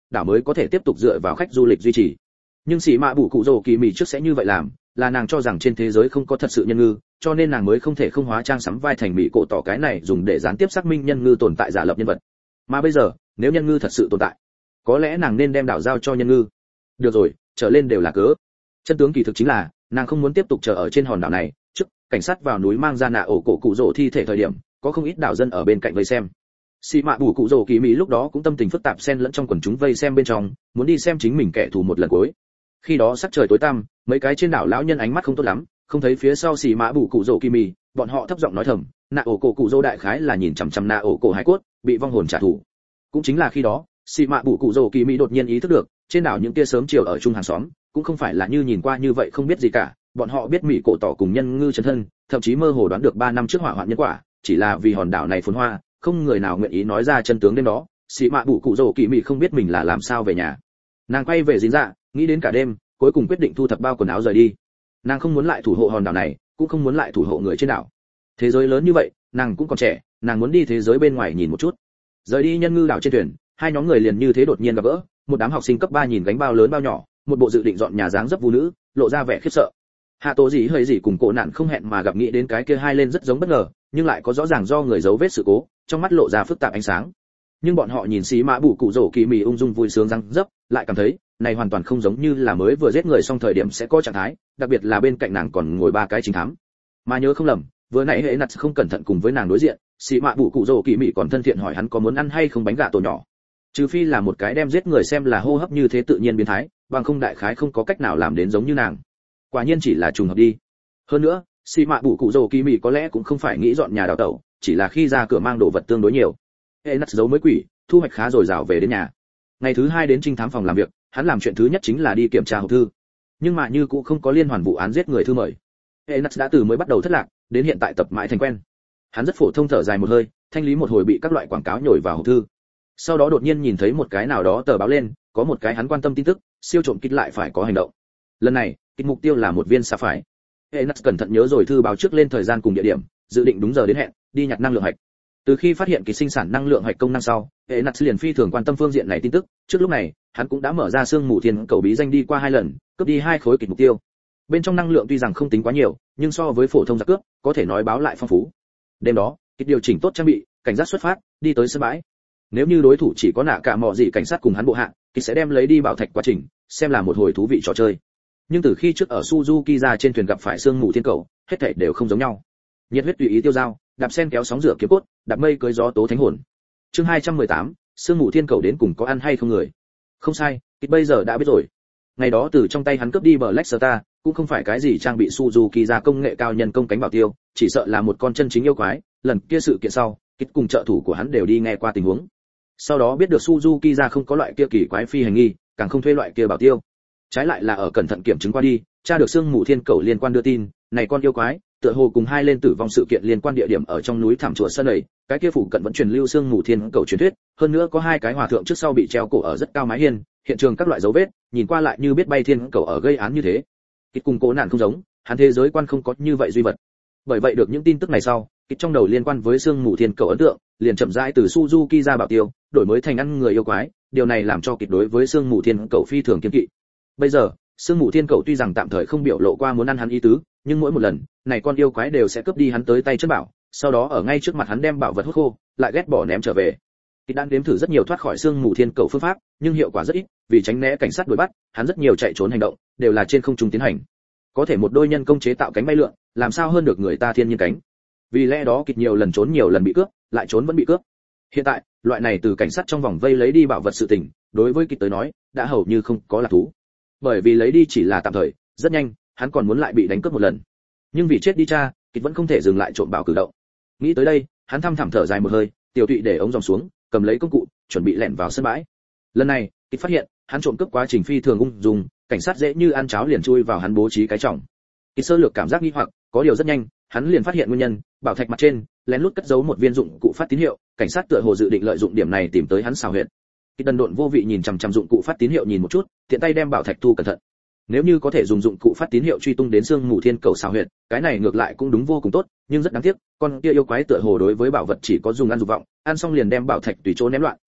đảo mới có thể tiếp tục dựa vào khách du lịch duy trì. Nhưng xì mạ bù cụ rồ kỳ mì trước sẽ như vậy làm, là nàng cho rằng trên thế giới không có thật sự nhân ngư, cho nên nàng mới không thể không hóa trang sắm vai thành mỹ cổ tỏ cái này dùng để gián tiếp xác minh nhân ngư tồn tại giả lập nhân vật. Mà bây giờ, nếu nhân ngư thật sự tồn tại, có lẽ nàng nên đem đảo giao cho nhân ngư. Được rồi, trở lên đều là cớ. Chân tướng kỳ thực chính là, nàng không muốn tiếp tục chờ ở trên hòn đảo này. Trước, cảnh sát vào núi mang ra nạ ổ cổ cụ rồ thi thể thời điểm, có không ít đảo dân ở bên cạnh vây xem. Xì mạ bù cụ rồ kỳ mỹ lúc đó cũng tâm tình phức tạp xen lẫn trong quần chúng vây xem bên trong, muốn đi xem chính mình kẻ thù một lần cuối. Khi đó sắc trời tối tăm, mấy cái trên đảo lão nhân ánh mắt không tốt lắm, không thấy phía sau xì mã bù cụ rồ kỳ mì, bọn họ thấp giọng nói thầm, nạ ổ cổ cụ rồ đại khái là nhìn chằm chằm nạ ổ cổ hải cốt, bị vong hồn trả thù. Cũng chính là khi đó, xì mã bù cụ rồ kỳ mì đột nhiên ý thức được, trên đảo những tia sớm chiều ở chung hàng xóm, cũng không phải là như nhìn qua như vậy không biết gì cả, bọn họ biết mỹ cổ tỏ cùng nhân ngư chấn thân, thậm chí mơ hồ đoán được ba năm trước hỏa hoạn nhân quả, chỉ là vì hòn đảo này phồn hoa, không người nào nguyện ý nói ra chân tướng đến đó. Xì mã bù cụ rồ kỳ mì không biết mình là làm sao về nhà. Nàng quay về dính dạ, nghĩ đến cả đêm, cuối cùng quyết định thu thập bao quần áo rời đi. Nàng không muốn lại thủ hộ hòn đảo này, cũng không muốn lại thủ hộ người trên đảo. Thế giới lớn như vậy, nàng cũng còn trẻ, nàng muốn đi thế giới bên ngoài nhìn một chút. Rời đi nhân ngư đảo trên thuyền, hai nhóm người liền như thế đột nhiên gặp gỡ, một đám học sinh cấp ba nhìn gánh bao lớn bao nhỏ, một bộ dự định dọn nhà dáng dấp vũ nữ, lộ ra vẻ khiếp sợ. Hạ Tố gì hơi gì cùng Cổ Nạn không hẹn mà gặp nghĩ đến cái kia hai lên rất giống bất ngờ, nhưng lại có rõ ràng do người giấu vết sự cố, trong mắt lộ ra phức tạp ánh sáng. Nhưng bọn họ nhìn xí mã bù cụ rổ kỳ mì ung dung vui sướng răng dấp, lại cảm thấy này hoàn toàn không giống như là mới vừa giết người xong thời điểm sẽ có trạng thái, đặc biệt là bên cạnh nàng còn ngồi ba cái chính thám. Mà nhớ không lầm, vừa nãy hệ nặt không cẩn thận cùng với nàng đối diện, xí mã bù cụ rổ kỳ mì còn thân thiện hỏi hắn có muốn ăn hay không bánh gà tổ nhỏ. Trừ phi là một cái đem giết người xem là hô hấp như thế tự nhiên biến thái, bằng không đại khái không có cách nào làm đến giống như nàng. Quả nhiên chỉ là trùng hợp đi. Hơn nữa, xì mạ bù cụ rồ kỳ mì có lẽ cũng không phải nghĩ dọn nhà đào tẩu, chỉ là khi ra cửa mang đồ vật tương đối nhiều. Hệ nặt giấu mới quỷ, thu hoạch khá dồi dào về đến nhà. Ngày thứ hai đến trinh thám phòng làm việc, hắn làm chuyện thứ nhất chính là đi kiểm tra hộp thư. Nhưng mà như cũng không có liên hoàn vụ án giết người thư mời. Hệ nặt đã từ mới bắt đầu thất lạc, đến hiện tại tập mãi thành quen. Hắn rất phổ thông thở dài một hơi, thanh lý một hồi bị các loại quảng cáo nhồi vào hộp thư. Sau đó đột nhiên nhìn thấy một cái nào đó tờ báo lên, có một cái hắn quan tâm tin tức, siêu trộm kích lại phải có hành động. Lần này, kích mục tiêu là một viên sa phải. Hệ nặt cẩn thận nhớ rồi thư báo trước lên thời gian cùng địa điểm, dự định đúng giờ đến hẹn, đi nhặt năng lượng hạch. Từ khi phát hiện kỳ sinh sản năng lượng hạch công năng sau, hệ nặt liền phi thường quan tâm phương diện này tin tức. Trước lúc này, hắn cũng đã mở ra xương mù thiên cầu bí danh đi qua hai lần, cướp đi hai khối kịch mục tiêu. Bên trong năng lượng tuy rằng không tính quá nhiều, nhưng so với phổ thông giặc cướp, có thể nói báo lại phong phú. Đêm đó, kịch điều chỉnh tốt trang bị, cảnh giác xuất phát, đi tới sân bãi. Nếu như đối thủ chỉ có nạ cả mọ gì cảnh sát cùng hắn bộ hạ, thì sẽ đem lấy đi bảo thạch quá trình, xem là một hồi thú vị trò chơi. Nhưng từ khi trước ở Suzuki ra trên thuyền gặp phải sương mù thiên cầu, hết thảy đều không giống nhau. Nhiệt huyết tùy ý tiêu dao, đạp sen kéo sóng rửa kiếm cốt, đạp mây cưới gió tố thánh hồn. Chương hai trăm mười tám, sương mù thiên cầu đến cùng có ăn hay không người. Không sai, thì bây giờ đã biết rồi. Ngày đó từ trong tay hắn cướp đi Black Star, cũng không phải cái gì trang bị Suzuki ra công nghệ cao nhân công cánh bảo tiêu, chỉ sợ là một con chân chính yêu quái. Lần kia sự kiện sau, kích cùng trợ thủ của hắn đều đi nghe qua tình huống. Sau đó biết được Suzuki ra không có loại kia kỳ quái phi hành nghi, càng không thuê loại kia bảo tiêu. Trái lại là ở cẩn thận kiểm chứng qua đi, tra được xương mù thiên cầu liên quan đưa tin, này con yêu quái, tựa hồ cùng hai lên tử vong sự kiện liên quan địa điểm ở trong núi thảm chùa sơn này, cái kia phủ cận vẫn truyền lưu xương mù thiên cầu truyền thuyết, hơn nữa có hai cái hòa thượng trước sau bị treo cổ ở rất cao mái hiên, hiện trường các loại dấu vết, nhìn qua lại như biết bay thiên cầu ở gây án như thế. Kịch cùng Cố Nạn không giống, hắn thế giới quan không có như vậy duy vật. Bởi vậy được những tin tức này sau, kịch trong đầu liên quan với xương mù thiên cầu ấn tượng, liền chậm rãi từ Suzuki ra bảo tiêu, đổi mới thành ăn người yêu quái, điều này làm cho kịch đối với xương mù thiên cầu phi thường kiêng kỵ. Bây giờ, xương mù thiên cầu tuy rằng tạm thời không biểu lộ qua muốn ăn hắn ý tứ, nhưng mỗi một lần, này con yêu quái đều sẽ cướp đi hắn tới tay chất bảo, sau đó ở ngay trước mặt hắn đem bảo vật hút khô, lại ghét bỏ ném trở về. Kịch đang đếm thử rất nhiều thoát khỏi xương mù thiên cầu phương pháp, nhưng hiệu quả rất ít, vì tránh né cảnh sát đuổi bắt, hắn rất nhiều chạy trốn hành động, đều là trên không trung tiến hành. Có thể một đôi nhân công chế tạo cánh bay lượn, làm sao hơn được người ta thiên nhiên cánh. Vì lẽ đó kịch nhiều lần trốn nhiều lần bị cướp, lại trốn vẫn bị cướp. Hiện tại, loại này từ cảnh sát trong vòng vây lấy đi bảo vật sự tình, đối với kịch tới nói, đã hầu như không có là thú. Bởi vì lấy đi chỉ là tạm thời, rất nhanh, hắn còn muốn lại bị đánh cướp một lần. Nhưng vì chết đi cha, kịch vẫn không thể dừng lại trộm bảo cử động. Nghĩ tới đây, hắn thăm thẳm thở dài một hơi, tiểu tụy để ống dòng xuống, cầm lấy công cụ, chuẩn bị lẻn vào sân bãi. Lần này, kịch phát hiện, hắn trộm cướp quá trình phi thường ung dung, cảnh sát dễ như ăn cháo liền chui vào hắn bố trí cái trọng. Kịch sơ lược cảm giác nghi hoặc, có điều rất nhanh, hắn liền phát hiện nguyên nhân, bảo thạch mặt trên lén lút cất giấu một viên dụng cụ phát tín hiệu, cảnh sát tựa hồ dự định lợi dụng điểm này tìm tới hắn xào huyệt. Kịch đần độn vô vị nhìn chằm chằm dụng cụ phát tín hiệu nhìn một chút, tiện tay đem bảo thạch thu cẩn thận. Nếu như có thể dùng dụng cụ phát tín hiệu truy tung đến xương mù thiên cầu xào huyệt, cái này ngược lại cũng đúng vô cùng tốt, nhưng rất đáng tiếc, con kia yêu quái tựa hồ đối với bảo vật chỉ có dùng ăn dục vọng, ăn xong liền đem bảo thạch tùy chỗ ném loạn,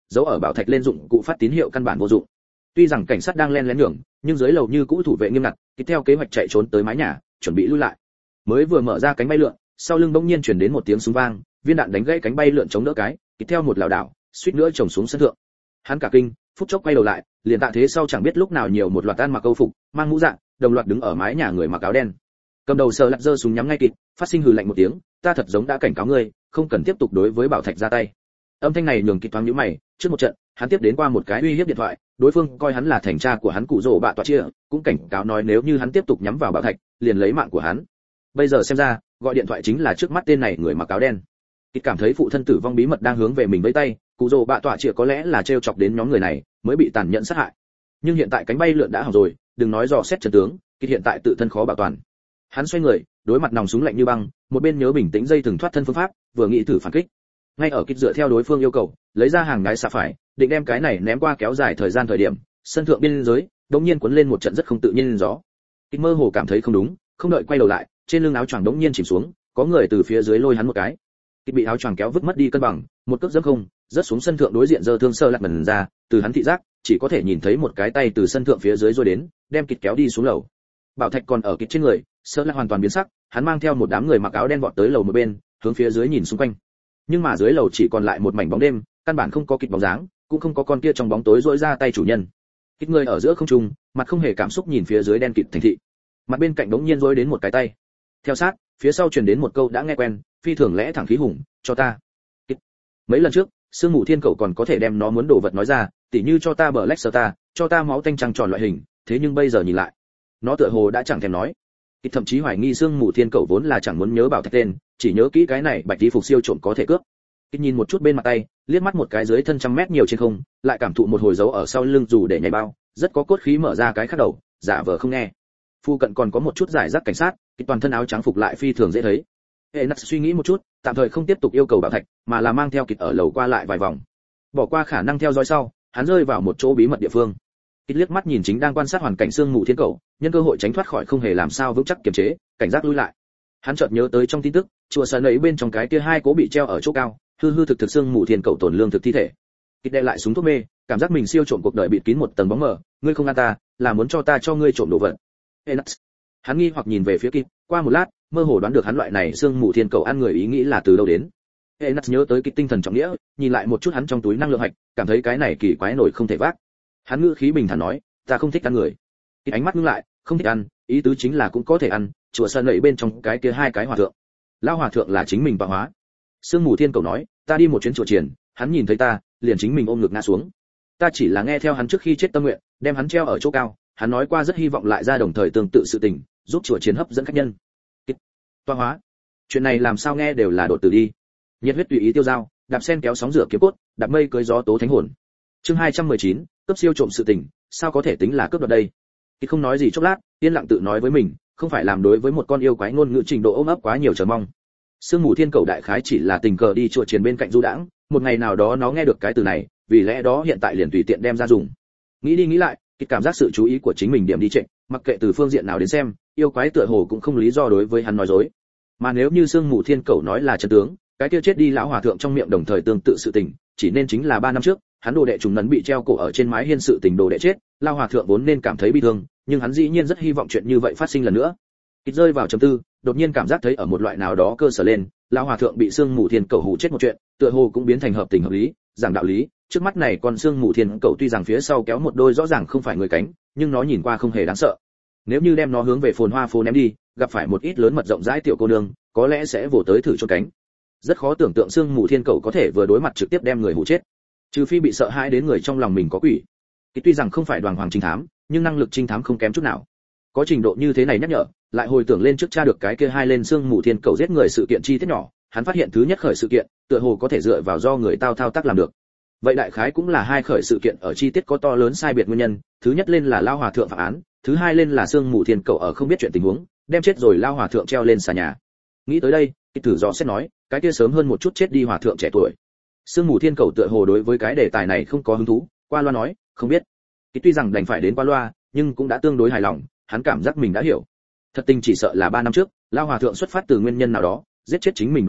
giấu ở bảo thạch lên dụng cụ phát tín hiệu căn bản vô dụng. Tuy rằng cảnh sát đang len lén nhường, nhưng dưới lầu như cũ thủ vệ nghiêm ngặt, kịp theo kế hoạch chạy trốn tới mái nhà, chuẩn bị lui lại. Mới vừa mở ra cánh bay lượn, sau lưng bỗng nhiên truyền đến một tiếng súng vang, viên đạn đánh gãy cánh bay lượn chống đỡ cái, kịp theo một lảo đảo, suýt nữa chồng xuống sân thượng. Hắn cả kinh, phút chốc quay đầu lại, liền tạ thế sau chẳng biết lúc nào nhiều một loạt ăn mặc câu phục, mang mũ dạng, đồng loạt đứng ở mái nhà người mặc áo đen. Cầm đầu sờ lật giơ súng nhắm ngay kịp, phát sinh hừ lạnh một tiếng, ta thật giống đã cảnh cáo ngươi, không cần tiếp tục đối với bảo thạch ra tay. Âm thanh này nhường kịp thoáng nhíu mày, trước một trận, hắn tiếp đến qua một cái uy hiếp điện thoại, đối phương coi hắn là thành cha của hắn cụ rồ bạ tọa chia, cũng cảnh cáo nói nếu như hắn tiếp tục nhắm vào bảo thạch, liền lấy mạng của hắn. Bây giờ xem ra, gọi điện thoại chính là trước mắt tên này người mặc áo đen. Kịp cảm thấy phụ thân tử vong bí mật đang hướng về mình với tay, cụ rồ bạ tọa chia có lẽ là trêu chọc đến nhóm người này, mới bị tàn nhẫn sát hại. Nhưng hiện tại cánh bay lượn đã hỏng rồi, đừng nói dò xét trận tướng, kịp hiện tại tự thân khó bảo toàn. Hắn xoay người, đối mặt nòng súng lạnh như băng, một bên nhớ bình tĩnh dây thừng thoát thân phương pháp, vừa nghĩ thử phản kích. Ngay ở kịp dựa theo đối phương yêu cầu, lấy ra hàng ngái xạ phải, định đem cái này ném qua kéo dài thời gian thời điểm, sân thượng biên giới, đột nhiên cuốn lên một trận rất không tự nhiên gió. Kịp mơ hồ cảm thấy không đúng, không đợi quay đầu lại, trên lưng áo choàng đột nhiên chìm xuống, có người từ phía dưới lôi hắn một cái. Kịp bị áo choàng kéo vứt mất đi cân bằng, một cước dẫm không, rớt xuống sân thượng đối diện giơ thương sơ lật mần ra, từ hắn thị giác, chỉ có thể nhìn thấy một cái tay từ sân thượng phía dưới rồi đến, đem kịp kéo đi xuống lầu. Bảo thạch còn ở kịp trên người, sơ lật hoàn toàn biến sắc, hắn mang theo một đám người mặc áo đen vọt tới lầu một bên, hướng phía dưới nhìn xung quanh. Nhưng mà dưới lầu chỉ còn lại một mảnh bóng đêm, căn bản không có kịp bóng dáng, cũng không có con kia trong bóng tối rỗi ra tay chủ nhân. Kịp người ở giữa không trung, mặt không hề cảm xúc nhìn phía dưới đen kịt thành thị. Mặt bên cạnh đống nhiên rối đến một cái tay. Theo sát, phía sau truyền đến một câu đã nghe quen, phi thường lẽ thẳng khí hùng, cho ta. Kịp. Mấy lần trước, Sương Mù Thiên Cẩu còn có thể đem nó muốn đồ vật nói ra, tỉ như cho ta bờ lách sơ ta, cho ta máu tanh trăng tròn loại hình, thế nhưng bây giờ nhìn lại, nó tựa hồ đã chẳng thèm nói. Kịp thậm chí hoài nghi Sương Mù Thiên Cẩu vốn là chẳng muốn nhớ bảo thạch tên, chỉ nhớ kỹ cái này bạch tí phục siêu trộm có thể cướp. Kịp nhìn một chút bên mặt tay, liếc mắt một cái dưới thân trăm mét nhiều trên không, lại cảm thụ một hồi dấu ở sau lưng dù để nhảy bao, rất có cốt khí mở ra cái khác đầu, giả vờ không nghe. Phu cận còn có một chút giải rác cảnh sát, Kịp toàn thân áo trắng phục lại phi thường dễ thấy. Hệ nắt suy nghĩ một chút, tạm thời không tiếp tục yêu cầu bảo thạch, mà là mang theo Kịp ở lầu qua lại vài vòng. Bỏ qua khả năng theo dõi sau, hắn rơi vào một chỗ bí mật địa phương. Kịp liếc mắt nhìn chính đang quan sát hoàn cảnh Sương Mù Thiên Cẩu, nhân cơ hội tránh thoát khỏi không hề làm sao vững chắc kiềm chế, cảnh giác lui lại. Hắn chợt nhớ tới trong tin tức, chùa sơn ấy bên trong cái kia hai cố bị treo ở chỗ cao, hư hư thực thực Sương Mù Thiên Cẩu tổn lương thực thi thể. Kịp đè lại súng thuốc mê, cảm giác mình siêu trộm cuộc đời bịt kín một tầng bóng mờ, ngươi không ăn ta, là muốn cho ta cho ngươi trộm đồ vật. Enax. Hắn nghi hoặc nhìn về phía Kịp, qua một lát, mơ hồ đoán được hắn loại này Sương Mù Thiên Cẩu ăn người ý nghĩ là từ đâu đến. Enax nhớ tới Kịp tinh thần trọng nghĩa, nhìn lại một chút hắn trong túi năng lượng hạch, cảm thấy cái này kỳ quái nổi không thể vác. Hắn ngữ khí bình thản nói, ta không thích ăn người. Kịp ánh mắt ngưng lại, không thích ăn, ý tứ chính là cũng có thể ăn, chùa sơn ấy bên trong cái kia hai cái hòa thượng. Lão hòa thượng là chính mình bạo hóa. Sương Mù Thiên Cẩu nói, ta đi một chuyến chùa triển, hắn nhìn thấy ta, liền chính mình ôm ngực ngã xuống. Ta chỉ là nghe theo hắn trước khi chết tâm nguyện, đem hắn treo ở chỗ cao, hắn nói qua rất hy vọng lại ra đồng thời tương tự sự tình, giúp chùa triển hấp dẫn khách nhân. Kịp. Toa hóa. Chuyện này làm sao nghe đều là đột tử đi. Nhiệt huyết tùy ý tiêu dao, đạp sen kéo sóng rửa kiếm cốt, đạp mây cưới gió tố thánh hồn. Chương hai trăm mười chín, cấp siêu trộm sự tình, sao có thể tính là cướp đoạt đây? Kịp không nói gì chốc lát, yên lặng tự nói với mình, không phải làm đối với một con yêu quái ngôn ngữ trình độ ôm ấp quá nhiều chờ mong. Sương Mù Thiên Cẩu đại khái chỉ là tình cờ đi chùa triển bên cạnh du đãng, một ngày nào đó nó nghe được cái từ này, vì lẽ đó hiện tại liền tùy tiện đem ra dùng. Nghĩ đi nghĩ lại, Kịp cảm giác sự chú ý của chính mình điểm đi trệ, mặc kệ từ phương diện nào đến xem, yêu quái tựa hồ cũng không lý do đối với hắn nói dối. Mà nếu như Sương Mù Thiên Cẩu nói là chân tướng, cái kia chết đi lão hòa thượng trong miệng đồng thời tương tự sự tình, chỉ nên chính là ba năm trước, hắn đồ đệ trùng nấn bị treo cổ ở trên mái hiên sự tình đồ đệ chết, lão hòa thượng vốn nên cảm thấy bi thương, nhưng hắn dĩ nhiên rất hy vọng chuyện như vậy phát sinh lần nữa. Kịp rơi vào trầm tư, đột nhiên cảm giác thấy ở một loại nào đó cơ sở lên, lão hòa thượng bị Sương Mù Thiên Cẩu hù chết một chuyện, tựa hồ cũng biến thành hợp tình hợp lý, giảng đạo lý. Trước mắt này con Sương Mù Thiên Cẩu tuy rằng phía sau kéo một đôi rõ ràng không phải người cánh, nhưng nó nhìn qua không hề đáng sợ. Nếu như đem nó hướng về phồn hoa phố ném đi, gặp phải một ít lớn mật rộng rãi tiểu cô nương, có lẽ sẽ vồ tới thử chôn cánh. Rất khó tưởng tượng Sương Mù Thiên Cẩu có thể vừa đối mặt trực tiếp đem người hù chết, trừ phi bị sợ hãi đến người trong lòng mình có quỷ. Thì tuy rằng không phải đoàn hoàng trinh thám, nhưng năng lực trinh thám không kém chút nào. Có trình độ như thế này nhắc nhở, lại hồi tưởng lên trước tra được cái kia hai lên Sương Mù Thiên Cẩu giết người sự kiện chi tiết nhỏ, hắn phát hiện thứ nhất khởi sự kiện, tựa hồ có thể dựa vào do người tao thao tác làm được. Vậy đại khái cũng là hai khởi sự kiện ở chi tiết có to lớn sai biệt nguyên nhân, thứ nhất lên là lao hòa thượng phạm án, thứ hai lên là Sương Mù Thiên Cẩu ở không biết chuyện tình huống, đem chết rồi lao hòa thượng treo lên xà nhà. Nghĩ tới đây, Kịp thử dò xét nói, cái kia sớm hơn một chút chết đi hòa thượng trẻ tuổi. Sương Mù Thiên Cẩu tựa hồ đối với cái đề tài này không có hứng thú, qua loa nói, không biết. Kịp tuy rằng đành phải đến qua loa, nhưng cũng đã tương đối hài lòng, hắn cảm giác mình đã hiểu. Thật tình chỉ sợ là ba năm trước, lao hòa thượng xuất phát từ nguyên nhân nào đó, giết chết chính mình đồ đệ,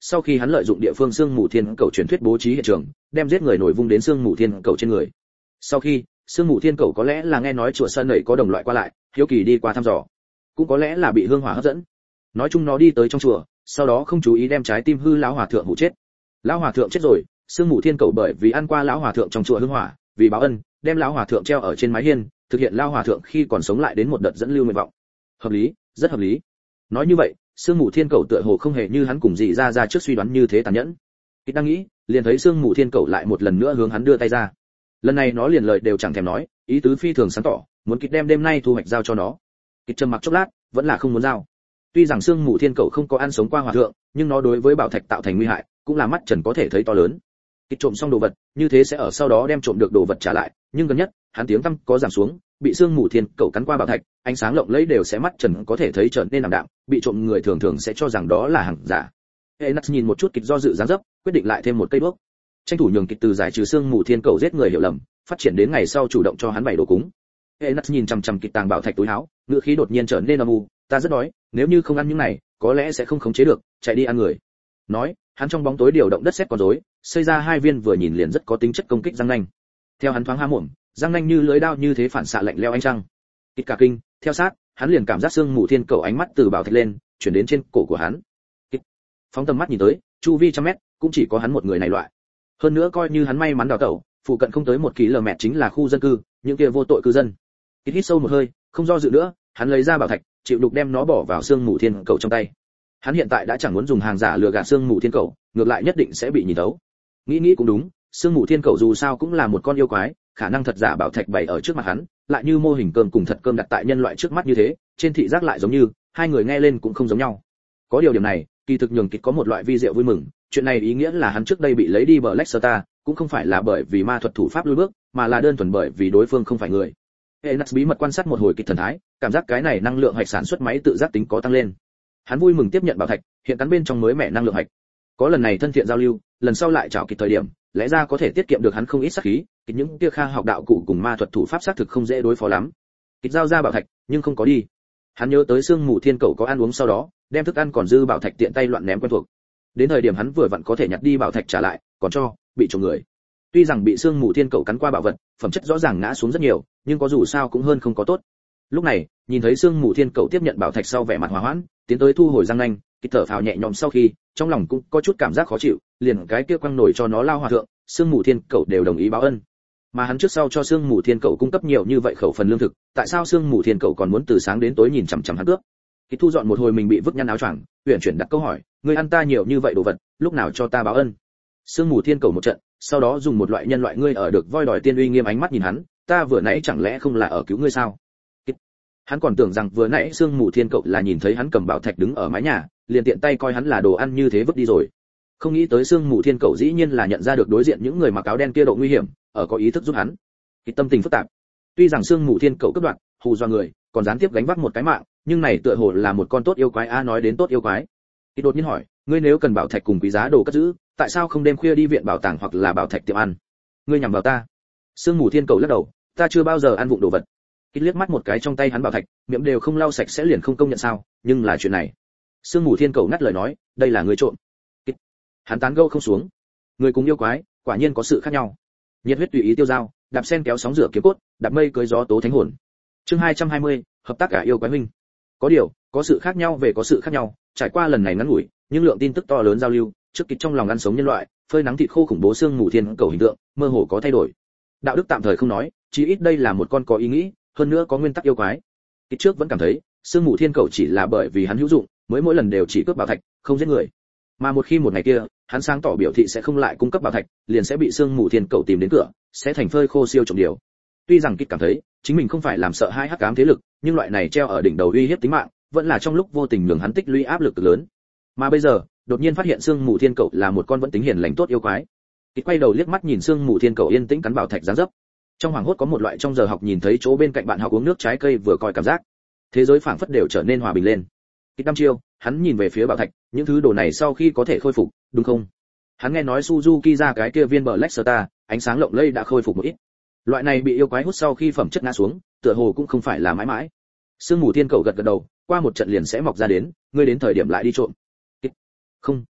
sau khi hắn lợi dụng địa phương xương mù thiên cầu truyền thuyết bố trí hiện trường, đem giết người nổi vung đến xương mù thiên cầu trên người. Sau khi, xương mù thiên cầu có lẽ là nghe nói chùa sơn nảy có đồng loại qua lại, hiếu kỳ đi qua thăm dò, cũng có lẽ là bị hương hỏa hấp dẫn. Nói chung nó đi tới trong chùa, sau đó không chú ý đem trái tim hư lão hòa thượng hụ chết. Lão hòa thượng chết rồi, xương mù thiên cầu bởi vì ăn qua lão hòa thượng trong chùa hương hỏa, vì báo ân, đem lão hòa thượng treo ở trên mái hiên, thực hiện lão hòa thượng khi còn sống lại đến một đợt dẫn lưu nguyện vọng. Hợp lý, rất hợp lý. Nói như vậy, sương mù thiên cầu tựa hồ không hề như hắn cùng dị ra ra trước suy đoán như thế tàn nhẫn. Kịch đang nghĩ, liền thấy sương mù thiên cầu lại một lần nữa hướng hắn đưa tay ra. Lần này nó liền lời đều chẳng thèm nói, ý tứ phi thường sáng tỏ, muốn kịch đem đêm nay thu hoạch giao cho nó. Kịch trầm mặc chốc lát, vẫn là không muốn giao. Tuy rằng sương mù thiên cầu không có ăn sống qua hòa thượng, nhưng nó đối với bảo thạch tạo thành nguy hại, cũng là mắt trần có thể thấy to lớn. Kịch trộm xong đồ vật, như thế sẽ ở sau đó đem trộm được đồ vật trả lại, nhưng gần nhất, hắn tiếng tăm có giảm xuống, bị sương mù thiên cầu cắn qua bảo thạch, ánh sáng lộng lẫy đều sẽ mắt trần có thể thấy trở nên ảm đạm, bị trộm người thường thường sẽ cho rằng đó là hàng giả. Enas nhìn một chút kịch do dự dáng dấp, quyết định lại thêm một cây đuốc, tranh thủ nhường kịch từ giải trừ sương mù thiên cầu giết người hiểu lầm, phát triển đến ngày sau chủ động cho hắn bày đồ cúng. Enas nhìn chằm chằm kịch tàng bảo thạch túi áo, ngữ khí đột nhiên trở nên âm u, ta rất đói, nếu như không ăn những này, có lẽ sẽ không khống chế được, chạy đi ăn người. Nói, hắn trong bóng tối điều động đất sét con rối, xây ra hai viên vừa nhìn liền rất có tính chất công kích răng nanh. Theo hắn thoáng há mồm, răng nanh như lưỡi dao như thế phản xạ lạnh lẽo ánh trăng. Kịch cả kinh, theo sát, hắn liền cảm giác sương mù thiên cầu ánh mắt từ bảo thạch lên, chuyển đến trên cổ của hắn. Kịch phóng tầm mắt nhìn tới, chu vi trăm mét, cũng chỉ có hắn một người này loại. Hơn nữa coi như hắn may mắn đào tẩu, phụ cận không tới một km chính là khu dân cư, những kia vô tội cư dân. Kịch hít sâu một hơi, không do dự nữa, hắn lấy ra bảo thạch, chịu đục đem nó bỏ vào sương mù thiên cầu trong tay. Hắn hiện tại đã chẳng muốn dùng hàng giả lừa gạt sương mù thiên cầu, ngược lại nhất định sẽ bị nhìn thấu. Nghĩ nghĩ cũng đúng, sương mù thiên cầu dù sao cũng là một con yêu quái, khả năng thật giả bảo thạch bày ở trước mặt hắn, lại như mô hình cơm cùng thật cơm đặt tại nhân loại trước mắt như thế, trên thị giác lại giống như, hai người nghe lên cũng không giống nhau. Có điều điểm này, kỳ thực nhường kịch có một loại vi diệu vui mừng, chuyện này ý nghĩa là hắn trước đây bị lấy đi Black Star, cũng không phải là bởi vì ma thuật thủ pháp lùi bước, mà là đơn thuần bởi vì đối phương không phải người. Enas bí mật quan sát một hồi kịch thần thái, cảm giác cái này năng lượng hạch sản xuất máy tự giác tính có tăng lên. Hắn vui mừng tiếp nhận bảo thạch, hiện cắn bên trong mới mẻ năng lượng hạch. Có lần này thân thiện giao lưu, lần sau lại chào kịch thời điểm, lẽ ra có thể tiết kiệm được hắn không ít sát khí, kịch những kia kha học đạo cụ cùng ma thuật thủ pháp xác thực không dễ đối phó lắm. Kịch giao ra bảo thạch, nhưng không có đi. Hắn nhớ tới sương mù thiên cầu có ăn uống sau đó, đem thức ăn còn dư bảo thạch tiện tay loạn ném quen thuộc. Đến thời điểm hắn vừa vặn có thể nhặt đi bảo thạch trả lại, còn cho bị trộm người. Tuy rằng bị sương mù thiên cầu cắn qua bảo vật, phẩm chất rõ ràng ngã xuống rất nhiều, nhưng có dù sao cũng hơn không có tốt. Lúc này, nhìn thấy sương mù thiên cầu tiếp nhận bảo thạch sau vẻ mặt hòa hoãn, tiến tới thu hồi răng nanh, kịch thở phào nhẹ nhõm sau khi, trong lòng cũng có chút cảm giác khó chịu, liền cái kia quăng nổi cho nó lao hòa thượng, sương mù thiên cầu đều đồng ý báo ân. Mà hắn trước sau cho sương mù thiên cầu cung cấp nhiều như vậy khẩu phần lương thực, tại sao sương mù thiên cầu còn muốn từ sáng đến tối nhìn chằm chằm hắn cướp? Kịch thu dọn một hồi mình bị vứt nhăn áo choàng, huyền chuyển đặt câu hỏi, ngươi ăn ta nhiều như vậy đồ vật, lúc nào cho ta báo ân? Sương mù thiên cầu một trận, sau đó dùng một loại nhân loại ngươi ở được voi đòi tiên uy nghiêm ánh mắt nhìn hắn, ta vừa nãy chẳng lẽ không là ở cứu ngươi sao? Kịch. Hắn còn tưởng rằng vừa nãy sương mù thiên cầu là nhìn thấy hắn cầm bảo thạch đứng ở mái nhà, liền tiện tay coi hắn là đồ ăn như thế vứt đi rồi. Không nghĩ tới sương mù thiên cầu dĩ nhiên là nhận ra được đối diện những người mặc áo đen kia độ nguy hiểm, ở có ý thức giúp hắn. Kịch tâm tình phức tạp. Tuy rằng sương mù thiên cầu cướp đoạt, hù dọa người, còn gián tiếp gánh vác một cái mạng, nhưng này tựa hồ là một con tốt yêu quái a. Nói đến tốt yêu quái, Kịch đột nhiên hỏi, ngươi nếu cần bảo thạch cùng quý giá đồ cất giữ, tại sao không đêm khuya đi viện bảo tàng hoặc là bảo thạch tiệm ăn? Ngươi nhằm vào ta? Sương mù thiên cầu lắc đầu, ta chưa bao giờ ăn vụng đồ vật. Kịch liếc mắt một cái trong tay hắn bảo thạch, miệng đều không lau sạch sẽ liền không công nhận sao? Nhưng là chuyện này. Sương mù thiên cầu ngắt lời nói, đây là ngươi trộm. Kịch. Hắn tán gẫu không xuống. Người cùng yêu quái, quả nhiên có sự khác nhau. Nhiệt huyết tùy ý tiêu dao, đạp sen kéo sóng rửa kiếm cốt, đạp mây cưới gió tố thánh hồn. Chương hai trăm hai mươi, hợp tác cả yêu quái huynh. Có điều, có sự khác nhau về có sự khác nhau, trải qua lần này ngắn ngủi, nhưng lượng tin tức to lớn giao lưu, trước kịch trong lòng ăn sống nhân loại, phơi nắng thịt khô khủng bố xương mù thiên cầu hình tượng, mơ hồ có thay đổi. Đạo đức tạm thời không nói, chí ít đây là một con có ý nghĩ, hơn nữa có nguyên tắc yêu quái. Kịch trước vẫn cảm thấy, xương mù thiên cầu chỉ là bởi vì hắn hữu dụng, mới mỗi lần đều chỉ cướp bảo thạch, không giết người. Mà một khi một ngày kia, hắn sáng tỏ biểu thị sẽ không lại cung cấp bảo thạch, liền sẽ bị xương mù thiên cầu tìm đến cửa, sẽ thành phơi khô siêu trộm điều. Tuy rằng kịch cảm thấy, chính mình không phải làm sợ hai hắc ám thế lực, nhưng loại này treo ở đỉnh đầu uy hiếp tính mạng, vẫn là trong lúc vô tình nhường hắn tích lũy áp lực lớn. Mà bây giờ, đột nhiên phát hiện xương mù thiên cầu là một con vẫn tính hiền lành tốt yêu quái. Kịch quay đầu liếc mắt nhìn xương mù thiên cầu yên tĩnh cắn bảo thạch dáng dấp. Trong hoàng hốt có một loại trong giờ học nhìn thấy chỗ bên cạnh bạn học uống nước trái cây vừa coi cảm giác. Thế giới phảng phất đều trở nên hòa bình lên. Kịch đăm chiêu, hắn nhìn về phía bảo thạch, những thứ đồ này sau khi có thể khôi phục, đúng không? Hắn nghe nói Suzuki ra cái kia viên Black Star, ánh sáng lộng lẫy đã khôi phục một ít. Loại này bị yêu quái hút sau khi phẩm chất ngã xuống, tựa hồ cũng không phải là mãi mãi. Sương mù thiên cầu gật gật đầu, qua một trận liền sẽ mọc ra đến, ngươi đến thời điểm lại đi trộm. Kịch. Không,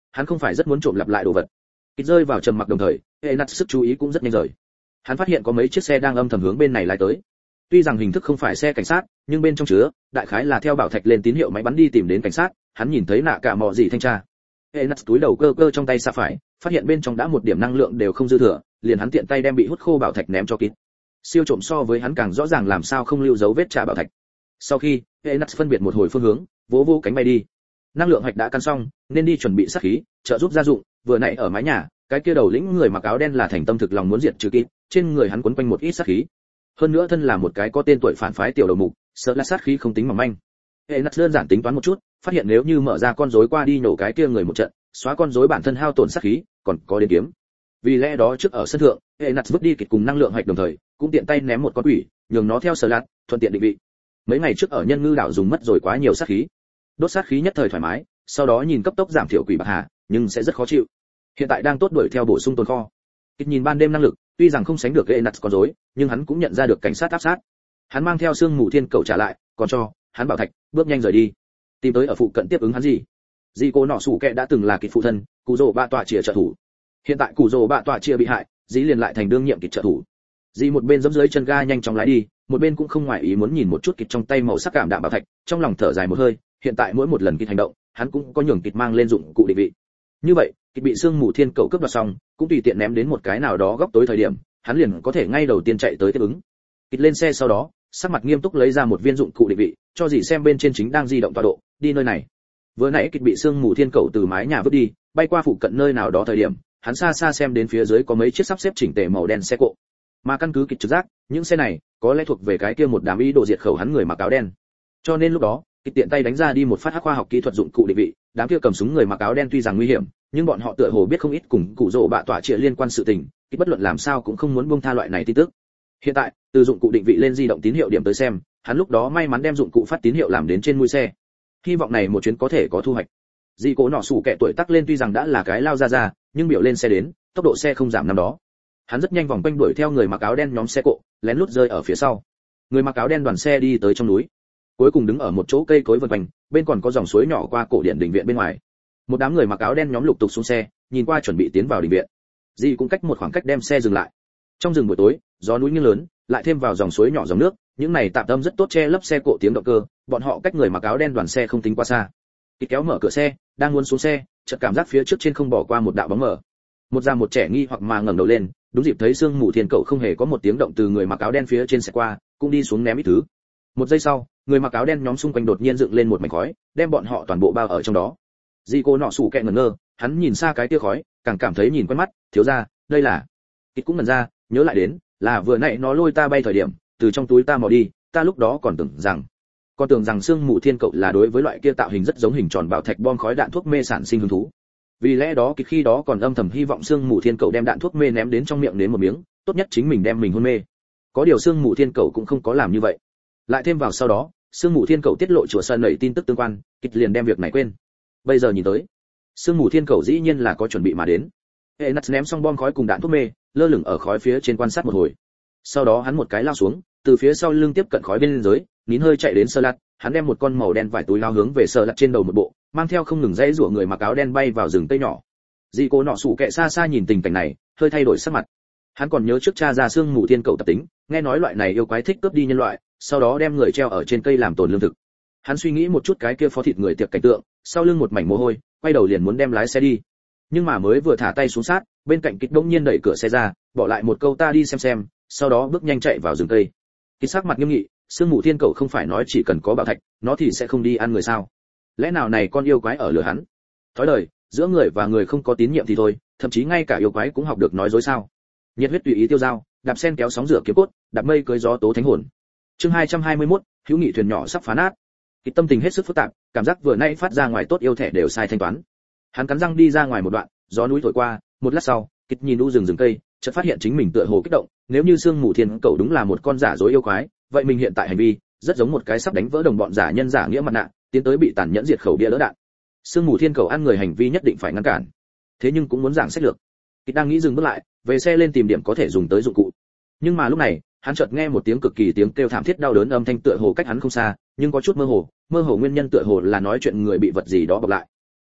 hắn không phải rất muốn trộm lặp lại đồ vật. Kịch rơi vào trầm mặc đồng thời, Enat sức chú ý cũng rất nhanh rời. Hắn phát hiện có mấy chiếc xe đang âm thầm hướng bên này lái tới. Tuy rằng hình thức không phải xe cảnh sát, nhưng bên trong chứa, đại khái là theo bảo thạch lên tín hiệu máy bắn đi tìm đến cảnh sát, hắn nhìn thấy nạ cả mọ gì thanh tra. Enat túi đầu cơ cơ trong tay xa phải, phát hiện bên trong đã một điểm năng lượng đều không dư thừa, liền hắn tiện tay đem bị hút khô bảo thạch ném cho Kit. Siêu trộm so với hắn càng rõ ràng làm sao không lưu dấu vết trả bảo thạch. Sau khi, Enat phân biệt một hồi phương hướng, vỗ vỗ cánh bay đi. Năng lượng hạch đã căn xong, nên đi chuẩn bị sát khí, trợ giúp gia dụng, vừa nãy ở mái nhà, cái kia đầu lĩnh người mặc áo đen là thành tâm thực lòng muốn diệt trừ Kit, trên người hắn quấn quanh một ít sát khí. Hơn nữa thân là một cái có tên tuổi phản phái tiểu đầu mục, sợ là sát khí không tính mỏng manh. Enat đơn giản tính toán một chút, phát hiện nếu như mở ra con rối qua đi nổ cái kia người một trận, xóa con rối bản thân hao tổn sát khí, còn có đến kiếm. Vì lẽ đó trước ở sân thượng, Enat vứt đi Kit cùng năng lượng hạch đồng thời, cũng tiện tay ném một con quỷ, nhường nó theo sở lạt, thuận tiện định vị. Mấy ngày trước ở nhân ngư đảo dùng mất rồi quá nhiều sát khí. Đốt sát khí nhất thời thoải mái, sau đó nhìn cấp tốc giảm thiểu quỷ bạc hà, nhưng sẽ rất khó chịu. Hiện tại đang tốt đuổi theo bổ sung tồn kho. Kit nhìn ban đêm năng lực, tuy rằng không sánh được Enat con rối, nhưng hắn cũng nhận ra được cảnh sát áp sát. Hắn mang theo xương mù thiên cầu trả lại, còn cho hắn bảo thạch, bước nhanh rời đi. Tìm tới ở phụ cận tiếp ứng hắn gì? Dì cô nọ sủ kẹ đã từng là Kit phụ thân, cụ rồ bạ tọa chìa trợ thủ. Hiện tại cụ rồ bạ tọa chìa bị hại, dì liền lại thành đương nhiệm Kit trợ thủ. Dì một bên giẫm dưới chân ga nhanh chóng lái đi, một bên cũng không ngoại ý muốn nhìn một chút Kit trong tay màu sắc cảm đạm bảo thạch, trong lòng thở dài một hơi, hiện tại mỗi một lần Kit hành động, hắn cũng có nhường Kit mang lên dụng cụ định vị. Như vậy, Kit bị xương mù thiên cầu cướp đoạt xong, cũng tùy tiện ném đến một cái nào đó góc tối thời điểm, hắn liền có thể ngay đầu tiên chạy tới tiếp ứng. Kit lên xe sau đó, sắc mặt nghiêm túc lấy ra một viên dụng cụ định vị, cho dì xem bên trên chính đang di động tọa độ, đi nơi này. Vừa nãy Kit bị xương mù thiên cầu từ mái nhà vứt đi, bay qua phụ cận nơi nào đó thời điểm, hắn xa xa xem đến phía dưới có mấy chiếc sắp xếp chỉnh tề màu đen xe cộ. Mà căn cứ Kit trực giác, những xe này có lẽ thuộc về cái kia một đám ý đồ diệt khẩu hắn người mặc áo đen. Cho nên lúc đó, Kit tiện tay đánh ra đi một phát hắc khoa học kỹ thuật dụng cụ định vị, đám kia cầm súng người mặc áo đen tuy rằng nguy hiểm, nhưng bọn họ tựa hồ biết không ít cùng cụ rồ bạ tọa trịa liên quan sự tình, Kit bất luận làm sao cũng không muốn buông tha loại này tin tức. Hiện tại, từ dụng cụ định vị lên di động tín hiệu điểm tới xem, hắn lúc đó may mắn đem dụng cụ phát tín hiệu làm đến trên mũi xe. Hy vọng này một chuyến có thể có thu hoạch. Dì cố nọ sủ kẻ tuổi tác lên tuy rằng đã là cái lao ra ra, nhưng biểu lên xe đến, tốc độ xe không giảm năm đó. Hắn rất nhanh vòng quanh đuổi theo người mặc áo đen nhóm xe cộ, lén lút rơi ở phía sau. Người mặc áo đen đoàn xe đi tới trong núi, cuối cùng đứng ở một chỗ cây cối vần quanh, bên còn có dòng suối nhỏ qua cổ điện đình viện bên ngoài. Một đám người mặc áo đen nhóm lục tục xuống xe, nhìn qua chuẩn bị tiến vào đình viện. Dì cũng cách một khoảng cách đem xe dừng lại. Trong rừng buổi tối, gió núi nghiêng lớn, lại thêm vào dòng suối nhỏ dòng nước, những này tạm tâm rất tốt che lấp xe cộ tiếng động cơ, bọn họ cách người mặc áo đen đoàn xe không tính quá xa. Kit kéo mở cửa xe, đang muốn xuống xe, chợt cảm giác phía trước trên không bỏ qua một đạo bóng mờ. Một già một trẻ nghi hoặc mà ngẩng đầu lên, đúng dịp thấy sương mù thiên cậu không hề có một tiếng động từ người mặc áo đen phía trên xe qua, cũng đi xuống ném ít thứ. Một giây sau, người mặc áo đen nhóm xung quanh đột nhiên dựng lên một mảnh khói, đem bọn họ toàn bộ bao ở trong đó. Di cô nọ sủ kẹ ngẩn ngơ, hắn nhìn xa cái tia khói, càng cảm thấy nhìn quen mắt, thiếu gia, đây là. Kit cũng ngẩn ra, nhớ lại đến, là vừa nãy nó lôi ta bay thời điểm, từ trong túi ta mò đi, ta lúc đó còn tưởng rằng, còn tưởng rằng sương mù thiên cậu là đối với loại kia tạo hình rất giống hình tròn bảo thạch bom khói đạn thuốc mê sản sinh hứng thú. Vì lẽ đó Kit khi đó còn âm thầm hy vọng sương mù thiên cậu đem đạn thuốc mê ném đến trong miệng đến một miếng, tốt nhất chính mình đem mình hôn mê. Có điều sương mù thiên cậu cũng không có làm như vậy. Lại thêm vào sau đó, sương mù thiên cậu tiết lộ chùa sơn nảy tin tức tương quan, Kit liền đem việc này quên. Bây giờ nhìn tới, sương mù thiên cậu dĩ nhiên là có chuẩn bị mà đến. Enat ném xong bom khói cùng đạn thuốc mê, lơ lửng ở khói phía trên quan sát một hồi. Sau đó hắn một cái lao xuống, từ phía sau lưng tiếp cận khói bên dưới, nín hơi chạy đến Sơ Lạt, hắn đem một con màu đen vải túi lao hướng về Sơ Lạt trên đầu một bộ, mang theo không ngừng dãy rủa người mặc áo đen bay vào rừng cây nhỏ. Dì cô nọ sủ kệ xa xa nhìn tình cảnh này, hơi thay đổi sắc mặt. Hắn còn nhớ trước cha ra xương mù thiên cậu tập tính, nghe nói loại này yêu quái thích cướp đi nhân loại, sau đó đem người treo ở trên cây làm tồn lương thực. Hắn suy nghĩ một chút cái kia phó thịt người tiệc cảnh tượng, sau lưng một mảnh mồ hôi, quay đầu liền muốn đem lái xe đi. Nhưng mà mới vừa thả tay xuống sát, bên cạnh Kịch bỗng nhiên đẩy cửa xe ra, bỏ lại một câu ta đi xem xem, sau đó bước nhanh chạy vào rừng cây. Kịch sắc mặt nghiêm nghị, xương mù thiên cậu không phải nói chỉ cần có bảo thạch, nó thì sẽ không đi ăn người sao? Lẽ nào này con yêu quái ở lừa hắn? Thói đời, giữa người và người không có tín nhiệm thì thôi, thậm chí ngay cả yêu quái cũng học được nói dối sao? Nhiệt huyết tùy ý tiêu dao, đạp sen kéo sóng rửa kiếm cốt, đạp mây cưới gió tố thánh hồn. Chương hai trăm hai mươi mốt, hữu nghị thuyền nhỏ sắp phá nát. Kịch tâm tình hết sức phức tạp, cảm giác vừa nãy phát ra ngoài tốt yêu thẻ đều sai thanh toán. Hắn cắn răng đi ra ngoài một đoạn, gió núi thổi qua, một lát sau, Kịch nhìn u rừng rừng cây, chợt phát hiện chính mình tựa hồ kích động, nếu như xương mù thiên cậu đúng là một con giả dối yêu quái, vậy mình hiện tại hành vi rất giống một cái sắp đánh vỡ đồng bọn giả nhân giả nghĩa mặt nạ, tiến tới bị tàn nhẫn diệt khẩu bia đỡ đạn. Xương mù thiên cậu ăn người hành vi nhất định phải ngăn cản, thế nhưng cũng muốn giảng sách lược. Kịch đang nghĩ dừng bước lại, về xe lên tìm điểm có thể dùng tới dụng cụ. Nhưng mà lúc này, hắn chợt nghe một tiếng cực kỳ tiếng kêu thảm thiết đau đớn âm thanh tựa hồ cách hắn không xa, nhưng có chút mơ hồ, mơ hồ nguyên nhân tựa hồ là nói chuyện người bị vật gì đó bọc lại.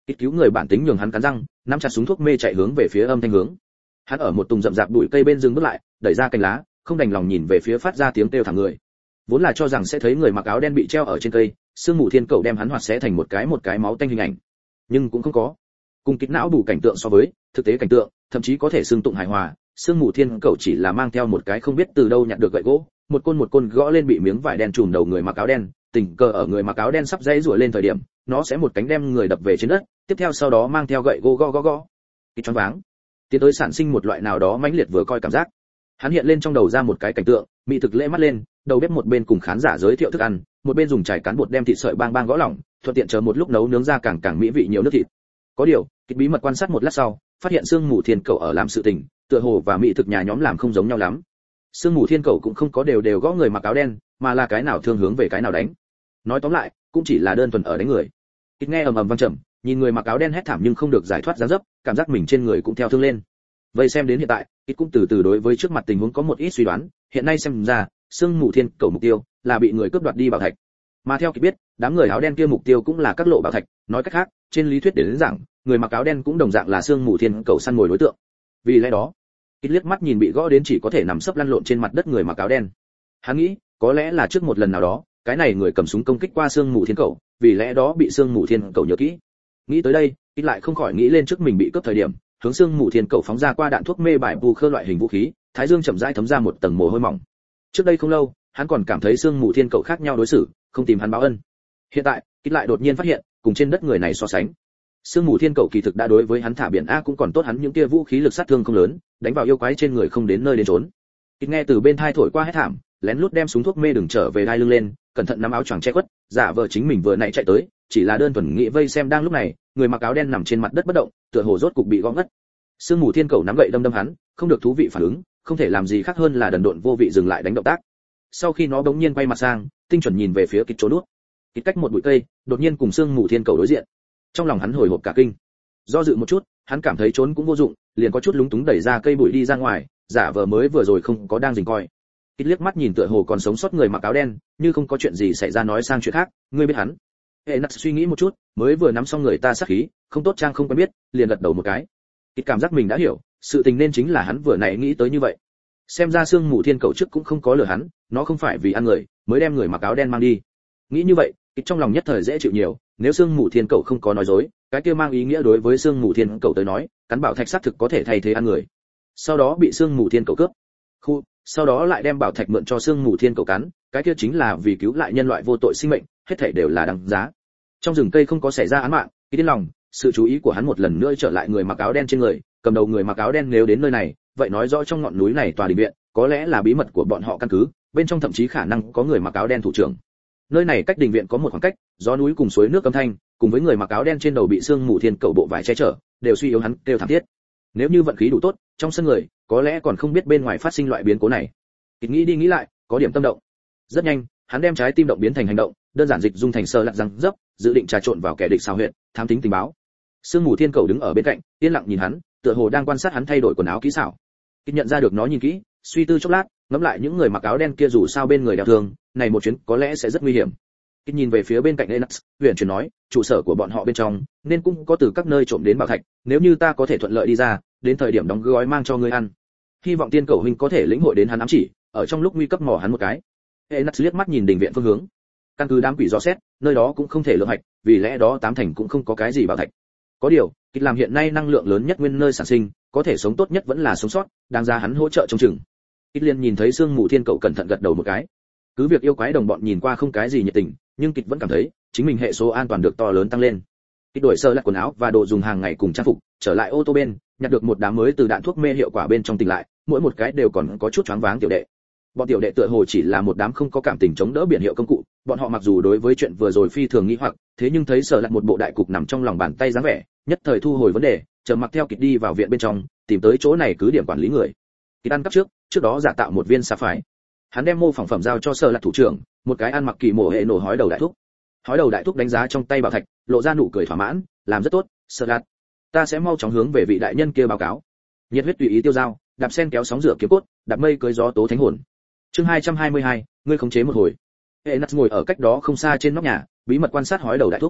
Kịch cứu người bản tính nhường hắn cắn răng, nắm chặt súng thuốc mê chạy hướng về phía âm thanh hướng. Hắn ở một tùng rậm rạp bụi cây bên dừng bước lại, đẩy ra cành lá, không đành lòng nhìn về phía phát ra tiếng kêu thảm người. Vốn là cho rằng sẽ thấy người mặc áo đen bị treo ở trên cây, sương mù thiên cầu đem hắn hoạt xé thành một cái một cái máu tanh hình ảnh, nhưng cũng không có. Cùng kịch não đủ cảnh tượng so với thực tế cảnh tượng, thậm chí có thể xương tụng hài hòa. Sương mù thiên cầu chỉ là mang theo một cái không biết từ đâu nhặt được gậy gỗ, một côn một côn gõ lên bị miếng vải đen trùm đầu người mặc áo đen. Tình cờ ở người mặc áo đen sắp dãy rủa lên thời điểm, nó sẽ một cánh đem người đập về trên đất, tiếp theo sau đó mang theo gậy gỗ gõ gõ gõ. Kịch choáng váng, tiến tới sản sinh một loại nào đó mãnh liệt vừa coi cảm giác. Hắn hiện lên trong đầu ra một cái cảnh tượng, mỹ thực lễ mắt lên, đầu bếp một bên cùng khán giả giới thiệu thức ăn, một bên dùng chải cán bột đem thịt sợi bang bang gõ lỏng, thuận tiện chờ một lúc nấu nướng ra càng càng mỹ vị nhiều nước thịt. Có điều, kịch bí mật quan sát một lát sau, phát hiện sương mù thiên cầu ở làm sự tình, tựa hồ và mỹ thực nhà nhóm làm không giống nhau lắm. Sương mù thiên cầu cũng không có đều đều gõ người mặc áo đen, mà là cái nào thương hướng về cái nào đánh. Nói tóm lại, cũng chỉ là đơn thuần ở đánh người. Kịch nghe ầm ầm vang trầm, nhìn người mặc áo đen hét thảm nhưng không được giải thoát dáng dấp, cảm giác mình trên người cũng theo thương lên. Vậy xem đến hiện tại, kịch cũng từ từ đối với trước mặt tình huống có một ít suy đoán, hiện nay xem ra, sương mù thiên cầu mục tiêu là bị người cướp đoạt đi bảo thạch. Mà theo kịch biết, đám người áo đen kia mục tiêu cũng là các lộ bảo thạch, nói cách khác, trên lý thuyết để đến rằng, người mặc áo đen cũng đồng dạng là sương mù thiên cầu săn mồi đối tượng. Vì lẽ đó, kịch liếc mắt nhìn bị gõ đến chỉ có thể nằm sấp lăn lộn trên mặt đất người mặc áo đen. Hắn nghĩ, có lẽ là trước một lần nào đó, cái này người cầm súng công kích qua sương mù thiên cầu, vì lẽ đó bị sương mù thiên cầu nhớ kỹ. Nghĩ tới đây, kịch lại không khỏi nghĩ lên trước mình bị cướp thời điểm, hướng sương mù thiên cầu phóng ra qua đạn thuốc mê bài bù khơ loại hình vũ khí, thái dương chậm rãi thấm ra một tầng mồ hôi mỏng. Trước đây không lâu, hắn còn cảm thấy sương mù thiên cầu khác nhau đối xử, không tìm hắn báo ân. Hiện tại, kịch lại đột nhiên phát hiện, cùng trên đất người này so sánh, sương mù thiên cầu kỳ thực đã đối với hắn thả biển a cũng còn tốt, hắn những kia vũ khí lực sát thương không lớn, đánh vào yêu quái trên người không đến nơi đến trốn. Kịch nghe từ bên thai thổi qua hét thảm, lén lút đem súng thuốc mê đừng trở về đai lưng lên, cẩn thận nắm áo choàng che khuất, giả vờ chính mình vừa nãy chạy tới, chỉ là đơn thuần nghĩ vây xem. Đang lúc này, người mặc áo đen nằm trên mặt đất bất động, tựa hồ rốt cục bị gõ ngất. Sương mù thiên cầu nắm gậy đâm đâm hắn, không được thú vị phản ứng, không thể làm gì khác hơn là đần độn vô vị dừng lại đánh động tác. Sau khi nó bỗng nhiên quay mặt sang, tinh chuẩn nhìn về phía kịch trốn nuốt. Kịch cách một bụi cây, đột nhiên cùng sương mù thiên cầu đối diện. Trong lòng hắn hồi hộp cả kinh. Do dự một chút, hắn cảm thấy trốn cũng vô dụng, liền có chút lúng túng đẩy ra cây bụi đi ra ngoài, giả vờ mới vừa rồi không có đang rình coi. Kịch liếc mắt nhìn tựa hồ còn sống sót người mặc áo đen, như không có chuyện gì xảy ra nói sang chuyện khác, ngươi biết hắn? Hệ nặc suy nghĩ một chút, mới vừa nắm xong người ta sát khí, không tốt trang không quen biết, liền gật đầu một cái. Kịch cảm giác mình đã hiểu, sự tình nên chính là hắn vừa nãy nghĩ tới như vậy. Xem ra sương mù thiên cầu trước cũng không có lừa hắn, nó không phải vì ăn người mới đem người mặc áo đen mang đi. Nghĩ như vậy, kịch trong lòng nhất thời dễ chịu nhiều, nếu sương mù thiên cầu không có nói dối, cái kia mang ý nghĩa đối với sương mù thiên cầu tới nói, cắn bảo thạch xác thực có thể thay thế ăn người. Sau đó bị sương mù thiên cầu cướp, khu, sau đó lại đem bảo thạch mượn cho sương mù thiên cầu cắn, cái kia chính là vì cứu lại nhân loại vô tội sinh mệnh, hết thảy đều là đáng giá. Trong rừng cây không có xảy ra án mạng, kịch yên lòng, sự chú ý của hắn một lần nữa trở lại người mặc áo đen trên người, cầm đầu người mặc áo đen nếu đến nơi này, vậy nói rõ trong ngọn núi này tòa đình viện, có lẽ là bí mật của bọn họ căn cứ, bên trong thậm chí khả năng có người mặc áo đen thủ trưởng. Nơi này cách đình viện có một khoảng cách, gió núi cùng suối nước âm thanh, cùng với người mặc áo đen trên đầu bị sương mù thiên cầu bộ vải che chở, đều suy yếu hắn kêu thảm thiết. Nếu như vận khí đủ tốt, trong sân người, có lẽ còn không biết bên ngoài phát sinh loại biến cố này. Kịch nghĩ đi nghĩ lại, có điểm tâm động. Rất nhanh, hắn đem trái tim động biến thành hành động, đơn giản dịch dung thành sơ lặng răng dấp, dự định trà trộn vào kẻ địch xào huyệt, thám tính tình báo. Sương mù thiên cầu đứng ở bên cạnh, yên lặng nhìn hắn, tựa hồ đang quan sát hắn thay đổi quần áo kỹ xảo. Kịch nhận ra được nó nhìn kỹ, suy tư chốc lát, ngẫm lại những người mặc áo đen kia dù sao bên người đeo thương, này một chuyến có lẽ sẽ rất nguy hiểm. Kịch nhìn về phía bên cạnh Lennox, huyền chuyển nói, trụ sở của bọn họ bên trong, nên cũng có từ các nơi trộm đến bảo thạch, nếu như ta có thể thuận lợi đi ra, đến thời điểm đóng gói mang cho ngươi ăn. Hy vọng tiên cầu huynh có thể lĩnh hội đến hắn ám chỉ, ở trong lúc nguy cấp mò hắn một cái. Lennox liếc mắt nhìn đình viện phương hướng. Căn cứ đám quỷ gió xét, nơi đó cũng không thể lượng hạch, vì lẽ đó tám thành cũng không có cái gì bảo thạch. Có điều, kịch làm hiện nay năng lượng lớn nhất nguyên nơi sản sinh, có thể sống tốt nhất vẫn là sống sót, đang ra hắn hỗ trợ trông chừng. Kịch liền nhìn thấy sương mù thiên cậu cẩn thận gật đầu một cái. Cứ việc yêu quái đồng bọn nhìn qua không cái gì nhiệt tình, nhưng kịch vẫn cảm thấy chính mình hệ số an toàn được to lớn tăng lên. Kịch đổi sơ lại quần áo và đồ dùng hàng ngày cùng trang phục, trở lại ô tô bên, nhặt được một đám mới từ đạn thuốc mê hiệu quả bên trong tỉnh lại, mỗi một cái đều còn có chút choáng váng tiểu đệ. Bọn tiểu đệ tựa hồ chỉ là một đám không có cảm tình chống đỡ biển hiệu công cụ, bọn họ mặc dù đối với chuyện vừa rồi phi thường nghi hoặc, thế nhưng thấy sở lại một bộ đại cục nằm trong lòng bàn tay dáng vẻ, nhất thời thu hồi vấn đề, chờ mặc theo kịch đi vào viện bên trong, tìm tới chỗ này cứ điểm quản lý người. Kịch ăn cắp trước, trước đó giả tạo một viên xà phái. Hắn đem mô phỏng phẩm giao cho sở lại thủ trưởng, một cái ăn mặc kỳ mổ hệ nổ hói đầu đại thúc. Hói đầu đại thúc đánh giá trong tay bảo thạch, lộ ra nụ cười thỏa mãn, làm rất tốt, sở lại. Ta sẽ mau chóng hướng về vị đại nhân kia báo cáo. Nhiệt huyết tùy ý tiêu dao, đạp sen kéo sóng rửa kiếm cốt, đạp mây cưới gió tố thánh hồn. Chương hai trăm hai mươi hai, ngươi khống chế một hồi. Hệ nắt ngồi ở cách đó không xa trên nóc nhà, bí mật quan sát hói đầu đại thúc.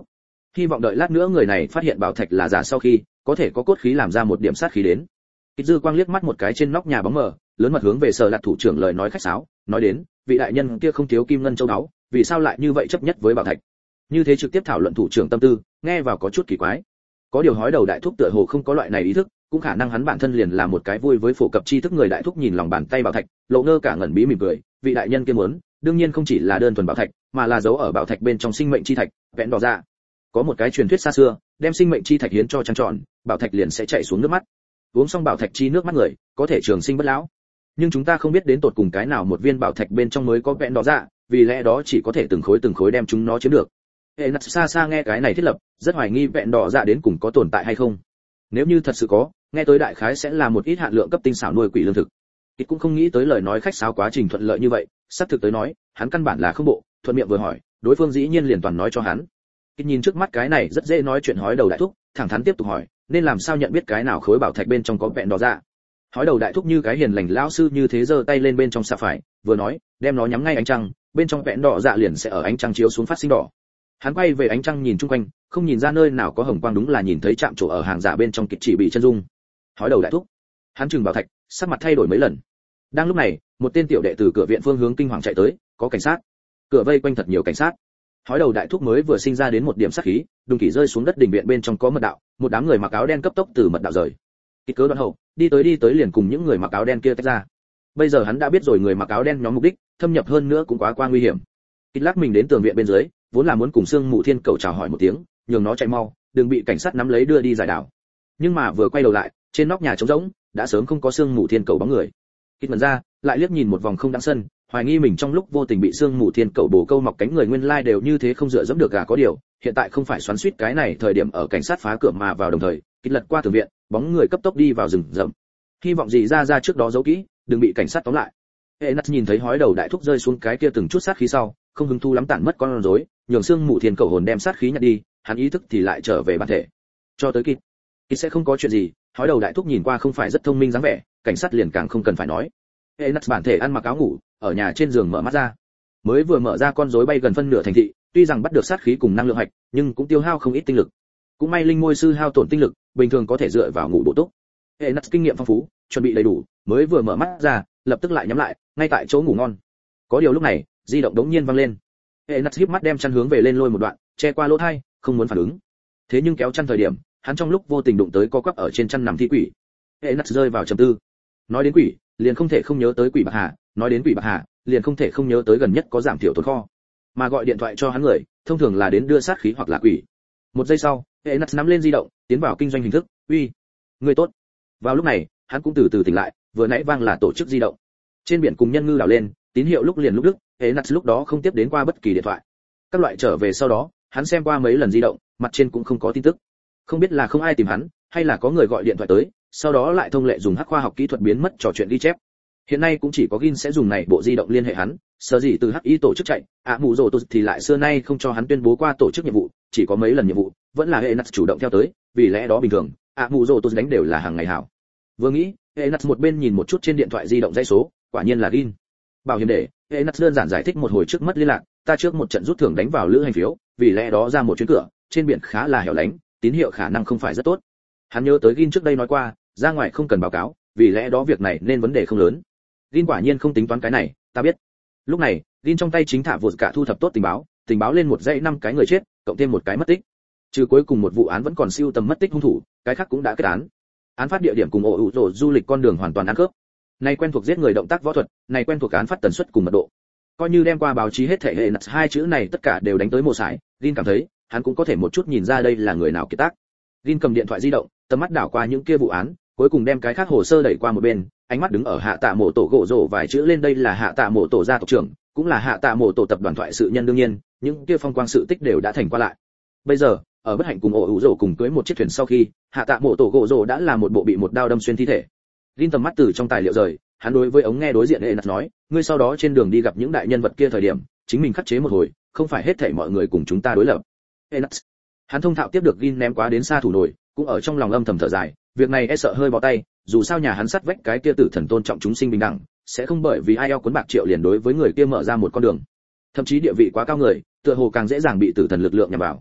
hy vọng đợi lát nữa người này phát hiện bảo thạch là giả sau khi có thể có cốt khí làm ra một điểm sát khí đến. Kịch Dư Quang liếc mắt một cái trên nóc nhà bóng mờ, lớn mật hướng về Sở Lạt thủ trưởng lời nói khách sáo, nói đến, vị đại nhân kia không thiếu kim ngân châu báu, vì sao lại như vậy chấp nhất với bảo thạch? Như thế trực tiếp thảo luận thủ trưởng tâm tư, nghe vào có chút kỳ quái. Có điều hói đầu đại thúc tựa hồ không có loại này ý thức, cũng khả năng hắn bản thân liền là một cái vui với phổ cập tri thức người. Đại thúc nhìn lòng bàn tay bảo thạch, lộ ngơ cả ngẩn bí mỉm cười, vị đại nhân kia muốn, đương nhiên không chỉ là đơn thuần bảo thạch, mà là giấu ở bảo thạch bên trong sinh mệnh chi thạch, vẹn đỏ ra. Có một cái truyền thuyết xa xưa, đem sinh mệnh chi thạch hiến cho trăng tròn, bảo thạch liền sẽ chảy xuống nước mắt. Uống xong bảo thạch chi nước mắt người, có thể trường sinh bất lão. Nhưng chúng ta không biết đến tột cùng cái nào một viên bảo thạch bên trong mới có vẹn đỏ ra, vì lẽ đó chỉ có thể từng khối từng khối đem chúng nó chiếm được. Hệ nặt xa xa nghe cái này thiết lập, rất hoài nghi vẹn đỏ dạ đến cùng có tồn tại hay không. Nếu như thật sự có, nghe tới đại khái sẽ là một ít hạn lượng cấp tinh xảo nuôi quỷ lương thực. Ít cũng không nghĩ tới lời nói khách sáo quá trình thuận lợi như vậy, sắp thực tới nói, hắn căn bản là không bộ, thuận miệng vừa hỏi, đối phương dĩ nhiên liền toàn nói cho hắn. Ít nhìn trước mắt cái này rất dễ nói chuyện hói đầu đại thúc, thẳng thắn tiếp tục hỏi, nên làm sao nhận biết cái nào khối bảo thạch bên trong có vẹn đỏ dạ. Hói đầu đại thúc như cái hiền lành lão sư như thế giơ tay lên bên trong xà phải, vừa nói, đem nó nhắm ngay ánh trăng, bên trong vẹn đỏ dạ liền sẽ ở ánh trăng chiếu xuống phát sinh đỏ. Hắn quay về ánh trăng nhìn chung quanh, không nhìn ra nơi nào có hồng quang, đúng là nhìn thấy chạm trổ ở hàng giả bên trong kịch chỉ bị chân dung. Hói đầu đại thúc, hắn trừng bảo thạch, sắc mặt thay đổi mấy lần. Đang lúc này, một tên tiểu đệ từ cửa viện phương hướng kinh hoàng chạy tới, có cảnh sát. Cửa vây quanh thật nhiều cảnh sát. Hói đầu đại thúc mới vừa sinh ra đến một điểm sát khí, đùng kỷ rơi xuống đất đình viện bên trong có mật đạo, một đám người mặc áo đen cấp tốc từ mật đạo rời. Kịch cớ đoạn hậu, đi tới đi tới liền cùng những người mặc áo đen kia tách ra. Bây giờ hắn đã biết rồi người mặc áo đen nhóm mục đích, thâm nhập hơn nữa cũng quá qua nguy hiểm. Kịch lắc mình đến tường viện bên dưới, vốn là muốn cùng Sương Mù Thiên Cầu chào hỏi một tiếng, nhường nó chạy mau, đừng bị cảnh sát nắm lấy đưa đi giải đảo. Nhưng mà vừa quay đầu lại, trên nóc nhà trống rỗng, đã sớm không có Sương Mù Thiên Cầu bóng người. Kịch mẩn ra, lại liếc nhìn một vòng không đáng sân, hoài nghi mình trong lúc vô tình bị Sương Mù Thiên Cầu bổ câu mọc cánh người nguyên lai đều như thế không dựa dẫm được gà có điều, hiện tại không phải xoắn xuýt cái này thời điểm ở cảnh sát phá cửa mà vào đồng thời, kịch lật qua tường viện, bóng người cấp tốc đi vào rừng rậm. Hy vọng gì ra ra trước đó giấu kỹ, đừng bị cảnh sát tóm lại. Enas nhìn thấy hói đầu đại thúc rơi xuống cái kia từng chút sát khí sau, không hứng thu lắm tản mất con rối, nhường Sương Mù Thiên Cầu hồn đem sát khí nhặt đi, hắn ý thức thì lại trở về bản thể. Cho tới kịp, kịp sẽ không có chuyện gì, hói đầu đại thúc nhìn qua không phải rất thông minh dáng vẻ, cảnh sát liền càng không cần phải nói. Enas bản thể ăn mặc áo ngủ, ở nhà trên giường mở mắt ra. Mới vừa mở ra con rối bay gần phân nửa thành thị, tuy rằng bắt được sát khí cùng năng lượng hạch, nhưng cũng tiêu hao không ít tinh lực. Cũng may linh môi sư hao tổn tinh lực, bình thường có thể dựa vào ngủ bổ túc. Enas kinh nghiệm phong phú, chuẩn bị đầy đủ, mới vừa mở mắt ra, lập tức lại nhắm lại, ngay tại chỗ ngủ ngon. Có điều lúc này, di động đống nhiên vang lên. Enas híp mắt đem chăn hướng về lên lôi một đoạn, che qua lỗ tai, không muốn phản ứng. Thế nhưng kéo chăn thời điểm, hắn trong lúc vô tình đụng tới co quắp ở trên chăn nằm thi quỷ. Enas rơi vào trầm tư. Nói đến quỷ, liền không thể không nhớ tới quỷ Bạc Hà, nói đến quỷ Bạc Hà, liền không thể không nhớ tới gần nhất có giảm thiểu tồn kho. Mà gọi điện thoại cho hắn người, thông thường là đến đưa sát khí hoặc là quỷ. Một giây sau, Enas nắm lên di động, tiến vào kinh doanh hình thức, "Uy, người tốt." Vào lúc này, hắn cũng từ từ tỉnh lại, vừa nãy vang là tổ chức di động. Trên biển cùng nhân ngư đảo lên, tín hiệu lúc liền lúc đứt, Enas lúc đó không tiếp đến qua bất kỳ điện thoại. Các loại trở về sau đó, hắn xem qua mấy lần di động, mặt trên cũng không có tin tức. Không biết là không ai tìm hắn, hay là có người gọi điện thoại tới, sau đó lại thông lệ dùng hắc khoa học kỹ thuật biến mất trò chuyện ghi chép. Hiện nay cũng chỉ có Gin sẽ dùng này bộ di động liên hệ hắn, sở dĩ từ hắc y tổ chức chạy, ạ mù rồ tụt thì lại xưa nay không cho hắn tuyên bố qua tổ chức nhiệm vụ, chỉ có mấy lần nhiệm vụ, vẫn là Enas chủ động theo tới, vì lẽ đó bình thường, ạ mù rồ tụt đánh đều là hàng ngày hảo. Vừa nghĩ, Enas một bên nhìn một chút trên điện thoại di động dãy số, quả nhiên là Gin. Bảo hiểm để, Enas đơn giản giải thích một hồi trước mất liên lạc, ta trước một trận rút thưởng đánh vào lữ hành phiếu, vì lẽ đó ra một chuyến cửa, trên biển khá là hẻo lánh, tín hiệu khả năng không phải rất tốt. Hắn nhớ tới Gin trước đây nói qua, ra ngoài không cần báo cáo, vì lẽ đó việc này nên vấn đề không lớn. Gin quả nhiên không tính toán cái này, ta biết. Lúc này, Gin trong tay chính thả vụt cả thu thập tốt tình báo, tình báo lên một dãy năm cái người chết, cộng thêm một cái mất tích. Trừ cuối cùng một vụ án vẫn còn siêu tầm mất tích hung thủ, cái khác cũng đã kết án. Án phát địa điểm cùng ổ ủ rồ du lịch con đường hoàn toàn ăn khớp. Này quen thuộc giết người động tác võ thuật, này quen thuộc án phát tần suất cùng mật độ. Coi như đem qua báo chí hết thể hệ nặt hai chữ này tất cả đều đánh tới mồ sải, Gin cảm thấy, hắn cũng có thể một chút nhìn ra đây là người nào kiệt tác. Gin cầm điện thoại di động, tầm mắt đảo qua những kia vụ án, cuối cùng đem cái khác hồ sơ đẩy qua một bên, ánh mắt đứng ở hạ tạ mộ tổ gỗ rổ vài chữ lên đây là hạ tạ mộ tổ gia tộc trưởng, cũng là hạ tạ mộ tổ tập đoàn thoại sự nhân đương nhiên, những kia phong quang sự tích đều đã thành qua lại. Bây giờ, ở bất hạnh cùng ổ ủ rổ cùng cưới một chiếc thuyền sau khi, hạ tạ mộ tổ gỗ rổ đã là một bộ bị một đao đâm xuyên thi thể. Gin tầm mắt từ trong tài liệu rời, hắn đối với ống nghe đối diện Enas nói, ngươi sau đó trên đường đi gặp những đại nhân vật kia thời điểm, chính mình khắc chế một hồi, không phải hết thảy mọi người cùng chúng ta đối lập. Enas, hắn thông thạo tiếp được Gin ném quá đến xa thủ nổi, cũng ở trong lòng âm thầm thở dài, việc này e sợ hơi bỏ tay, dù sao nhà hắn sắt vách cái kia tử thần tôn trọng chúng sinh bình đẳng, sẽ không bởi vì ai eo cuốn bạc triệu liền đối với người kia mở ra một con đường. Thậm chí địa vị quá cao người, tựa hồ càng dễ dàng bị tử thần lực lượng nhằm vào.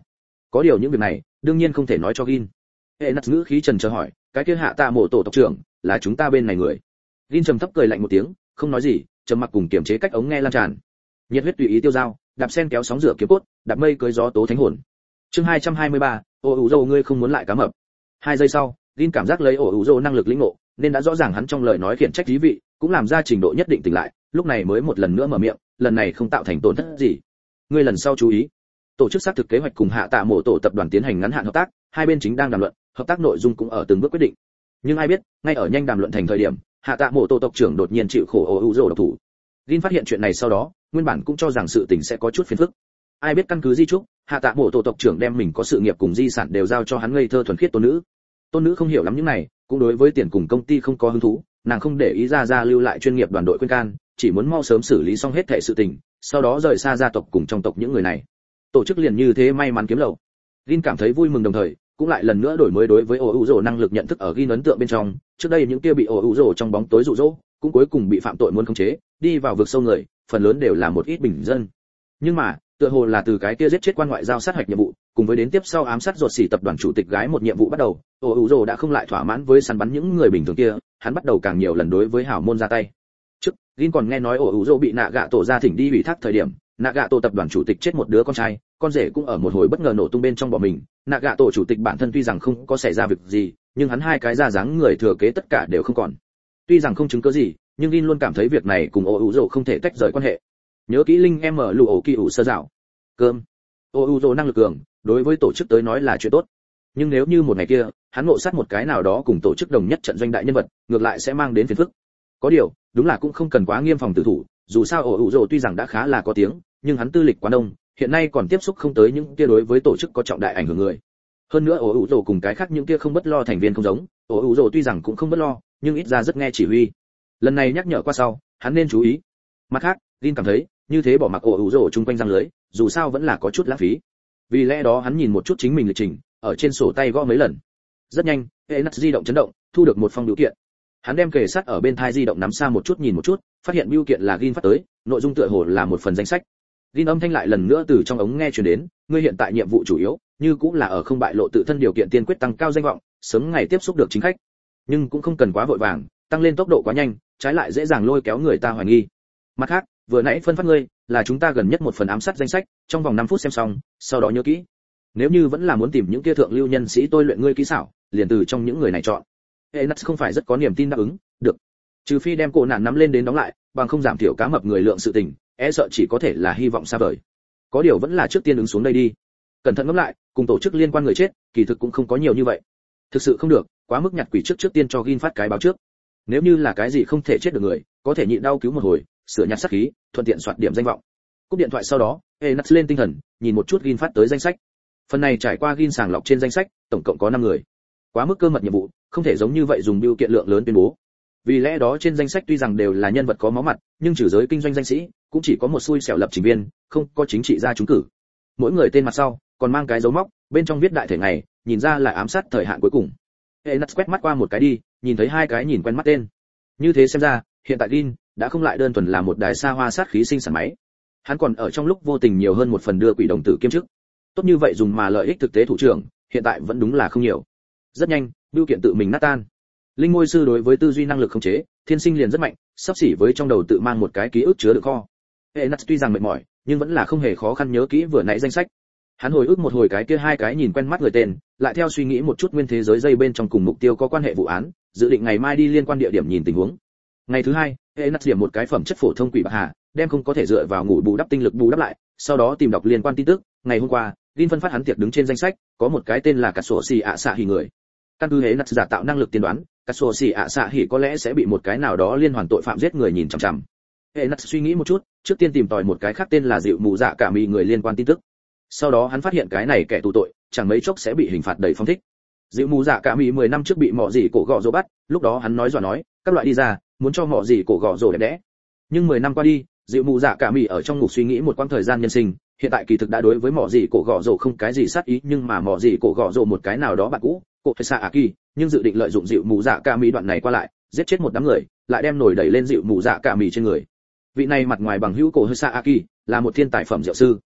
Có điều những việc này đương nhiên không thể nói cho Gin. Hệ nặt ngữ khí trần chờ hỏi, cái kia hạ tạ mộ tổ tộc trưởng là chúng ta bên này người. Gin trầm thấp cười lạnh một tiếng, không nói gì, trầm mặc cùng kiềm chế cách ống nghe lan tràn. Nhiệt huyết tùy ý tiêu dao, đạp sen kéo sóng rửa kiếm cốt, đạp mây cưới gió tố thánh hồn. Chương hai trăm hai mươi ba, ồ ủ dâu ngươi không muốn lại cá mập. Hai giây sau, Gin cảm giác lấy ồ ủ dâu năng lực lĩnh ngộ, nên đã rõ ràng hắn trong lời nói khiển trách thí vị, cũng làm ra trình độ nhất định tỉnh lại, lúc này mới một lần nữa mở miệng, lần này không tạo thành tổn thất gì. Ngươi lần sau chú ý. Tổ chức xác thực kế hoạch cùng hạ tạ mộ tổ tập đoàn tiến hành ngắn hạn hợp tác, hai bên chính đang đàm luận, hợp tác nội dung cũng ở từng bước quyết định. Nhưng ai biết, ngay ở nhanh đàm luận thành thời điểm, hạ tạ mộ tổ tộc trưởng đột nhiên chịu khổ ồ ủ dâu độc thủ. Gin phát hiện chuyện này sau đó, nguyên bản cũng cho rằng sự tình sẽ có chút phiền phức. Ai biết căn cứ di trúc, hạ tạ mộ tổ tộc trưởng đem mình có sự nghiệp cùng di sản đều giao cho hắn ngây thơ thuần khiết tôn nữ. Tôn nữ không hiểu lắm những này, cũng đối với tiền cùng công ty không có hứng thú, nàng không để ý ra ra lưu lại chuyên nghiệp đoàn đội khuyên can, chỉ muốn mau sớm xử lý xong hết thảy sự tình, sau đó rời xa gia tộc cùng trong tộc những người này. Tổ chức liền như thế may mắn kiếm lậu. Gin cảm thấy vui mừng đồng thời, cũng lại lần nữa đổi mới đối với ổ ủ rồ năng lực nhận thức ở Gin ấn tượng bên trong, trước đây những kia bị ổ ủ rồ trong bóng tối dụ dỗ, cũng cuối cùng bị phạm tội muốn khống chế, đi vào vực sâu người, phần lớn đều là một ít bình dân. Nhưng mà, tựa hồ là từ cái kia giết chết quan ngoại giao sát hạch nhiệm vụ, cùng với đến tiếp sau ám sát ruột xỉ tập đoàn chủ tịch gái một nhiệm vụ bắt đầu, ổ ủ rồ đã không lại thỏa mãn với săn bắn những người bình thường kia, hắn bắt đầu càng nhiều lần đối với hảo môn ra tay. Trước, Gin còn nghe nói ổ ủ rồ bị nạ gạ tổ ra thỉnh đi ủy thác thời điểm, nạ gạ tổ tập đoàn chủ tịch chết một đứa con trai, con rể cũng ở một hồi bất ngờ nổ tung bên trong bỏ mình. Nạ gạ tổ chủ tịch bản thân tuy rằng không có xảy ra việc gì, nhưng hắn hai cái ra dáng người thừa kế tất cả đều không còn. Tuy rằng không chứng cứ gì, nhưng Gin luôn cảm thấy việc này cùng ổ ủ rồ không thể tách rời quan hệ. Nhớ kỹ linh em ở lù ổ kỳ ủ sơ dạo cơm. ổ ủ rồ năng lực cường, đối với tổ chức tới nói là chuyện tốt. Nhưng nếu như một ngày kia, hắn ngộ sát một cái nào đó cùng tổ chức đồng nhất trận doanh đại nhân vật, ngược lại sẽ mang đến phiền phức. Có điều, đúng là cũng không cần quá nghiêm phòng tử thủ, dù sao ổ ủ rồ tuy rằng đã khá là có tiếng, nhưng hắn tư lịch quá đông, hiện nay còn tiếp xúc không tới những kia đối với tổ chức có trọng đại ảnh hưởng người. Hơn nữa ổ ủ rồ cùng cái khác những kia không bất lo thành viên không giống, ổ ủ rồ tuy rằng cũng không bất lo, nhưng ít ra rất nghe chỉ huy. Lần này nhắc nhở qua sau, hắn nên chú ý. Mặt khác, Gin cảm thấy, như thế bỏ mặc ổ ủ rồ chung quanh răng lưới, dù sao vẫn là có chút lãng phí. Vì lẽ đó hắn nhìn một chút chính mình lịch trình, ở trên sổ tay gõ mấy lần. Rất nhanh, hệ nắp di động chấn động, thu được một phong biểu kiện. Hắn đem kề sát ở bên thai di động nắm xa một chút nhìn một chút, phát hiện biểu kiện là Gin phát tới, nội dung tựa hồ là một phần danh sách. Gin âm thanh lại lần nữa từ trong ống nghe truyền đến, ngươi hiện tại nhiệm vụ chủ yếu, như cũng là ở không bại lộ tự thân điều kiện tiên quyết tăng cao danh vọng, sớm ngày tiếp xúc được chính khách. Nhưng cũng không cần quá vội vàng, tăng lên tốc độ quá nhanh, trái lại dễ dàng lôi kéo người ta hoài nghi. Mặt khác, vừa nãy phân phát ngươi, là chúng ta gần nhất một phần ám sát danh sách, trong vòng năm phút xem xong, sau đó nhớ kỹ. Nếu như vẫn là muốn tìm những kia thượng lưu nhân sĩ tôi luyện ngươi kỹ xảo, liền từ trong những người này chọn. Enas không phải rất có niềm tin đáp ứng, được. Trừ phi đem cổ nạn nắm lên đến đóng lại, bằng không giảm thiểu cá mập người lượng sự tình, e sợ chỉ có thể là hy vọng xa vời. Có điều vẫn là trước tiên ứng xuống đây đi. Cẩn thận ngẫm lại, cùng tổ chức liên quan người chết, kỳ thực cũng không có nhiều như vậy. Thực sự không được, quá mức nhặt quỷ trước trước tiên cho Gin phát cái báo trước. Nếu như là cái gì không thể chết được người, có thể nhịn đau cứu một hồi, sửa nhặt sát khí, thuận tiện soạt điểm danh vọng. Cúp điện thoại sau đó, Enas lên tinh thần, nhìn một chút Gin phát tới danh sách. Phần này trải qua Gin sàng lọc trên danh sách, tổng cộng có năm người. Quá mức cơ mật nhiệm vụ, không thể giống như vậy dùng biểu kiện lượng lớn tuyên bố. Vì lẽ đó trên danh sách tuy rằng đều là nhân vật có máu mặt, nhưng trừ giới kinh doanh danh sĩ, cũng chỉ có một xui xẻo lập trình viên, không có chính trị gia trúng cử. Mỗi người tên mặt sau còn mang cái dấu móc, bên trong viết đại thể ngày, nhìn ra là ám sát thời hạn cuối cùng. Enas quét mắt qua một cái đi, nhìn thấy hai cái nhìn quen mắt tên. Như thế xem ra, hiện tại Gin đã không lại đơn thuần là một đài xa hoa sát khí sinh sản máy. Hắn còn ở trong lúc vô tình nhiều hơn một phần đưa quỷ đồng tử kiêm chức. Tốt như vậy dùng mà lợi ích thực tế thủ trưởng, hiện tại vẫn đúng là không nhiều. Rất nhanh, bưu kiện tự mình nát tan. Linh ngôi sư đối với tư duy năng lực khống chế, thiên sinh liền rất mạnh, sắp xỉ với trong đầu tự mang một cái ký ức chứa đựng kho. Enas tuy rằng mệt mỏi, nhưng vẫn là không hề khó khăn nhớ kỹ vừa nãy danh sách. Hắn hồi ức một hồi cái kia hai cái nhìn quen mắt người tên, lại theo suy nghĩ một chút nguyên thế giới dây bên trong cùng mục tiêu có quan hệ vụ án, dự định ngày mai đi liên quan địa điểm nhìn tình huống. Ngày thứ hai, Enas điểm một cái phẩm chất phổ thông quỷ bạc hà, đem không có thể dựa vào ngủ bù đắp tinh lực bù đắp lại, sau đó tìm đọc liên quan tin tức. Ngày hôm qua, Gin phân phát hắn tiệc đứng trên danh sách, có một cái tên là Cát Sổ Xì ạ xạ hỉ người. Căn cứ Enas giả tạo năng lực tiên đoán, Cát Sổ Xì ạ xạ hỉ có lẽ sẽ bị một cái nào đó liên hoàn tội phạm giết người nhìn chằm chằm. Enas suy nghĩ một chút, trước tiên tìm tòi một cái khác tên là Dịu Mù Dạ Cả Mì người liên quan tin tức. Sau đó hắn phát hiện cái này kẻ tù tội, chẳng mấy chốc sẽ bị hình phạt đầy phong thích. Dịu Mù Dạ Cả Mì mười năm trước bị mọ gì cổ gọ rồ bắt, lúc đó hắn nói dọa nói, các loại đi ra, muốn cho mọ gì cổ gọ rồ đẹp đẽ. Nhưng mười năm qua đi, Dịu Mù Dạ Cả Mì ở trong ngục suy nghĩ một quãng thời gian nhân sinh, hiện tại kỳ thực đã đối với mọ gì cổ gọ rồ không cái gì sát ý, nhưng mà mọ gì cổ gọ rồ một cái nào đó bạn cũ, cổ Sa Aki, nhưng dự định lợi dụng Dịu Mù Dạ Cả Mì đoạn này qua lại, giết chết một đám người, lại đem nổi đẩy lên Dịu Mù Dạ Cả Mì trên người. Vị này mặt ngoài bằng hữu cổ Sa Aki, là một thiên tài phẩm diệu sư.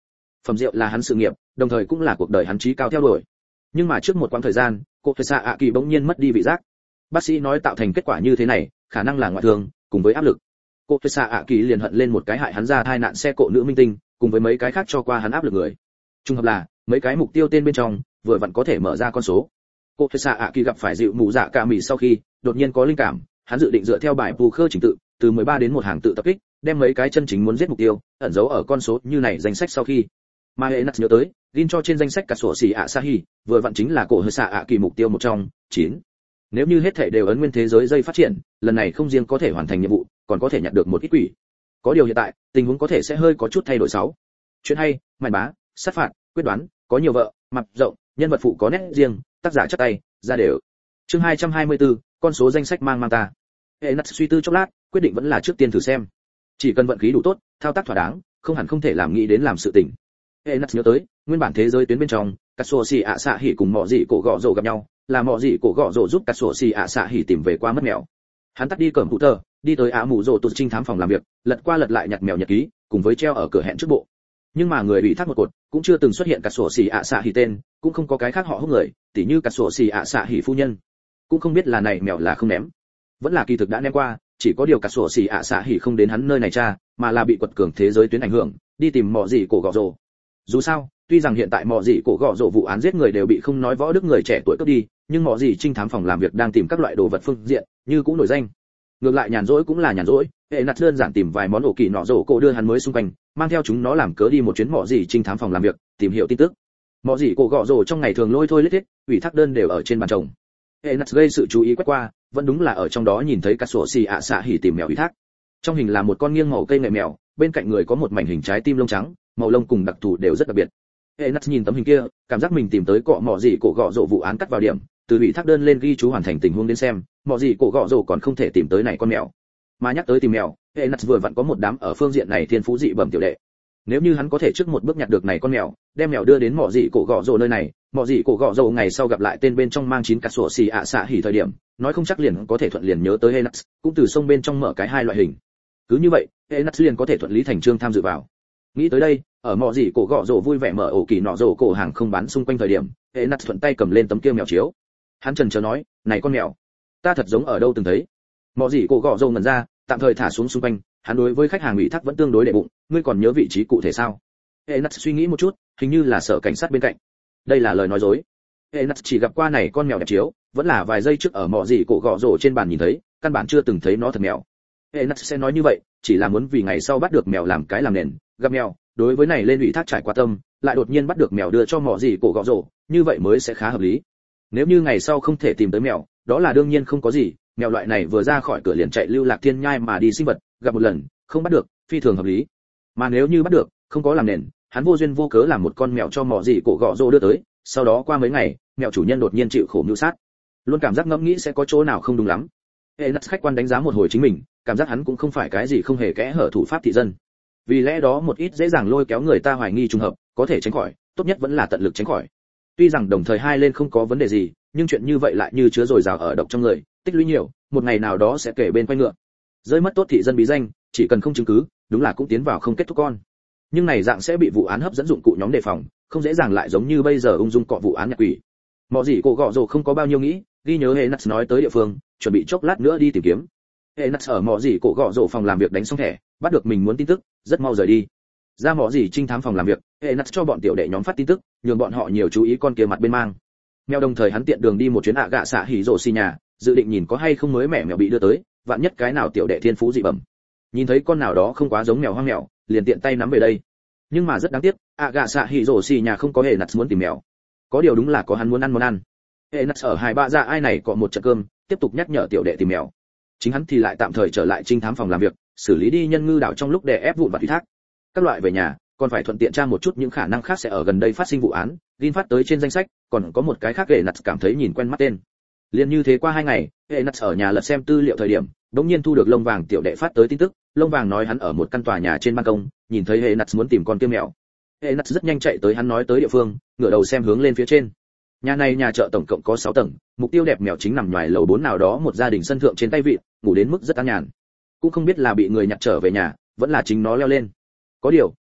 phẩm rượu là hắn sự nghiệp, đồng thời cũng là cuộc đời hắn chí cao theo đuổi. Nhưng mà trước một quãng thời gian, cô Phệ Xạ ạ kỳ bỗng nhiên mất đi vị giác. Bác sĩ nói tạo thành kết quả như thế này, khả năng là ngoại thương, cùng với áp lực. Cô Phệ Xạ ạ kỳ liền hận lên một cái hại hắn ra tai nạn xe cộ nữ minh tinh, cùng với mấy cái khác cho qua hắn áp lực người. Trùng hợp là, mấy cái mục tiêu tên bên trong, vừa vặn có thể mở ra con số. Cô Phệ Xạ ạ kỳ gặp phải dịu mù dạ cả mì sau khi, đột nhiên có linh cảm, hắn dự định dựa theo bài bù khơ trình tự, từ mười ba đến một hàng tự tập kích, đem mấy cái chân chính muốn giết mục tiêu ẩn giấu ở con số như này danh sách sau khi. Mà hệ nhớ tới, ghi cho trên danh sách cả sổ xì ạ Sahi, vừa vặn chính là cổ hơi xạ ạ kỳ mục tiêu một trong chín. Nếu như hết thảy đều ấn nguyên thế giới dây phát triển, lần này không riêng có thể hoàn thành nhiệm vụ, còn có thể nhận được một ít quỷ. Có điều hiện tại, tình huống có thể sẽ hơi có chút thay đổi sáu. Chuyện hay, màn bá, sát phạt, quyết đoán, có nhiều vợ, mặt rộng, nhân vật phụ có nét riêng, tác giả chắc tay, ra đều. Chương hai trăm hai mươi tư, con số danh sách mang mang ta. Hệ nát suy tư chốc lát, quyết định vẫn là trước tiên thử xem. Chỉ cần vận khí đủ tốt, thao tác thỏa đáng, không hẳn không thể làm nghĩ đến làm sự tình. Hệ nát nhớ tới, nguyên bản thế giới tuyến bên trong, cát sổ xì ạ xạ hỉ cùng mọ dị cổ gọ rồ gặp nhau, là mọ dị cổ gọ rồ giúp cát sổ xì ạ xạ hỉ tìm về qua mất mèo. Hắn tắt đi cẩm hụ tờ, đi tới ạ mù rồ tụt trinh thám phòng làm việc, lật qua lật lại nhặt mèo nhật ký, cùng với treo ở cửa hẹn trước bộ. Nhưng mà người bị thác một cột, cũng chưa từng xuất hiện cát sổ xì ạ xạ hỉ tên, cũng không có cái khác họ hút người, tỉ như cát sổ xì ạ xạ hỉ phu nhân. Cũng không biết là này mèo là không ném, vẫn là kỳ thực đã ném qua, chỉ có điều cát sổ xì ạ xạ hỉ không đến hắn nơi này tra, mà là bị quật cường thế giới tuyến ảnh hưởng, đi tìm mọ dị cổ gọ rồ. Dù sao, tuy rằng hiện tại mọ dị cổ gọ rồ vụ án giết người đều bị không nói võ đức người trẻ tuổi cướp đi, nhưng mọ dị trinh thám phòng làm việc đang tìm các loại đồ vật phương diện, như cũng nổi danh. Ngược lại nhàn rỗi cũng là nhàn rỗi, hệ nát đơn giản tìm vài món ổ kỳ nọ rổ cổ đưa hắn mới xung quanh, mang theo chúng nó làm cớ đi một chuyến mọ dị trinh thám phòng làm việc, tìm hiểu tin tức. Mọ dị cổ gọ rồ trong ngày thường lôi thôi lết thiết, ủy thác đơn đều ở trên bàn chồng. Hệ nát gây sự chú ý quét qua, vẫn đúng là ở trong đó nhìn thấy cát sổ xì ạ xạ hỉ tìm mèo ủy thác. Trong hình là một con nghiêng màu cây nghệ mèo, bên cạnh người có một mảnh hình trái tim lông trắng, màu lông cùng đặc thù đều rất đặc biệt. Hệ nát nhìn tấm hình kia, cảm giác mình tìm tới cọ mọ dị cổ gọ rồ vụ án cắt vào điểm, từ ủy thác đơn lên ghi chú hoàn thành tình huống đến xem, mọ dị cổ gọ rồ còn không thể tìm tới này con mèo. Mà nhắc tới tìm mèo, hệ nát vừa vặn có một đám ở phương diện này thiên phú dị bẩm tiểu đệ. Nếu như hắn có thể trước một bước nhặt được này con mèo, đem mèo đưa đến mọ dị cổ gọ rồ nơi này, mọ dị cổ gọ rồ ngày sau gặp lại tên bên trong mang chín cát sổ xì ạ xạ hỉ thời điểm, nói không chắc liền có thể thuận liền nhớ tới hệ nát, cũng từ sông bên trong mở cái hai loại hình. Cứ như vậy, hệ nát liền có thể thuận lý thành chương tham dự vào. Nghĩ tới đây, ở mọ dị cổ gọ rồ vui vẻ mở ổ kỳ nọ rồ cổ hàng không bán xung quanh thời điểm, hệ nát thuận tay cầm lên tấm kia mèo chiếu. Hắn chần chờ nói, này con mèo, ta thật giống ở đâu từng thấy. Mọ dị cổ gọ rồ ngẩn ra, tạm thời thả xuống xung quanh, hắn đối với khách hàng ủy thác vẫn tương đối đệ bụng, ngươi còn nhớ vị trí cụ thể sao? Hệ nát suy nghĩ một chút, hình như là sở cảnh sát bên cạnh. Đây là lời nói dối. Hệ nát chỉ gặp qua này con mèo đẹp chiếu, vẫn là vài giây trước ở mọ dị cổ gọ rồ trên bàn nhìn thấy, căn bản chưa từng thấy nó thật mèo. Hệ nát sẽ nói như vậy, chỉ là muốn vì ngày sau bắt được mèo làm cái làm nền, gặp mèo, đối với này lên ủy thác trải qua tâm, lại đột nhiên bắt được mèo đưa cho mọ dị cổ gọ rồ, như vậy mới sẽ khá hợp lý. Nếu như ngày sau không thể tìm tới mèo, đó là đương nhiên không có gì, mèo loại này vừa ra khỏi cửa liền chạy lưu lạc thiên nhai mà đi sinh vật, gặp một lần, không bắt được, phi thường hợp lý. Mà nếu như bắt được, không có làm nền, hắn vô duyên vô cớ làm một con mèo cho mọ dị cổ gọ rồ đưa tới, sau đó qua mấy ngày, mèo chủ nhân đột nhiên chịu khổ mưu sát. Luôn cảm giác ngẫm nghĩ sẽ có chỗ nào không đúng lắm. Hệ nát khách quan đánh giá một hồi chính mình, cảm giác hắn cũng không phải cái gì không hề kẽ hở thủ pháp thị dân. Vì lẽ đó một ít dễ dàng lôi kéo người ta hoài nghi trùng hợp, có thể tránh khỏi, tốt nhất vẫn là tận lực tránh khỏi. Tuy rằng đồng thời hai lên không có vấn đề gì, nhưng chuyện như vậy lại như chứa dồi dào ở độc trong người, tích lũy nhiều, một ngày nào đó sẽ kể bên quay ngựa. Rơi mất tốt thị dân bí danh, chỉ cần không chứng cứ, đúng là cũng tiến vào không kết thúc con. Nhưng này dạng sẽ bị vụ án hấp dẫn dụng cụ nhóm đề phòng, không dễ dàng lại giống như bây giờ ung dung cọ vụ án nhặt quỷ. Mọ gì cổ gọ rồ không có bao nhiêu nghĩ, ghi nhớ hệ nát nói tới địa phương, chuẩn bị chốc lát nữa đi tìm kiếm. Hệ nát ở mọ gì cổ gọ rồ phòng làm việc đánh xong thẻ, bắt được mình muốn tin tức, rất mau rời đi. Ra mọ gì trinh thám phòng làm việc, hệ nát cho bọn tiểu đệ nhóm phát tin tức, nhường bọn họ nhiều chú ý con kia mặt bên mang. Mèo đồng thời hắn tiện đường đi một chuyến ạ gạ xạ hỉ rồ xì nhà, dự định nhìn có hay không mới mẻ mèo bị đưa tới, vạn nhất cái nào tiểu đệ thiên phú dị bẩm. Nhìn thấy con nào đó không quá giống mèo hoang mèo, liền tiện tay nắm về đây. Nhưng mà rất đáng tiếc, ạ gạ xạ hỉ rồ xì nhà không có hệ nát muốn tìm mèo. Có điều đúng là có hắn muốn ăn món ăn. Hệ nát ở hai ba dạ ai này có một trận cơm, tiếp tục nhắc nhở tiểu đệ tìm mèo. Chính hắn thì lại tạm thời trở lại trinh thám phòng làm việc, xử lý đi nhân ngư đảo trong lúc đè ép vụn vặt ủy thác. Các loại về nhà, còn phải thuận tiện tra một chút những khả năng khác sẽ ở gần đây phát sinh vụ án, ghi phát tới trên danh sách, còn có một cái khác hệ nát cảm thấy nhìn quen mắt tên. Liên như thế qua hai ngày, hệ nát ở nhà lật xem tư liệu thời điểm, đống nhiên thu được lông vàng tiểu đệ phát tới tin tức, lông vàng nói hắn ở một căn tòa nhà trên ban công, nhìn thấy hệ nát muốn tìm con kia mèo. Hệ nát rất nhanh chạy tới hắn nói tới địa phương, ngửa đầu xem hướng lên phía trên. Nhà này nhà chợ tổng cộng có sáu tầng, mục tiêu đẹp mèo chính nằm ngoài lầu bốn nào đó một gia đình sân thượng trên tay vịn, ngủ đến mức rất an nhàn. Cũng không biết là bị người nhặt trở về nhà, vẫn là chính nó leo lên. Có điều,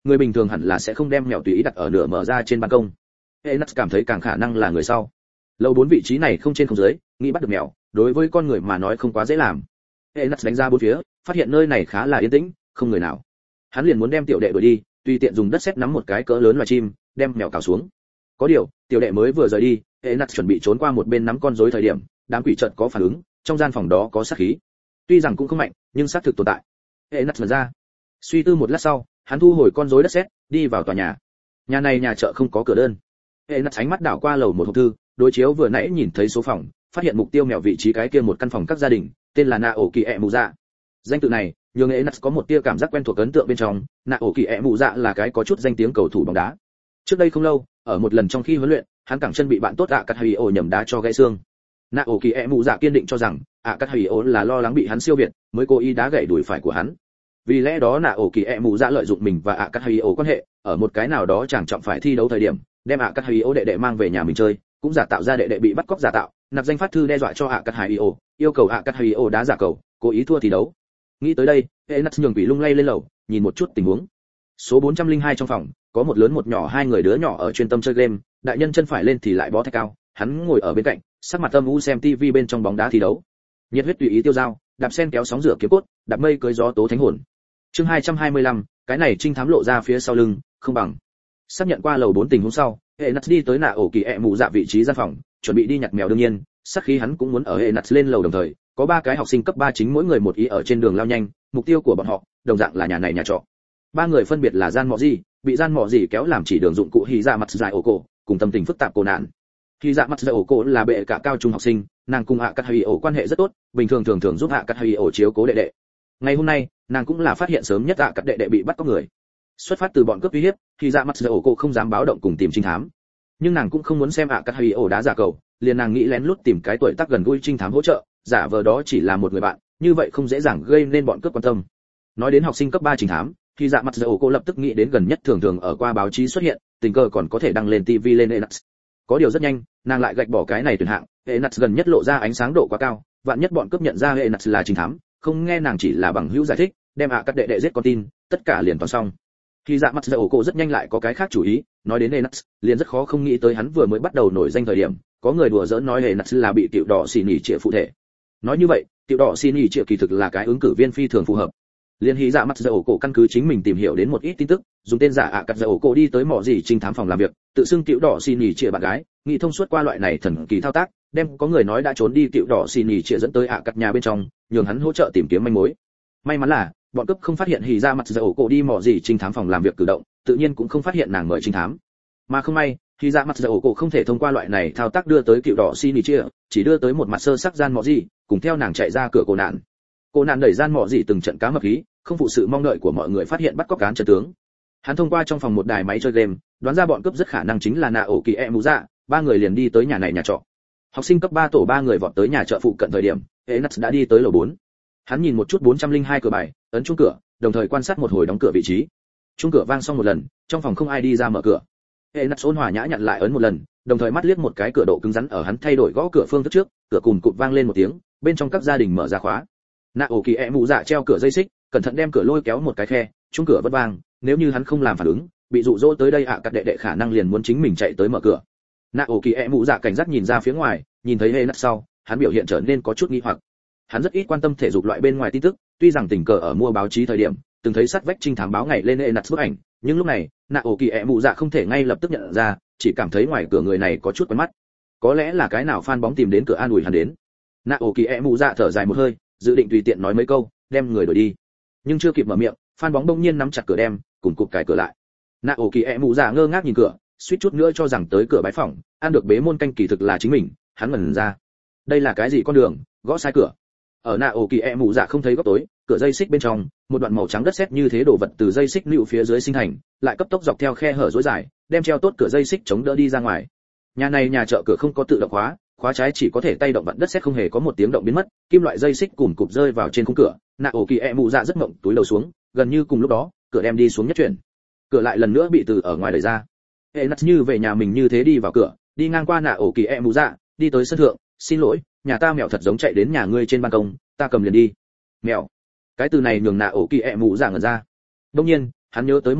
người bình thường hẳn là sẽ không đem mèo tùy ý đặt ở nửa mở ra trên ban công. Enas cảm thấy càng khả năng là người sau. Lầu bốn vị trí này không trên không dưới, nghĩ bắt được mèo, đối với con người mà nói không quá dễ làm. Enas đánh ra bốn phía, phát hiện nơi này khá là yên tĩnh, không người nào. Hắn liền muốn đem tiểu đệ đuổi đi, tùy tiện dùng đất sét nắm một cái cỡ lớn loài chim, đem mèo cào xuống. Có điều, tiểu đệ mới vừa rời đi, Enas chuẩn bị trốn qua một bên nắm con rối thời điểm, đám quỷ chợt có phản ứng, trong gian phòng đó có sát khí. Tuy rằng cũng không mạnh, nhưng xác thực tồn tại. Enas mở ra. Suy tư một lát sau, hắn thu hồi con rối đất sét, đi vào tòa nhà. Nhà này nhà chợ không có cửa đơn. Enas ánh mắt đảo qua lầu một hộp thư, đối chiếu vừa nãy nhìn thấy số phòng, phát hiện mục tiêu mèo vị trí cái kia một căn phòng các gia đình, tên là Naoki e mù dạ. Danh tự này, nhường Enas có một tia cảm giác quen thuộc ấn tượng bên trong, Naoki e mù dạ là cái có chút danh tiếng cầu thủ bóng đá. Trước đây không lâu, ở một lần trong khi huấn luyện, hắn cẳng chân bị bạn tốt ạ Cắt Hay ổ nhầm đá cho gãy xương. Naoki e mù dạ kiên định cho rằng, ạ Cắt Hay ổ là lo lắng bị hắn siêu việt, mới cố ý đá gãy đùi phải của hắn. Vì lẽ đó Naoki e mù dạ lợi dụng mình và ạ Cắt Hay ổ quan hệ, ở một cái nào đó chẳng trọng phải thi đấu thời điểm, đem ạ Cắt Hay ổ đệ đệ mang về nhà mình chơi, cũng giả tạo ra đệ đệ bị bắt cóc giả tạo, nạp danh phát thư đe dọa cho ạ Cắt Hay ổ, yêu cầu ạ Cắt Hay ổ đá giả cầu, cố ý thua thi đấu. Nghĩ tới đây, Enas nhường quỷ lung lay lên lầu, nhìn một chút tình huống. Số bốn trăm lẻ hai trong phòng, có một lớn một nhỏ hai người đứa nhỏ ở chuyên tâm chơi game, đại nhân chân phải lên thì lại bó thạch cao, hắn ngồi ở bên cạnh, sắc mặt âm u xem tivi bên trong bóng đá thi đấu. Nhiệt huyết tùy ý tiêu dao, đạp sen kéo sóng rửa kiếm cốt, đạp mây cưới gió tố thánh hồn. Chương hai trăm hai mươi lăm, cái này trinh thám lộ ra phía sau lưng, không bằng. Xác nhận qua lầu bốn tình huống sau, Enas đi tới Naoki e mù dạ vị trí gian phòng, chuẩn bị đi nhặt mèo đương nhiên, sắc khí hắn cũng muốn ở Enas lên lầu đồng thời, có ba cái học sinh cấp ba chính mỗi người một ý ở trên đường lao nhanh, mục tiêu của bọn họ đồng dạng là nhà này nhà trọ. Ba người phân biệt là Gian Mọ Gì, bị Gian Mọ Gì kéo làm chỉ đường dụng cụ Hỉ Dạ mặt dài ổ cổ, cùng tâm tình phức tạp cô nạn. Hỉ Dạ mặt dài ổ cổ là bệ cả cao trung học sinh, nàng cùng ạ Cắt Hay ổ quan hệ rất tốt, bình thường thường thường giúp ạ Cắt Hay ổ chiếu cố đệ đệ. Ngày hôm nay, nàng cũng là phát hiện sớm nhất ạ Cắt đệ đệ bị bắt cóc người. Xuất phát từ bọn cướp uy hiếp, Hỉ Dạ mặt dài ổ cổ không dám báo động cùng tìm trinh thám. Nhưng nàng cũng không muốn xem ạ Cắt Hay ổ đá giả cầu, liền nàng nghĩ lén lút tìm cái tuổi tác gần gũi trinh thám hỗ trợ, giả vờ đó chỉ là một người bạn, như vậy không dễ dàng gây nên bọn cướp quan tâm. Nói đến học sinh cấp ba trinh thám, thì dạ mặt dầu cô lập tức nghĩ đến gần nhất thường thường ở qua báo chí xuất hiện, tình cờ còn có thể đăng lên tivi lên Enas. Có điều rất nhanh, nàng lại gạch bỏ cái này tuyển hạng, Enas gần nhất lộ ra ánh sáng độ quá cao, vạn nhất bọn cướp nhận ra Enas là trinh thám, không nghe nàng chỉ là bằng hữu giải thích, đem ạ à cắt đệ đệ giết con tin, tất cả liền toàn xong. Thì dạ mặt dầu cô rất nhanh lại có cái khác chủ ý, nói đến Enas, liền rất khó không nghĩ tới hắn vừa mới bắt đầu nổi danh thời điểm, có người đùa giỡn nói Enas là bị tiểu đỏ xì nhỉ trịa phụ thể. Nói như vậy, tiểu đỏ xì nhỉ trịa kỳ thực là cái ứng cử viên phi thường phù hợp. Liên Hí Dạ mặt dầu cổ căn cứ chính mình tìm hiểu đến một ít tin tức, dùng tên giả ạ cắt dầu cổ đi tới mỏ gì trinh thám phòng làm việc, tự xưng tiểu đỏ xì nhỉ trịa bạn gái, nghĩ thông suốt qua loại này thần kỳ thao tác, đem có người nói đã trốn đi tiểu đỏ xì nhỉ trịa dẫn tới ạ cắt nhà bên trong, nhường hắn hỗ trợ tìm kiếm manh mối. May mắn là bọn cướp không phát hiện Hí Dạ mặt dầu cổ đi mỏ gì trinh thám phòng làm việc cử động, tự nhiên cũng không phát hiện nàng mời trinh thám. Mà không may, Hí Dạ mặt dầu cổ không thể thông qua loại này thao tác đưa tới tiểu đỏ xì nhỉ trịa, chỉ đưa tới một mặt sơ sắc gian mỏ gì, cùng theo nàng chạy ra cửa cổ nạn. Cô nạn đẩy gian mỏ gì từng trận cá mập khí, không phụ sự mong đợi của mọi người phát hiện bắt cóc cán chân tướng. Hắn thông qua trong phòng một đài máy chơi game, đoán ra bọn cướp rất khả năng chính là Naoki e mù dạ, ba người liền đi tới nhà này nhà trọ. Học sinh cấp ba tổ ba người vọt tới nhà chợ phụ cận thời điểm, Enas đã đi tới lầu bốn. Hắn nhìn một chút bốn trăm lẻ hai cửa bài, ấn chuông cửa, đồng thời quan sát một hồi đóng cửa vị trí. Chuông cửa vang xong một lần, trong phòng không ai đi ra mở cửa. Enas ôn hòa nhã nhặn lại ấn một lần, đồng thời mắt liếc một cái cửa độ cứng rắn ở hắn thay đổi gõ cửa phương thức trước, cửa cùn cụt vang lên một tiếng, bên trong các gia đình mở ra khóa. Naoki e mù dạ treo cửa dây xích, cẩn thận đem cửa lôi kéo một cái khe, chuông cửa vất vang, nếu như hắn không làm phản ứng, bị dụ dỗ tới đây ạ cắt đệ đệ khả năng liền muốn chính mình chạy tới mở cửa. Naoki e mù dạ cảnh giác nhìn ra phía ngoài, nhìn thấy Enas sau, hắn biểu hiện trở nên có chút nghi hoặc. Hắn rất ít quan tâm thể dục loại bên ngoài tin tức, tuy rằng tình cờ ở mua báo chí thời điểm, từng thấy sát vách trinh thám báo ngày lên Enas bức ảnh, nhưng lúc này, Naoki e mù dạ không thể ngay lập tức nhận ra, chỉ cảm thấy ngoài cửa người này có chút quen mắt. Có lẽ là cái nào fan bóng tìm đến cửa an ủi hắn đến. Naoki e mù dạ thở dài một hơi, dự định tùy tiện nói mấy câu, đem người đuổi đi. Nhưng chưa kịp mở miệng, fan bóng bỗng nhiên nắm chặt cửa đem, cùng cụp cài cửa lại. Naoki e mù dạ ngơ ngác nhìn cửa, suýt chút nữa cho rằng tới cửa bái phỏng, ăn được bế môn canh kỳ thực là chính mình, hắn ngẩn ra. Đây là cái gì con đường, gõ sai cửa. Ở Naoki e mù dạ không thấy góc tối, cửa dây xích bên trong, một đoạn màu trắng đất sét như thế đổ vật từ dây xích lưu phía dưới sinh thành, lại cấp tốc dọc theo khe hở rối dài, đem treo tốt cửa dây xích chống đỡ đi ra ngoài. Nhà này nhà chợ cửa không có tự động khóa, khóa trái chỉ có thể tay động vặn đất sét không hề có một tiếng động biến mất, kim loại dây xích cùn cụp rơi vào trên khung cửa. Naoki e mù dạ rất mộng túi đầu xuống, gần như cùng lúc đó, cửa đem đi xuống nhất chuyển. Cửa lại lần nữa bị từ ở ngoài đẩy ra. Enas như về nhà mình như thế đi vào cửa, đi ngang qua Naoki e mù dạ, đi tới sân thượng, xin lỗi, nhà ta mèo thật giống chạy đến nhà ngươi trên ban công, ta cầm liền đi. Mèo. Cái từ này nhường Naoki e mù dạ ngẩn ra. Đương nhiên, hắn nhớ tới một chuyện,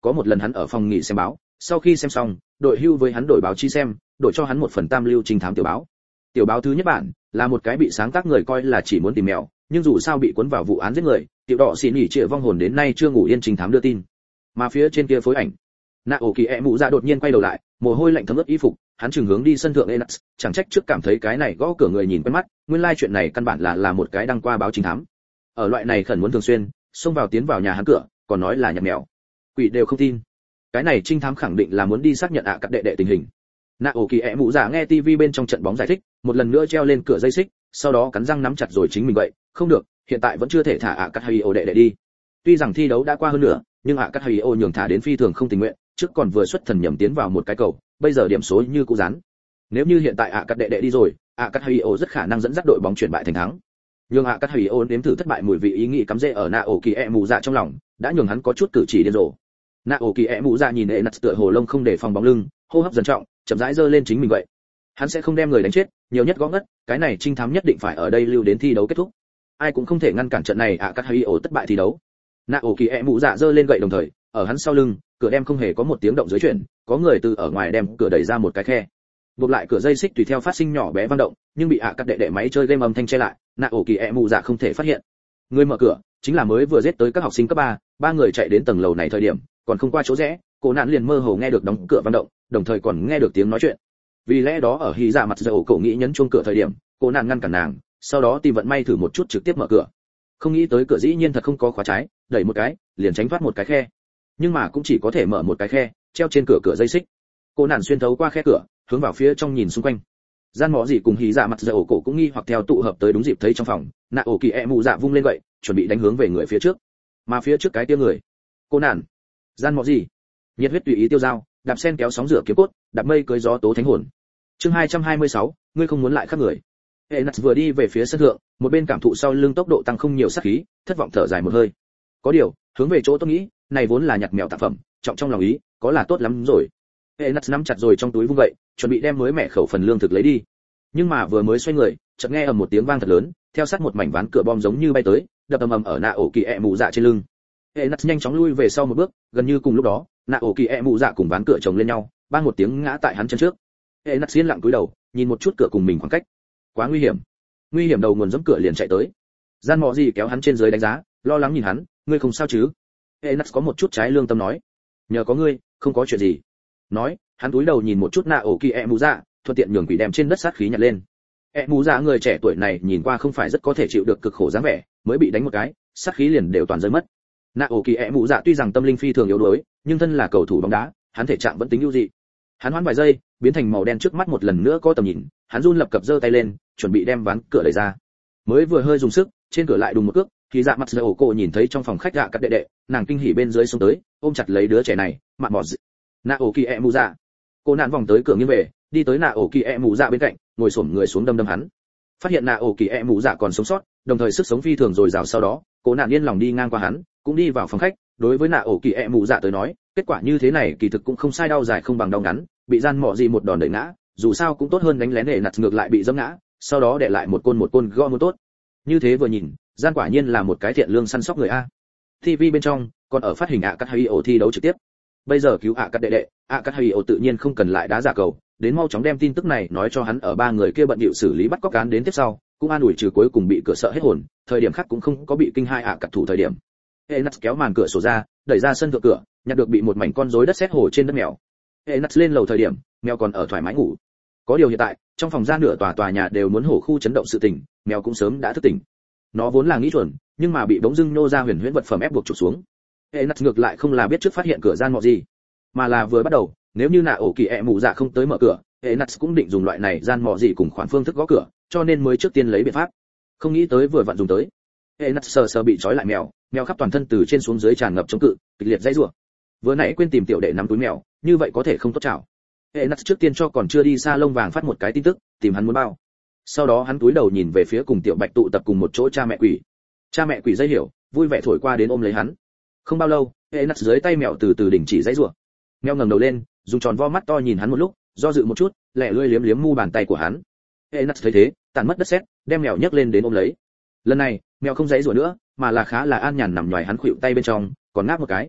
có một lần hắn ở phòng nghỉ xem báo, sau khi xem xong, đội hưu với hắn đổi báo chí xem, đổi cho hắn một phần tam lưu trinh thám tiểu báo. Tiểu báo thứ nhất bản là một cái bị sáng tác người coi là chỉ muốn tìm mèo, nhưng dù sao bị cuốn vào vụ án giết người, tiểu đỏ xì nhỉ trịa vong hồn đến nay chưa ngủ yên trinh thám đưa tin. Mà phía trên kia phối ảnh, nạ ổ kỳ e mụ dạ đột nhiên quay đầu lại, mồ hôi lạnh thấm ướt y phục, hắn chừng hướng đi sân thượng Enax, chẳng trách trước cảm thấy cái này gõ cửa người nhìn quen mắt, nguyên lai like chuyện này căn bản là là một cái đăng qua báo trinh thám. Ở loại này khẩn muốn thường xuyên xông vào tiến vào nhà hắn cửa, còn nói là nhặt mèo, quỷ đều không tin. Cái này trinh thám khẳng định là muốn đi xác nhận ạ à cắt đệ đệ tình hình. Nạ ổ kỳ e mụ dạ nghe tivi bên trong trận bóng giải thích, một lần nữa treo lên cửa dây xích, sau đó cắn răng nắm chặt rồi chính mình vậy, không được, hiện tại vẫn chưa thể thả ạ à cắt hay ô đệ đệ đi. Tuy rằng thi đấu đã qua hơn nữa, nhưng ạ à cắt hay ô nhường thả đến phi thường không tình nguyện, trước còn vừa xuất thần nhầm tiến vào một cái cầu, bây giờ điểm số như cũ rắn. Nếu như hiện tại ạ à cắt đệ đệ đi rồi, ạ à cắt hay ô rất khả năng dẫn dắt đội bóng chuyển bại thành thắng. Nhưng ạ à cắt hay ô nếm thử thất bại mùi vị ý nghĩ cắm rễ ở nạ ổ kỳ e mụ dạ trong lòng, đã nhường hắn có chút cử chỉ điên rồ. Nạ ổ kỳ e mụ dạ nhìn Enax tựa hồ lông không để phòng bóng lưng, hô hấp dần trọng, chậm rãi giơ lên chính mình vậy. Hắn sẽ không đem người đánh chết, nhiều nhất gõ ngất, cái này trinh thám nhất định phải ở đây lưu đến thi đấu kết thúc. Ai cũng không thể ngăn cản trận này ạ à cắt hay ổ thất bại thi đấu. Nạ ổ kỳ e mụ dạ giơ lên gậy đồng thời, ở hắn sau lưng, cửa đem không hề có một tiếng động dưới chuyển, có người từ ở ngoài đem cửa đẩy ra một cái khe. Buộc lại cửa dây xích tùy theo phát sinh nhỏ bé vang động, nhưng bị ạ à cắt đệ đệ máy chơi game âm thanh che lại, nạ ổ kỳ e mụ dạ không thể phát hiện. Người mở cửa chính là mới vừa giết tới các học sinh cấp ba, ba người chạy đến tầng lầu này thời điểm, còn không qua chỗ rẽ, cô nạn liền mơ hồ nghe được đóng cửa vang động, đồng thời còn nghe được tiếng nói chuyện. Vì lẽ đó ở hí dạ mặt dầu cổ nghĩ nhấn chuông cửa thời điểm, cô nạn ngăn cản nàng, sau đó tìm vận may thử một chút trực tiếp mở cửa. Không nghĩ tới cửa dĩ nhiên thật không có khóa trái, đẩy một cái, liền tránh thoát một cái khe. Nhưng mà cũng chỉ có thể mở một cái khe, treo trên cửa cửa dây xích. Cô nạn xuyên thấu qua khe cửa, hướng vào phía trong nhìn xung quanh. Gian mọ gì cùng hí dạ mặt dầu cổ cũng nghi hoặc theo tụ hợp tới đúng dịp thấy trong phòng, nạ ổ kỳ e mụ dạ vung lên vậy, chuẩn bị đánh hướng về người phía trước. Mà phía trước cái kia người, cô nạn, gian mọ gì, nhiệt huyết tùy ý tiêu dao, đạp sen kéo sóng rửa kiếm cốt, đạp mây cưới gió tố thánh hồn. Chương hai trăm hai mươi sáu, ngươi không muốn lại khác người. Enax vừa đi về phía sân thượng, một bên cảm thụ sau lưng tốc độ tăng không nhiều sát khí, thất vọng thở dài một hơi. Có điều, hướng về chỗ tôi nghĩ, này vốn là nhặt mèo tác phẩm, trọng trong lòng ý, có là tốt lắm rồi. Enax nắm chặt rồi trong túi vung vậy, chuẩn bị đem mới mẻ khẩu phần lương thực lấy đi. Nhưng mà vừa mới xoay người, chợt nghe ầm một tiếng vang thật lớn, theo sát một mảnh ván cửa bom giống như bay tới, đập ầm ầm ở nạ ổ kỳ e mụ dạ trên lưng. Enax nhanh chóng lui về sau một bước, gần như cùng lúc đó, nạ ổ kỳ e mụ dạ cùng ván cửa chồng lên nhau, bang một tiếng ngã tại hắn chân trước. Enax yên lặng cúi đầu, nhìn một chút cửa cùng mình khoảng cách. Quá nguy hiểm. Nguy hiểm đầu nguồn giẫm cửa liền chạy tới. Gian mọ gì kéo hắn trên dưới đánh giá, lo lắng nhìn hắn, ngươi không sao chứ? Enax có một chút trái lương tâm nói, nhờ có ngươi, không có chuyện gì. Nói, hắn cúi đầu nhìn một chút nạ ổ kỳ e mụ dạ, thuận tiện nhường quỷ đem trên đất sát khí nhặt lên. E mụ dạ người trẻ tuổi này nhìn qua không phải rất có thể chịu được cực khổ dáng vẻ, mới bị đánh một cái, sát khí liền đều toàn rơi mất. Nạ ổ kỳ e mụ dạ tuy rằng tâm linh phi thường yếu đuối, nhưng thân là cầu thủ bóng đá, hắn thể trạng vẫn tính ưu dị. Hắn hoán vài giây, biến thành màu đen trước mắt một lần nữa có tầm nhìn, hắn run lập cập giơ tay lên, chuẩn bị đem ván cửa đẩy ra. Mới vừa hơi dùng sức, trên cửa lại đùng một cước, thì dạ mặt dầu cổ nhìn thấy trong phòng khách gạ cắt đệ đệ, nàng kinh hỉ bên dưới xuống tới, ôm chặt lấy đứa trẻ này, mạn mọt. Nạ ổ kỳ e mụ dạ. Cô nạn vòng tới cửa nghiêng về, đi tới nạ ổ kỳ e mụ dạ bên cạnh, ngồi xổm người xuống đâm đâm hắn. Phát hiện nạ ổ kỳ e mụ dạ còn sống sót, đồng thời sức sống phi thường dồi dào, sau đó, cô nạn yên lòng đi ngang qua hắn, cũng đi vào phòng khách. Đối với nạ ổ kỳ e mụ dạ tới nói, kết quả như thế này kỳ thực cũng không sai, đau dài không bằng đau ngắn, bị gian mọ gì một đòn đẩy ngã, dù sao cũng tốt hơn đánh lén để nặt ngược lại bị dẫm ngã, sau đó để lại một côn một côn gõ một tốt. Như thế vừa nhìn, gian quả nhiên là một cái thiện lương săn sóc người a. ti vi bên trong còn ở phát hình ạ cắt hay ổ thi đấu trực tiếp. Bây giờ cứu ạ cắt đệ đệ, ạ cắt hay ổ tự nhiên không cần lại đá giả cầu, đến mau chóng đem tin tức này nói cho hắn ở ba người kia bận bịu xử lý bắt cóc cán đến tiếp sau, cũng an ủi trừ cuối cùng bị cửa sợ hết hồn, thời điểm khác cũng không có bị kinh hai ạ cắt thủ thời điểm. Enax kéo màn cửa sổ ra, đẩy ra sân thượng cửa, nhặt được bị một mảnh con rối đất sét hồ trên đất mèo. Enax lên lầu thời điểm, mèo còn ở thoải mái ngủ. Có điều hiện tại, trong phòng ra nửa tòa tòa nhà đều muốn hổ khu chấn động sự tình, mèo cũng sớm đã thức tỉnh. Nó vốn là nghĩ chuẩn, nhưng mà bị bỗng dưng nô ra huyền huyễn vật phẩm ép buộc chụp xuống. Enax ngược lại không là biết trước phát hiện cửa gian mọ gì, mà là vừa bắt đầu, nếu như nạ ổ kỳ e mụ dạ không tới mở cửa, Enax cũng định dùng loại này gian mọ gì cùng khoản phương thức gõ cửa, cho nên mới trước tiên lấy biện pháp. Không nghĩ tới vừa vặn dùng tới. Enax sờ sờ bị trói lại mèo, mèo khắp toàn thân từ trên xuống dưới tràn ngập chống cự, kịch liệt dãy rủa. Vừa nãy quên tìm tiểu đệ nắm túi mèo, như vậy có thể không tốt chảo. Enax trước tiên cho còn chưa đi xa lông vàng phát một cái tin tức, tìm hắn muốn bao. Sau đó hắn túi đầu nhìn về phía cùng tiểu bạch tụ tập cùng một chỗ cha mẹ quỷ. Cha mẹ quỷ dây hiểu, vui vẻ thổi qua đến ôm lấy hắn. Không bao lâu, Enax dưới tay mèo từ từ đình chỉ dãy rủa. Mèo ngẩng đầu lên, dùng tròn vo mắt to nhìn hắn một lúc, do dự một chút, lẹ lưỡi liếm liếm mu bàn tay của hắn. Enax thấy thế, tàn mất đất sét, đem mèo nhấc lên đến ôm lấy. Lần này, mèo không dãy rủa nữa, mà là khá là an nhàn nằm nhòi hắn khuỵu tay bên trong, còn ngáp một cái.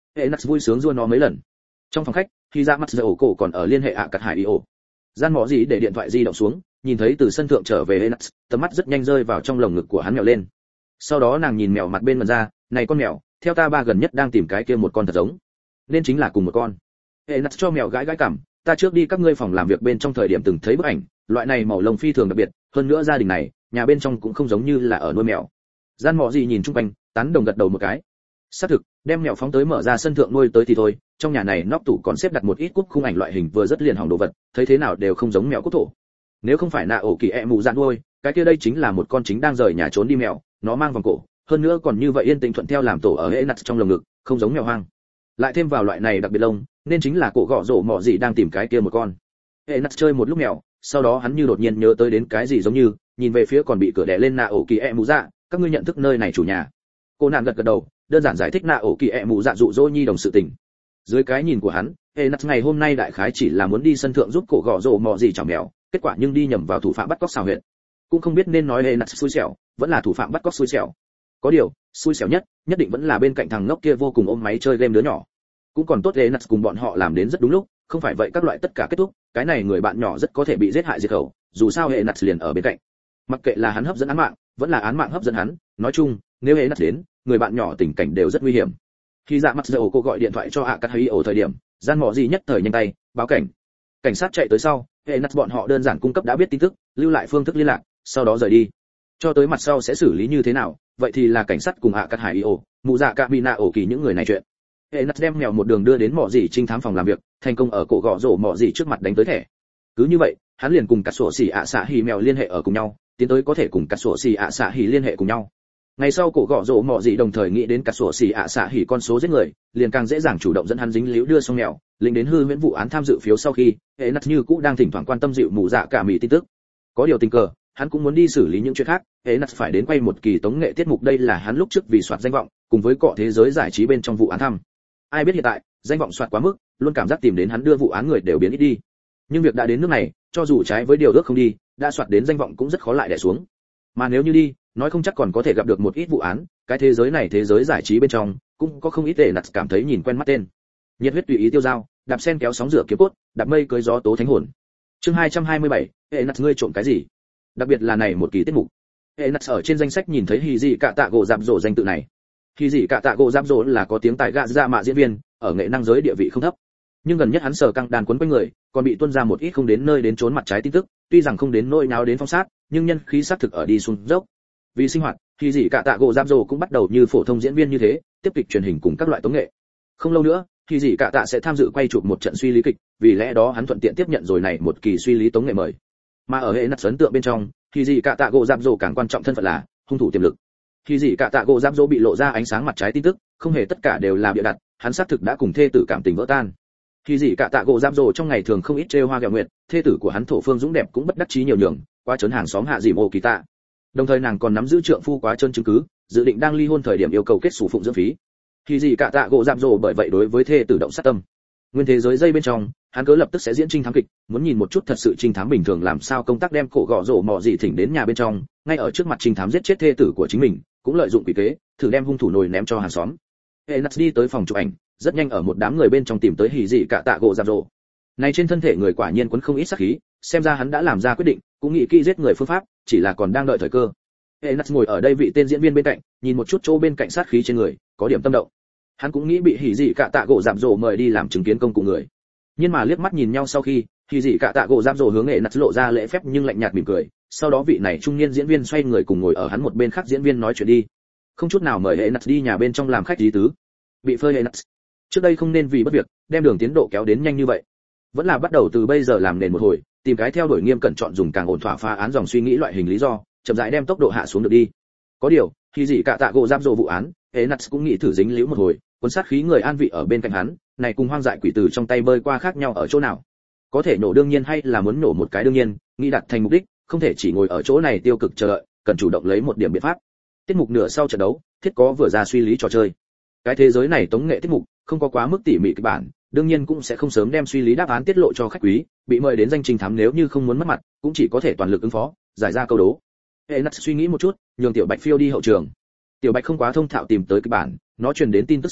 Enas vui sướng rua nó mấy lần. Trong phòng khách, khi ra mắt dầu cổ còn ở liên hệ ạ cắt hải io. Gian mỏ gì để điện thoại di động xuống, nhìn thấy từ sân thượng trở về Enas, tầm mắt rất nhanh rơi vào trong lồng ngực của hắn mèo lên. Sau đó nàng nhìn mèo mặt bên mần ra, này con mèo, theo ta ba gần nhất đang tìm cái kia một con thật giống, nên chính là cùng một con. Enas cho mèo gãi gãi cằm, ta trước đi các ngươi phòng làm việc bên trong thời điểm từng thấy bức ảnh, loại này màu lông phi thường đặc biệt, hơn nữa gia đình này, nhà bên trong cũng không giống như là ở nuôi mèo. Gian mỏ gì nhìn chung quanh, tán đồng gật đầu một cái. Xác thực, đem mèo phóng tới mở ra sân thượng nuôi tới thì thôi, trong nhà này nóc tủ còn xếp đặt một ít cúp khung ảnh loại hình vừa rất liền hỏng đồ vật, thấy thế nào đều không giống mèo quốc thổ. Nếu không phải nạ ổ kỳ e mù dạn nuôi, cái kia đây chính là một con chính đang rời nhà trốn đi mèo, nó mang vòng cổ, hơn nữa còn như vậy yên tĩnh thuận theo làm tổ ở hệ nặt trong lồng ngực, không giống mèo hoang. Lại thêm vào loại này đặc biệt lông, nên chính là cổ gọ rổ mọ gì đang tìm cái kia một con. Hệ nặt chơi một lúc mèo, sau đó hắn như đột nhiên nhớ tới đến cái gì giống như, nhìn về phía còn bị cửa đè lên nạ ổ kỳ e mù dạ, các ngươi nhận thức nơi này chủ nhà. Cô nàng gật gật đầu, đơn giản giải thích nạ ổ kỳ e mù dạ dụ dỗ nhi đồng sự tình. Dưới cái nhìn của hắn, Enas ngày hôm nay đại khái chỉ là muốn đi sân thượng giúp cổ gọ rổ mọ gì chảo mèo, kết quả nhưng đi nhầm vào thủ phạm bắt cóc xào huyệt. Cũng không biết nên nói Enas xui xẻo, vẫn là thủ phạm bắt cóc xui xẻo. Có điều, xui xẻo nhất, nhất định vẫn là bên cạnh thằng ngốc kia vô cùng ôm máy chơi game đứa nhỏ. Cũng còn tốt Enas cùng bọn họ làm đến rất đúng lúc, không phải vậy các loại tất cả kết thúc, cái này người bạn nhỏ rất có thể bị giết hại diệt khẩu, dù sao Enas liền ở bên cạnh. Mặc kệ là hắn hấp dẫn án mạng, vẫn là án mạng hấp dẫn hắn, nói chung, nếu Enas đến, người bạn nhỏ tình cảnh đều rất nguy hiểm. Khi dạ mặt dầu cô gọi điện thoại cho ạ cắt hay ở thời điểm, gian mỏ gì nhất thời nhanh tay báo cảnh. Cảnh sát chạy tới sau, Enas bọn họ đơn giản cung cấp đã biết tin tức, lưu lại phương thức liên lạc, sau đó rời đi. Cho tới mặt sau sẽ xử lý như thế nào, vậy thì là cảnh sát cùng ạ cắt hải io, mụ dạ cả bị nạ ổ kỳ những người này chuyện. Enas đem mèo một đường đưa đến mỏ gì trinh thám phòng làm việc, thành công ở cổ gọ rổ mỏ gì trước mặt đánh tới thẻ. Cứ như vậy, hắn liền cùng cả sổ xỉ ạ xạ hỉ mèo liên hệ ở cùng nhau, tiến tới có thể cùng cả sổ xỉ ạ xạ hỉ liên hệ cùng nhau. Ngày sau cổ gọ rổ mọ gì đồng thời nghĩ đến cả sổ xỉ ạ xạ hỉ con số giết người, liền càng dễ dàng chủ động dẫn hắn dính líu đưa xong mèo, lính đến hư huyễn vụ án tham dự phiếu sau khi, Enas như cũ đang thỉnh thoảng quan tâm dịu mù dạ cả mì tin tức. Có điều tình cờ, hắn cũng muốn đi xử lý những chuyện khác, Enas phải đến quay một kỳ tống nghệ tiết mục đây là hắn lúc trước vì soạt danh vọng, cùng với cọ thế giới giải trí bên trong vụ án thăm. Ai biết hiện tại, danh vọng soạt quá mức, luôn cảm giác tìm đến hắn đưa vụ án người đều biến ít đi. Nhưng việc đã đến nước này, cho dù trái với điều ước không đi, đã soạt đến danh vọng cũng rất khó lại đè xuống. Mà nếu như đi, nói không chắc còn có thể gặp được một ít vụ án, cái thế giới này thế giới giải trí bên trong cũng có không ít tệ nặt cảm thấy nhìn quen mắt tên. Nhiệt huyết tùy ý tiêu dao, đạp sen kéo sóng rửa kiếm cốt, đạp mây cưới gió tố thánh hồn. Chương hai trăm hai mươi bảy, hệ nặt ngươi trộm cái gì? Đặc biệt là này một kỳ tiết mục. Hệ nặt ở trên danh sách nhìn thấy hì gì cả tạ gỗ giáp rổ danh tự này. Hì gì cả tạ gỗ giáp rổ là có tiếng tài gạ ra mạ diễn viên, ở nghệ năng giới địa vị không thấp. Nhưng gần nhất hắn sờ căng đàn quấn quanh người, còn bị tuôn ra một ít không đến nơi đến trốn mặt trái tin tức, tuy rằng không đến nỗi nào đến phong sát, nhưng nhân khí xác thực ở đi xuống dốc. Vì sinh hoạt, thì gì cả tạ gỗ giáp rồ cũng bắt đầu như phổ thông diễn viên như thế, tiếp kịch truyền hình cùng các loại tống nghệ. Không lâu nữa, thì gì cả tạ sẽ tham dự quay chụp một trận suy lý kịch, vì lẽ đó hắn thuận tiện tiếp nhận rồi này một kỳ suy lý tống nghệ mời. Mà ở hệ nặt ấn tượng bên trong, thì gì cả tạ gỗ giáp rồ càng quan trọng thân phận là hung thủ tiềm lực. Thì gì cả tạ gỗ giáp rồ bị lộ ra ánh sáng mặt trái tin tức, không hề tất cả đều là bịa đặt, hắn xác thực đã cùng thê tử cảm tình vỡ tan. Thì gì cả tạ gỗ giáp rồ trong ngày thường không ít trêu hoa ghẹo nguyệt, thê tử của hắn thổ phương dũng đẹp cũng bất đắc chí nhiều nhường, qua trấn hàng xóm hạ dìm ô kỳ tạ. Đồng thời nàng còn nắm giữ trượng phu quá trơn chứng cứ, dự định đang ly hôn thời điểm yêu cầu kết sủ phụng dưỡng phí. Thì gì cả tạ gỗ giáp rồ bởi vậy đối với thê tử động sát tâm. Nguyên thế giới dây bên trong, hắn cứ lập tức sẽ diễn trinh thám kịch, muốn nhìn một chút thật sự trinh thám bình thường làm sao công tác đem cổ gọ rổ mọ gì thỉnh đến nhà bên trong, ngay ở trước mặt trinh thám giết chết thê tử của chính mình, cũng lợi dụng quỷ kế, thử đem hung thủ nổi ném cho hàng xóm. Enas đi tới phòng chụp ảnh, rất nhanh ở một đám người bên trong tìm tới hỉ dị cả tạ gỗ giáp rổ. Này trên thân thể người quả nhiên quấn không ít sát khí, xem ra hắn đã làm ra quyết định, cũng nghĩ kỹ giết người phương pháp, chỉ là còn đang đợi thời cơ. Enas ngồi ở đây vị tên diễn viên bên cạnh, nhìn một chút chỗ bên cạnh sát khí trên người, có điểm tâm động. Hắn cũng nghĩ bị hỉ dị cả tạ gỗ giáp rổ mời đi làm chứng kiến công cụ người. Nhưng mà liếc mắt nhìn nhau sau khi, hỉ dị cả tạ gỗ giáp rổ hướng Enas lộ ra lễ phép nhưng lạnh nhạt mỉm cười, sau đó vị này trung niên diễn viên xoay người cùng ngồi ở hắn một bên khác diễn viên nói chuyện đi. Không chút nào mời Enas đi nhà bên trong làm khách ý tứ. Bị phơi Enas. Trước đây không nên vì bất việc, đem đường tiến độ kéo đến nhanh như vậy. Vẫn là bắt đầu từ bây giờ làm nền một hồi, tìm cái theo đuổi nghiêm cẩn chọn dùng càng ổn thỏa phá án dòng suy nghĩ loại hình lý do, chậm rãi đem tốc độ hạ xuống được đi. Có điều, khi gì cả tạ gỗ giáp rồ vụ án, Enas cũng nghĩ thử dính líu một hồi, cuốn sát khí người an vị ở bên cạnh hắn, này cùng hoang dại quỷ từ trong tay bơi qua khác nhau ở chỗ nào? Có thể nổ đương nhiên hay là muốn nổ một cái đương nhiên, nghĩ đặt thành mục đích, không thể chỉ ngồi ở chỗ này tiêu cực chờ đợi, cần chủ động lấy một điểm biện pháp. Tiết mục nửa sau trận đấu, thiết có vừa ra suy lý trò chơi. Cái thế giới này tống nghệ tiết mục, không có quá mức tỉ mỉ kịch bản, đương nhiên cũng sẽ không sớm đem suy lý đáp án tiết lộ cho khách quý, bị mời đến danh trình thám nếu như không muốn mất mặt, cũng chỉ có thể toàn lực ứng phó, giải ra câu đố. Enas suy nghĩ một chút, nhường Tiểu Bạch phiêu đi hậu trường. Tiểu Bạch không quá thông thạo tìm tới kịch bản, nó truyền đến tin tức sau,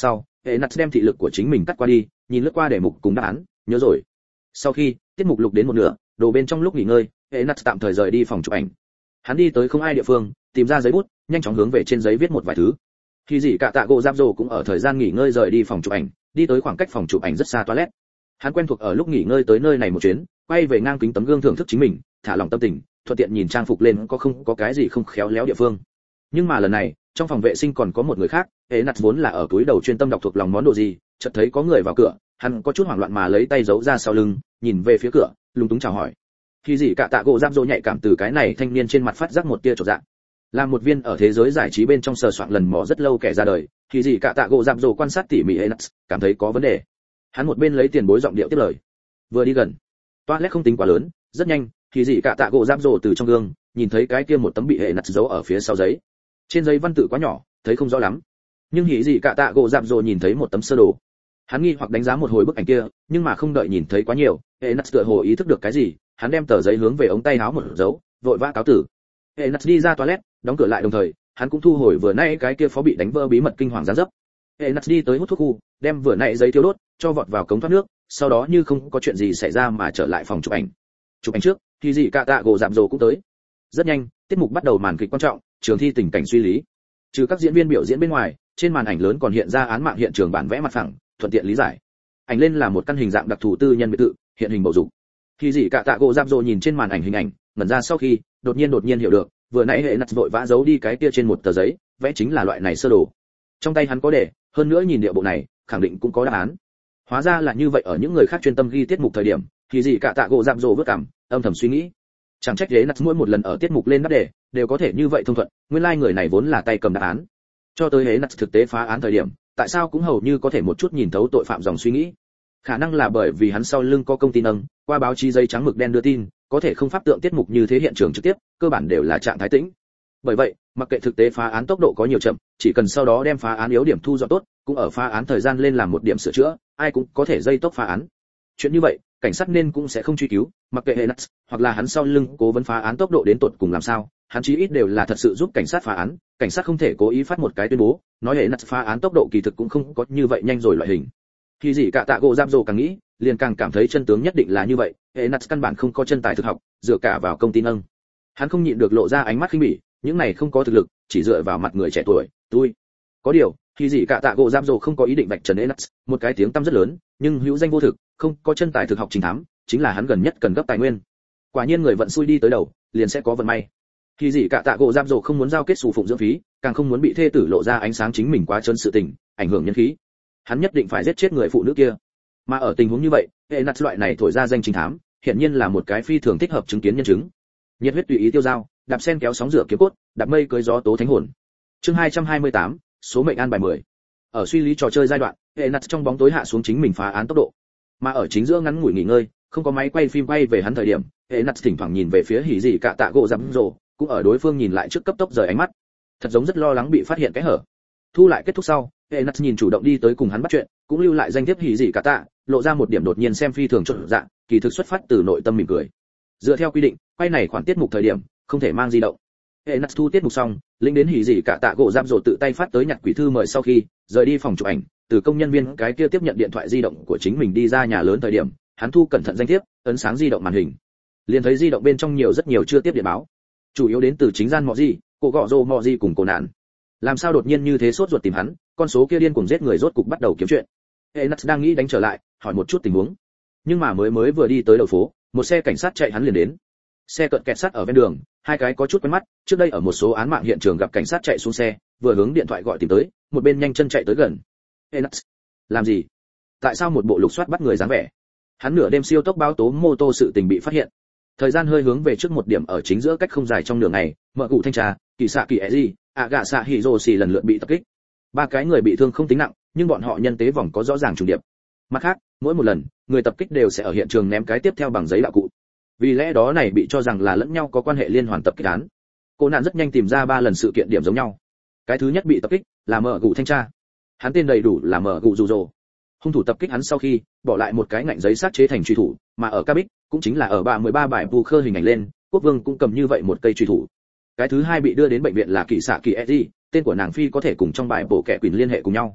hệ nặt đem thị lực của chính mình cắt qua đi, nhìn lướt qua đề mục cùng đáp án, nhớ rồi. Sau khi tiết mục lục đến một nửa, đồ bên trong lúc nghỉ ngơi, hệ nặt tạm thời rời đi phòng chụp ảnh. Hắn đi tới không ai địa phương, tìm ra giấy bút, nhanh chóng hướng về trên giấy viết một vài thứ. Khi gì cả tạ gỗ giáp rồ cũng ở thời gian nghỉ ngơi rời đi phòng chụp ảnh, đi tới khoảng cách phòng chụp ảnh rất xa toilet. Hắn quen thuộc ở lúc nghỉ ngơi tới nơi này một chuyến, quay về ngang kính tấm gương thưởng thức chính mình, thả lỏng tâm tình, thuận tiện nhìn trang phục lên có không có cái gì không khéo léo địa phương. Nhưng mà lần này, trong phòng vệ sinh còn có một người khác, hệ nặt vốn là ở túi đầu chuyên tâm đọc thuộc lòng món đồ gì, chợt thấy có người vào cửa, hắn có chút hoảng loạn mà lấy tay giấu ra sau lưng, nhìn về phía cửa, lúng túng chào hỏi. Khi gì cả tạ gỗ giáp rồ nhạy cảm từ cái này thanh niên trên mặt phát giác một tia chột dạ. Là một viên ở thế giới giải trí bên trong sờ soạn lần mò rất lâu kẻ ra đời, khi gì cả tạ gỗ giáp rồ quan sát tỉ mỉ hệ nặt, cảm thấy có vấn đề. Hắn một bên lấy tiền bối giọng điệu tiếp lời. Vừa đi gần, toilet không tính quá lớn, rất nhanh, khi gì cả tạ gỗ giáp rồ từ trong gương nhìn thấy cái kia một tấm bị hệ nặt giấu ở phía sau giấy. Trên giấy văn tự quá nhỏ, thấy không rõ lắm. Nhưng hỉ gì cả tạ gỗ giáp rồ nhìn thấy một tấm sơ đồ. Hắn nghi hoặc đánh giá một hồi bức ảnh kia, nhưng mà không đợi nhìn thấy quá nhiều, hệ nặt tựa hồ ý thức được cái gì, hắn đem tờ giấy hướng về ống tay áo một dấu, vội vã cáo tử. Hệ nặt đi ra toilet, đóng cửa lại đồng thời, hắn cũng thu hồi vừa nãy cái kia phó bị đánh vỡ bí mật kinh hoàng giáng dấp. Hệ nặt đi tới hút thuốc khu, đem vừa nãy giấy tiêu đốt, cho vọt vào cống thoát nước, sau đó như không có chuyện gì xảy ra mà trở lại phòng chụp ảnh. Chụp ảnh trước, thì gì cả tạ gỗ giảm rồ cũng tới. Rất nhanh, tiết mục bắt đầu màn kịch quan trọng, trường thi tình cảnh suy lý. Trừ các diễn viên biểu diễn bên ngoài, trên màn ảnh lớn còn hiện ra án mạng hiện trường bản vẽ mặt phẳng, thuận tiện lý giải. Ảnh lên là một căn hình dạng đặc thù tư nhân biệt thự, hiện hình bầu dục. Khi gì cả tạ gỗ giáp rồ nhìn trên màn ảnh hình ảnh, ngẩn ra sau khi, đột nhiên đột nhiên hiểu được, vừa nãy hệ nặt vội vã giấu đi cái kia trên một tờ giấy, vẽ chính là loại này sơ đồ. Trong tay hắn có để, hơn nữa nhìn địa bộ này, khẳng định cũng có đáp án. Hóa ra là như vậy, ở những người khác chuyên tâm ghi tiết mục thời điểm, thì gì cả tạ gỗ giáp rồ vứt cảm, âm thầm suy nghĩ. Chẳng trách hệ nặt mỗi một lần ở tiết mục lên đáp đề, đều có thể như vậy thông thuận, nguyên lai like người này vốn là tay cầm đáp án. Cho tới hệ nặt thực tế phá án thời điểm, tại sao cũng hầu như có thể một chút nhìn thấu tội phạm dòng suy nghĩ. Khả năng là bởi vì hắn sau lưng có công ty nâng, qua báo chí giấy trắng mực đen đưa tin, có thể không pháp tượng tiết mục như thế hiện trường trực tiếp, cơ bản đều là trạng thái tĩnh. Bởi vậy, mặc kệ thực tế phá án tốc độ có nhiều chậm, chỉ cần sau đó đem phá án yếu điểm thu dọn tốt, cũng ở phá án thời gian lên làm một điểm sửa chữa, ai cũng có thể dây tốc phá án. Chuyện như vậy, cảnh sát nên cũng sẽ không truy cứu, mặc kệ hệ nặt, hoặc là hắn sau lưng cố vấn phá án tốc độ đến tột cùng làm sao, hắn chí ít đều là thật sự giúp cảnh sát phá án, cảnh sát không thể cố ý phát một cái tuyên bố, nói hệ nặt phá án tốc độ kỳ thực cũng không có như vậy nhanh rồi loại hình. Khi gì cả tạ gỗ giáp rồ càng nghĩ, liền càng cảm thấy chân tướng nhất định là như vậy, hệ nặt căn bản không có chân tài thực học, dựa cả vào công ty nâng. Hắn không nhịn được lộ ra ánh mắt khinh bỉ, những này không có thực lực, chỉ dựa vào mặt người trẻ tuổi, tôi. Có điều, khi gì cả tạ gỗ giáp rồ không có ý định vạch trần hệ nặt, một cái tiếng tăm rất lớn, nhưng hữu danh vô thực, không có chân tài thực học chính thám, chính là hắn gần nhất cần gấp tài nguyên. Quả nhiên người vận xui đi tới đầu, liền sẽ có vận may. Khi gì cả tạ gỗ giáp rồ không muốn giao kết sủ phụng dưỡng phí, càng không muốn bị thê tử lộ ra ánh sáng chính mình quá trơn sự tình, ảnh hưởng nhân khí. Hắn nhất định phải giết chết người phụ nữ kia. Mà ở tình huống như vậy, hệ nặt loại này thổi ra danh chính thám, hiện nhiên là một cái phi thường thích hợp chứng kiến nhân chứng. Nhiệt huyết tùy ý tiêu dao, đạp sen kéo sóng rửa kiếm cốt, đạp mây cưới gió tố thánh hồn. Chương hai trăm hai mươi tám, số mệnh an bài mười. Ở suy lý trò chơi giai đoạn, hệ nặt trong bóng tối hạ xuống chính mình phá án tốc độ. Mà ở chính giữa ngắn ngủi nghỉ ngơi, không có máy quay phim quay về hắn thời điểm, hệ nặt thỉnh thoảng nhìn về phía hỉ gì cả tạ gỗ rắm rồ, cũng ở đối phương nhìn lại trước cấp tốc rời ánh mắt, thật giống rất lo lắng bị phát hiện cái hở. Thu lại kết thúc sau, hệ nặt nhìn chủ động đi tới cùng hắn bắt chuyện, cũng lưu lại danh thiếp hỉ gì cả tạ, lộ ra một điểm đột nhiên xem phi thường chột dạ, kỳ thực xuất phát từ nội tâm mỉm cười. Dựa theo quy định, quay này khoản tiết mục thời điểm không thể mang di động. Hệ nặt thu tiết mục xong, lĩnh đến hỉ gì cả tạ gỗ giáp rồ tự tay phát tới nhặt quỷ thư mời sau khi rời đi phòng chụp ảnh, từ công nhân viên cái kia tiếp nhận điện thoại di động của chính mình đi ra nhà lớn thời điểm, hắn thu cẩn thận danh thiếp, ấn sáng di động màn hình, liền thấy di động bên trong nhiều rất nhiều chưa tiếp điện báo, chủ yếu đến từ chính gian mọ gì, cô gọ rồ mọ gì cùng cô nạn. Làm sao đột nhiên như thế sốt ruột tìm hắn, con số kia điên cuồng giết người rốt cục bắt đầu kiếm chuyện. Hệ nặt đang nghĩ đánh trở lại, hỏi một chút tình huống, nhưng mà mới mới vừa đi tới đầu phố, một xe cảnh sát chạy hắn liền đến. Xe cận kẹt sát ở ven đường, hai cái có chút quen mắt, trước đây ở một số án mạng hiện trường gặp cảnh sát chạy xuống xe, vừa hướng điện thoại gọi tìm tới, một bên nhanh chân chạy tới gần. Enax, làm gì? Tại sao một bộ lục soát bắt người dáng vẻ? Hắn nửa đêm siêu tốc báo tố mô tô sự tình bị phát hiện. Thời gian hơi hướng về trước một điểm ở chính giữa cách không dài trong nửa ngày, mở cụ thanh trà, kỳ xạ kỳ eji, ạ gạ xạ hỉ rồ xì lần lượt bị tập kích. Ba cái người bị thương không tính nặng, nhưng bọn họ nhân tế vòng có rõ ràng trùng điệp. Mặt khác, mỗi một lần, người tập kích đều sẽ ở hiện trường ném cái tiếp theo bằng giấy đạo cụ. Vì lẽ đó này bị cho rằng là lẫn nhau có quan hệ liên hoàn tập kích án. Cô nạn rất nhanh tìm ra ba lần sự kiện điểm giống nhau. Cái thứ nhất bị tập kích là mở cụ thanh tra. Hắn tên đầy đủ là mở cụ dù rồ. Hung thủ tập kích hắn sau khi bỏ lại một cái ngạnh giấy sát chế thành truy thủ, mà ở cabin cũng chính là ở ba mười ba bài vu khơ hình ảnh lên, quốc vương cũng cầm như vậy một cây truy thủ. Cái thứ hai bị đưa đến bệnh viện là kỳ xạ kỳ eji, tên của nàng phi có thể cùng trong bài bộ kẻ quỷ liên hệ cùng nhau.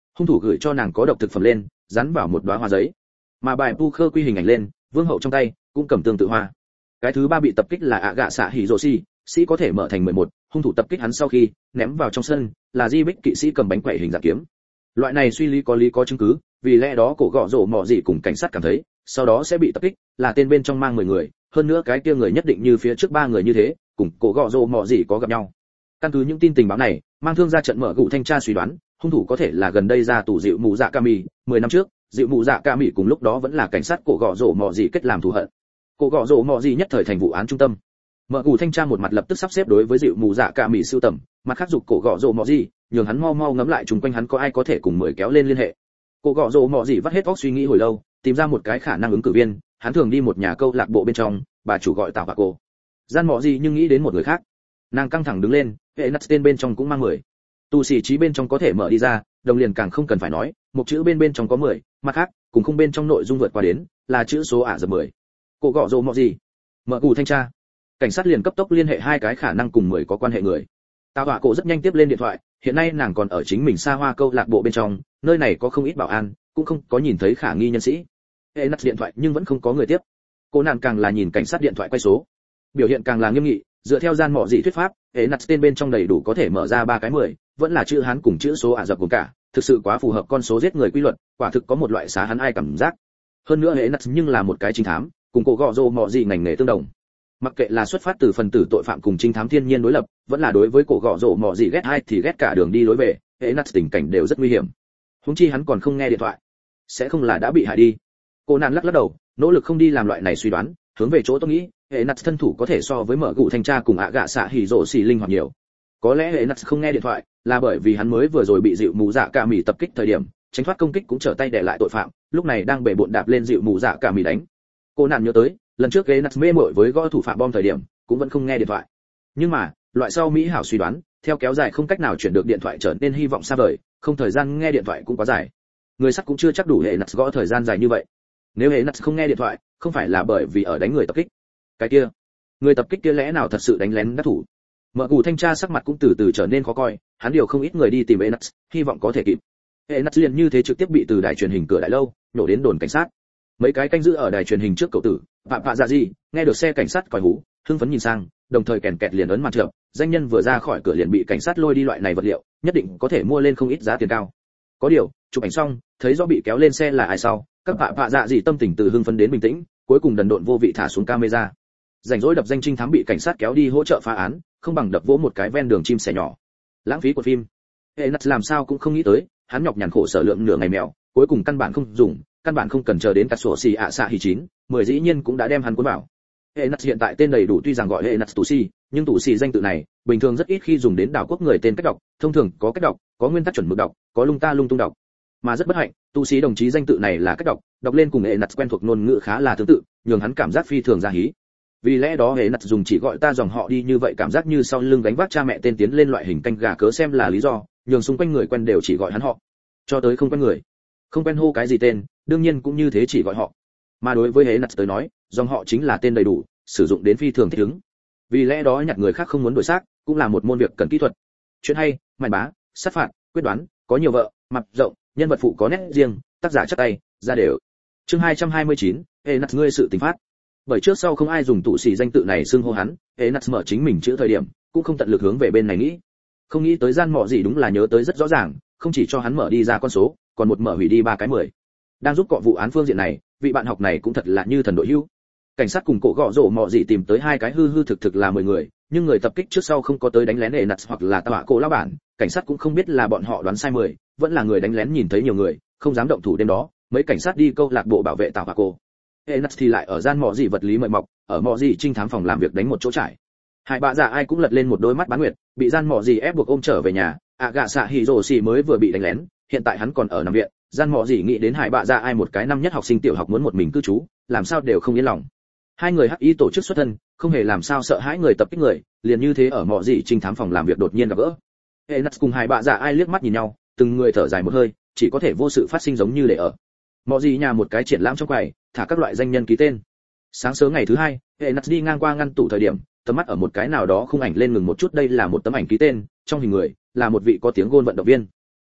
hung thủ gửi cho nàng có độc thực phẩm lên, dán vào một đóa hoa giấy. Mà bài poker quy hình ảnh lên, vương hậu trong tay cũng cầm tương tự hoa. Cái thứ ba bị tập kích là ạ gạ xạ hỉ rồ xì, sĩ có thể mở thành mười một, hung thủ tập kích hắn sau khi ném vào trong sân, là di bích kỵ sĩ cầm bánh quẩy hình dạng kiếm. Loại này suy lý có lý có chứng cứ, vì lẽ đó cổ gọ rổ mọ gì cùng cảnh sát cảm thấy, sau đó sẽ bị tập kích, là tên bên trong mang mười người, hơn nữa cái kia người nhất định như phía trước ba người như thế, cùng cổ gọ rổ mọ gì có gặp nhau. Căn cứ những tin tình báo này, mang thương ra trận mở gụ thanh tra suy đoán, hung thủ có thể là gần đây ra tù dịu mù dạ ca mì, mười năm trước, dịu mù dạ ca mì cùng lúc đó vẫn là cảnh sát cổ gọ rổ mọ gì kết làm thù hận. Cổ gọ rổ mọ gì nhất thời thành vụ án trung tâm. Mở gụ thanh tra một mặt lập tức sắp xếp đối với dịu mù dạ ca mì sưu tầm, mặt khác dục cổ gọ rổ mọ gì, nhường hắn mau mau ngấm lại chung quanh hắn có ai có thể cùng mười kéo lên liên hệ. Cổ gọ rổ mọ gì vắt hết óc suy nghĩ hồi lâu, tìm ra một cái khả năng ứng cử viên, hắn thường đi một nhà câu lạc bộ bên trong, bà chủ gọi Tào Bạc Cô. Gian mọ gì nhưng nghĩ đến một người khác. Nàng căng thẳng đứng lên, hệ nắt tên bên trong cũng mang mười. Tu sĩ trí bên trong có thể mở đi ra, đồng liền càng không cần phải nói, một chữ bên bên trong có mười, mặt khác, cùng không bên trong nội dung vượt qua đến, là chữ số ả dập mười. Cổ gọ rổ mọ gì? Mở cụ thanh tra. Cảnh sát liền cấp tốc liên hệ hai cái khả năng cùng mười có quan hệ người. Tào Bạc Cô rất nhanh tiếp lên điện thoại, hiện nay nàng còn ở chính mình xa hoa câu lạc bộ bên trong, nơi này có không ít bảo an, cũng không có nhìn thấy khả nghi nhân sĩ. Hệ nắt điện thoại nhưng vẫn không có người tiếp. Cô nàng càng là nhìn cảnh sát điện thoại quay số, biểu hiện càng là nghiêm nghị, dựa theo gian mọ dị thuyết pháp, hệ nắt tên bên trong đầy đủ có thể mở ra ba cái mười, vẫn là chữ hán cùng chữ số ả rập cùng cả, thực sự quá phù hợp con số giết người quy luật, quả thực có một loại xá hắn ai cảm giác. Hơn nữa hệ nắt nhưng là một cái trinh thám, cùng cổ gọ rồ mọ dị ngành nghề tương đồng. Mặc kệ là xuất phát từ phần tử tội phạm cùng trinh thám thiên nhiên đối lập, vẫn là đối với cổ gọ rồ mọ dị ghét hai thì ghét cả đường đi lối về, hệ nắt tình cảnh đều rất nguy hiểm. Huống chi hắn còn không nghe điện thoại, sẽ không là đã bị hại đi. Cô nạn lắc lắc đầu, nỗ lực không đi làm loại này suy đoán, hướng về chỗ tôi nghĩ, hệ nắt thân thủ có thể so với mở gụ thanh tra cùng ạ gạ xạ hỉ rổ xì linh hoạt nhiều. Có lẽ hệ nắt không nghe điện thoại, là bởi vì hắn mới vừa rồi bị dịu mù dạ cả mì tập kích thời điểm, tránh thoát công kích cũng trở tay để lại tội phạm, lúc này đang bể bộn đạp lên dịu mù dạ cả mì đánh. Cô nạn nhớ tới, lần trước hệ nắt mê mội với gõ thủ phạm bom thời điểm, cũng vẫn không nghe điện thoại. Nhưng mà, loại sau mỹ hảo suy đoán, theo kéo dài không cách nào chuyển được điện thoại trở nên hy vọng xa vời, không thời gian nghe điện thoại cũng quá dài. Người sắt cũng chưa chắc đủ hệ nắt gõ thời gian dài như vậy. Nếu hệ nắt không nghe điện thoại, không phải là bởi vì ở đánh người tập kích. Cái kia, người tập kích kia lẽ nào thật sự đánh lén đắc thủ? Mở cụ thanh tra sắc mặt cũng từ từ trở nên khó coi, hắn điều không ít người đi tìm Enuts, hy vọng có thể kịp. Enuts liền như thế trực tiếp bị từ đài truyền hình cửa đại lâu nhổ đến đồn cảnh sát. Mấy cái canh giữ ở đài truyền hình trước cậu tử, phạm phạ dạ gì, nghe được xe cảnh sát còi hú, hưng phấn nhìn sang, đồng thời kèn kẹt liền ấn màn chợp, danh nhân vừa ra khỏi cửa liền bị cảnh sát lôi đi loại này vật liệu, nhất định có thể mua lên không ít giá tiền cao. Có điều, chụp ảnh xong, thấy rõ bị kéo lên xe là ai sau, các phạm phạ dạ gì tâm tình từ hưng phấn đến bình tĩnh, cuối cùng đần độn vô vị thả xuống camera. Rảnh rỗi đập danh trinh thám bị cảnh sát kéo đi hỗ trợ phá án, không bằng đập vỗ một cái ven đường chim sẻ nhỏ. Lãng phí của phim. Enuts làm sao cũng không nghĩ tới, hắn nhọc nhằn khổ sở lượng nửa ngày mèo, cuối cùng căn bản không dùng, căn bản không cần chờ đến cắt sổ xì ạ xạ hỉ chín, mười dĩ nhiên cũng đã đem hắn cuốn vào. Enuts hiện tại tên đầy đủ tuy rằng gọi Enuts tù xì, nhưng tù xì danh tự này, bình thường rất ít khi dùng đến đảo quốc người tên cách đọc, thông thường có cách đọc, có nguyên tắc chuẩn mực đọc, có lung ta lung tung đọc. Mà rất bất hạnh, tù xì đồng chí danh tự này là cách đọc, đọc lên cùng Enuts quen thuộc ngôn ngữ khá là tương tự, nhường hắn cảm giác phi thường ra hí. Vì lẽ đó hệ nặt dùng chỉ gọi ta dòng họ đi như vậy cảm giác như sau lưng gánh vác cha mẹ tên tiến lên loại hình canh gà cớ xem là lý do, nhường xung quanh người quen đều chỉ gọi hắn họ. Cho tới không quen người, không quen hô cái gì tên, đương nhiên cũng như thế chỉ gọi họ. Mà đối với hệ nặt tới nói, dòng họ chính là tên đầy đủ, sử dụng đến phi thường thích ứng. Vì lẽ đó nhặt người khác không muốn đổi xác, cũng là một môn việc cần kỹ thuật. Chuyện hay, màn bá, sát phạt, quyết đoán, có nhiều vợ, mặt rộng, nhân vật phụ có nét riêng, tác giả chắc tay, ra đều. Chương hai trăm hai mươi chín, hệ nặt ngươi sự tình phát. Bởi trước sau không ai dùng tụ xì danh tự này xưng hô hắn, Enuts mở chính mình chữ thời điểm, cũng không tận lực hướng về bên này nghĩ. Không nghĩ tới gian mọ gì đúng là nhớ tới rất rõ ràng, không chỉ cho hắn mở đi ra con số, còn một mở hủy đi ba cái mười. Đang giúp cọ vụ án phương diện này, vị bạn học này cũng thật là như thần đội hưu. Cảnh sát cùng cổ gọ rổ mọ gì tìm tới hai cái hư hư thực thực là mười người, nhưng người tập kích trước sau không có tới đánh lén Enuts hoặc là Tào Cổ lão bản, cảnh sát cũng không biết là bọn họ đoán sai mười, vẫn là người đánh lén nhìn thấy nhiều người, không dám động thủ đêm đó, mấy cảnh sát đi câu lạc bộ bảo vệ Tào Cổ. Enuts thì lại ở gian mọ gì vật lý mời mọc, ở mọ gì trinh thám phòng làm việc đánh một chỗ trải. Hai bà già ai cũng lật lên một đôi mắt bán nguyệt, bị gian mọ gì ép buộc ôm trở về nhà, ạ gạ xạ hỉ rồ xì mới vừa bị đánh lén, hiện tại hắn còn ở nằm viện, gian mọ gì nghĩ đến hai bà già ai một cái năm nhất học sinh tiểu học muốn một mình cư trú, làm sao đều không yên lòng. Hai người hắc y tổ chức xuất thân, không hề làm sao sợ hãi người tập kích người, liền như thế ở mọ gì trinh thám phòng làm việc đột nhiên gặp gỡ. Enuts cùng hai bà già ai liếc mắt nhìn nhau, từng người thở dài một hơi, chỉ có thể vô sự phát sinh giống như để ở. Mọ gì nhà một cái triển lãm trong quầy, thả các loại danh nhân ký tên. Sáng sớm ngày thứ hai, Enuts đi ngang qua ngăn tủ thời điểm, tầm mắt ở một cái nào đó khung ảnh lên ngừng một chút, đây là một tấm ảnh ký tên, trong hình người là một vị có tiếng gôn vận động viên.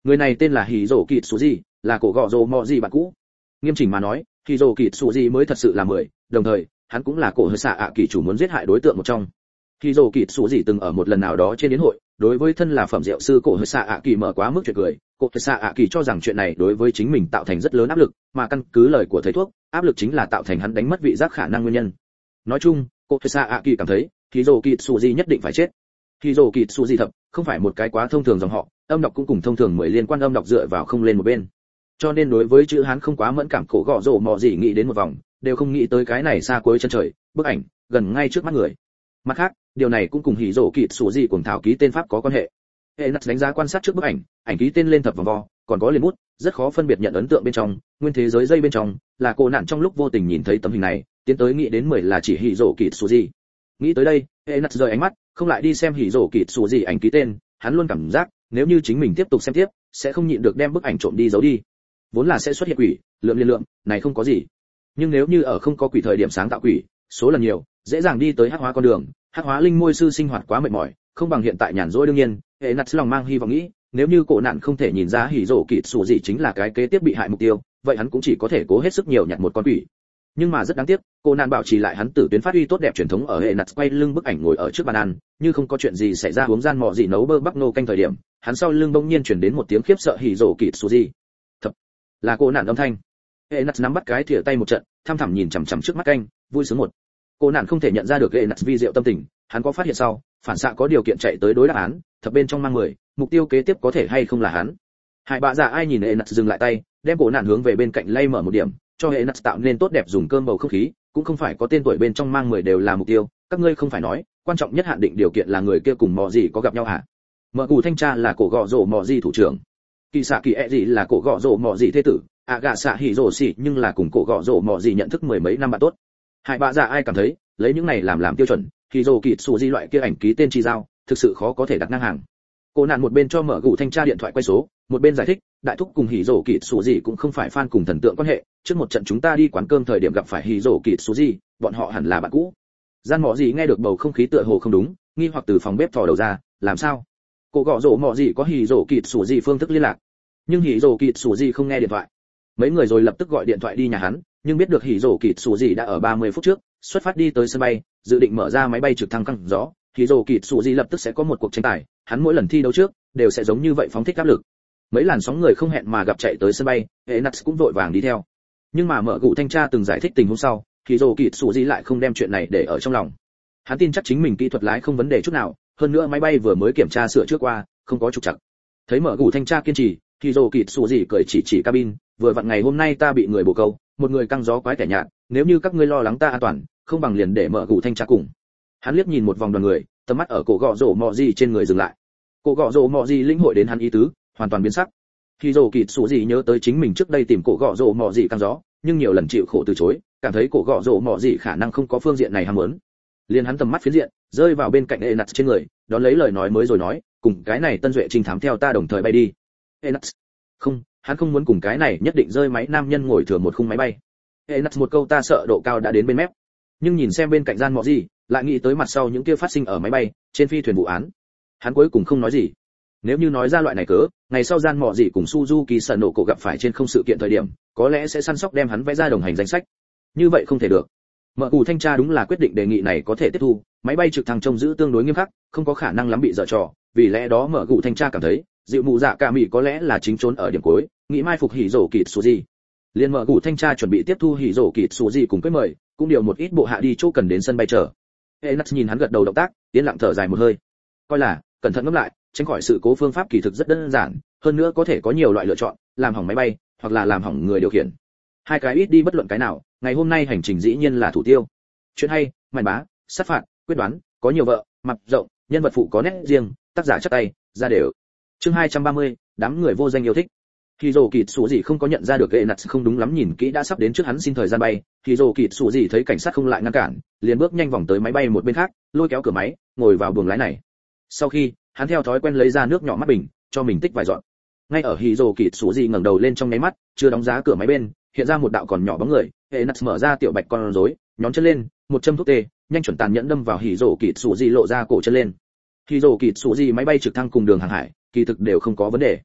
Người này tên là Hỉ Dụ Kịt Sú Gì, là cổ gọ rồ mọ gì bạn cũ. Nghiêm chỉnh mà nói, Hỉ Dụ Kịt Sú Gì mới thật sự là mười, đồng thời, hắn cũng là cổ hơi xạ ạ kỳ chủ muốn giết hại đối tượng một trong. Hỉ Dụ Kịt Sú Gì từng ở một lần nào đó trên yến hội, đối với thân là phẩm rượu sư cổ hơi xạ ạ kỳ mở quá mức chuyện cười, cổ hơi xạ ạ kỳ cho rằng chuyện này đối với chính mình tạo thành rất lớn áp lực, mà căn cứ lời của thầy thuốc, áp lực chính là tạo thành hắn đánh mất vị giác khả năng nguyên nhân. Nói chung, cổ hơi xạ ạ kỳ cảm thấy, Hỉ Dụ Kịt Sú Gì nhất định phải chết. Hỉ Dụ Kịt Sú Gì thập, không phải một cái quá thông thường dòng họ, âm đọc cũng cùng thông thường mười liên quan âm đọc dựa vào không lên một bên. Cho nên đối với chữ Hán không quá mẫn cảm, cổ gọ rồ mò gì nghĩ đến một vòng, đều không nghĩ tới cái này xa cuối chân trời, bức ảnh gần ngay trước mắt người. Mặt khác, điều này cũng cùng Hỉ Dụ Kịt Sú Gì cuồng thảo ký tên pháp có quan hệ. Hệ nặt đánh giá quan sát trước bức ảnh, ảnh ký tên lên thập vòng vo, còn có liền bút, rất khó phân biệt nhận ấn tượng bên trong, nguyên thế giới dây bên trong, là cô nạn trong lúc vô tình nhìn thấy tấm hình này, tiến tới nghĩ đến mười là chỉ Hỉ Dụ Kịt Sú Gì. Nghĩ tới đây, hệ nặt rời ánh mắt, không lại đi xem Hỉ Dụ Kịt Sú Gì ảnh ký tên, hắn luôn cảm giác, nếu như chính mình tiếp tục xem tiếp, sẽ không nhịn được đem bức ảnh trộm đi giấu đi. Vốn là sẽ xuất hiện quỷ, lượng liên lượng, này không có gì. Nhưng nếu như ở không có quỷ thời điểm sáng tạo quỷ, số lần nhiều, dễ dàng đi tới hắc hóa con đường, hắc hóa linh môi sư sinh hoạt quá mệt mỏi, không bằng hiện tại nhàn rỗi. Đương nhiên, hệ nặt lòng mang hy vọng nghĩ, nếu như cổ nạn không thể nhìn ra Hỉ Dụ Kịt Sú Gì chính là cái kế tiếp bị hại mục tiêu, vậy hắn cũng chỉ có thể cố hết sức nhiều nhặt một con quỷ. Nhưng mà rất đáng tiếc, cô nạn bảo trì lại hắn tử tuyến phát huy tốt đẹp truyền thống ở hệ nặt quay lưng bức ảnh ngồi ở trước bàn ăn, như không có chuyện gì xảy ra uống gian mọ gì nấu bơ bắp nô canh thời điểm, hắn sau lưng bỗng nhiên truyền đến một tiếng khiếp sợ Hỉ Dụ Kịt Sú Gì. Thật là cô nạn âm thanh. Hệ nặt nắm bắt cái thìa tay một trận, tham thẳm nhìn chằm chằm trước mắt canh, vui sướng một. Cô nạn không thể nhận ra được hệ nặt vi diệu tâm tình, hắn có phát hiện sau, phản xạ có điều kiện chạy tới đối đáp án, thật bên trong mang mười, mục tiêu kế tiếp có thể hay không là hắn. Hai bà già ai nhìn hệ nặt dừng lại tay, đem cổ nạn hướng về bên cạnh lay mở một điểm, cho hệ nặt tạo nên tốt đẹp dùng cơm bầu không khí, cũng không phải có tên tuổi bên trong mang mười đều là mục tiêu, các ngươi không phải nói, quan trọng nhất hạn định điều kiện là người kia cùng mọ gì có gặp nhau hả? Mở cụ thanh tra là cổ gọ rổ mọ gì thủ trưởng, kỳ xạ kỳ ẹ gì là cổ gọ rổ mọ gì thế tử, ạ gạ xạ hỉ rổ xỉ nhưng là cùng cổ gọ rổ mọ gì nhận thức mười mấy năm bạn tốt. Hai bà già ai cảm thấy, lấy những này làm làm tiêu chuẩn, thì Hỉ Kịt Sú Gì loại kia ảnh ký tên chi giao, thực sự khó có thể đặt ngang hàng. Cô nạn một bên cho mở cụ thanh tra điện thoại quay số, một bên giải thích, đại thúc cùng Hỉ Dụ Kịt Sú Gì cũng không phải fan cùng thần tượng quan hệ, trước một trận chúng ta đi quán cơm thời điểm gặp phải Hỉ Dụ Kịt Sú Gì, bọn họ hẳn là bạn cũ. Gian mọ gì nghe được bầu không khí tựa hồ không đúng, nghi hoặc từ phòng bếp thò đầu ra, làm sao? Cô gọ rổ mọ gì có Hỉ Dụ Kịt Sú Gì phương thức liên lạc, nhưng Hỉ Dụ Kịt Sú Gì không nghe điện thoại. Mấy người rồi lập tức gọi điện thoại đi nhà hắn, nhưng biết được Hỉ Dụ Kịt Sú Gì đã ở ba mươi phút trước xuất phát đi tới sân bay, dự định mở ra máy bay trực thăng căng gió. Hỉ Dụ Kịt Sú Gì lập tức sẽ có một cuộc tranh tài, hắn mỗi lần thi đấu trước đều sẽ giống như vậy phóng thích áp lực. Mấy làn sóng người không hẹn mà gặp chạy tới sân bay, hệ nặt cũng vội vàng đi theo. Nhưng mà mở cụ thanh tra từng giải thích tình huống sau, Hỉ Dụ Kịt Sú Gì lại không đem chuyện này để ở trong lòng. Hắn tin chắc chính mình kỹ thuật lái không vấn đề chút nào, hơn nữa máy bay vừa mới kiểm tra sửa trước qua, không có trục trặc. Thấy mở cụ thanh tra kiên trì, Hỉ Dụ Kịt Sú Gì cười chỉ chỉ cabin, vừa vặn ngày hôm nay ta bị người bồ câu, một người căng gió quái tẻ nhạt, nếu như các ngươi lo lắng ta an toàn, không bằng liền để mở cụ thanh tra cùng. Hắn liếc nhìn một vòng đoàn người, tầm mắt ở cổ gọ rổ mọ gì trên người dừng lại. Cổ gọ rổ mọ gì lĩnh hội đến hắn ý tứ, hoàn toàn biến sắc. Hỉ Dụ Kịt Sú Gì nhớ tới chính mình trước đây tìm cổ gọ rổ mọ gì căng gió, nhưng nhiều lần chịu khổ từ chối, cảm thấy cổ gọ rổ mọ gì khả năng không có phương diện này ham muốn. Liên hắn tầm mắt phiến diện, rơi vào bên cạnh Enuts trên người, đón lấy lời nói mới rồi nói, cùng cái này tân duệ trinh thám theo ta đồng thời bay đi. Enuts, không, hắn không muốn cùng cái này nhất định rơi máy nam nhân ngồi thừa một khung máy bay. Enuts một câu ta sợ độ cao đã đến bên mép, nhưng nhìn xem bên cạnh gian mọ gì, lại nghĩ tới mặt sau những kia phát sinh ở máy bay, trên phi thuyền vụ án. Hắn cuối cùng không nói gì. Nếu như nói ra loại này cớ, ngày sau gian mọ gì cùng Suzuki sợ nổ cổ gặp phải trên không sự kiện thời điểm, có lẽ sẽ săn sóc đem hắn vẽ ra đồng hành danh sách. Như vậy không thể được. Mở cụ thanh tra đúng là quyết định đề nghị này có thể tiếp thu, máy bay trực thăng trông giữ tương đối nghiêm khắc, không có khả năng lắm bị dở trò, vì lẽ đó mở cụ thanh tra cảm thấy, dịu mụ dạ cả mỹ có lẽ là chính trốn ở điểm cuối, nghĩ mai phục Hỉ Dụ Kịt Sú Gì. Liên mở cụ thanh tra chuẩn bị tiếp thu Hỉ Dụ Kịt Sú Gì cùng quyết mời, cũng điều một ít bộ hạ đi chỗ cần đến sân bay chờ. Enuts nhìn hắn gật đầu động tác, yên lặng thở dài một hơi. Coi là, cẩn thận ngẫm lại, tránh khỏi sự cố phương pháp kỳ thực rất đơn giản, hơn nữa có thể có nhiều loại lựa chọn, làm hỏng máy bay, hoặc là làm hỏng người điều khiển. Hai cái ít đi bất luận cái nào, ngày hôm nay hành trình dĩ nhiên là thủ tiêu. Chuyện hay, màn bá, sát phạt, quyết đoán, có nhiều vợ, mặt rộng, nhân vật phụ có nét riêng, tác giả chắc tay, ra đều. Chương hai trăm ba mươi, đám người vô danh yêu thích. Hỉ Dụ Kịt Sú Gì không có nhận ra được Enuts không đúng lắm, nhìn kỹ đã sắp đến trước hắn xin thời gian bay, Hỉ Dụ Kịt Sú Gì thấy cảnh sát không lại ngăn cản, liền bước nhanh vòng tới máy bay một bên khác, lôi kéo cửa máy, ngồi vào buồng lái này. Sau khi, hắn theo thói quen lấy ra nước nhỏ mắt bình, cho mình tích vài giọt. Ngay ở Hỉ Dụ Kịt Sú Gì ngẩng đầu lên trong nháy mắt, chưa đóng giá cửa máy bên, hiện ra một đạo còn nhỏ bóng người, Enuts mở ra tiểu bạch con rối, nhón chân lên, một châm thuốc tê, nhanh chuẩn tàn nhẫn đâm vào Hỉ Dụ Kịt Sú Gì lộ ra cổ chân lên. Hỉ Dụ Kịt Sú Gì máy bay trực thăng cùng đường hàng hải, kỳ thực đều không có vấn đề.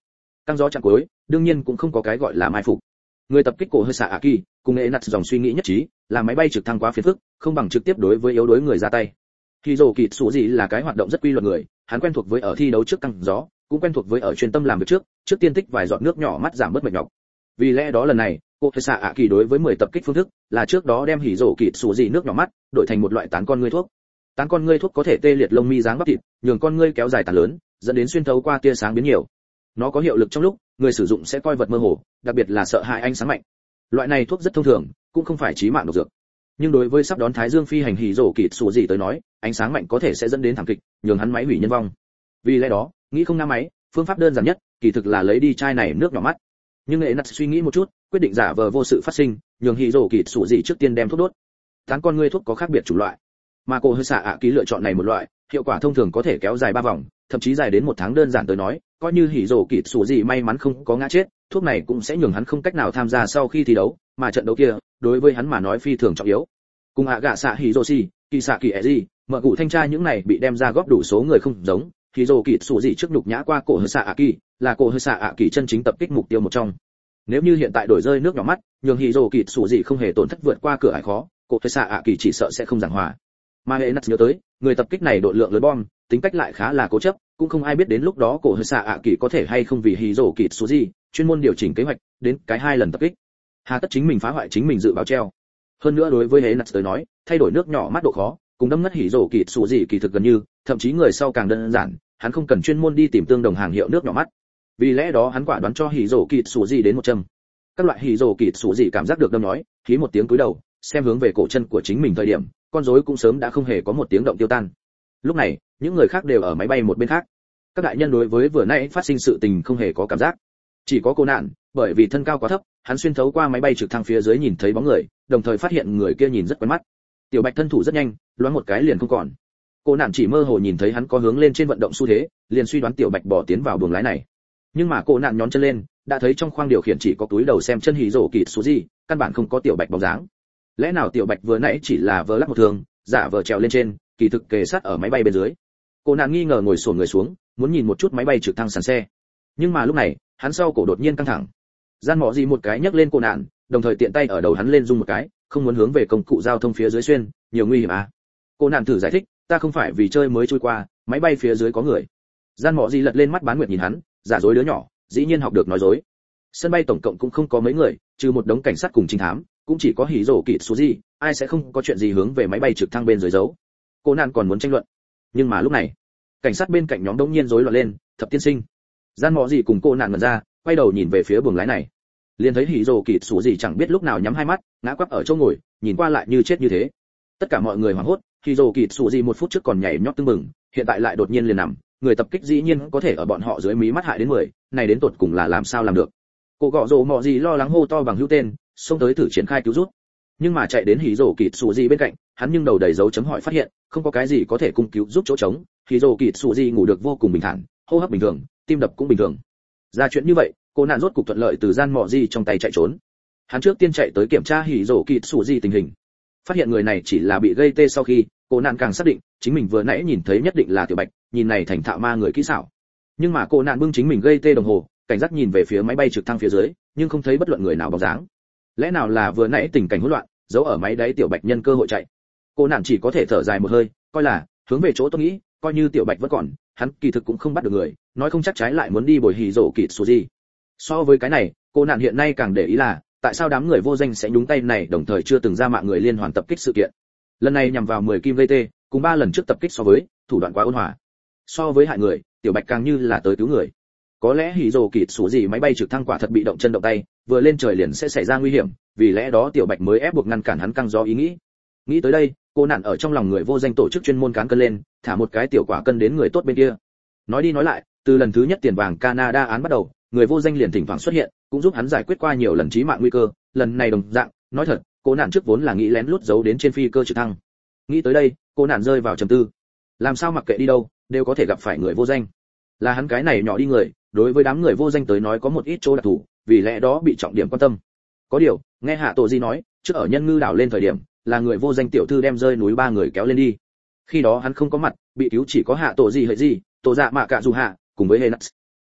Căng gió chặn cuối, đương nhiên cũng không có cái gọi là mai phục. Người tập kích cổ hơi xạ ạ kỳ, cùng nghệ nặt dòng suy nghĩ nhất trí, là máy bay trực thăng quá phiền phức, không bằng trực tiếp đối với yếu đuối người ra tay. Khi Dụ Kỵ Sủ Dị là cái hoạt động rất quy luật người, hắn quen thuộc với ở thi đấu trước căng gió, cũng quen thuộc với ở chuyên tâm làm việc trước, trước tiên tích vài giọt nước nhỏ mắt giảm bớt mệt nhọc. Vì lẽ đó lần này, cô hơi xạ ạ kỳ đối với mười tập kích phương thức, là trước đó đem Hỉ Dụ Kỵ Sủ Dị nước nhỏ mắt, đổi thành một loại tán con ngươi thuốc. Tán con ngươi thuốc có thể tê liệt lông mi dáng bắp thịt, nhường con ngươi kéo dài tàn lớn, dẫn đến xuyên thấu qua tia sáng biến nhiều. Nó có hiệu lực trong lúc người sử dụng sẽ coi vật mơ hồ, đặc biệt là sợ hãi ánh sáng mạnh. Loại này thuốc rất thông thường, cũng không phải chí mạng độc dược. Nhưng đối với sắp đón Thái Dương phi hành Hỉ Dụ Kỵ Sủ Dị tới nói, ánh sáng mạnh có thể sẽ dẫn đến thảm kịch, nhường hắn máy hủy nhân vong. Vì lẽ đó, nghĩ không nam máy, phương pháp đơn giản nhất, kỳ thực là lấy đi chai này nước nhỏ mắt. Nhưng nghệ nặt suy nghĩ một chút, quyết định giả vờ vô sự phát sinh, nhường Hỉ Dụ Kỵ Sủ Dị trước tiên đem thuốc đốt. Tán con ngươi thuốc có khác biệt chủng loại, mà cô hơi xạ ạ ký lựa chọn này một loại, hiệu quả thông thường có thể kéo dài ba vòng, thậm chí dài đến một tháng. Đơn giản tới nói, coi như Hỉ Dụ Kỵ Sủ Dị may mắn không có ngã chết, thuốc này cũng sẽ nhường hắn không cách nào tham gia sau khi thi đấu, mà trận đấu kia đối với hắn mà nói phi thường trọng yếu. Cùng ạ gạ xạ Hỉ Dụ Xi, Kỳ xạ Kỳ Eji, mở cụ thanh tra những này bị đem ra góp đủ số người không giống, Hỉ Dụ Kỵ Sủ Dị trước nhục nhã qua cổ hơi xạ ạ kỳ, là cổ hơi xạ ạ kỳ chân chính tập kích mục tiêu một trong. Nếu như hiện tại đổi rơi nước nhỏ mắt, nhường Hỉ Dụ Kỵ Sủ Dị không hề tổn thất vượt qua cửa ải khó, cổ hơi xạ ạ kỳ chỉ sợ sẽ không giảng hòa. Mà hệ nặt nhớ tới, người tập kích này độ lượng lớn bom, tính cách lại khá là cố chấp, cũng không ai biết đến lúc đó cổ hơi xạ ạ kỳ có thể hay không vì Hỉ Dụ Kỵ Sủ Dị chuyên môn điều chỉnh kế hoạch, đến cái hai lần tập kích. Hà tất chính mình phá hoại chính mình dự báo treo. Hơn nữa đối với hệ nặt tới nói, thay đổi nước nhỏ mắt độ khó, cùng đâm ngất Hỉ Dụ Kỵ Sủ Dị kỳ thực gần như, thậm chí người sau càng đơn giản, hắn không cần chuyên môn đi tìm tương đồng hàng hiệu nước nhỏ mắt. Vì lẽ đó hắn quả đoán cho Hỉ Dụ Kỵ Sủ Dị đến một châm. Các loại Hỉ Dụ Kỵ Sủ Dị cảm giác được đâm nói, khí một tiếng cúi đầu, xem hướng về cổ chân của chính mình thời điểm, con rối cũng sớm đã không hề có một tiếng động tiêu tan. Lúc này, những người khác đều ở máy bay một bên khác. Các đại nhân đối với vừa nãy phát sinh sự tình không hề có cảm giác. Chỉ có cô nạn, bởi vì thân cao quá thấp, hắn xuyên thấu qua máy bay trực thăng phía dưới nhìn thấy bóng người, đồng thời phát hiện người kia nhìn rất quen mắt. Tiểu Bạch thân thủ rất nhanh, loáng một cái liền không còn. Cô nạn chỉ mơ hồ nhìn thấy hắn có hướng lên trên vận động xu thế, liền suy đoán Tiểu Bạch bỏ tiến vào buồng lái này. Nhưng mà cô nạn nhón chân lên, đã thấy trong khoang điều khiển chỉ có túi đầu xem chân Hỉ Dụ Kỵ Sủ Dị, căn bản không có Tiểu Bạch bóng dáng. Lẽ nào Tiểu Bạch vừa nãy chỉ là vờ lắc một thường, giả vờ trèo lên trên, kỳ thực kề sát ở máy bay bên dưới. Cô nạn nghi ngờ ngồi xổm người xuống, muốn nhìn một chút máy bay trực thăng sàn xe. Nhưng mà lúc này, hắn sau cổ đột nhiên căng thẳng. Gian Mọ Gì một cái nhấc lên cô nạn, đồng thời tiện tay ở đầu hắn lên rung một cái, không muốn hướng về công cụ giao thông phía dưới xuyên, nhiều nguy hiểm à. Cô nạn thử giải thích, ta không phải vì chơi mới trôi qua, máy bay phía dưới có người. Gian Mọ Gì lật lên mắt bán nguyệt nhìn hắn, giả dối đứa nhỏ, dĩ nhiên học được nói dối. Sân bay tổng cộng cũng không có mấy người, trừ một đống cảnh sát cùng trinh thám, cũng chỉ có Hỉ Dụ Kỵ Sủ Dị, ai sẽ không có chuyện gì hướng về máy bay trực thăng bên dưới giấu. Cô nạn còn muốn tranh luận, nhưng mà lúc này, cảnh sát bên cạnh nhóm đống nhiên rối loạn lên, thập tiên sinh. Gian Mọ Gì cùng cô nạn ngẩn ra, quay đầu nhìn về phía buồng lái này, liền thấy Hỉ Dụ Kỵ Sủ Dị chẳng biết lúc nào nhắm hai mắt, ngã quắp ở chỗ ngồi, nhìn qua lại như chết như thế. Tất cả mọi người hoảng hốt, Hỉ Dụ Kỵ Sủ Dị một phút trước còn nhảy nhót tưng bừng, hiện tại lại đột nhiên liền nằm, người tập kích dĩ nhiên có thể ở bọn họ dưới mí mắt hại đến mười, này đến tột cùng là làm sao làm được. Cô gọ rồ Mọ Gì lo lắng hô to bằng hữu tên, xông tới thử triển khai cứu giúp. Nhưng mà chạy đến Hỉ Dụ Kỵ Sủ Dị bên cạnh, hắn nhưng đầu đầy dấu chấm hỏi phát hiện, không có cái gì có thể cung cứu giúp chỗ trống. Hỉ Dụ Kỵ Sủ Dị ngủ được vô cùng bình thản, hô hấp bình thường, tim đập cũng bình thường. Ra chuyện như vậy, cô nạn rốt cục thuận lợi từ Gian Mọ Gì trong tay chạy trốn. Hắn trước tiên chạy tới kiểm tra Hỉ Dụ Kỵ Sủ Dị tình hình, phát hiện người này chỉ là bị gây tê. Sau khi cô nạn càng xác định chính mình vừa nãy nhìn thấy nhất định là Tiểu Bạch, nhìn này thành thạo ma người kỹ xảo. Nhưng mà cô nạn bưng chính mình gây tê đồng hồ, cảnh giác nhìn về phía máy bay trực thăng phía dưới, nhưng không thấy bất luận người nào bóng dáng. Lẽ nào là vừa nãy tình cảnh hỗn loạn, giấu ở máy đáy Tiểu Bạch nhân cơ hội chạy. Cô nạn chỉ có thể thở dài một hơi, coi là hướng về chỗ tôi nghĩ, coi như Tiểu Bạch vẫn còn, hắn kỳ thực cũng không bắt được người, nói không chắc trái lại muốn đi bồi Hỉ Dụ Kỵ Sủ Dị. So với cái này, cô nạn hiện nay càng để ý là tại sao đám người vô danh sẽ nhúng tay này, đồng thời chưa từng ra mạng người liên hoàn tập kích sự kiện. Lần này nhằm vào mười kim gây tê, cùng ba lần trước tập kích so với, thủ đoạn quá ôn hòa. So với hại người, Tiểu Bạch càng như là tới cứu người. Có lẽ Hỉ Dụ Kỵ Sủ Dị máy bay trực thăng quả thật bị động chân động tay, vừa lên trời liền sẽ xảy ra nguy hiểm, vì lẽ đó Tiểu Bạch mới ép buộc ngăn cản hắn căng gió ý nghĩ. Nghĩ tới đây, cô nạn ở trong lòng người vô danh tổ chức chuyên môn cán cân lên, thả một cái tiểu quả cân đến người tốt bên kia. Nói đi nói lại, từ lần thứ nhất tiền vàng Canada án bắt đầu, người vô danh liền thỉnh thoảng xuất hiện, cũng giúp hắn giải quyết qua nhiều lần chí mạng nguy cơ. Lần này đồng dạng, nói thật, cô nạn trước vốn là nghĩ lén lút giấu đến trên phi cơ trực thăng. Nghĩ tới đây, cô nạn rơi vào trầm tư. Làm sao mặc kệ đi đâu, đều có thể gặp phải người vô danh. Là hắn cái này nhỏ đi người, đối với đám người vô danh tới nói có một ít chỗ đặc thù, vì lẽ đó bị trọng điểm quan tâm. Có điều, nghe Hạ Tổ Di nói, trước ở Nhân Ngư đảo lên thời điểm, là người vô danh tiểu thư đem rơi núi ba người kéo lên đi. Khi đó hắn không có mặt, bị cứu chỉ có Hạ Tổ Di Hợi Di, Tổ Dạ Mạ Cạ Dù Hạ, cùng với Henax.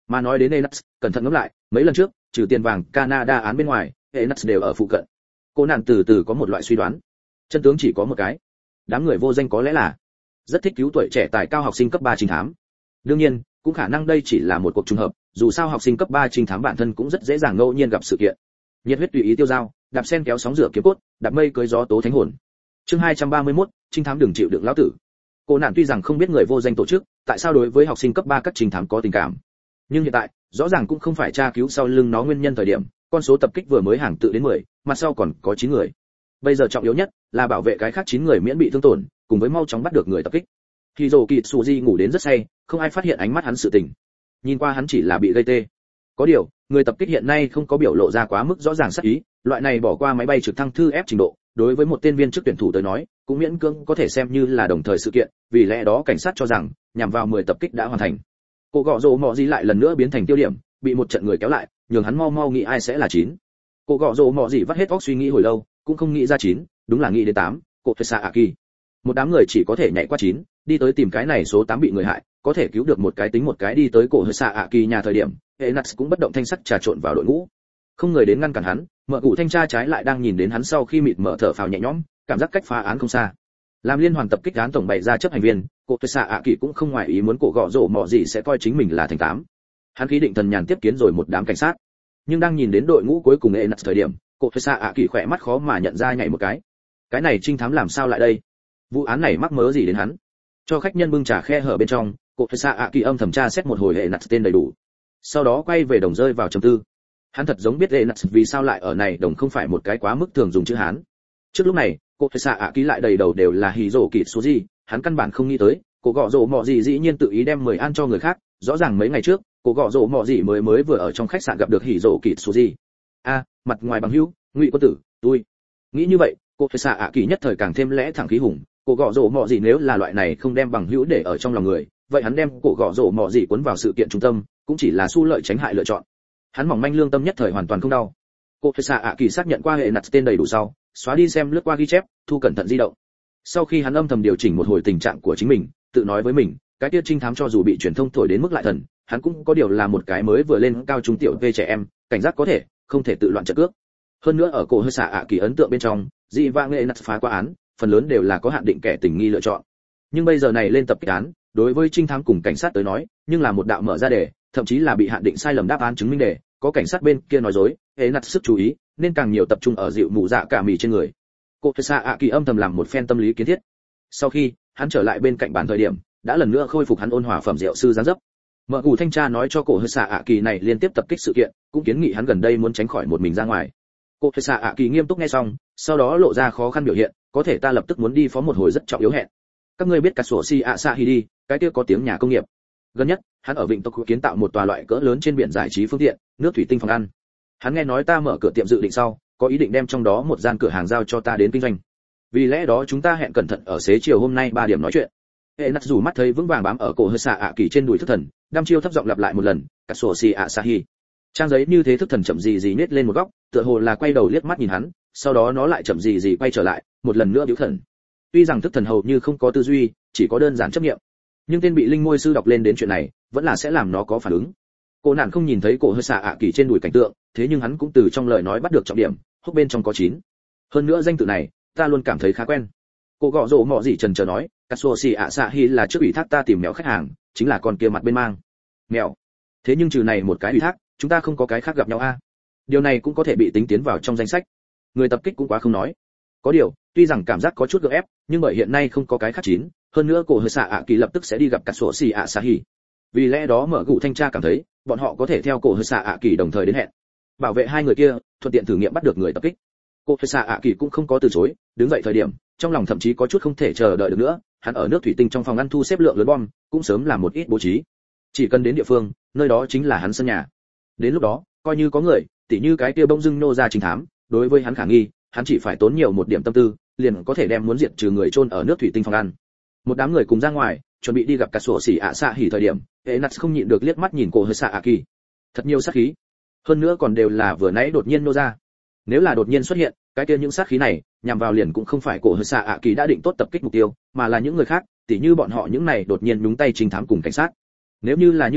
Mà nói đến Enuts, cẩn thận ngẫm lại, mấy lần trước, trừ tiền vàng Canada án bên ngoài, Enuts đều ở phụ cận. Cô nàng từ từ có một loại suy đoán, chân tướng chỉ có một cái. Đám người vô danh có lẽ là rất thích cứu tuổi trẻ tài cao học sinh cấp ba trinh thám. Đương nhiên, cũng khả năng đây chỉ là một cuộc trùng hợp, dù sao học sinh cấp ba trinh thám bản thân cũng rất dễ dàng ngẫu nhiên gặp sự kiện. Nhiệt huyết tùy ý tiêu dao, đạp sen kéo sóng rửa kiếm cốt, đạp mây cưới gió tố thánh hồn. Chương hai trăm ba mươi mốt, trinh thám đừng chịu đựng lão tử. Cô nàng tuy rằng không biết người vô danh tổ chức, tại sao đối với học sinh cấp ba các trinh thám có tình cảm, nhưng hiện tại, rõ ràng cũng không phải tra cứu sau lưng nó nguyên nhân thời điểm, con số tập kích vừa mới hàng tự đến mười, mặt sau còn có chín người. Bây giờ trọng yếu nhất là bảo vệ cái khác chín người miễn bị thương tổn, cùng với mau chóng bắt được người tập kích. Khi Dỗ Kịt Suji ngủ đến rất say, không ai phát hiện ánh mắt hắn sự tình. Nhìn qua hắn chỉ là bị gây tê. Có điều, người tập kích hiện nay không có biểu lộ ra quá mức rõ ràng sát ý, loại này bỏ qua máy bay trực thăng thư ép trình độ, đối với một tên viên chức tuyển thủ tới nói, cũng miễn cưỡng có thể xem như là đồng thời sự kiện, vì lẽ đó cảnh sát cho rằng, nhằm vào mười tập kích đã hoàn thành. Cô gọ rồ mọ gì lại lần nữa biến thành tiêu điểm, bị một trận người kéo lại, nhường hắn mau mau nghĩ ai sẽ là chín. Cô gọ rồ mọ gì vắt hết óc suy nghĩ hồi lâu, cũng không nghĩ ra chín, đúng là nghĩ đến tám, cô phải xa Aki. Một đám người chỉ có thể nhảy qua chín, đi tới tìm cái này số tám bị người hại, có thể cứu được một cái tính một cái đi tới cổ hơi xa Aki nhà thời điểm, Enuts cũng bất động thanh sắc trà trộn vào đội ngũ. Không người đến ngăn cản hắn, mở cụ thanh tra trái lại đang nhìn đến hắn sau khi mịt mở thở phào nhẹ nhõm, cảm giác cách phá án không xa. Làm liên hoàn tập kích án tổng bày ra chấp hành viên, cổ tuyệt xạ ạ kỳ cũng không ngoài ý muốn cổ gọ rổ mọ gì sẽ coi chính mình là thành tám. Hắn khí định thần nhàn tiếp kiến rồi một đám cảnh sát, nhưng đang nhìn đến đội ngũ cuối cùng Enuts thời điểm, cổ tuyệt xạ ạ kỳ khỏe mắt khó mà nhận ra nhảy một cái. Cái này trinh thám làm sao lại đây? Vụ án này mắc mớ gì đến hắn? Cho khách nhân bưng trà khe hở bên trong, cổ tuyệt xạ ạ kỳ âm thầm tra xét một hồi Enuts tên đầy đủ, sau đó quay về đồng rơi vào trầm tư. Hắn thật giống biết Enuts vì sao lại ở này đồng không phải một cái quá mức thường dùng chữ Hán. Trước lúc này, cô phải xạ ạ ký lại đầy đầu đều là hỉ rổ kịt số gì, hắn căn bản không nghĩ tới, cô gọ rổ mọ gì dĩ nhiên tự ý đem mười ăn cho người khác, rõ ràng mấy ngày trước, cô gọ rổ mọ gì mới mới vừa ở trong khách sạn gặp được hỉ rổ kịt số gì. A, mặt ngoài bằng hữu, Ngụy quân tử, tôi. Nghĩ như vậy, cô phải xạ ạ kỳ nhất thời càng thêm lẽ thẳng khí hùng, cô gọ rổ mọ gì nếu là loại này không đem bằng hữu để ở trong lòng người, vậy hắn đem cô gọ rổ mọ gì cuốn vào sự kiện trung tâm, cũng chỉ là xu lợi tránh hại lựa chọn. Hắn mỏng manh lương tâm nhất thời hoàn toàn không đau. Cô phải xạ ạ kỳ xác nhận qua hệ nặt tên đầy đủ sau, xóa đi xem lướt qua ghi chép, thu cẩn thận di động. Sau khi hắn âm thầm điều chỉnh một hồi tình trạng của chính mình, tự nói với mình, cái tiết trinh thám cho dù bị truyền thông thổi đến mức lại thần, hắn cũng có điều là một cái mới vừa lên cao trung tiểu về trẻ em, cảnh giác có thể, không thể tự loạn trận cước. Hơn nữa ở cổ hơi xạ ạ kỳ ấn tượng bên trong, dị vãng hệ nặt phá qua án, phần lớn đều là có hạn định kẻ tình nghi lựa chọn. Nhưng bây giờ này lên tập kích án, đối với trinh thám cùng cảnh sát tới nói, nhưng là một đạo mở ra đề, thậm chí là bị hạn định sai lầm đáp án chứng minh đề, có cảnh sát bên kia nói dối, hệ nặt sức chú ý, nên càng nhiều tập trung ở dịu mù dạ cả mì trên người. Cô Tessa ạ kỳ âm thầm làm một phen tâm lý kiến thiết. Sau khi hắn trở lại bên cạnh bàn thời điểm, đã lần nữa khôi phục hắn ôn hòa phẩm rượu sư dáng dấp. Mở cụ thanh tra nói cho cổ Tessa ạ kỳ này liên tiếp tập kích sự kiện, cũng kiến nghị hắn gần đây muốn tránh khỏi một mình ra ngoài. Cô Tessa ạ kỳ nghiêm túc nghe xong, sau đó lộ ra khó khăn biểu hiện, có thể ta lập tức muốn đi phó một hồi rất trọng yếu hẹn. Các ngươi biết cả sổ si ạ sa hi đi, cái kia có tiếng nhà công nghiệp. Gần nhất, hắn ở Vịnh Tộc kiến tạo một tòa loại cỡ lớn trên biển giải trí phương tiện, nước thủy tinh phòng ăn. Hắn nghe nói ta mở cửa tiệm dự định sau, có ý định đem trong đó một gian cửa hàng giao cho ta đến kinh doanh. Vì lẽ đó chúng ta hẹn cẩn thận ở xế chiều hôm nay ba điểm nói chuyện. Hệ nặt dù mắt thấy vững vàng bám ở cổ hơi xạ ạ kỳ trên đùi thức thần, đăm chiêu thấp giọng lặp lại một lần, cả sổ xì ạ sa hi. Trang giấy như thế thức thần chậm gì gì nết lên một góc, tựa hồ là quay đầu liếc mắt nhìn hắn, sau đó nó lại chậm gì gì quay trở lại, một lần nữa biểu thần. Tuy rằng thức thần hầu như không có tư duy, chỉ có đơn giản chấp niệm, nhưng tên bị linh môi sư đọc lên đến chuyện này, vẫn là sẽ làm nó có phản ứng. Cô nạn không nhìn thấy cổ hơi xạ ạ kỳ trên đùi cảnh tượng, thế nhưng hắn cũng từ trong lời nói bắt được trọng điểm, hốc bên trong có chín. Hơn nữa danh tự này, ta luôn cảm thấy khá quen. Cô gọ rổ mọ gì trần chờ nói, Katsuoshi Asahi là trước ủy thác ta tìm mèo khách hàng, chính là con kia mặt bên mang. Mèo. Thế nhưng trừ này một cái ủy thác, chúng ta không có cái khác gặp nhau a. À? Điều này cũng có thể bị tính tiến vào trong danh sách. Người tập kích cũng quá không nói. Có điều, tuy rằng cảm giác có chút gượng ép, nhưng bởi hiện nay không có cái khác chín, hơn nữa cổ hơi xạ ạ kỳ lập tức sẽ đi gặp Katsuoshi Asahi. Vì lẽ đó mở gụ thanh tra cảm thấy, bọn họ có thể theo cổ hơi xạ ạ kỳ đồng thời đến hẹn. Bảo vệ hai người kia, thuận tiện thử nghiệm bắt được người tập kích. Cổ hơi xạ ạ kỳ cũng không có từ chối, đứng dậy thời điểm, trong lòng thậm chí có chút không thể chờ đợi được nữa, hắn ở nước thủy tinh trong phòng ăn thu xếp lượng lớn bom, cũng sớm làm một ít bố trí. Chỉ cần đến địa phương, nơi đó chính là hắn sân nhà. Đến lúc đó, coi như có người, tỉ như cái kia bông dưng nô ra chính thám, đối với hắn khả nghi, hắn chỉ phải tốn nhiều một điểm tâm tư, liền có thể đem muốn diệt trừ người chôn ở nước thủy tinh phòng ăn. Một đám người cùng ra ngoài, chuẩn bị đi gặp cả sổ xỉ ạ xạ hỉ thời điểm, Enuts không nhịn được liếc mắt nhìn cổ hơi xạ ạ kỳ. Thật nhiều sát khí, hơn nữa còn đều là vừa nãy đột nhiên nô ra. Nếu là đột nhiên xuất hiện, cái kia những sát khí này nhằm vào liền cũng không phải cổ hơi xạ ạ kỳ đã định tốt tập kích mục tiêu, mà là những người khác, tỉ như bọn họ những này đột nhiên nhúng tay trinh thám cùng cảnh sát. Nếu như là như vậy,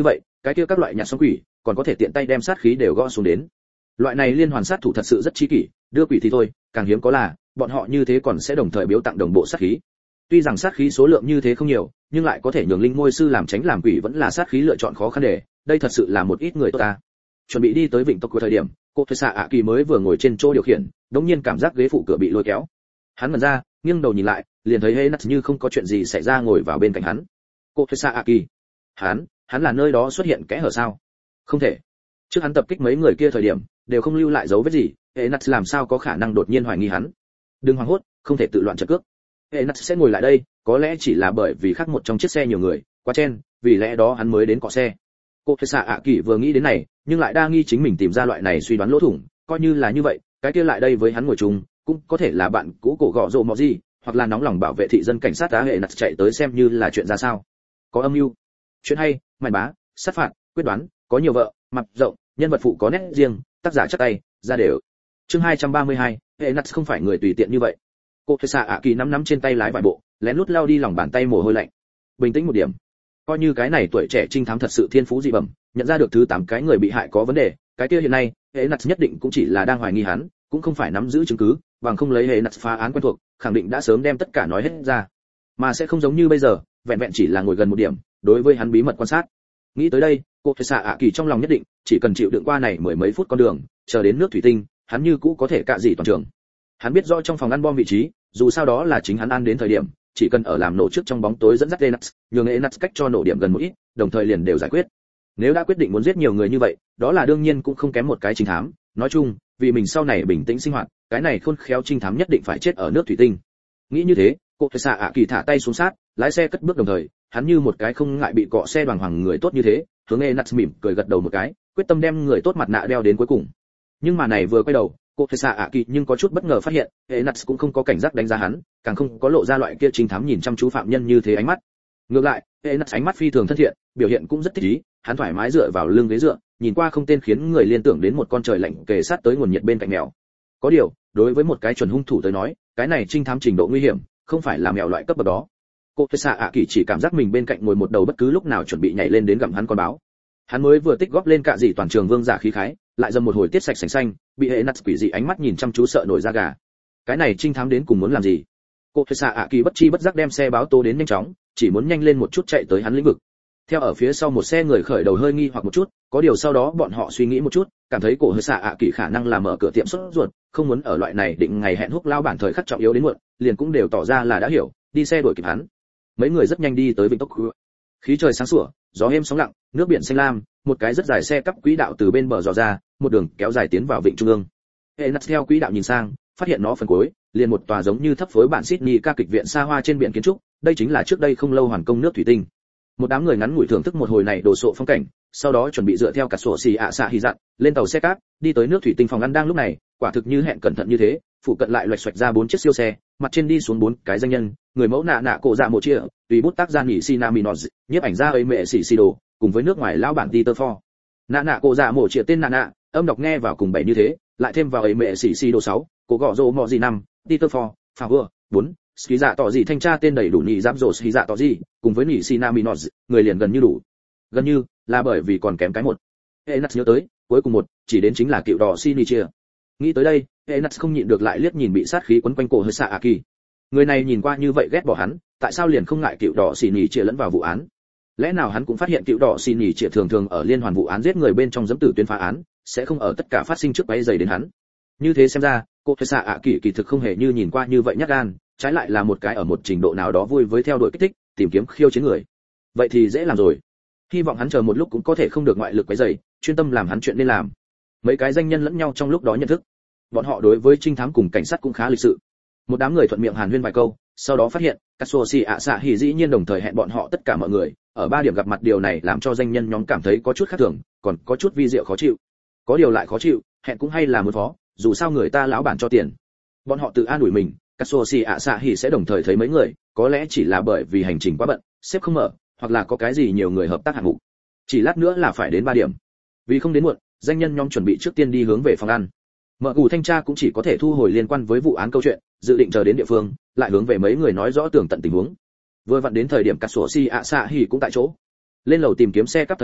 cái kia các loại nhặt xong quỷ còn có thể tiện tay đem sát khí đều gõ xuống đến. Loại này liên hoàn sát thủ thật sự rất chi kỷ, đưa quỷ thì thôi, càng hiếm có là bọn họ như thế còn sẽ đồng thời biếu tặng đồng bộ sát khí. Tuy rằng sát khí số lượng như thế không nhiều, nhưng lại có thể nhường linh ngôi sư làm tránh làm quỷ vẫn là sát khí lựa chọn khó khăn để, đây thật sự là một ít người tốt ta. Chuẩn bị đi tới vịnh tộc của thời điểm, cô thuê xạ ạ kỳ mới vừa ngồi trên chỗ điều khiển, đống nhiên cảm giác ghế phụ cửa bị lôi kéo. Hắn ngẩn ra, nghiêng đầu nhìn lại, liền thấy Hê Nát như không có chuyện gì xảy ra ngồi vào bên cạnh hắn. Cô thuê xạ ạ kỳ, hắn, hắn là nơi đó xuất hiện kẽ hở sao? Không thể. Trước hắn tập kích mấy người kia thời điểm, đều không lưu lại dấu vết gì, Hê Nát làm sao có khả năng đột nhiên hoài nghi hắn? Đừng hoảng hốt, không thể tự loạn trận cước. Hê Nát sẽ ngồi lại đây, có lẽ chỉ là bởi vì khác một trong chiếc xe nhiều người, quá chen, vì lẽ đó hắn mới đến cọ xe. Cô thuê xạ ạ kỳ vừa nghĩ đến này, nhưng lại đa nghi chính mình tìm ra loại này suy đoán lỗ thủng, coi như là như vậy, cái kia lại đây với hắn ngồi chung, cũng có thể là bạn cũ cổ gọ rồ mọ gì, hoặc là nóng lòng bảo vệ thị dân cảnh sát á. Hệ Nát chạy tới xem như là chuyện ra sao. Có âm mưu, chuyện hay, mài bá, sát phạt, quyết đoán, có nhiều vợ, mặt rộng, nhân vật phụ có nét riêng, tác giả chắc tay, ra đều. Chương hai trăm ba mươi hai, Hệ Nát không phải người tùy tiện như vậy. Cô thuê xạ ạ kỳ nắm nắm trên tay lái vài bộ, lén lút lao đi lòng bàn tay mồ hôi lạnh. Bình tĩnh một điểm, coi như cái này tuổi trẻ trinh thám thật sự thiên phú dị bẩm, nhận ra được thứ tám cái người bị hại có vấn đề, cái kia hiện nay Hệ Nát nhất định cũng chỉ là đang hoài nghi hắn, cũng không phải nắm giữ chứng cứ, bằng không lấy Hệ Nát phá án quen thuộc, khẳng định đã sớm đem tất cả nói hết ra, mà sẽ không giống như bây giờ, vẹn vẹn chỉ là ngồi gần một điểm, đối với hắn bí mật quan sát. Nghĩ tới đây, cô thuê xạ ạ kỳ trong lòng nhất định, chỉ cần chịu đựng qua này mười mấy phút con đường, chờ đến nước thủy tinh, hắn như cũ có thể cạ dị toàn trường. Hắn biết rõ trong phòng ăn bom vị trí, dù sao đó là chính hắn ăn đến thời điểm, chỉ cần ở làm nổ trước trong bóng tối dẫn dắt Enats, nhường Enats cách cho nổ điểm gần một ít, đồng thời liền đều giải quyết. Nếu đã quyết định muốn giết nhiều người như vậy, đó là đương nhiên cũng không kém một cái trinh thám, nói chung, vì mình sau này bình tĩnh sinh hoạt, cái này khôn khéo trinh thám nhất định phải chết ở nước thủy tinh. Nghĩ như thế, cô thuê xạ ạ kỳ thả tay xuống sát, lái xe cất bước đồng thời, hắn như một cái không ngại bị cọ xe đoàn hoàng người tốt như thế, hướng Enats mỉm cười gật đầu một cái, quyết tâm đem người tốt mặt nạ đeo đến cuối cùng. Nhưng mà này vừa quay đầu, cô thuê xạ ạ kỳ nhưng có chút bất ngờ phát hiện, Enats cũng không có cảnh giác đánh giá hắn, càng không có lộ ra loại kia trinh thám nhìn chăm chú phạm nhân như thế ánh mắt. Ngược lại, Enats ánh mắt phi thường thân thiện, biểu hiện cũng rất thích ý, hắn thoải mái dựa vào lưng ghế dựa, nhìn qua không tên khiến người liên tưởng đến một con trời lạnh kề sát tới nguồn nhiệt bên cạnh mèo. Có điều, đối với một cái chuẩn hung thủ tới nói, cái này trinh thám trình độ nguy hiểm, không phải là mèo loại cấp bậc đó. Cô thuê xạ ạ kỳ chỉ cảm giác mình bên cạnh ngồi một đầu bất cứ lúc nào chuẩn bị nhảy lên đến gặm hắn con báo. Hắn mới vừa tích góp lên cạ dị toàn trường vương giả khí khái, lại dầm một hồi tiết sạch sành xanh, bị hệ nát quỷ dị ánh mắt nhìn chăm chú sợ nổi da gà. Cái này trinh thám đến cùng muốn làm gì? Cô thuê xạ ạ kỳ bất chi bất giác đem xe báo tố đến nhanh chóng, chỉ muốn nhanh lên một chút chạy tới hắn lĩnh vực. Theo ở phía sau một xe người khởi đầu hơi nghi hoặc một chút, có điều sau đó bọn họ suy nghĩ một chút, cảm thấy cổ hơi xạ ạ kỳ khả năng là mở cửa tiệm sốt ruột, không muốn ở loại này định ngày hẹn húc lao bản thời khắc trọng yếu đến muộn, liền cũng đều tỏ ra là đã hiểu, đi xe đuổi kịp hắn. Mấy người rất nhanh đi tới vịnh tốc khu. Khí trời sáng sủa, gió êm sóng lặng, nước biển xanh lam, một cái rất dài xe cắp quỹ đạo từ bên bờ dò ra, một đường kéo dài tiến vào vịnh trung ương. Hệ nát theo quỹ đạo nhìn sang, phát hiện nó phần cuối, liền một tòa giống như thấp phối bản Sydney ca kịch viện xa hoa trên biển kiến trúc, đây chính là trước đây không lâu hoàn công nước thủy tinh. Một đám người ngắn ngủi thưởng thức một hồi này đồ sộ phong cảnh, sau đó chuẩn bị dựa theo cả sổ xì ạ xạ hy dặn, lên tàu xe cáp, đi tới nước thủy tinh phòng ăn đang lúc này, quả thực như hẹn cẩn thận như thế, phụ cận lại loạch xoạch ra bốn chiếc siêu xe, mặt trên đi xuống bốn cái danh nhân, người mẫu nạ nạ cổ dạ một chia, tùy bút tác gia nghỉ Sinaminos, nhiếp ảnh gia ấy mẹ xỉ xì đồ, cùng với nước ngoài lão bản Peter Ford. Nạ nạ cổ dạ một chia tên nạ nạ, âm đọc nghe vào cùng bảy như thế, lại thêm vào ấy mẹ xỉ xì đồ sáu, cổ gọ rồ mọ gì năm, Peter Ford, Favor, bốn, ski dạ tỏ gì thanh tra tên đầy đủ nhị giáp rồ ski dạ tỏ gì, cùng với nhị Sinaminos, người liền gần như đủ. Gần như là bởi vì còn kém cái một. Enas nhớ tới, cuối cùng một, chỉ đến chính là cựu đỏ Sinichia. Nghĩ tới đây, Enas không nhịn được lại liếc nhìn bị sát khí quấn quanh cổ hơi xạ Aki. Người này nhìn qua như vậy ghét bỏ hắn, tại sao liền không ngại cựu đỏ Sinichia lẫn vào vụ án? Lẽ nào hắn cũng phát hiện cựu đỏ Sinichia thường thường ở liên hoàn vụ án giết người bên trong giẫm tử tuyên phá án, sẽ không ở tất cả phát sinh trước bay dày đến hắn. Như thế xem ra, cổ hơi xạ Aki kỳ thực không hề như nhìn qua như vậy nhát gan, trái lại là một cái ở một trình độ nào đó vui với theo đuổi kích thích, tìm kiếm khiêu chiến người. Vậy thì dễ làm rồi. Hy vọng hắn chờ một lúc cũng có thể không được ngoại lực quấy rầy, chuyên tâm làm hắn chuyện nên làm. Mấy cái danh nhân lẫn nhau trong lúc đó nhận thức, bọn họ đối với trinh thám cùng cảnh sát cũng khá lịch sự. Một đám người thuận miệng hàn huyên vài câu, sau đó phát hiện, Katsuoshi ạ xạ hỉ dĩ nhiên đồng thời hẹn bọn họ tất cả mọi người, ở ba điểm gặp mặt, điều này làm cho danh nhân nhóm cảm thấy có chút khác thường, còn có chút vi diệu khó chịu. Có điều lại khó chịu, hẹn cũng hay là muốn phó, dù sao người ta lão bản cho tiền. Bọn họ tự an ủi mình, Katsuoshi ạ xạ hỉ sẽ đồng thời thấy mấy người, có lẽ chỉ là bởi vì hành trình quá bận, xếp không mở, hoặc là có cái gì nhiều người hợp tác hạng mục. Chỉ lát nữa là phải đến ba điểm. Vì không đến muộn, danh nhân nhóm chuẩn bị trước tiên đi hướng về phòng ăn. Mở củ thanh tra cũng chỉ có thể thu hồi liên quan với vụ án câu chuyện, dự định chờ đến địa phương, lại hướng về mấy người nói rõ tường tận tình huống. Vừa vặn đến thời điểm Katsuoshi ạ xạ hỉ cũng tại chỗ. Lên lầu tìm kiếm xe cắp thời điểm,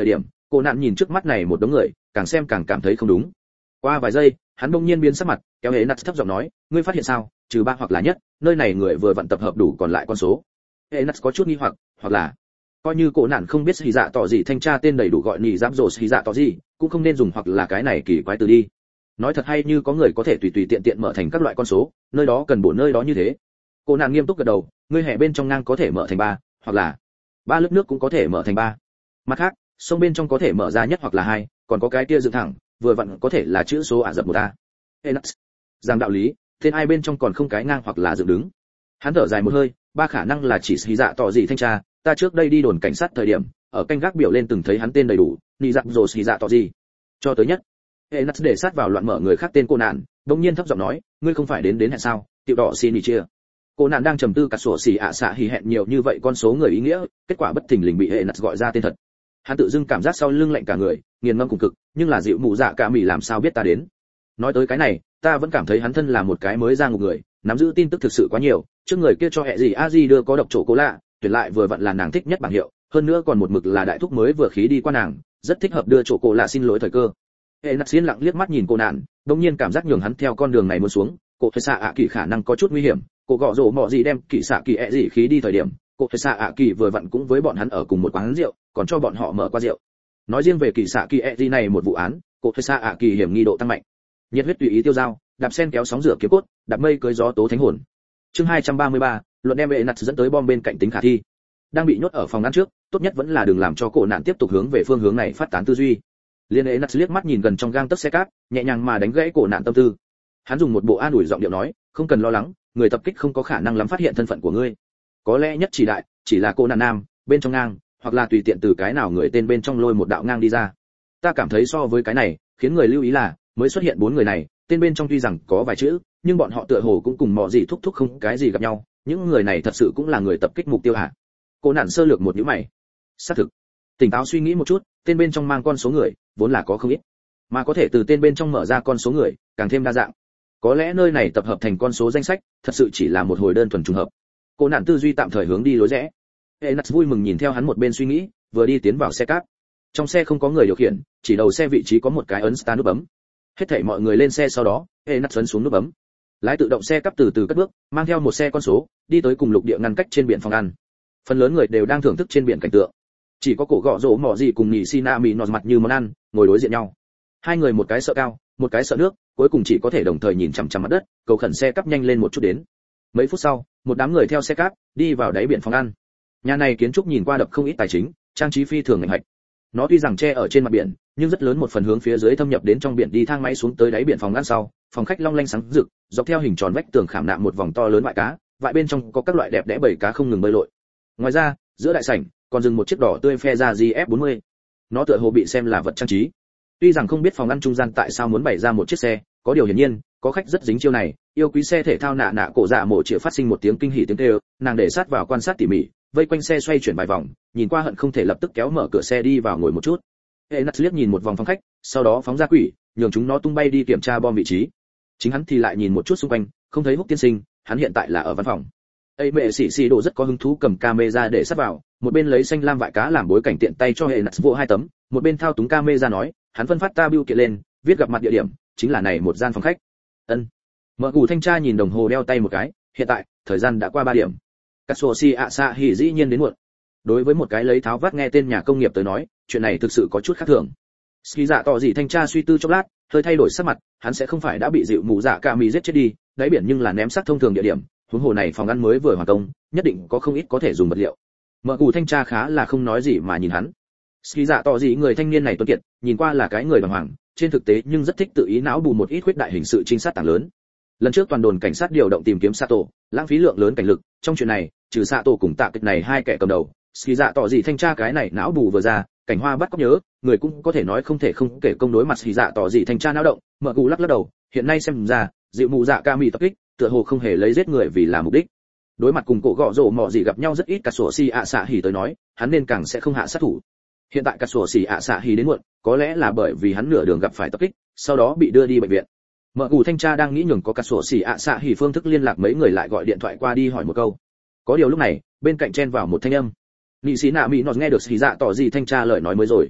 Cô nạn nhìn trước mắt này một đống người, càng xem càng cảm thấy không đúng. Qua vài giây, hắn bỗng nhiên biến sắc mặt, kéo hệ nạt thấp giọng nói, ngươi phát hiện sao, trừ ba hoặc là nhất, nơi này người vừa vận tập hợp đủ còn lại con số. Hệ nạt có chút nghi hoặc, hoặc là coi như cô nạn không biết hỉ dạ tỏ gì thanh tra tên đầy đủ gọi nhị giáp rồ hỉ dạ tỏ gì, cũng không nên dùng hoặc là cái này kỳ quái từ đi. Nói thật hay như có người có thể tùy tùy tiện tiện mở thành các loại con số, nơi đó cần bổ nơi đó như thế. Cô nạn nghiêm túc gật đầu, ngươi hệ bên trong ngang có thể mở thành ba, hoặc là ba lớp nước cũng có thể mở thành ba. Mặt khác, sông bên trong có thể mở ra nhất hoặc là hai, còn có cái kia dựng thẳng, vừa vặn có thể là chữ số ả rập một a. Enax, rằng đạo lý, tên ai bên trong còn không cái ngang hoặc là dựng đứng. Hắn thở dài một hơi, ba khả năng là chỉ hỉ dạ tỏ gì thanh tra, ta trước đây đi đồn cảnh sát thời điểm, ở canh gác biểu lên từng thấy hắn tên đầy đủ, nhị dạ rồi hỉ dạ tỏ gì. Cho tới nhất, Enax để sát vào loạn mở người khác tên cô nạn, đột nhiên thấp giọng nói, ngươi không phải đến đến hẹn sao, tiểu đỏ xin đi chia. Cô nạn đang trầm tư cả sổ xỉ ạ xạ hỉ hẹn nhiều như vậy con số người ý nghĩa, kết quả bất thình lình bị Enax gọi ra tên thật. Hắn tự dưng cảm giác sau lưng lạnh cả người, nghiền ngẫm cùng cực, nhưng là dịu mụ dạ cả mỉ làm sao biết ta đến. Nói tới cái này, ta vẫn cảm thấy hắn thân là một cái mới ra ngục người, nắm giữ tin tức thực sự quá nhiều, trước người kia cho hệ gì a di đưa có độc chỗ cố lạ, tuyển lại vừa vặn là nàng thích nhất bảng hiệu, hơn nữa còn một mực là đại thúc mới vừa khí đi qua nàng, rất thích hợp đưa chỗ cố lạ xin lỗi thời cơ. Hệ nặc xiên lặng liếc mắt nhìn cô nạn, đột nhiên cảm giác nhường hắn theo con đường này muốn xuống, cô phải xạ ạ kỳ khả năng có chút nguy hiểm, cô gọ rổ mọ gì đem kỳ xạ kỳ ẹ gì khí đi thời điểm, cô phải xạ ạ kỳ vừa vặn cũng với bọn hắn ở cùng một quán rượu, còn cho bọn họ mở qua rượu. Nói riêng về kỳ xạ kỳ ẹ gì này một vụ án, cô phải xạ ạ kỳ hiểm nghi độ tăng mạnh. Nhiệt huyết tùy ý tiêu dao, đạp sen kéo sóng rửa kiếm cốt, đạp mây cưới gió tố thánh hồn. Chương hai trăm ba mươi ba, luận đem bệ nặt dẫn tới bom bên cạnh tính khả thi. Đang bị nhốt ở phòng ngăn trước, tốt nhất vẫn là đừng làm cho cổ nạn tiếp tục hướng về phương hướng này phát tán tư duy. Liên hệ nặt liếc mắt nhìn gần trong gang tấc xe cát, nhẹ nhàng mà đánh gãy cổ nạn tâm tư. Hắn dùng một bộ an ủi giọng điệu nói, không cần lo lắng, người tập kích không có khả năng lắm phát hiện thân phận của ngươi. Có lẽ nhất chỉ đại, chỉ là cô nạn nam, bên trong ngang, hoặc là tùy tiện từ cái nào người tên bên trong lôi một đạo ngang đi ra. Ta cảm thấy so với cái này, khiến người lưu ý là, mới xuất hiện bốn người này, tên bên trong tuy rằng có vài chữ, nhưng bọn họ tựa hồ cũng cùng mọ gì thúc thúc không cái gì gặp nhau, những người này thật sự cũng là người tập kích mục tiêu hả? Cô nạn sơ lược một nhíu mày. Xác thực. Tỉnh táo suy nghĩ một chút, tên bên trong mang con số người, vốn là có không ít, mà có thể từ tên bên trong mở ra con số người, càng thêm đa dạng. Có lẽ nơi này tập hợp thành con số danh sách, thật sự chỉ là một hồi đơn thuần trùng hợp. Cô nạn tư duy tạm thời hướng đi lối rẽ. Enax vui mừng nhìn theo hắn một bên suy nghĩ, vừa đi tiến vào xe cát. Trong xe không có người điều khiển, chỉ đầu xe vị trí có một cái ấn start nút bấm. Hết thảy mọi người lên xe sau đó, Enax ấn xuống nút bấm. Lái tự động xe cắp từ từ cất bước, mang theo một xe con số, đi tới cùng lục địa ngăn cách trên biển phòng ăn. Phần lớn người đều đang thưởng thức trên biển cảnh tượng. Chỉ có cổ gọ rỗ mỏ gì cùng nhị Sinami nọt mặt như món ăn, ngồi đối diện nhau. Hai người một cái sợ cao, một cái sợ nước, cuối cùng chỉ có thể đồng thời nhìn chằm chằm mặt đất, cầu khẩn xe cắp nhanh lên một chút đến. Mấy phút sau, một đám người theo xe cắp đi vào đáy biển phòng ăn. Nhà này kiến trúc nhìn qua đập không ít tài chính, trang trí phi thường ngành hạch. Nó tuy rằng che ở trên mặt biển, nhưng rất lớn một phần hướng phía dưới thâm nhập đến trong biển đi thang máy xuống tới đáy biển phòng ăn sau, phòng khách long lanh sáng rực, dọc theo hình tròn vách tường khảm nạm một vòng to lớn vại cá, vại bên trong có các loại đẹp đẽ bầy cá không ngừng bơi lội. Ngoài ra, giữa đại sảnh còn dừng một chiếc đỏ tươi phe ra G F bốn mươi. Nó tựa hồ bị xem là vật trang trí. Tuy rằng không biết phòng ăn trung gian tại sao muốn bày ra một chiếc xe, có điều hiển nhiên, có khách rất dính chiêu này, yêu quý xe thể thao nạ nạ cổ dạ mổ chĩa phát sinh một tiếng kinh hỉ tiếng kêu, nàng để sát vào quan sát tỉ mỉ, vây quanh xe xoay chuyển vài vòng, nhìn qua hận không thể lập tức kéo mở cửa xe đi vào ngồi một chút. Enax liếc nhìn một vòng phòng khách, sau đó phóng ra quỷ, nhường chúng nó tung bay đi kiểm tra bom vị trí. Chính hắn thì lại nhìn một chút xung quanh, không thấy Húc tiên sinh, hắn hiện tại là ở văn phòng. Ấy mẹ xỉ xỉ đồ rất có hứng thú cầm camera để sát vào, một bên lấy xanh lam vại cá làm bối cảnh tiện tay cho Enax vỗ hai tấm, một bên thao túng camera nói, hắn phân phát ta bưu kiện lên, viết gặp mặt địa điểm, chính là này một gian phòng khách. Ân. Mở củ thanh tra nhìn đồng hồ đeo tay một cái, hiện tại, thời gian đã qua ba điểm. Katsuoshi Asahi dĩ nhiên đến muộn. Đối với một cái lấy tháo vát nghe tên nhà công nghiệp tới nói, chuyện này thực sự có chút khác thường. Ski dạ tỏ gì thanh tra suy tư chốc lát, hơi thay đổi sắc mặt, hắn sẽ không phải đã bị dịu mù dạ cả mì giết chết đi, đáy biển nhưng là ném xác thông thường địa điểm, huống hồ này phòng ăn mới vừa hoàn công, nhất định có không ít có thể dùng vật liệu. Mở củ thanh tra khá là không nói gì mà nhìn hắn. Ski dạ tỏ gì người thanh niên này tuấn kiệt, nhìn qua là cái người bằng hoàng, trên thực tế nhưng rất thích tự ý não bù một ít khuyết đại hình sự trinh sát tảng lớn. Lần trước toàn đồn cảnh sát điều động tìm kiếm Sato, lãng phí lượng lớn cảnh lực, trong chuyện này, trừ Sato cùng Tạ Kịch này hai kẻ cầm đầu, Ski dạ tỏ gì thanh tra cái này não bù vừa ra, cảnh hoa bắt cóc nhớ, người cũng có thể nói không thể không kể công đối mặt Ski dạ tỏ gì thanh tra não động, mở củ lắc lắc đầu, hiện nay xem ra, dịu mù dạ ca mì tập kích, tựa hồ không hề lấy giết người vì là mục đích. Đối mặt cùng cổ gọ rổ mọ gì gặp nhau rất ít, cả sổ xì ạ xạ hỉ tới nói, hắn nên càng sẽ không hạ sát thủ. Hiện tại cả sổ xì ạ xạ hỉ đến muộn, có lẽ là bởi vì hắn nửa đường gặp phải tập kích, sau đó bị đưa đi bệnh viện. Mở củ thanh tra đang nghĩ nhường có cả sổ xì ạ xạ hỉ phương thức liên lạc mấy người lại gọi điện thoại qua đi hỏi một câu. Có điều lúc này, bên cạnh chen vào một thanh âm. Nị sĩ nạ mỹ nọt nghe được xì dạ tỏ gì thanh tra lời nói mới rồi.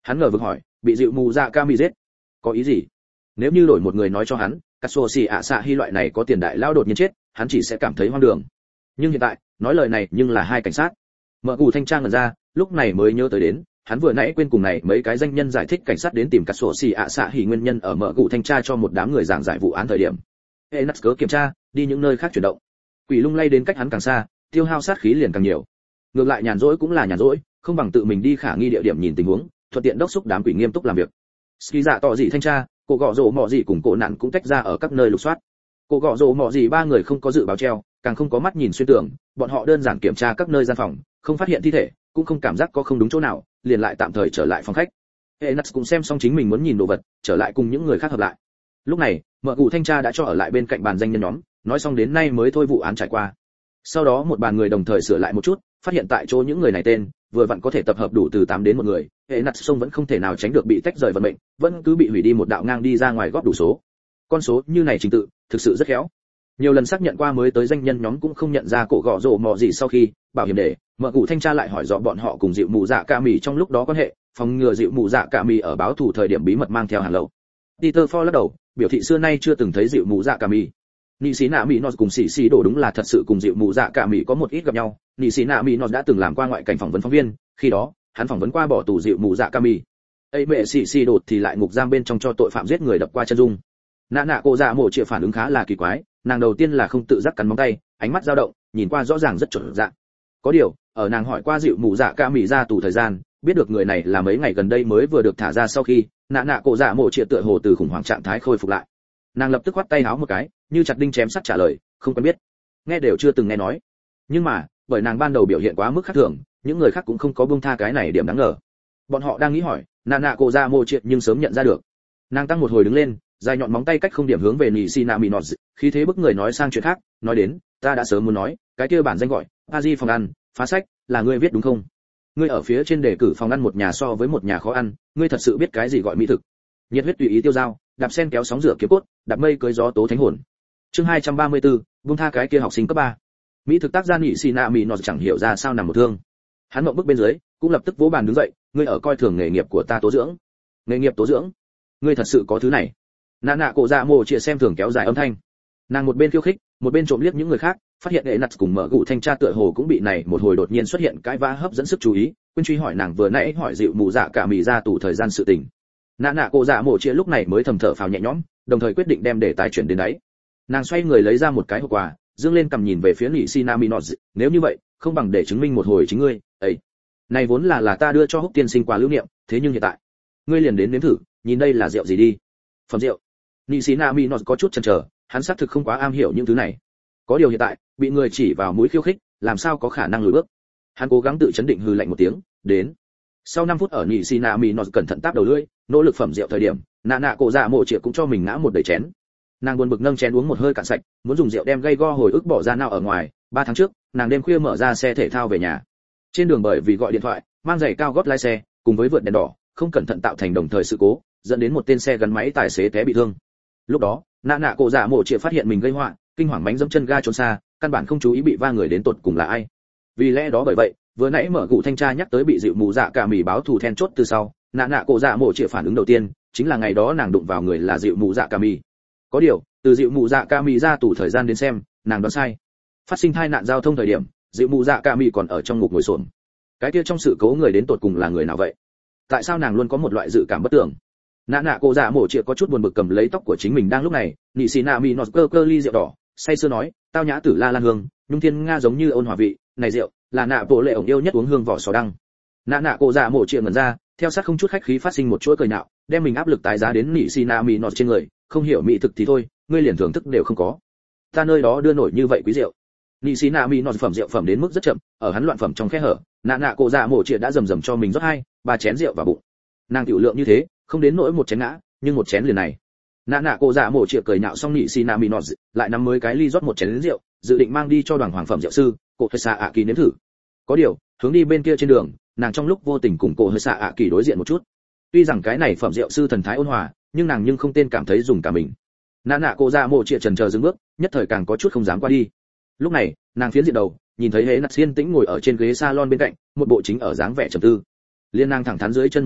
Hắn ngờ vực hỏi, bị dịu mù dạ ca mì giết, có ý gì? Nếu như đổi một người nói cho hắn, Katsuoshi ạ xạ hy loại này có tiền đại lao đột nhiên chết, hắn chỉ sẽ cảm thấy hoang đường. Nhưng hiện tại, nói lời này nhưng là hai cảnh sát. Mở cụ thanh tra ngẩn ra, lúc này mới nhớ tới đến, hắn vừa nãy quên cùng này mấy cái danh nhân giải thích cảnh sát đến tìm Katsuoshi ạ xạ hy nguyên nhân ở mở cụ thanh tra cho một đám người giảng giải vụ án thời điểm. Enax cớ kiểm tra, đi những nơi khác chuyển động. Quỷ lung lay đến cách hắn càng xa, tiêu hao sát khí liền càng nhiều. Ngược lại nhàn rỗi cũng là nhàn rỗi, không bằng tự mình đi khả nghi địa điểm nhìn tình huống, thuận tiện đốc thúc đám quỷ nghiêm túc làm việc. Ski dạ tỏ dị thanh tra, cô gọ rồ mọ gì cùng cổ nạn cũng tách ra ở các nơi lục soát. Cô gọ rồ mọ gì ba người không có dự báo treo, càng không có mắt nhìn xuyên tường, bọn họ đơn giản kiểm tra các nơi gian phòng, không phát hiện thi thể, cũng không cảm giác có không đúng chỗ nào, liền lại tạm thời trở lại phòng khách. Enax cũng xem xong chính mình muốn nhìn đồ vật, trở lại cùng những người khác hợp lại. Lúc này, mở cụ thanh tra đã cho ở lại bên cạnh bàn danh nhân nhóm, nói xong đến nay mới thôi vụ án trải qua. Sau đó một bàn người đồng thời sửa lại một chút, phát hiện tại chỗ những người này tên, vừa vặn có thể tập hợp đủ từ tám đến một người, hệ nặt sông vẫn không thể nào tránh được bị tách rời vận mệnh, vẫn cứ bị hủy đi một đạo ngang đi ra ngoài góp đủ số. Con số như này trình tự, thực sự rất khéo. Nhiều lần xác nhận qua mới tới danh nhân nhóm cũng không nhận ra cổ gọ rồ mò gì sau khi, bảo hiểm để, mở cụ thanh tra lại hỏi rõ bọn họ cùng dịu mù dạ ca mì trong lúc đó quan hệ, phòng ngừa dịu mù dạ ca mì ở báo thù thời điểm bí mật mang theo hàng lậu. Peter Ford lắc đầu, biểu thị xưa nay chưa từng thấy dịu mù dạ ca mì. Nị sĩ nạ mỹ nó cùng sĩ sĩ đổ đúng là thật sự cùng dịu mù dạ cả mỹ có một ít gặp nhau. Nị sĩ nạ mỹ nó đã từng làm qua ngoại cảnh phỏng vấn phóng viên, khi đó hắn phỏng vấn qua bỏ tù dịu mù dạ cả mỹ. ấy mẹ sĩ sĩ đổ thì lại ngục giam bên trong cho tội phạm giết người đập qua chân dung. Nạ nạ cô dạ mổ chịu phản ứng khá là kỳ quái, nàng đầu tiên là không tự giác cắn móng tay, ánh mắt dao động, nhìn qua rõ ràng rất chuẩn dạng. Có điều ở nàng hỏi qua dịu mù dạ cả mỹ ra tù thời gian, biết được người này là mấy ngày gần đây mới vừa được thả ra sau khi, nạ nạ cô dạ mổ chịu tựa hồ từ khủng hoảng trạng thái khôi phục lại. Nàng lập tức quát tay háo một cái, như chặt đinh chém sắt trả lời, không quen biết, nghe đều chưa từng nghe nói. Nhưng mà bởi nàng ban đầu biểu hiện quá mức khác thường, những người khác cũng không có buông tha cái này điểm đáng ngờ. Bọn họ đang nghĩ hỏi nà nạ cổ ra mô chuyện nhưng sớm nhận ra được. Nàng tăng một hồi đứng lên, dài nhọn móng tay cách không điểm hướng về nỉ xì nạ mì nọt, khí thế bức người nói sang chuyện khác, nói đến, ta đã sớm muốn nói, cái kia bản danh gọi a di phòng ăn phá sách là ngươi viết đúng không? Ngươi ở phía trên đề cử phòng ăn một nhà so với một nhà khó ăn, ngươi thật sự biết cái gì gọi mỹ thực? Nhiệt huyết tùy ý tiêu dao, đạp sen kéo sóng rửa kiếm cốt, đạp mây cưới gió tố thánh hồn. Chương hai trăm ba mươi tư, buông tha cái kia học sinh cấp ba. Mỹ thực tác gia nhị xì nạ mỹ nọ chẳng hiểu ra sao nằm một thương. Hắn mộng bức bên dưới, cũng lập tức vỗ bàn đứng dậy, ngươi ở coi thường nghề nghiệp của ta tố dưỡng. Nghề nghiệp tố dưỡng? Ngươi thật sự có thứ này? Nạ nạ cổ dạ mồ chia xem thường kéo dài âm thanh. Nàng một bên khiêu khích, một bên trộm liếc những người khác, phát hiện hệ nặt cùng mở gụ thanh tra tựa hồ cũng bị này một hồi đột nhiên xuất hiện cái vã hấp dẫn sức chú ý, quên truy hỏi nàng vừa nãy hỏi dịu mù dạ cả mì ra tù thời gian sự tình. Nạ nạ cổ dạ mồ chia lúc này mới thầm thở phào nhẹ nhõm, đồng thời quyết định đem đề tài chuyển đến đấy. Nàng xoay người lấy ra một cái hộp quà, dương lên cầm nhìn về phía nhị Sinami Nọt, nếu như vậy, không bằng để chứng minh một hồi chính ngươi, ấy. Này vốn là là ta đưa cho Húc tiên sinh quà lưu niệm, thế nhưng hiện tại, ngươi liền đến nếm thử, nhìn đây là rượu gì đi. Phẩm rượu. Nhị Sinami Nọt có chút chần chờ, hắn xác thực không quá am hiểu những thứ này. Có điều hiện tại, bị người chỉ vào mũi khiêu khích, làm sao có khả năng lùi bước. Hắn cố gắng tự chấn định hừ lạnh một tiếng, đến. Sau năm phút ở nhị Sinami Nọt cẩn thận táp đầu lưỡi, nỗ lực phẩm rượu thời điểm, nạ nạ cổ dạ mộ triệt cũng cho mình ngã một đầy chén. Nàng buồn bực nâng chén uống một hơi cạn sạch, muốn dùng rượu đem gây go hồi ức bỏ ra nào ở ngoài. Ba tháng trước, nàng đêm khuya mở ra xe thể thao về nhà. Trên đường bởi vì gọi điện thoại, mang giày cao gót lái xe, cùng với vượt đèn đỏ, không cẩn thận tạo thành đồng thời sự cố, dẫn đến một tên xe gắn máy tài xế té bị thương. Lúc đó, nạ nạ cổ dạ mộ triệt phát hiện mình gây họa, kinh hoàng bánh dẫm chân ga trốn xa, căn bản không chú ý bị va người đến tột cùng là ai. Vì lẽ đó bởi vậy, vừa nãy mở cụ thanh tra nhắc tới bị dịu mù dạ cả mì báo thù then chốt từ sau, nạ nạ cổ dạ mộ triệt phản ứng đầu tiên chính là ngày đó nàng đụng vào người là dịu mù dạ cả mì. Có điều, từ dịu mù dạ cả mì ra tù thời gian đến xem, nàng đoán sai. Phát sinh tai nạn giao thông thời điểm, dịu mù dạ cả mì còn ở trong ngục ngồi xổm. Cái kia trong sự cố người đến tột cùng là người nào vậy? Tại sao nàng luôn có một loại dự cảm bất tưởng? Nạ nạ cổ dạ mộ triệt có chút buồn bực cầm lấy tóc của chính mình đang lúc này, nhị xì nạ mì nọt cơ cơ ly rượu đỏ, say sưa nói, tao nhã tử la lan hương, nhung thiên nga giống như ôn hòa vị, này rượu là nạ bộ lệ ổng yêu nhất uống hương vỏ sò đăng. Nạ nạ cổ dạ mộ triệt ngẩn ra, theo sát không chút khách khí phát sinh một chuỗi cười nhạo, đem mình áp lực tái giá đến nhị xì nạ mì nọt trên người, không hiểu mỹ thực thì thôi, ngươi liền thưởng thức đều không có. Ta nơi đó đưa nổi như vậy quý rượu. Nhị xì nạ mì nọt phẩm rượu phẩm đến mức rất chậm, ở hắn loạn phẩm trong khe hở, nạ nạ cổ dạ mộ triệt đã rầm rầm cho mình rót hai ba chén rượu vào bụng. Nàng tiểu lượng như thế, không đến nỗi một chén ngã, nhưng một chén liền này. Nạ nạ cổ dạ mộ triệt cười nhạo xong nhị xì nạ mì nọt, lại nắm mới cái ly rót một chén rượu, dự định mang đi cho đoàn hoàng phẩm rượu sư, cổ hơi xạ ạ kỳ nếm thử. Có điều, hướng đi bên kia trên đường, nàng trong lúc vô tình cùng cổ hơi xạ ạ kỳ đối diện một chút. Tuy rằng cái này phẩm rượu sư thần thái ôn hòa, nhưng nàng nhưng không tên cảm thấy dùng cả mình. Nạ nạ cổ dạ mộ triệt chần chờ dừng bước, nhất thời càng có chút không dám qua đi. Lúc này, nàng phiến diện đầu, nhìn thấy hễ nặt xiên tĩnh ngồi ở trên ghế salon bên cạnh, một bộ chính ở dáng vẻ trầm tư. Liên nàng thẳng thắn dưới chân một rẽ,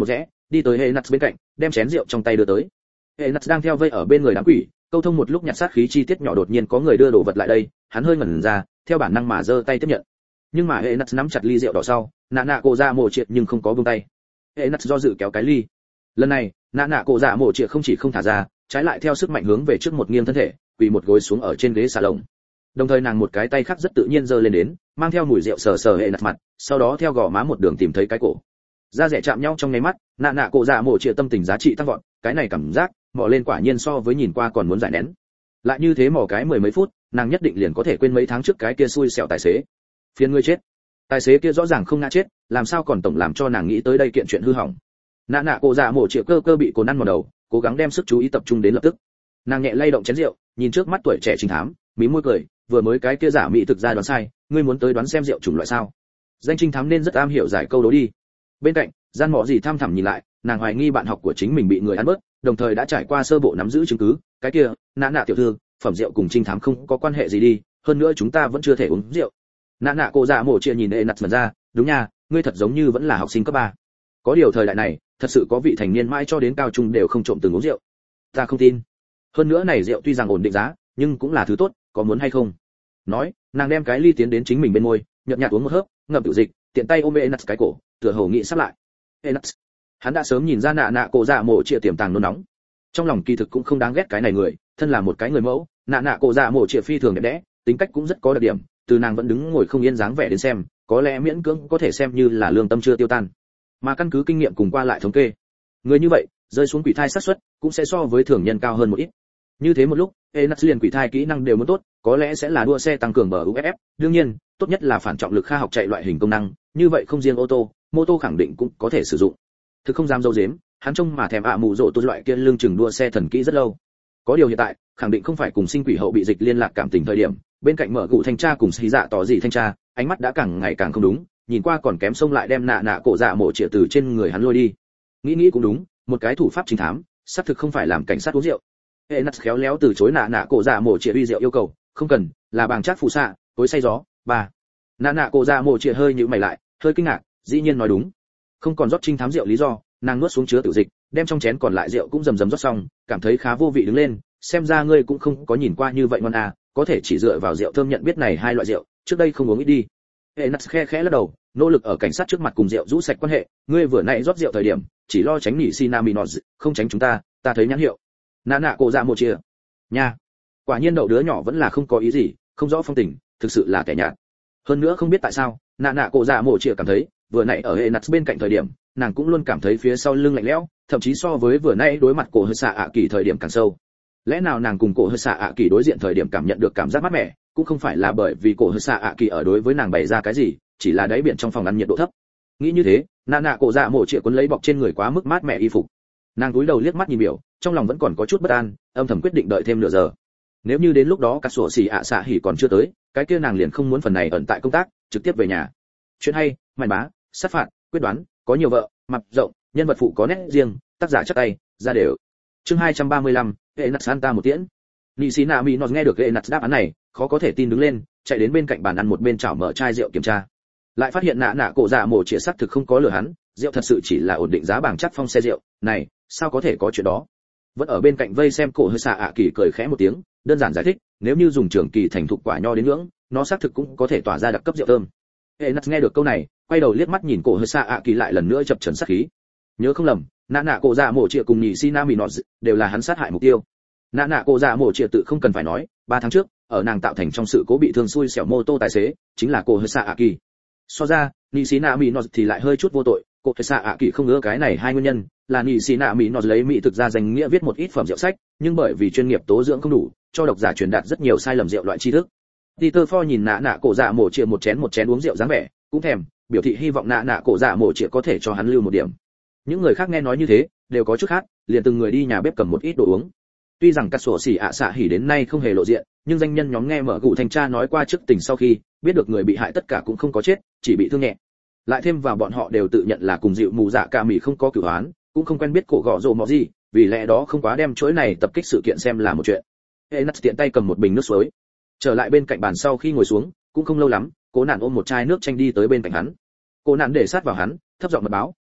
đi tới hệ nặt bên cạnh, đem chén rượu trong tay đưa tới. Hệ nặt đang theo vây ở bên người đám quỷ, câu thông một lúc nhặt sát khí chi tiết nhỏ, đột nhiên có người đưa đồ vật lại đây, hắn hơi ngẩn ra, theo bản năng mà giơ tay tiếp nhận. Nhưng mà hệ nặt nắm chặt ly rượu đỏ sau, nạ nạ cổ dạ mổ triệt nhưng không có buông tay. Hệ nặt do dự kéo cái ly. Lần này, nạ nạ cổ dạ mổ triệt không chỉ không thả ra, trái lại theo sức mạnh hướng về trước một nghiêng thân thể, quỳ một gối xuống ở trên ghế xà lồng. Đồng thời nàng một cái tay khác rất tự nhiên giơ lên đến, mang theo mùi rượu sờ sờ hệ nặt mặt, sau đó theo gò má một đường tìm thấy cái cổ. Da rẻ chạm nhau trong nháy mắt, nạ nạ cổ dạ mổ triệt tâm tình giá trị tăng vọt, cái này cảm giác mò lên quả nhiên so với nhìn qua còn muốn giải nén. Lại như thế mò cái mười mấy phút, nàng nhất định liền có thể quên mấy tháng trước cái kia xui xẻo tài xế. Phiền ngươi chết. Tài xế kia rõ ràng không ngã chết, làm sao còn tổng làm cho nàng nghĩ tới đây kiện chuyện hư hỏng. Nạ nạ cổ dạ mổ triệt cơ cơ bị cồn ăn vào đầu, cố gắng đem sức chú ý tập trung đến lập tức. Nàng nhẹ lay động chén rượu, nhìn trước mắt tuổi trẻ trinh thám, mí môi cười, vừa mới cái kia giả mỹ thực ra đoán sai, ngươi muốn tới đoán xem rượu chủng loại sao? Danh trinh thám nên rất am hiểu giải câu đố đi. Bên cạnh, gian mọ gì tham thẳm nhìn lại, nàng hoài nghi bạn học của chính mình bị người ăn bớt, đồng thời đã trải qua sơ bộ nắm giữ chứng cứ, cái kia, nạ nạ tiểu thư, phẩm rượu cùng trinh thám không có quan hệ gì đi, hơn nữa chúng ta vẫn chưa thể uống rượu. Nạ nạ cô dạ mổ chia nhìn ê nặt mật ra, đúng nha, ngươi thật giống như vẫn là học sinh cấp ba. Có điều thời đại này, thật sự có vị thành niên mãi cho đến cao trung đều không trộm từng uống rượu. Ta không tin. Hơn nữa này rượu tuy rằng ổn định giá, nhưng cũng là thứ tốt, có muốn hay không? Nói, nàng đem cái ly tiến đến chính mình bên môi, nhợt nhạt uống một hớp, ngậm tiểu dịch, tiện tay ôm Enuts cái cổ, tựa hồ nghĩ sắp lại. Enuts, hắn đã sớm nhìn ra nạ nạ cổ dạ mổ chia tiềm tàng nôn nóng. Trong lòng kỳ thực cũng không đáng ghét cái này người, thân là một cái người mẫu, nạ nạ cổ dạ mổ chia phi thường đẹp đẽ, tính cách cũng rất có đặc điểm, từ nàng vẫn đứng ngồi không yên dáng vẻ đến xem, có lẽ miễn cưỡng có thể xem như là lương tâm chưa tiêu tan. Mà căn cứ kinh nghiệm cùng qua lại thống kê, người như vậy, rơi xuống quỷ thai xác suất cũng sẽ so với thường nhân cao hơn một ít. Như thế một lúc, Enuts liền quỷ thai kỹ năng đều muốn tốt, có lẽ sẽ là đua xe tăng cường bờ u ép ép, đương nhiên, tốt nhất là phản trọng lực kha học chạy loại hình công năng, như vậy không riêng ô tô, mô tô khẳng định cũng có thể sử dụng. Thực không dám dâu dếm, hắn trông mà thèm ạ mù rộ tôi loại kia lương chừng đua xe thần kỹ rất lâu. Có điều hiện tại, khẳng định không phải cùng sinh quỷ hậu bị dịch liên lạc cảm tình thời điểm, bên cạnh mở cụ thanh tra cùng xí dạ tỏ gì thanh tra, ánh mắt đã càng ngày càng không đúng, nhìn qua còn kém xông lại đem nạ nạ cổ dạ mổ trịa từ trên người hắn lôi đi. Nghĩ nghĩ cũng đúng, một cái thủ pháp chính thám, xác thực không phải làm cảnh sát uống rượu. Enuts khéo léo từ chối nạ nạ cổ dạ mổ trịa uy rượu yêu cầu, không cần, là bàng chát phụ xạ, tối say gió, ba. Nạ nạ cổ dạ mổ trịa hơi nhíu mày lại, hơi kinh ngạc, dĩ nhiên nói đúng. Không còn rót trinh thám rượu lý do, nàng nuốt xuống chứa tiểu dịch, đem trong chén còn lại rượu cũng rầm rầm rót xong, cảm thấy khá vô vị đứng lên, xem ra ngươi cũng không có nhìn qua như vậy ngon à, có thể chỉ dựa vào rượu thơm nhận biết này hai loại rượu, trước đây không uống ít đi. Enuts khe khẽ lắc đầu, nỗ lực ở cảnh sát trước mặt cùng rượu rũ sạch quan hệ, ngươi vừa nãy rót rượu thời điểm, chỉ lo tránh nỉ Sinaminos, không tránh chúng ta, ta thấy nhãn hiệu. Nạ nạ cổ dạ một chia. Nha. Quả nhiên đậu đứa nhỏ vẫn là không có ý gì, không rõ phong tình, thực sự là kẻ nhạt. Hơn nữa không biết tại sao, nạ nạ cổ dạ một chia cảm thấy, vừa nãy ở Enuts bên cạnh thời điểm, nàng cũng luôn cảm thấy phía sau lưng lạnh lẽo, thậm chí so với vừa nãy đối mặt cổ hơi xạ ạ kỳ thời điểm càng sâu. Lẽ nào nàng cùng cổ hơi xạ ạ kỳ đối diện thời điểm cảm nhận được cảm giác mát mẻ, cũng không phải là bởi vì cổ hơi xạ ạ kỳ ở đối với nàng bày ra cái gì, chỉ là đáy biển trong phòng ăn nhiệt độ thấp. Nghĩ như thế, nạ nạ cổ dạ mổ trịa cuốn lấy bọc trên người quá mức mát mẻ y phục. Nàng cúi đầu liếc mắt nhìn biểu, trong lòng vẫn còn có chút bất an, âm thầm quyết định đợi thêm nửa giờ. Nếu như đến lúc đó cả sổ xì ạ xạ hỉ còn chưa tới, cái kia nàng liền không muốn phần này ẩn tại công tác, trực tiếp về nhà. Chuyện hay, màn bá, sát phạt, quyết đoán, có nhiều vợ, mặt rộng, nhân vật phụ có nét riêng, tác giả chắc tay, ra đều. Chương hai trăm ba mươi lăm, Enuts Santa một tiễn. Nishina nó nghe được Enuts đáp án này, khó có thể tin đứng lên, chạy đến bên cạnh bàn ăn một bên chảo mở chai rượu kiểm tra. Lại phát hiện nạ nạ cổ dạ mổ trịa sắc thực không có lừa hắn, rượu thật sự chỉ là ổn định giá bảng chắc phong xe rượu, này, sao có thể có chuyện đó? Vẫn ở bên cạnh vây xem cổ hơi xạ ạ kỳ cười khẽ một tiếng, đơn giản giải thích, nếu như dùng trường kỳ thành thục quả nho đến ngưỡng, nó xác thực cũng có thể tỏa ra đặc cấp rượu thơm. Enuts nghe được câu này, quay đầu liếc mắt nhìn cổ hơi xạ ạ kỳ lại lần nữa chập chờn sát khí. Nhớ không lầm, nạ nạ cổ dạ mổ trịa cùng nhị Sinaminos đều là hắn sát hại mục tiêu. Nạ nạ cổ dạ mổ trịa tự không cần phải nói, ba tháng trước, ở nàng tạo thành trong sự cố bị thương xui xẻo mô tô tài xế, chính là cổ hơi xạ ạ kỳ. So ra, Nishina-Minos thì lại hơi chút vô tội, cổ hơi xạ ạ kỳ không ngờ cái này hai nguyên nhân, là Nishina-Minos lấy mỹ thực ra danh nghĩa viết một ít phẩm rượu sách, nhưng bởi vì chuyên nghiệp tố dưỡng không đủ, cho độc giả truyền đạt rất nhiều sai lầm rượu loại tri thức. Peter Ford nhìn nạ nạ cổ dạ mổ trịa một chén một chén uống rượu dáng vẻ, cũng thèm, biểu thị hy vọng nạ nạ cổ dạ mổ trịa có thể cho hắn lưu một điểm. Những người khác nghe nói như thế, đều có chút khác, liền từng người đi nhà bếp cầm một ít đồ uống. Tuy rằng cắt sổ xỉ ạ xạ hỉ đến nay không hề lộ diện, nhưng danh nhân nhóm nghe mở cụ thanh tra nói qua trước tình sau khi, biết được người bị hại tất cả cũng không có chết, chỉ bị thương nhẹ. Lại thêm vào bọn họ đều tự nhận là cùng dịu mù dạ cả mỉ không có cửu oán, cũng không quen biết cổ gọ rồ mọ gì, vì lẽ đó không quá đem chuỗi này tập kích sự kiện xem là một chuyện. Enuts tiện tay cầm một bình nước suối, trở lại bên cạnh bàn sau khi ngồi xuống, cũng không lâu lắm, cố nạn ôm một chai nước chanh đi tới bên cạnh hắn. Cố nạn để sát vào hắn, thấp giọng mật báo,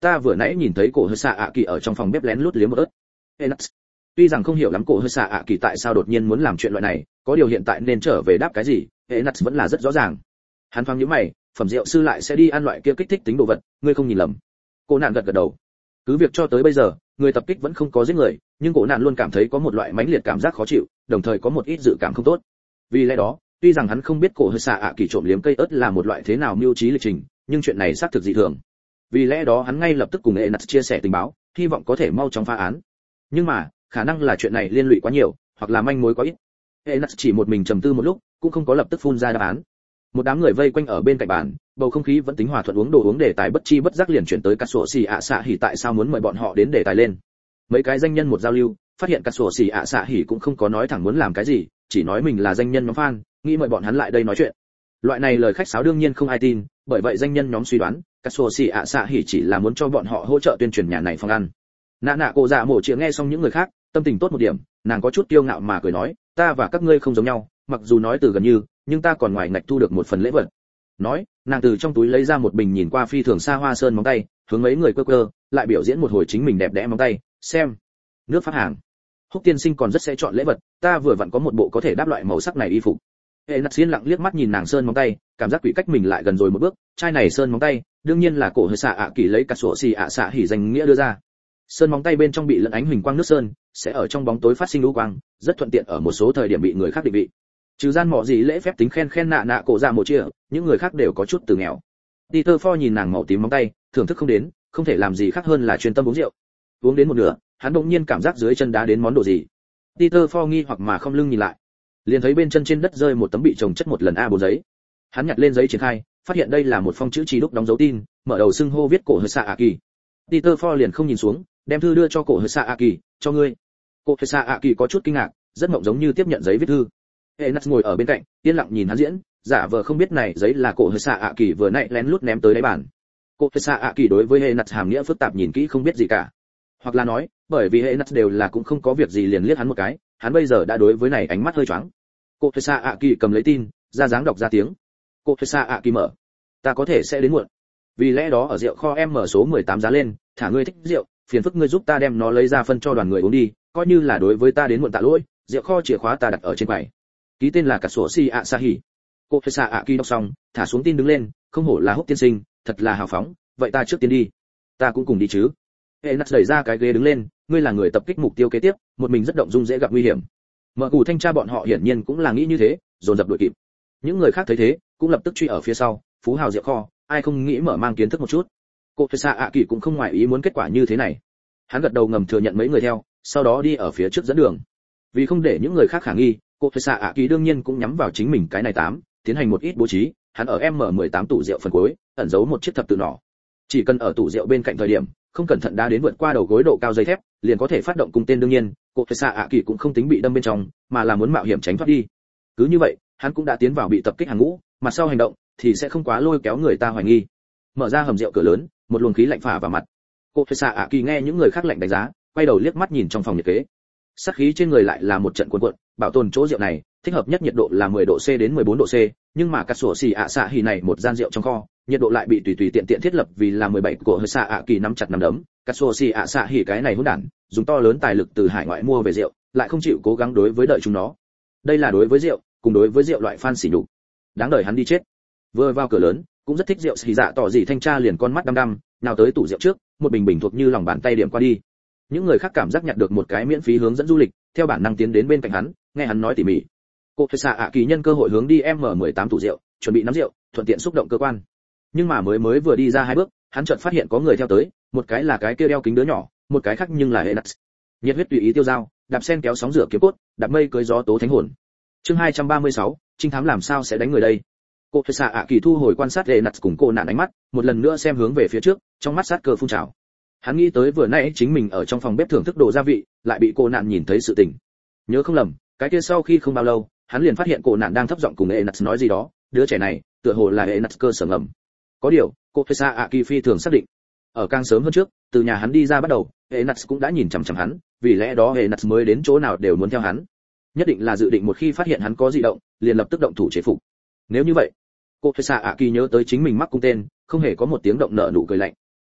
ta vừa nãy nhìn thấy cổ hơi xạ ạ kỳ ở trong phòng bếp lén lút liếm một ớt. Enas tuy rằng không hiểu lắm cổ hơi xạ ạ kỳ tại sao đột nhiên muốn làm chuyện loại này, có điều hiện tại nên trở về đáp cái gì, Enas vẫn là rất rõ ràng. Hắn thoáng nhíu mày, phẩm rượu sư lại sẽ đi ăn loại kia kích thích tính đồ vật, ngươi không nhìn lầm. Cô nạn gật gật đầu. Cứ việc cho tới bây giờ, người tập kích vẫn không có giết người, nhưng cổ nạn luôn cảm thấy có một loại mãnh liệt cảm giác khó chịu, đồng thời có một ít dự cảm không tốt. Vì lẽ đó, tuy rằng hắn không biết cổ hơi xạ ạ kỳ trộm liếm cây ớt là một loại thế nào mưu trí lịch trình, nhưng chuyện này xác thực dị thường. Vì lẽ đó hắn ngay lập tức cùng Enas chia sẻ tình báo, hy vọng có thể mau chóng phá án. Nhưng mà, khả năng là chuyện này liên lụy quá nhiều, hoặc là manh mối quá ít. Enas chỉ một mình trầm tư một lúc, cũng không có lập tức phun ra đáp án. Một đám người vây quanh ở bên cạnh bàn, bầu không khí vẫn tính hòa thuận, uống đồ uống đề tài bất chi bất giác liền chuyển tới cắt sổ xì ạ xạ hỉ tại sao muốn mời bọn họ đến đề tài lên. Mấy cái danh nhân một giao lưu, phát hiện cắt sổ xì ạ xạ hỉ cũng không có nói thẳng muốn làm cái gì, chỉ nói mình là danh nhân nhóm fan, nghĩ mời bọn hắn lại đây nói chuyện. Loại này lời khách sáo đương nhiên không ai tin, bởi vậy danh nhân nhóm suy đoán cắt sổ xì ạ xạ hỉ chỉ là muốn cho bọn họ hỗ trợ tuyên truyền nhà này phòng ăn. Nạ nạ cô dạ mổ chĩa nghe xong những người khác, tâm tình tốt một điểm, nàng có chút kiêu ngạo mà cười nói, ta và các ngươi không giống nhau, mặc dù nói từ gần như, nhưng ta còn ngoài ngạch thu được một phần lễ vật. Nói, nàng từ trong túi lấy ra một bình nhìn qua phi thường xa hoa sơn móng tay, hướng mấy người quơ quơ, lại biểu diễn một hồi chính mình đẹp đẽ móng tay, xem. Nước phát hàng. Húc tiên sinh còn rất sẽ chọn lễ vật, ta vừa vặn có một bộ có thể đáp loại màu sắc này y phục. Hệ nát xiên lặng liếc mắt nhìn nàng sơn móng tay, cảm giác quỷ cách mình lại gần rồi một bước, chai này sơn móng tay, đương nhiên là cổ hơi xạ ạ kỳ lấy cả sổ xì ạ xạ hỉ danh nghĩa đưa ra. Sơn móng tay bên trong bị lẫn ánh huỳnh quang nước sơn, sẽ ở trong bóng tối phát sinh lũ quang, rất thuận tiện ở một số thời điểm bị người khác định vị. Trừ gian mọ gì lễ phép tính khen khen nạ nạ cổ dạ một chia, những người khác đều có chút từ nghèo. Peter Ford nhìn nàng màu tím móng tay, thưởng thức không đến, không thể làm gì khác hơn là chuyên tâm uống rượu. Uống đến một nửa, hắn bỗng nhiên cảm giác dưới chân đá đến món đồ gì. Peter Ford nghi hoặc mà không lưng nhìn lại, liền thấy bên chân trên đất rơi một tấm bị chồng chất một lần a bốn giấy. Hắn nhặt lên giấy triển khai, phát hiện đây là một phong chữ trí đúc đóng dấu tin, mở đầu xưng hô viết cổ hơi xạ ạ kỳ. Peter Ford liền không nhìn xuống, đem thư đưa cho cổ hơi xạ ạ kỳ, cho ngươi. Cổ hơi xạ ạ kỳ có chút kinh ngạc, rất mộng giống như tiếp nhận giấy viết thư. Enas ngồi ở bên cạnh, yên lặng nhìn hắn diễn, giả vờ không biết này giấy là cổ hơi xạ ạ kỳ vừa nãy lén lút ném tới đáy bàn. Cổ hơi xạ ạ kỳ đối với Enas hàm nghĩa phức tạp nhìn kỹ không biết gì cả, hoặc là nói, bởi vì Enas đều là cũng không có việc gì liền liếc hắn một cái, hắn bây giờ đã đối với này ánh mắt hơi choáng. Cổ hơi xạ ạ kỳ cầm lấy tin, ra dáng đọc ra tiếng. Cổ hơi xạ ạ kỳ mở, ta có thể sẽ đến muộn, vì lẽ đó ở rượu kho em mở số mười tám giá lên, thả ngươi thích rượu, phiền phức ngươi giúp ta đem nó lấy ra phân cho đoàn người uống đi, coi như là đối với ta đến muộn tạ lỗi, rượu kho chìa khóa ta đặt ở trên quầy. Ký tên là cả sổ si ạ sa hỉ. Cô phải xạ ạ kỳ đọc xong, thả xuống tin đứng lên, không hổ là Húc tiên sinh, thật là hào phóng, vậy ta trước tiên đi. Ta cũng cùng đi chứ. Enas đẩy ra cái ghế đứng lên, ngươi là người tập kích mục tiêu kế tiếp, một mình rất động dung dễ gặp nguy hiểm. Mở củ thanh tra bọn họ hiển nhiên cũng là nghĩ như thế, dồn dập đuổi kịp. Những người khác thấy thế, cũng lập tức truy ở phía sau, phú hào rượu kho, ai không nghĩ mở mang kiến thức một chút. Cô phải xạ ạ kỳ cũng không ngoài ý muốn kết quả như thế này. Hắn gật đầu ngầm thừa nhận mấy người theo, sau đó đi ở phía trước dẫn đường. Vì không để những người khác khả nghi, cô phải xạ ạ kỳ đương nhiên cũng nhắm vào chính mình cái này tám, tiến hành một ít bố trí. Hắn ở em mười tám tủ rượu phần cuối, ẩn giấu một chiếc thập tự nỏ. Chỉ cần ở tủ rượu bên cạnh thời điểm, không cẩn thận đá đến vượt qua đầu gối độ cao dây thép, liền có thể phát động cung tên. Đương nhiên, cô phải xạ ạ kỳ cũng không tính bị đâm bên trong, mà là muốn mạo hiểm tránh thoát đi. Cứ như vậy, hắn cũng đã tiến vào bị tập kích hàng ngũ, mặt sau hành động thì sẽ không quá lôi kéo người ta hoài nghi. Mở ra hầm rượu cửa lớn, một luồng khí lạnh phả vào mặt. Cô phải xạ ạ kỳ nghe những người khác lạnh đánh giá, quay đầu liếc mắt nhìn trong phòng nhiệt kế. Sát khí trên người lại là một trận cuộn cuộn, bảo tồn chỗ rượu này, thích hợp nhất nhiệt độ là mười độ C đến mười bốn độ C, nhưng mà cà sủa xì ạ xạ hỉ này một gian rượu trong kho, nhiệt độ lại bị tùy tùy tiện tiện thiết lập vì là mười bảy. Cổ hơi xạ ạ kỳ nắm chặt nắm đấm, cà sủa xì ạ xạ hỉ cái này hỗn đản, dùng to lớn tài lực từ hải ngoại mua về rượu, lại không chịu cố gắng đối với đợi chúng nó. Đây là đối với rượu, cùng đối với rượu loại fan xỉ nhục. Đáng đời hắn đi chết. Vừa vào cửa lớn, cũng rất thích rượu xì dạ tỏ gì thanh tra liền con mắt đăm đăm, nào tới tủ rượu trước, một bình bình thuộc như lòng bàn tay điểm qua đi. Những người khác cảm giác nhặt được một cái miễn phí hướng dẫn du lịch, theo bản năng tiến đến bên cạnh hắn, nghe hắn nói tỉ mỉ. Cô phải xạ ạ kỳ nhân cơ hội hướng đi em mười tám tủ rượu, chuẩn bị nắm rượu, thuận tiện xúc động cơ quan. Nhưng mà mới mới vừa đi ra hai bước, hắn chợt phát hiện có người theo tới, một cái là cái kia đeo kính đứa nhỏ, một cái khác nhưng là Enas. Nhiệt huyết tùy ý tiêu dao, đạp sen kéo sóng rửa kiếm cốt, đạp mây cưới gió tố thánh hồn. Chương hai trăm ba mươi sáu, trinh thám làm sao sẽ đánh người đây? Cô phải xạ ạ kỳ thu hồi quan sát Enas cùng cô nạn ánh mắt, một lần nữa xem hướng về phía trước, trong mắt sát cơ phun trào. Hắn nghĩ tới vừa nãy chính mình ở trong phòng bếp thưởng thức đồ gia vị, lại bị cô nạn nhìn thấy sự tình. Nhớ không lầm, cái kia sau khi không bao lâu, hắn liền phát hiện cô nạn đang thấp giọng cùng Enas nói gì đó, đứa trẻ này, tựa hồ là Enas cơ sở ngầm. Có điều, cô phải xạ ạ kỳ phi thường xác định, ở càng sớm hơn trước, từ nhà hắn đi ra bắt đầu, Enas cũng đã nhìn chằm chằm hắn, vì lẽ đó Enas mới đến chỗ nào đều muốn theo hắn. Nhất định là dự định một khi phát hiện hắn có dị động, liền lập tức động thủ chế phục. Nếu như vậy, cô phải xạ ạ kỳ nhớ tới chính mình mắc cung tên, không hề có một tiếng động nợ nụ cười lạnh.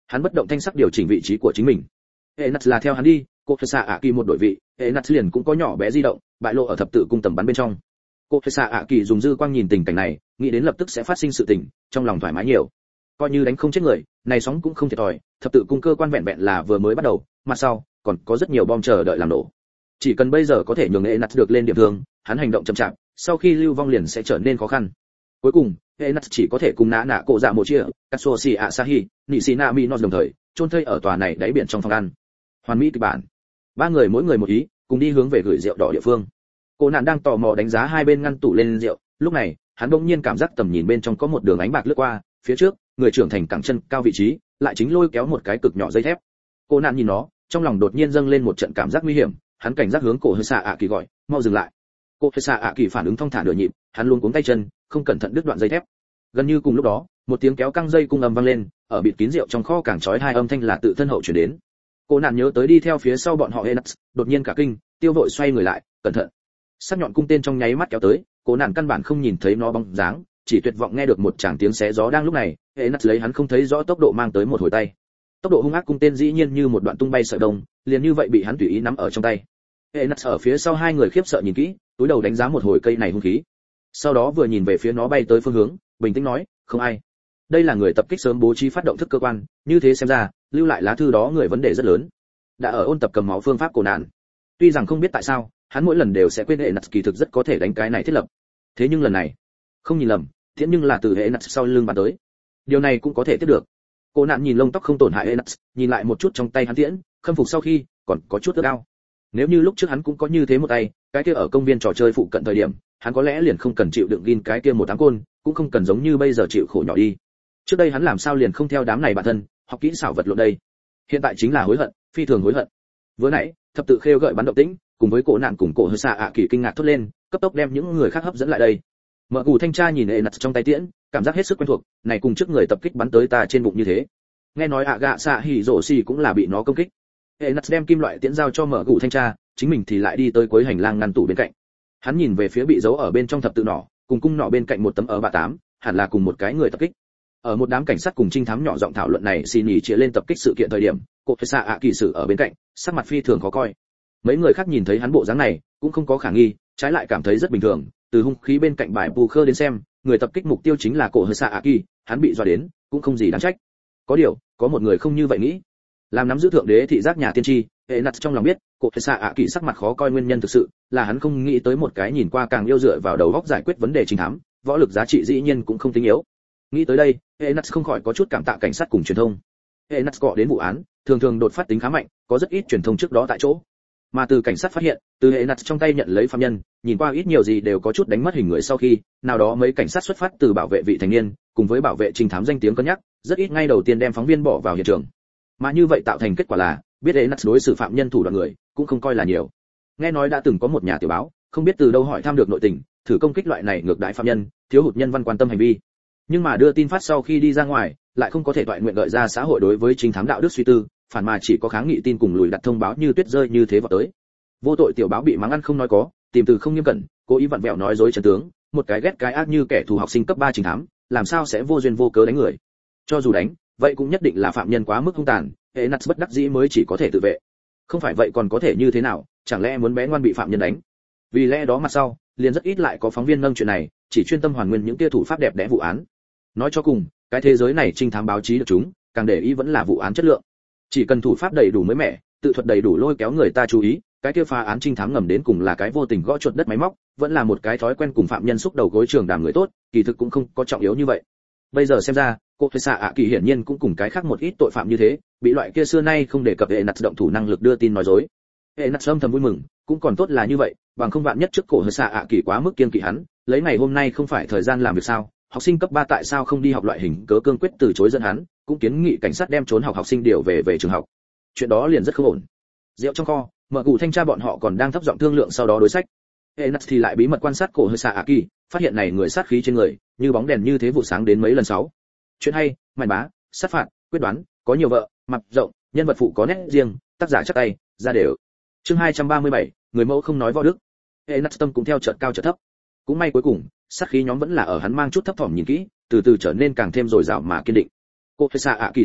Hắn bất động thanh sắc điều chỉnh vị trí của chính mình. Enat là theo hắn đi, cô phải xạ ạ kỳ một đội vị, Enat liền cũng có nhỏ bé di động, bại lộ ở thập tự cung tầm bắn bên trong. Cô phải xạ ạ kỳ dùng dư quang nhìn tình cảnh này, nghĩ đến lập tức sẽ phát sinh sự tình, trong lòng thoải mái nhiều. Coi như đánh không chết người, này sóng cũng không thiệt thòi, thập tự cung cơ quan vẹn vẹn là vừa mới bắt đầu, mà sau còn có rất nhiều bom chờ đợi làm nổ. Chỉ cần bây giờ có thể nhường Enat được lên điểm thương, hắn hành động chậm chạp, sau khi lưu vong liền sẽ trở nên khó khăn. Cuối cùng, Enat chỉ có thể cùng nã nã cổ dạ một chia, Katsuoshi Asahi, Nishina Minos đồng thời, chôn thây ở tòa này đáy biển trong phòng ăn. Hoàn mỹ kịch bản. Ba người mỗi người một ý, cùng đi hướng về gửi rượu đỏ địa phương. Cô nạn đang tò mò đánh giá hai bên ngăn tủ lên rượu, lúc này, hắn bỗng nhiên cảm giác tầm nhìn bên trong có một đường ánh bạc lướt qua, phía trước, người trưởng thành cẳng chân cao vị trí, lại chính lôi kéo một cái cực nhỏ dây thép. Cô nạn nhìn nó, trong lòng đột nhiên dâng lên một trận cảm giác nguy hiểm, hắn cảnh giác hướng cổ hơi xạ ạ kỳ gọi, mau dừng lại. Cổ hơi xạ ạ kỳ phản ứng thong thả nửa nhịp, hắn luống cuống tay chân, không cẩn thận đứt đoạn dây thép. Gần như cùng lúc đó, một tiếng kéo căng dây cung ầm vang lên, ở bịt kín rượu trong kho càng chói hai âm thanh là tự thân hậu truyền đến. Cô nạn nhớ tới đi theo phía sau bọn họ Enat, đột nhiên cả kinh, tiêu vội xoay người lại, cẩn thận. Sắc nhọn cung tên trong nháy mắt kéo tới, cô nạn căn bản không nhìn thấy nó bóng dáng, chỉ tuyệt vọng nghe được một tràng tiếng xé gió đang lúc này, Enat lấy hắn không thấy rõ tốc độ mang tới một hồi tay. Tốc độ hung ác cung tên dĩ nhiên như một đoạn tung bay sợi đông, liền như vậy bị hắn tùy ý nắm ở trong tay. Enat ở phía sau hai người khiếp sợ nhìn kỹ, túi đầu đánh giá một hồi cây này hung khí. Sau đó vừa nhìn về phía nó bay tới phương hướng, bình tĩnh nói, không ai. Đây là người tập kích sớm bố trí phát động thức cơ quan, như thế xem ra, lưu lại lá thư đó người vấn đề rất lớn. Đã ở ôn tập cầm máu phương pháp cổ nạn. Tuy rằng không biết tại sao, hắn mỗi lần đều sẽ quên hệ nặt kỳ thực rất có thể đánh cái này thiết lập. Thế nhưng lần này, không nhìn lầm, thiện nhưng là từ hệ nặt sau lưng bắn tới. Điều này cũng có thể tiếp được. Cổ nạn nhìn lông tóc không tổn hại hệ nặt, nhìn lại một chút trong tay hắn tiễn, khâm phục sau khi, còn có chút ước ao. Nếu như lúc trước hắn cũng có như thế một tay, cái kia ở công viên trò chơi phụ cận thời điểm, hắn có lẽ liền không cần chịu đựng gin cái kia một áng côn, cũng không cần giống như bây giờ chịu khổ nhỏ đi. Trước đây hắn làm sao liền không theo đám này bản thân, học kỹ xảo vật lộn đây. Hiện tại chính là hối hận, phi thường hối hận. Vừa nãy, thập tự khêu gợi bắn động tĩnh, cùng với cổ nạn cùng cổ hơi xạ ạ kỳ kinh ngạc thốt lên, cấp tốc đem những người khác hấp dẫn lại đây. Mở gù thanh tra nhìn Enat trong tay tiễn, cảm giác hết sức quen thuộc, này cùng trước người tập kích bắn tới ta trên bụng như thế. Nghe nói ạ gạ xạ hỉ rổ xì cũng là bị nó công kích. Enat đem kim loại tiễn giao cho mở gù thanh tra, chính mình thì lại đi tới cuối hành lang ngăn tủ bên cạnh. Hắn nhìn về phía bị giấu ở bên trong thập tự nỏ, cùng cung nỏ bên cạnh một tấm ở bạ tám, hẳn là cùng một cái người tập kích. Ở một đám cảnh sát cùng trinh thám nhỏ giọng thảo luận này xin nhỉ chia lên tập kích sự kiện thời điểm, cô phải xạ ạ kỳ sử ở bên cạnh, sắc mặt phi thường khó coi. Mấy người khác nhìn thấy hắn bộ dáng này, cũng không có khả nghi, trái lại cảm thấy rất bình thường. Từ hung khí bên cạnh bài bù khơ đến xem, người tập kích mục tiêu chính là cổ hơi xạ ạ kỳ, hắn bị dọa đến, cũng không gì đáng trách. Có điều, có một người không như vậy nghĩ. Làm nắm giữ thượng đế thị giác nhà tiên tri, Enat trong lòng biết, cổ hơi xạ ạ kỳ sắc mặt khó coi nguyên nhân thực sự là hắn không nghĩ tới một cái nhìn qua càng yêu dựa vào đầu óc giải quyết vấn đề trinh thám, võ lực giá trị dĩ nhiên cũng không tính yếu. Nghĩ tới đây, Enat không khỏi có chút cảm tạ cảnh sát cùng truyền thông. Enat gọi đến vụ án, thường thường đột phát tính khá mạnh, có rất ít truyền thông trước đó tại chỗ. Mà từ cảnh sát phát hiện, từ Enat trong tay nhận lấy phạm nhân, nhìn qua ít nhiều gì đều có chút đánh mất hình người sau khi, nào đó mấy cảnh sát xuất phát từ bảo vệ vị thành niên, cùng với bảo vệ trinh thám danh tiếng cân nhắc, rất ít ngay đầu tiên đem phóng viên bỏ vào hiện trường. Mà như vậy tạo thành kết quả là, biết Enat đối xử phạm nhân thủ đoạn người, cũng không coi là nhiều. Nghe nói đã từng có một nhà tiểu báo, không biết từ đâu hỏi thăm được nội tình, thử công kích loại này ngược đãi phạm nhân, thiếu hụt nhân văn quan tâm hành vi. Nhưng mà đưa tin phát sau khi đi ra ngoài, lại không có thể toại nguyện gợi ra xã hội đối với trinh thám đạo đức suy tư, phản mà chỉ có kháng nghị tin cùng lùi đặt thông báo như tuyết rơi như thế vào tới. Vô tội tiểu báo bị mắng ăn không nói có, tìm từ không nghiêm cẩn, cố ý vặn vẹo nói dối chân tướng, một cái ghét cái ác như kẻ thù học sinh cấp ba trinh thám, làm sao sẽ vô duyên vô cớ đánh người? Cho dù đánh, vậy cũng nhất định là phạm nhân quá mức hung tàn, Enat bất đắc dĩ mới chỉ có thể tự vệ. Không phải vậy còn có thể như thế nào, chẳng lẽ muốn bé ngoan bị phạm nhân đánh? Vì lẽ đó mặt sau, liền rất ít lại có phóng viên nâng chuyện này, chỉ chuyên tâm hoàn nguyên những tia thủ pháp đẹp đẽ vụ án. Nói cho cùng, cái thế giới này trinh thám báo chí được chúng, càng để ý vẫn là vụ án chất lượng. Chỉ cần thủ pháp đầy đủ mới mẻ, tự thuật đầy đủ lôi kéo người ta chú ý, cái kia phá án trinh thám ngầm đến cùng là cái vô tình gõ chuột đất máy móc, vẫn là một cái thói quen cùng phạm nhân xúc đầu gối trường đàm người tốt, kỳ thực cũng không có trọng yếu như vậy. Bây giờ xem ra, cô phải xạ ạ kỳ hiển nhiên cũng cùng cái khác một ít tội phạm như thế, bị loại kia xưa nay không đề cập hệ nặt động thủ năng lực đưa tin nói dối. Hệ nặt âm thầm vui mừng, cũng còn tốt là như vậy, bằng không vạn nhất trước cổ hơi xạ ạ kỳ quá mức kiên kỵ hắn, lấy ngày hôm nay không phải thời gian làm việc sao? Học sinh cấp ba tại sao không đi học loại hình cớ cương quyết từ chối dẫn hắn, cũng kiến nghị cảnh sát đem trốn học học sinh điều về về trường học. Chuyện đó liền rất không ổn. Rượu trong kho, mở gù thanh tra bọn họ còn đang thấp giọng thương lượng sau đó đối sách. Enat thì lại bí mật quan sát cổ hơi xạ ạ kỳ, phát hiện này người sát khí trên người, như bóng đèn như thế vụ sáng đến mấy lần sáu. Chuyện hay, màn bá, sát phạt, quyết đoán, có nhiều vợ, mặt rộng, nhân vật phụ có nét riêng, tác giả chắc tay, ra đều. Chương hai trăm ba mươi bảy, người mẫu không nói võ đức. Enat tâm cũng theo chợt cao chợt thấp. Cũng may cuối cùng, sát khí nhóm vẫn là ở hắn mang chút thấp thỏm nhìn kỹ, từ từ trở nên càng thêm dồi dào mà kiên định. Cô phải xạ ạ kỳ tin chắc,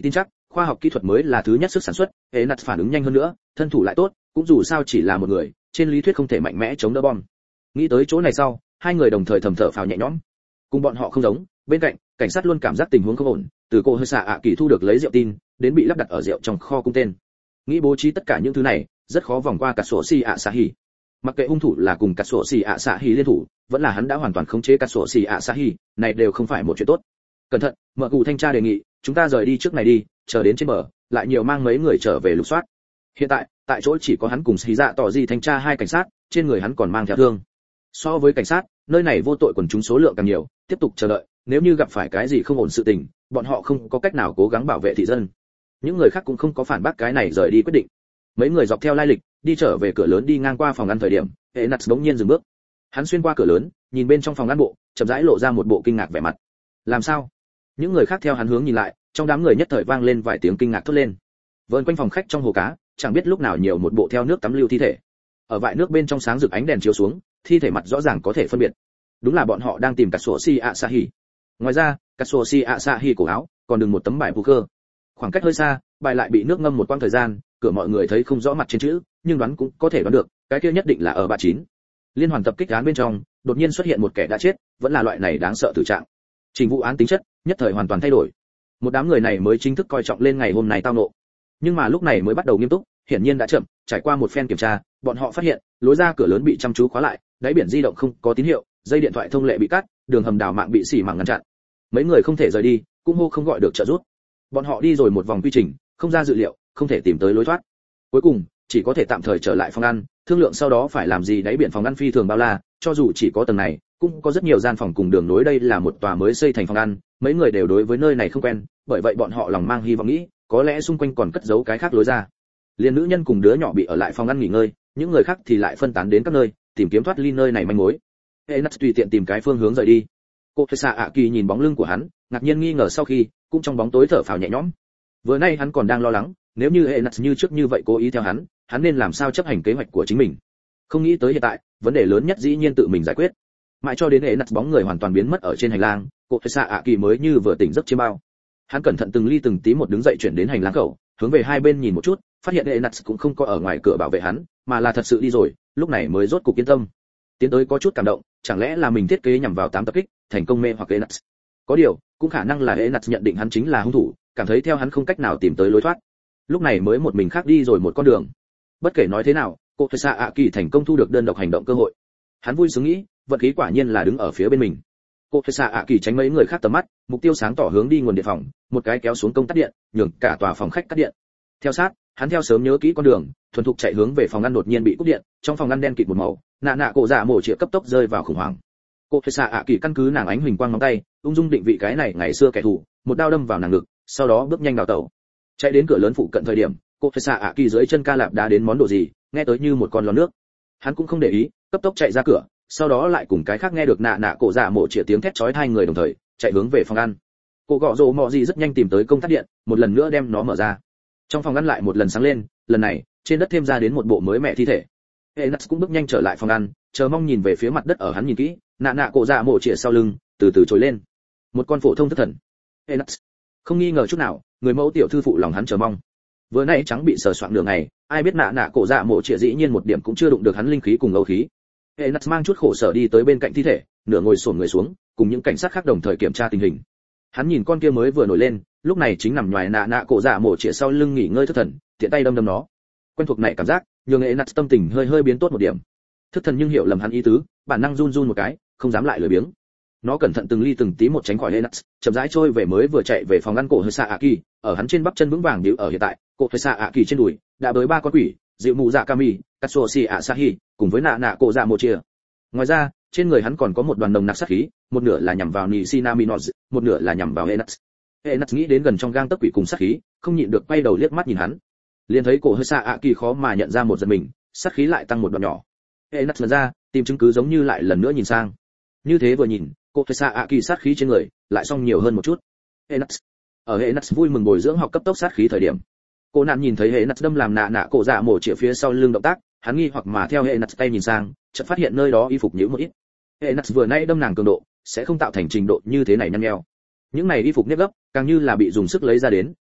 khoa học kỹ thuật mới là thứ nhất sức sản xuất. Hệ nặt phản ứng nhanh hơn nữa, thân thủ lại tốt, cũng dù sao chỉ là một người, trên lý thuyết không thể mạnh mẽ chống đỡ bom. Nghĩ tới chỗ này sau, hai người đồng thời thầm thở phào nhẹ nhõm. Cùng bọn họ không giống, bên cạnh cảnh sát luôn cảm giác tình huống không ổn, từ cô hơi xạ ạ kỳ thu được lấy rượu tin đến bị lắp đặt ở rượu trong kho cung tên. Nghĩ bố trí tất cả những thứ này rất khó vòng qua cả sổ xì ạ xạ hỉ. Mặc kệ hung thủ là cùng cả sổ xì ạ xạ hỉ liên thủ, vẫn là hắn đã hoàn toàn khống chế cả sổ xì ạ xạ hỉ, này đều không phải một chuyện tốt. Cẩn thận, mở cụ thanh tra đề nghị chúng ta rời đi trước này đi, chờ đến trên bờ lại nhiều mang mấy người trở về lục soát. Hiện tại tại chỗ chỉ có hắn cùng xì dạ tỏ gì thanh tra hai cảnh sát, trên người hắn còn mang theo thương. So với cảnh sát, nơi này vô tội quần chúng số lượng càng nhiều, tiếp tục chờ đợi, nếu như gặp phải cái gì không ổn sự tình, bọn họ không có cách nào cố gắng bảo vệ thị dân. Những người khác cũng không có phản bác cái này rời đi quyết định. Mấy người dọc theo lai lịch, đi trở về cửa lớn đi ngang qua phòng ăn thời điểm, hệ nặt bỗng nhiên dừng bước. Hắn xuyên qua cửa lớn, nhìn bên trong phòng ăn bộ, chậm rãi lộ ra một bộ kinh ngạc vẻ mặt. Làm sao? Những người khác theo hắn hướng nhìn lại, trong đám người nhất thời vang lên vài tiếng kinh ngạc thốt lên. Vờn quanh phòng khách trong hồ cá, chẳng biết lúc nào nhiều một bộ theo nước tắm lưu thi thể. Ở vại nước bên trong sáng rực ánh đèn chiếu xuống, thi thể mặt rõ ràng có thể phân biệt. Đúng là bọn họ đang tìm Katsuoshi Asahi. Ngoài ra, Katsuoshi Asahi cổ áo còn đừng một tấm bài poker. Khoảng cách hơi xa, bài lại bị nước ngâm một quãng thời gian, cửa mọi người thấy không rõ mặt trên chữ, nhưng đoán cũng có thể đoán được, cái kia nhất định là ở ba chín. Liên hoàn tập kích án bên trong, đột nhiên xuất hiện một kẻ đã chết, vẫn là loại này đáng sợ tử trạng. Trình vụ án tính chất, nhất thời hoàn toàn thay đổi. Một đám người này mới chính thức coi trọng lên ngày hôm nay tao nộ. Nhưng mà lúc này mới bắt đầu nghiêm túc, hiển nhiên đã chậm, trải qua một phen kiểm tra, bọn họ phát hiện, lối ra cửa lớn bị chăm chú khóa lại, đáy biển di động không có tín hiệu, dây điện thoại thông lệ bị cắt, đường hầm đào mạng bị xỉ mảng ngăn chặn. Mấy người không thể rời đi, cũng hô không gọi được trợ giúp. Bọn họ đi rồi một vòng quy trình, không ra dự liệu, không thể tìm tới lối thoát. Cuối cùng, chỉ có thể tạm thời trở lại phòng ăn, thương lượng sau đó phải làm gì. Đáy biển phòng ăn phi thường bao la, cho dù chỉ có tầng này, cũng có rất nhiều gian phòng cùng đường nối. Đây là một tòa mới xây thành phòng ăn, mấy người đều đối với nơi này không quen, bởi vậy bọn họ lòng mang hy vọng nghĩ, có lẽ xung quanh còn cất giấu cái khác lối ra. Liên nữ nhân cùng đứa nhỏ bị ở lại phòng ăn nghỉ ngơi, những người khác thì lại phân tán đến các nơi, tìm kiếm thoát ly nơi này manh mối. Enas tùy tiện tìm cái phương hướng rời đi. Cô Tessa ạ kỳ nhìn bóng lưng của hắn, ngạc nhiên nghi ngờ sau khi, cũng trong bóng tối thở phào nhẹ nhõm. Vừa nay hắn còn đang lo lắng, nếu như Enas như trước như vậy cố ý theo hắn, hắn nên làm sao chấp hành kế hoạch của chính mình. Không nghĩ tới hiện tại, vấn đề lớn nhất dĩ nhiên tự mình giải quyết. Mãi cho đến Enas bóng người hoàn toàn biến mất ở trên hành lang, cô Tessa ạ kỳ mới như vừa tỉnh giấc chiêm bao. Hắn cẩn thận từng ly từng tí một đứng dậy chuyển đến hành lang khẩu, hướng về hai bên nhìn một chút, phát hiện Enas cũng không có ở ngoài cửa bảo vệ hắn, mà là thật sự đi rồi, lúc này mới rốt cục yên tâm. Tiến tới có chút cảm động, chẳng lẽ là mình thiết kế nhằm vào tám tập kích, thành công mê hoặc Enas. Có điều, cũng khả năng là Enas nhận định hắn chính là hung thủ, cảm thấy theo hắn không cách nào tìm tới lối thoát. Lúc này mới một mình khác đi rồi một con đường. Bất kể nói thế nào, cô Tessa ạ kỳ thành công thu được đơn độc hành động cơ hội. Hắn vui sướng nghĩ, vận khí quả nhiên là đứng ở phía bên mình. Cô Tessa ạ kỳ tránh mấy người khác tầm mắt, mục tiêu sáng tỏ hướng đi nguồn điện phòng, một cái kéo xuống công tắc điện, nhường cả tòa phòng khách cắt điện. Theo sát, hắn theo sớm nhớ kỹ con đường, thuần thục chạy hướng về phòng ăn. Đột nhiên bị cúp điện, trong phòng ăn đen kịt một màu, nạ nạ cổ dạ mổ chĩa cấp tốc rơi vào khủng hoảng. Cô Tessa ạ kỳ căn cứ nàng ánh huỳnh quang ngón tay, ung dung định vị cái này ngày xưa kẻ thù, một đao đâm vào nàng ngực, sau đó bước nhanh đào tẩu. Chạy đến cửa lớn phụ cận thời điểm, cô Tessa ạ kỳ dưới chân ca lạp đá đến món đồ gì, nghe tới như một con lò nước. Hắn cũng không để ý, cấp tốc chạy ra cửa, sau đó lại cùng cái khác nghe được nạ nạ cổ dạ mổ chĩa tiếng thét chói tai người đồng thời chạy hướng về phòng ăn. Cô gọ rồ mọ gì rất nhanh tìm tới công tắc điện, một lần nữa đem nó mở ra. Trong phòng ăn lại một lần sáng lên, lần này trên đất thêm ra đến một bộ mới mẹ thi thể. Enas cũng bước nhanh trở lại phòng ăn, chờ mong nhìn về phía mặt đất. Ở hắn nhìn kỹ, nạ nạ cổ dạ mổ chĩa sau lưng từ từ trồi lên, một con phổ thông thất thần. Enas không nghi ngờ chút nào, người mẫu tiểu thư phụ lòng hắn chờ mong. Vừa nãy trắng bị sờ soạng nửa ngày, ai biết nạ nạ cổ dạ mổ chĩa dĩ nhiên một điểm cũng chưa đụng được hắn linh khí cùng âu khí. Enas mang chút khổ sở đi tới bên cạnh thi thể, nửa ngồi xổm người xuống, cùng những cảnh sát khác đồng thời kiểm tra tình hình. Hắn nhìn con kia mới vừa nổi lên, lúc này chính nằm ngoài nạ nạ cổ dạ mổ chĩa sau lưng nghỉ ngơi thất thần, tiện tay đâm đâm nó. Quen thuộc này cảm giác, nhường Enas tâm tình hơi hơi biến tốt một điểm. Thất thần nhưng hiểu lầm hắn ý tứ, bản năng run run một cái, không dám lại lười biếng. Nó cẩn thận từng ly từng tí một tránh khỏi Enas, chậm rãi trôi về mới vừa chạy về phòng ngăn cổ hơi xạ ạ kỳ, ở hắn trên bắp chân vững vàng điếu ở hiện tại, cổ hơi xạ ạ kỳ trên đùi đã bới ba con quỷ, dịu mù dạ kami, Katsuoshi Asahi, cùng với nạ nạ cổ dạ mổ chĩa. Ngoài ra, trên người hắn còn có một đoàn nồng nặc sát khí, một nửa là nhằm vào Nishina Minoz, một nửa là nhằm vào Enas. Enas nghĩ đến gần trong gang tấc quỷ cùng sát khí, không nhịn được quay đầu liếc mắt nhìn hắn. Liền thấy cổ hơi xạ ạ kỳ khó mà nhận ra một giật mình, sát khí lại tăng một đoạn nhỏ. Enas lần ra, tìm chứng cứ giống như lại lần nữa nhìn sang. Như thế vừa nhìn, cổ hơi xạ ạ kỳ sát khí trên người lại xong nhiều hơn một chút. Enas ở Enas vui mừng bồi dưỡng học cấp tốc sát khí thời điểm, cô nạn nhìn thấy Enas đâm làm nạ nạ cổ dạ mổ chĩa phía sau lưng động tác, hắn nghi hoặc mà theo Enas tay nhìn sang, chợt phát hiện nơi đó y phục nhũ một ít. Enas vừa nãy đâm nàng cường độ sẽ không tạo thành trình độ như thế này nhăn nheo. Những này y phục nếp gấp, càng như là bị dùng sức lấy ra đến,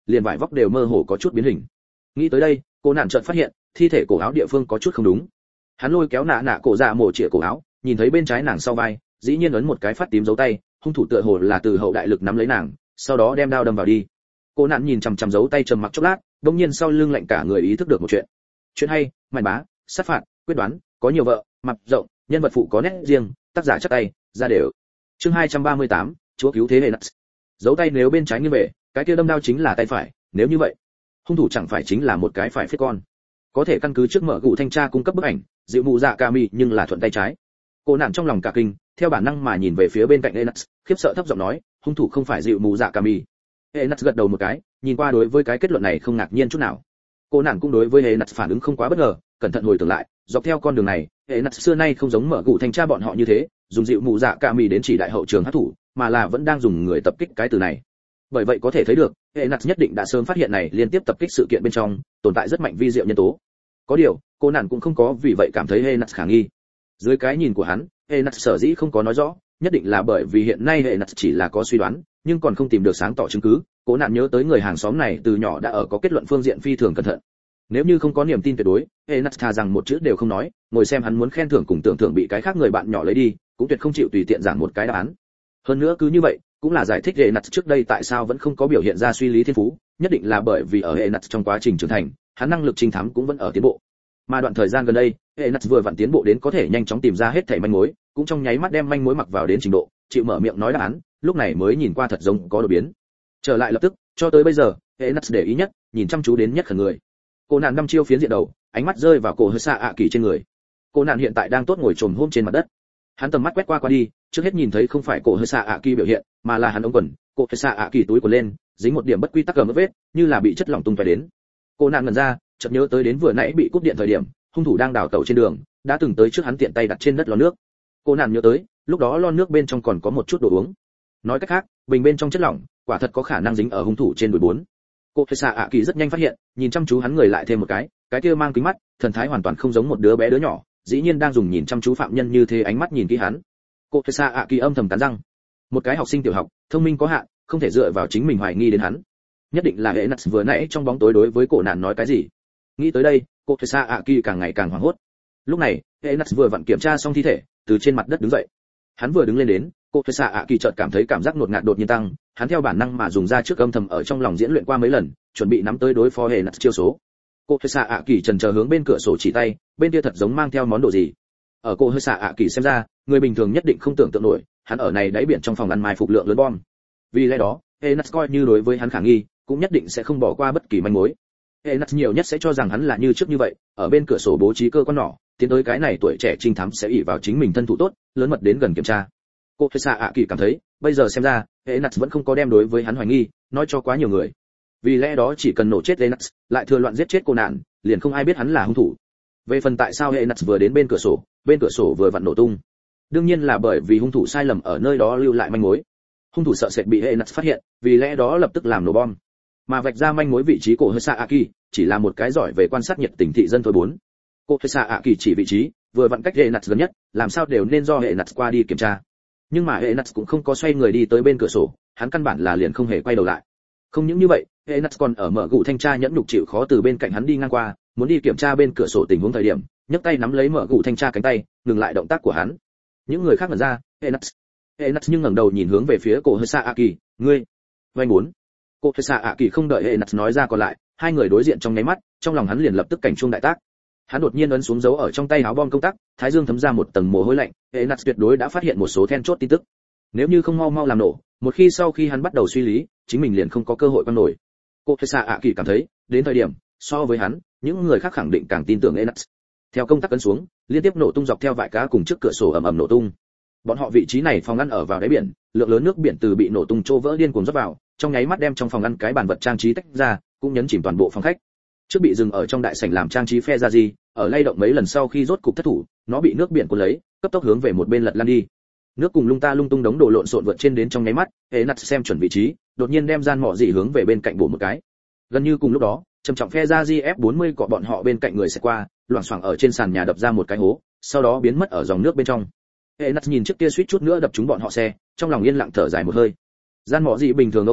liền vải vóc đều mơ hồ có chút biến hình. Nghĩ tới đây, cô nạn chợt phát hiện thi thể cổ áo địa phương có chút không đúng. Hắn lôi kéo nạ nạ cổ dạ mổ chĩa cổ áo, nhìn thấy bên trái nàng sau vai dĩ nhiên ấn một cái phát tím dấu tay, hung thủ tựa hồ là từ hậu đại lực nắm lấy nàng, sau đó đem đao đâm vào đi. Cô nạn nhìn chằm chằm dấu tay trầm mặc chốc lát, đột nhiên sau lưng lạnh cả người ý thức được một chuyện. Chuyện hay, màn bá, sát phạt, quyết đoán, có nhiều vợ, mặt rộng, nhân vật phụ có nét riêng, tác giả chắc tay, ra đều. Chương hai trăm ba mươi tám, Chúa cứu thế hệ nuts. Dấu tay nếu bên trái nghiêng về, cái kia đâm đao chính là tay phải, nếu như vậy, hung thủ chẳng phải chính là một cái phải phết con. Có thể căn cứ trước mở gụ thanh tra cung cấp bức ảnh, dịu mù dạ Kami nhưng là thuận tay trái. Cô nạn trong lòng cả kinh, theo bản năng mà nhìn về phía bên cạnh Enuts, khiếp sợ thấp giọng nói, hung thủ không phải dịu mù dạ Kami. Enuts gật đầu một cái, nhìn qua đối với cái kết luận này không ngạc nhiên chút nào. Cô nạn cũng đối với Enuts phản ứng không quá bất ngờ, cẩn thận hồi tưởng lại, dọc theo con đường này, Enuts xưa nay không giống mở gụ thanh tra bọn họ như thế, dùng dịu mù dạ Kami đến chỉ đại hậu trường hắc thủ, mà là vẫn đang dùng người tập kích cái từ này. Bởi vậy có thể thấy được, Enuts nhất định đã sớm phát hiện này liên tiếp tập kích sự kiện bên trong, tồn tại rất mạnh vi diệu nhân tố. Có điều, cô nạn cũng không có vì vậy cảm thấy Enuts khả nghi. Dưới cái nhìn của hắn, Enuts sở dĩ không có nói rõ, nhất định là bởi vì hiện nay Enuts chỉ là có suy đoán, nhưng còn không tìm được sáng tỏ chứng cứ. Cô nạn nhớ tới người hàng xóm này từ nhỏ đã ở có kết luận phương diện phi thường cẩn thận. Nếu như không có niềm tin tuyệt đối, Enuts thà rằng một chữ đều không nói, ngồi xem hắn muốn khen thưởng cùng tưởng thưởng bị cái khác người bạn nhỏ lấy đi, cũng tuyệt không chịu tùy tiện giảng một cái đáp án. Hơn nữa cứ như vậy, cũng là giải thích Enuts trước đây tại sao vẫn không có biểu hiện ra suy lý thiên phú, nhất định là bởi vì ở Enuts trong quá trình trưởng thành, hắn năng lực trinh thám cũng vẫn ở tiến bộ. Mà đoạn thời gian gần đây, Enuts vừa vặn tiến bộ đến có thể nhanh chóng tìm ra hết thảy manh mối, cũng trong nháy mắt đem manh mối mặc vào đến trình độ, chịu mở miệng nói đáp án, lúc này mới nhìn qua thật giống có đột biến. Trở lại lập tức, cho tới bây giờ, Enuts để ý nhất, nhìn chăm chú đến nhất khẩn người. Cô nạn năm chiêu phiến diện đầu, ánh mắt rơi vào cổ hơi xạ ạ kỳ trên người. Cô nạn hiện tại đang tốt ngồi chồm hôm trên mặt đất. Hắn tầm mắt quét qua qua đi, trước hết nhìn thấy không phải cổ hơi xạ ạ kỳ biểu hiện, mà là hắn ống quần, cổ hơi xạ ạ kỳ túi quần lên, dính một điểm bất quy tắc cầm vết, như là bị chất lỏng tung tóe đến. Cô nạn ngẩn ra, chợt nhớ tới đến vừa nãy bị cúp điện thời điểm, hung thủ đang đào tẩu trên đường, đã từng tới trước hắn tiện tay đặt trên đất lon nước. Cô nạn nhớ tới, lúc đó lon nước bên trong còn có một chút đồ uống. Nói cách khác, bình bên trong chất lỏng, quả thật có khả năng dính ở hung thủ trên đùi bốn. Cô Thesa ạ kỳ rất nhanh phát hiện, nhìn chăm chú hắn người lại thêm một cái, cái kia mang kính mắt, thần thái hoàn toàn không giống một đứa bé đứa nhỏ, dĩ nhiên đang dùng nhìn chăm chú phạm nhân như thế ánh mắt nhìn kỹ hắn. Cô Thesa ạ kỳ âm thầm cắn răng. Một cái học sinh tiểu học, thông minh có hạn, không thể dựa vào chính mình hoài nghi đến hắn. Nhất định là hệ nats vừa nãy trong bóng tối đối với cổ nạn nói cái gì. Nghĩ tới đây, cô Thesa ạ kỳ càng ngày càng hoảng hốt. Lúc này, hệ nats vừa vặn kiểm tra xong thi thể, từ trên mặt đất đứng dậy. Hắn vừa đứng lên đến, cô Thesa ạ kỳ chợt cảm thấy cảm giác ngột ngạt đột nhiên tăng, hắn theo bản năng mà dùng ra trước âm thầm ở trong lòng diễn luyện qua mấy lần, chuẩn bị nắm tới đối phó hệ nats chiêu số. Cô Thesa ạ kỳ chần chờ hướng bên cửa sổ chỉ tay, bên kia thật giống mang theo món đồ gì. Ở cô Thesa ạ kỳ xem ra, người bình thường nhất định không tưởng tượng nổi, hắn ở này đáy biển trong phòng ăn mai phục lượng lớn bom. Vì lẽ đó, hệ nats coi như đối với hắn khả nghi, cũng nhất định sẽ không bỏ qua bất kỳ manh mối. Hệ nats nhiều nhất sẽ cho rằng hắn là như trước như vậy, ở bên cửa sổ bố trí cơ quan nỏ, tiến tới cái này tuổi trẻ trinh thám sẽ ỷ vào chính mình thân thủ tốt, lớn mật đến gần kiểm tra. Cô Thesa ạ kỳ cảm thấy, bây giờ xem ra, hệ nats vẫn không có đem đối với hắn hoài nghi, nói cho quá nhiều người. Vì lẽ đó chỉ cần nổ chết hệ nats, lại thừa loạn giết chết cô nạn, liền không ai biết hắn là hung thủ. Về phần tại sao hệ nats vừa đến bên cửa sổ, bên cửa sổ vừa vặn nổ tung, đương nhiên là bởi vì hung thủ sai lầm ở nơi đó lưu lại manh mối. Hung thủ sợ sệt bị hệ nats phát hiện, vì lẽ đó lập tức làm nổ bom. Mà vạch ra manh mối vị trí của Thesa ạ kỳ, chỉ là một cái giỏi về quan sát nhiệt tình thị dân thôi bốn. Cô Thesa ạ kỳ chỉ vị trí, vừa vặn cách hệ nats gần nhất, làm sao đều nên do hệ nats qua đi kiểm tra. Nhưng mà hệ nats cũng không có xoay người đi tới bên cửa sổ, hắn căn bản là liền không hề quay đầu lại. Không những như vậy, hệ nats còn ở mở gụ thanh tra nhẫn nhục chịu khó từ bên cạnh hắn đi ngang qua, muốn đi kiểm tra bên cửa sổ tình huống thời điểm, nhấc tay nắm lấy mở gụ thanh tra cánh tay, ngừng lại động tác của hắn. Những người khác ngẩn ra, hệ nats, hệ nats nhưng ngẩng đầu nhìn hướng về phía cổ Thesa ạ kỳ, ngươi, vay muốn. Cô Thesa ạ kỳ không đợi hệ nats nói ra còn lại, hai người đối diện trong nháy mắt, trong lòng hắn liền lập tức cảnh chuông đại tác. Hắn đột nhiên ấn xuống dấu ở trong tay áo bom công tắc, thái dương thấm ra một tầng mồ hôi lạnh, hệ nats tuyệt đối đã phát hiện một số then chốt tin tức. Nếu như không mau mau làm nổ, một khi sau khi hắn bắt đầu suy lý, chính mình liền không có cơ hội quan nổi. Cô Thesa ạ kỳ cảm thấy, đến thời điểm, so với hắn, những người khác khẳng định càng tin tưởng hệ nats. Theo công tắc ấn xuống, liên tiếp nổ tung dọc theo vải cá cùng trước cửa sổ ầm ầm nổ tung. Bọn họ vị trí này phòng ngăn ở vào đáy biển, lượng lớn nước biển từ bị nổ tung trô vỡ điên cuồng rót vào, trong nháy mắt đem trong phòng ngăn cái bàn vật trang trí tách ra, cũng nhấn chìm toàn bộ phòng khách. Trước bị dừng ở trong đại sảnh làm trang trí phe ra gì, ở lay động mấy lần sau khi rốt cục thất thủ, nó bị nước biển cuốn lấy, cấp tốc hướng về một bên lật lăn đi. Nước cùng lung ta lung tung đống đồ lộn xộn vượt trên đến trong nháy mắt, hệ nats xem chuẩn vị trí, đột nhiên đem gian mỏ dị hướng về bên cạnh bổ một cái. Gần như cùng lúc đó, trầm trọng phe ra F bốn mươi cọ bọn họ bên cạnh người sẽ qua, loảng xoảng ở trên sàn nhà đập ra một cái hố, sau đó biến mất ở dòng nước bên trong. Hệ nats nhìn trước kia suýt chút nữa đập trúng bọn họ xe, trong lòng yên lặng thở dài một hơi. Gian mỏ dị bình thường âu khí,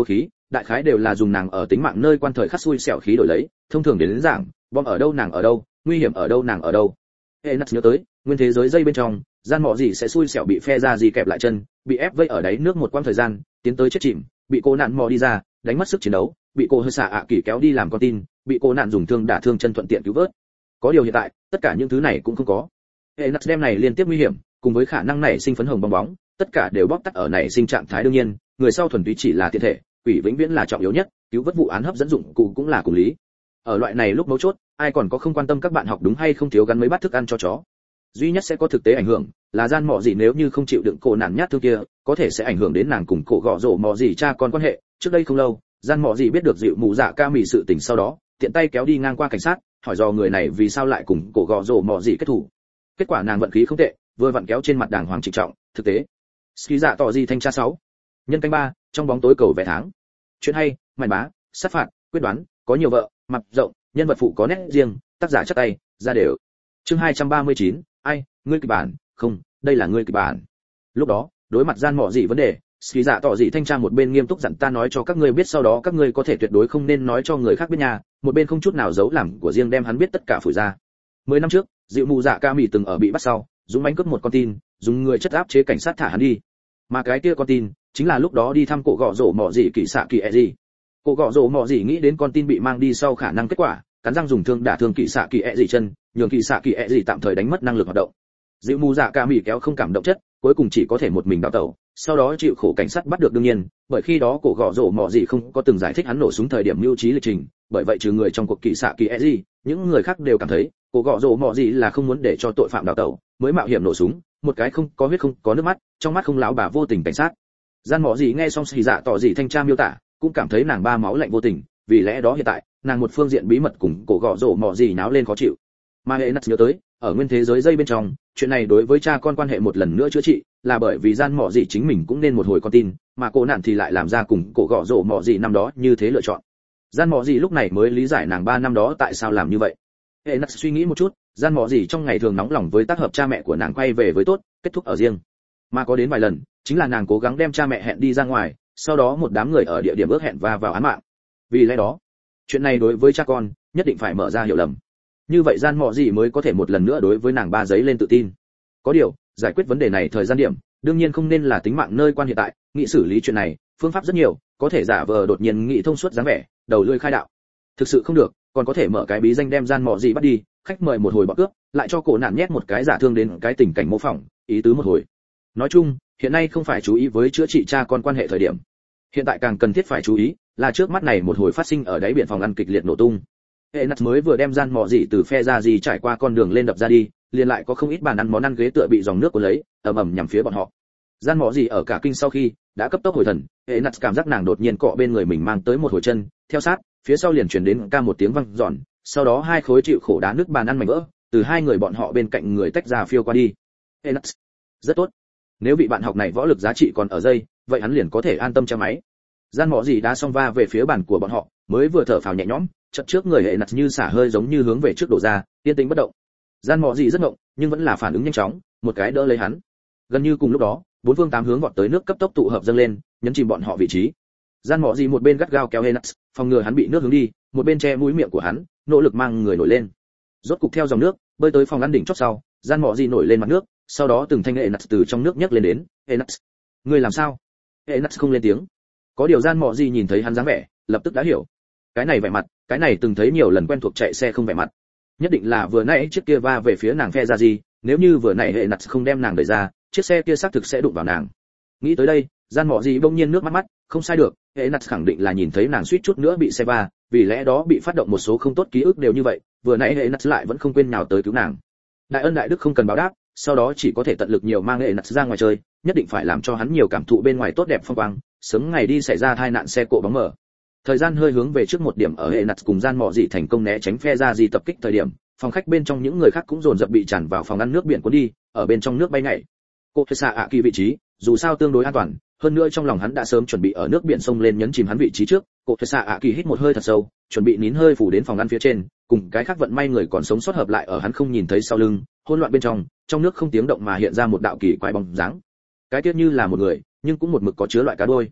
đại khái đều là dùng nàng ở tính mạng nơi quan thời khắc xui xẻo khí đổi lấy, thông thường đến, đến giảng, bom ở đâu nàng ở đâu, nguy hiểm ở đâu nàng ở đâu. Enas nhớ tới, nguyên thế giới dây bên trong, gian mọ gì sẽ xui xẻo bị phe ra gì kẹp lại chân, bị ép vây ở đáy nước một quãng thời gian, tiến tới chết chìm, bị cô nạn mò đi ra, đánh mất sức chiến đấu, bị cô hơi xạ ạ kỳ kéo đi làm con tin, bị cô nạn dùng thương đả thương chân thuận tiện cứu vớt. Có điều hiện tại, tất cả những thứ này cũng không có. Enas đem này liên tiếp nguy hiểm, cùng với khả năng nảy sinh phấn hồng bong bóng, tất cả đều bóc tắt ở nảy sinh trạng thái đương nhiên, người sau thuần túy chỉ là tiện thể, quỷ vĩnh viễn là trọng yếu nhất, cứu vớt vụ án hấp dẫn dụng cụ cũng là cùng lý. Ở loại này lúc mấu chốt, ai còn có không quan tâm các bạn học đúng hay không thiếu gắn mấy bát thức ăn cho chó. Duy nhất sẽ có thực tế ảnh hưởng là gian mọ gì nếu như không chịu đựng cổ nạn nhát thương kia, có thể sẽ ảnh hưởng đến nàng cùng cổ gọ rổ mọ gì cha con quan hệ. Trước đây không lâu, gian mọ gì biết được dịu mù dạ ca mì sự tình sau đó, tiện tay kéo đi ngang qua cảnh sát, hỏi dò người này vì sao lại cùng cổ gọ rổ mọ gì kết thù. Kết quả nàng vận khí không tệ, vừa vặn kéo trên mặt đàng hoàng trịnh trọng, thực tế. Ski dạ tỏ gì thanh tra sáu. Nhân canh ba, trong bóng tối cầu vẽ tháng. Chuyện hay, màn bá, sát phạt, quyết đoán, có nhiều vợ, mặt rộng, nhân vật phụ có nét riêng, tác giả chắc tay, ra đều. Chương hai trăm ba mươi chín, ai, ngươi kịch bản, không, đây là ngươi kịch bản. Lúc đó, đối mặt gian mọ gì vấn đề, Ski dạ tỏ gì thanh tra một bên nghiêm túc dặn ta nói cho các ngươi biết sau đó các ngươi có thể tuyệt đối không nên nói cho người khác biết nha, một bên không chút nào giấu làm của riêng đem hắn biết tất cả phủi ra. Mười năm trước, dịu mù dạ ca mì từng ở bị bắt sau, dũng mãnh cướp một con tin, dùng người chất áp chế cảnh sát thả hắn đi. Mà cái kia con tin, chính là lúc đó đi thăm cổ gọ rổ mọ gì kỳ xạ kỳ e gì. Cổ gọ rổ mọ gì nghĩ đến con tin bị mang đi sau khả năng kết quả, cắn răng dùng thương đả thương kỳ xạ kỳ e gì chân, nhường kỳ xạ kỳ e gì tạm thời đánh mất năng lực hoạt động. Dịu mù dạ ca mì kéo không cảm động chất, cuối cùng chỉ có thể một mình đào tẩu, sau đó chịu khổ cảnh sát bắt được đương nhiên, bởi khi đó cổ gọ rổ mọ gì không có từng giải thích hắn nổ súng thời điểm mưu trí lịch trình, bởi vậy trừ người trong cuộc kỳ xạ kỳ e gì, những người khác đều cảm thấy cổ gọ rổ mọ gì là không muốn để cho tội phạm đào tẩu, mới mạo hiểm nổ súng, một cái không có huyết không có nước mắt, trong mắt không lão bà vô tình cảnh sát. Gian mọ gì nghe xong Xì Dạ tỏ gì thanh tra miêu tả, cũng cảm thấy nàng ba máu lạnh vô tình, vì lẽ đó hiện tại, nàng một phương diện bí mật cùng cổ gọ rổ mọ gì náo lên khó chịu. Mà hệ nát nhớ tới, ở nguyên thế giới dây bên trong, chuyện này đối với cha con quan hệ một lần nữa chữa trị, là bởi vì gian mọ gì chính mình cũng nên một hồi con tin, mà cô nạn thì lại làm ra cùng cổ gọ rổ mọ gì năm đó như thế lựa chọn. Gian mọ gì lúc này mới lý giải nàng ba năm đó tại sao làm như vậy. Hệ nát suy nghĩ một chút, gian mọ gì trong ngày thường nóng lòng với tác hợp cha mẹ của nàng quay về với tốt, kết thúc ở riêng. Mà có đến vài lần, chính là nàng cố gắng đem cha mẹ hẹn đi ra ngoài, sau đó một đám người ở địa điểm ước hẹn và vào án mạng. Vì lẽ đó, chuyện này đối với cha con nhất định phải mở ra hiểu lầm. Như vậy gian mọ gì mới có thể một lần nữa đối với nàng ba giấy lên tự tin. Có điều, giải quyết vấn đề này thời gian điểm, đương nhiên không nên là tính mạng nơi quan hiện tại, nghĩ xử lý chuyện này, phương pháp rất nhiều, có thể giả vờ đột nhiên nghĩ thông suốt dáng vẻ, đầu lưỡi khai đạo. Thực sự không được, còn có thể mở cái bí danh đem gian mọ gì bắt đi, khách mời một hồi bọn cướp, lại cho cổ nạn nhét một cái giả thương đến cái tình cảnh mô phỏng, ý tứ một hồi. Nói chung, hiện nay không phải chú ý với chữa trị cha con quan hệ thời điểm. Hiện tại càng cần thiết phải chú ý, là trước mắt này một hồi phát sinh ở đáy biển phòng ăn kịch liệt nổ tung. Hệ nát mới vừa đem gian mọ gì từ phe ra gì trải qua con đường lên đập ra đi, liền lại có không ít bàn ăn món ăn ghế tựa bị dòng nước cuốn lấy, ầm ầm nhằm phía bọn họ. Gian mọ gì ở cả kinh sau khi đã cấp tốc hồi thần, hệ nát cảm giác nàng đột nhiên cọ bên người mình mang tới một hồi chân, theo sát, phía sau liền truyền đến ca một tiếng vang giòn, sau đó hai khối chịu khổ đá nước bàn ăn mảnh vỡ, từ hai người bọn họ bên cạnh người tách ra phiêu qua đi. Hệ nát, rất tốt. Nếu vị bạn học này võ lực giá trị còn ở dây, vậy hắn liền có thể an tâm che máy. Gian mọ gì đã xong va về phía bàn của bọn họ, mới vừa thở phào nhẹ nhõm, chợt trước người hệ nặt như xả hơi giống như hướng về trước đổ ra, yên tĩnh bất động. Gian mọ gì rất ngộng, nhưng vẫn là phản ứng nhanh chóng, một cái đỡ lấy hắn. Gần như cùng lúc đó, bốn phương tám hướng vọt tới nước cấp tốc tụ hợp dâng lên, nhấn chìm bọn họ vị trí. Gian mọ gì một bên gắt gao kéo hệ nặt, phòng ngừa hắn bị nước hướng đi, một bên che mũi miệng của hắn, nỗ lực mang người nổi lên. Rốt cục theo dòng nước, bơi tới phòng ăn đỉnh chót sau, gian mọ gì nổi lên mặt nước, sau đó từng thanh hệ nặt từ trong nước nhấc lên đến. Hệ nặt, ngươi làm sao? Hệ nặt không lên tiếng. Có điều gian mọ gì nhìn thấy hắn dáng vẻ, lập tức đã hiểu. Cái này vẻ mặt, cái này từng thấy nhiều lần quen thuộc chạy xe không vẻ mặt, nhất định là vừa nãy chiếc kia va về phía nàng phe ra gì, nếu như vừa nãy hệ nặt không đem nàng đẩy ra, chiếc xe kia xác thực sẽ đụng vào nàng. Nghĩ tới đây, gian mọ gì bỗng nhiên nước mắt mắt, không sai được, hệ nặt khẳng định là nhìn thấy nàng suýt chút nữa bị xe va, vì lẽ đó bị phát động một số không tốt ký ức đều như vậy, vừa nãy hệ nặt lại vẫn không quên nhào tới cứu nàng. Đại ân đại đức không cần báo đáp, sau đó chỉ có thể tận lực nhiều mang hệ nặt ra ngoài chơi, nhất định phải làm cho hắn nhiều cảm thụ bên ngoài tốt đẹp phong quang, sớm ngày đi xảy ra tai nạn xe cộ bóng mờ. Thời gian hơi hướng về trước một điểm ở hệ nặt cùng gian mọ dị thành công né tránh phe ra gì tập kích thời điểm, phòng khách bên trong những người khác cũng dồn dập bị tràn vào phòng ăn nước biển cuốn đi, ở bên trong nước bay nhảy. Cô Tessa ạ kỳ vị trí, dù sao tương đối an toàn, hơn nữa trong lòng hắn đã sớm chuẩn bị ở nước biển sông lên nhấn chìm hắn vị trí trước. Cô Tessa ạ kỳ hít một hơi thật sâu, chuẩn bị nín hơi phủ đến phòng ăn phía trên, cùng cái khác vận may người còn sống sót hợp lại ở hắn không nhìn thấy sau lưng, hỗn loạn bên trong, trong nước không tiếng động mà hiện ra một đạo kỳ quái bóng dáng. Cái tiết như là một người, nhưng cũng một mực có chứa loại cá đôi.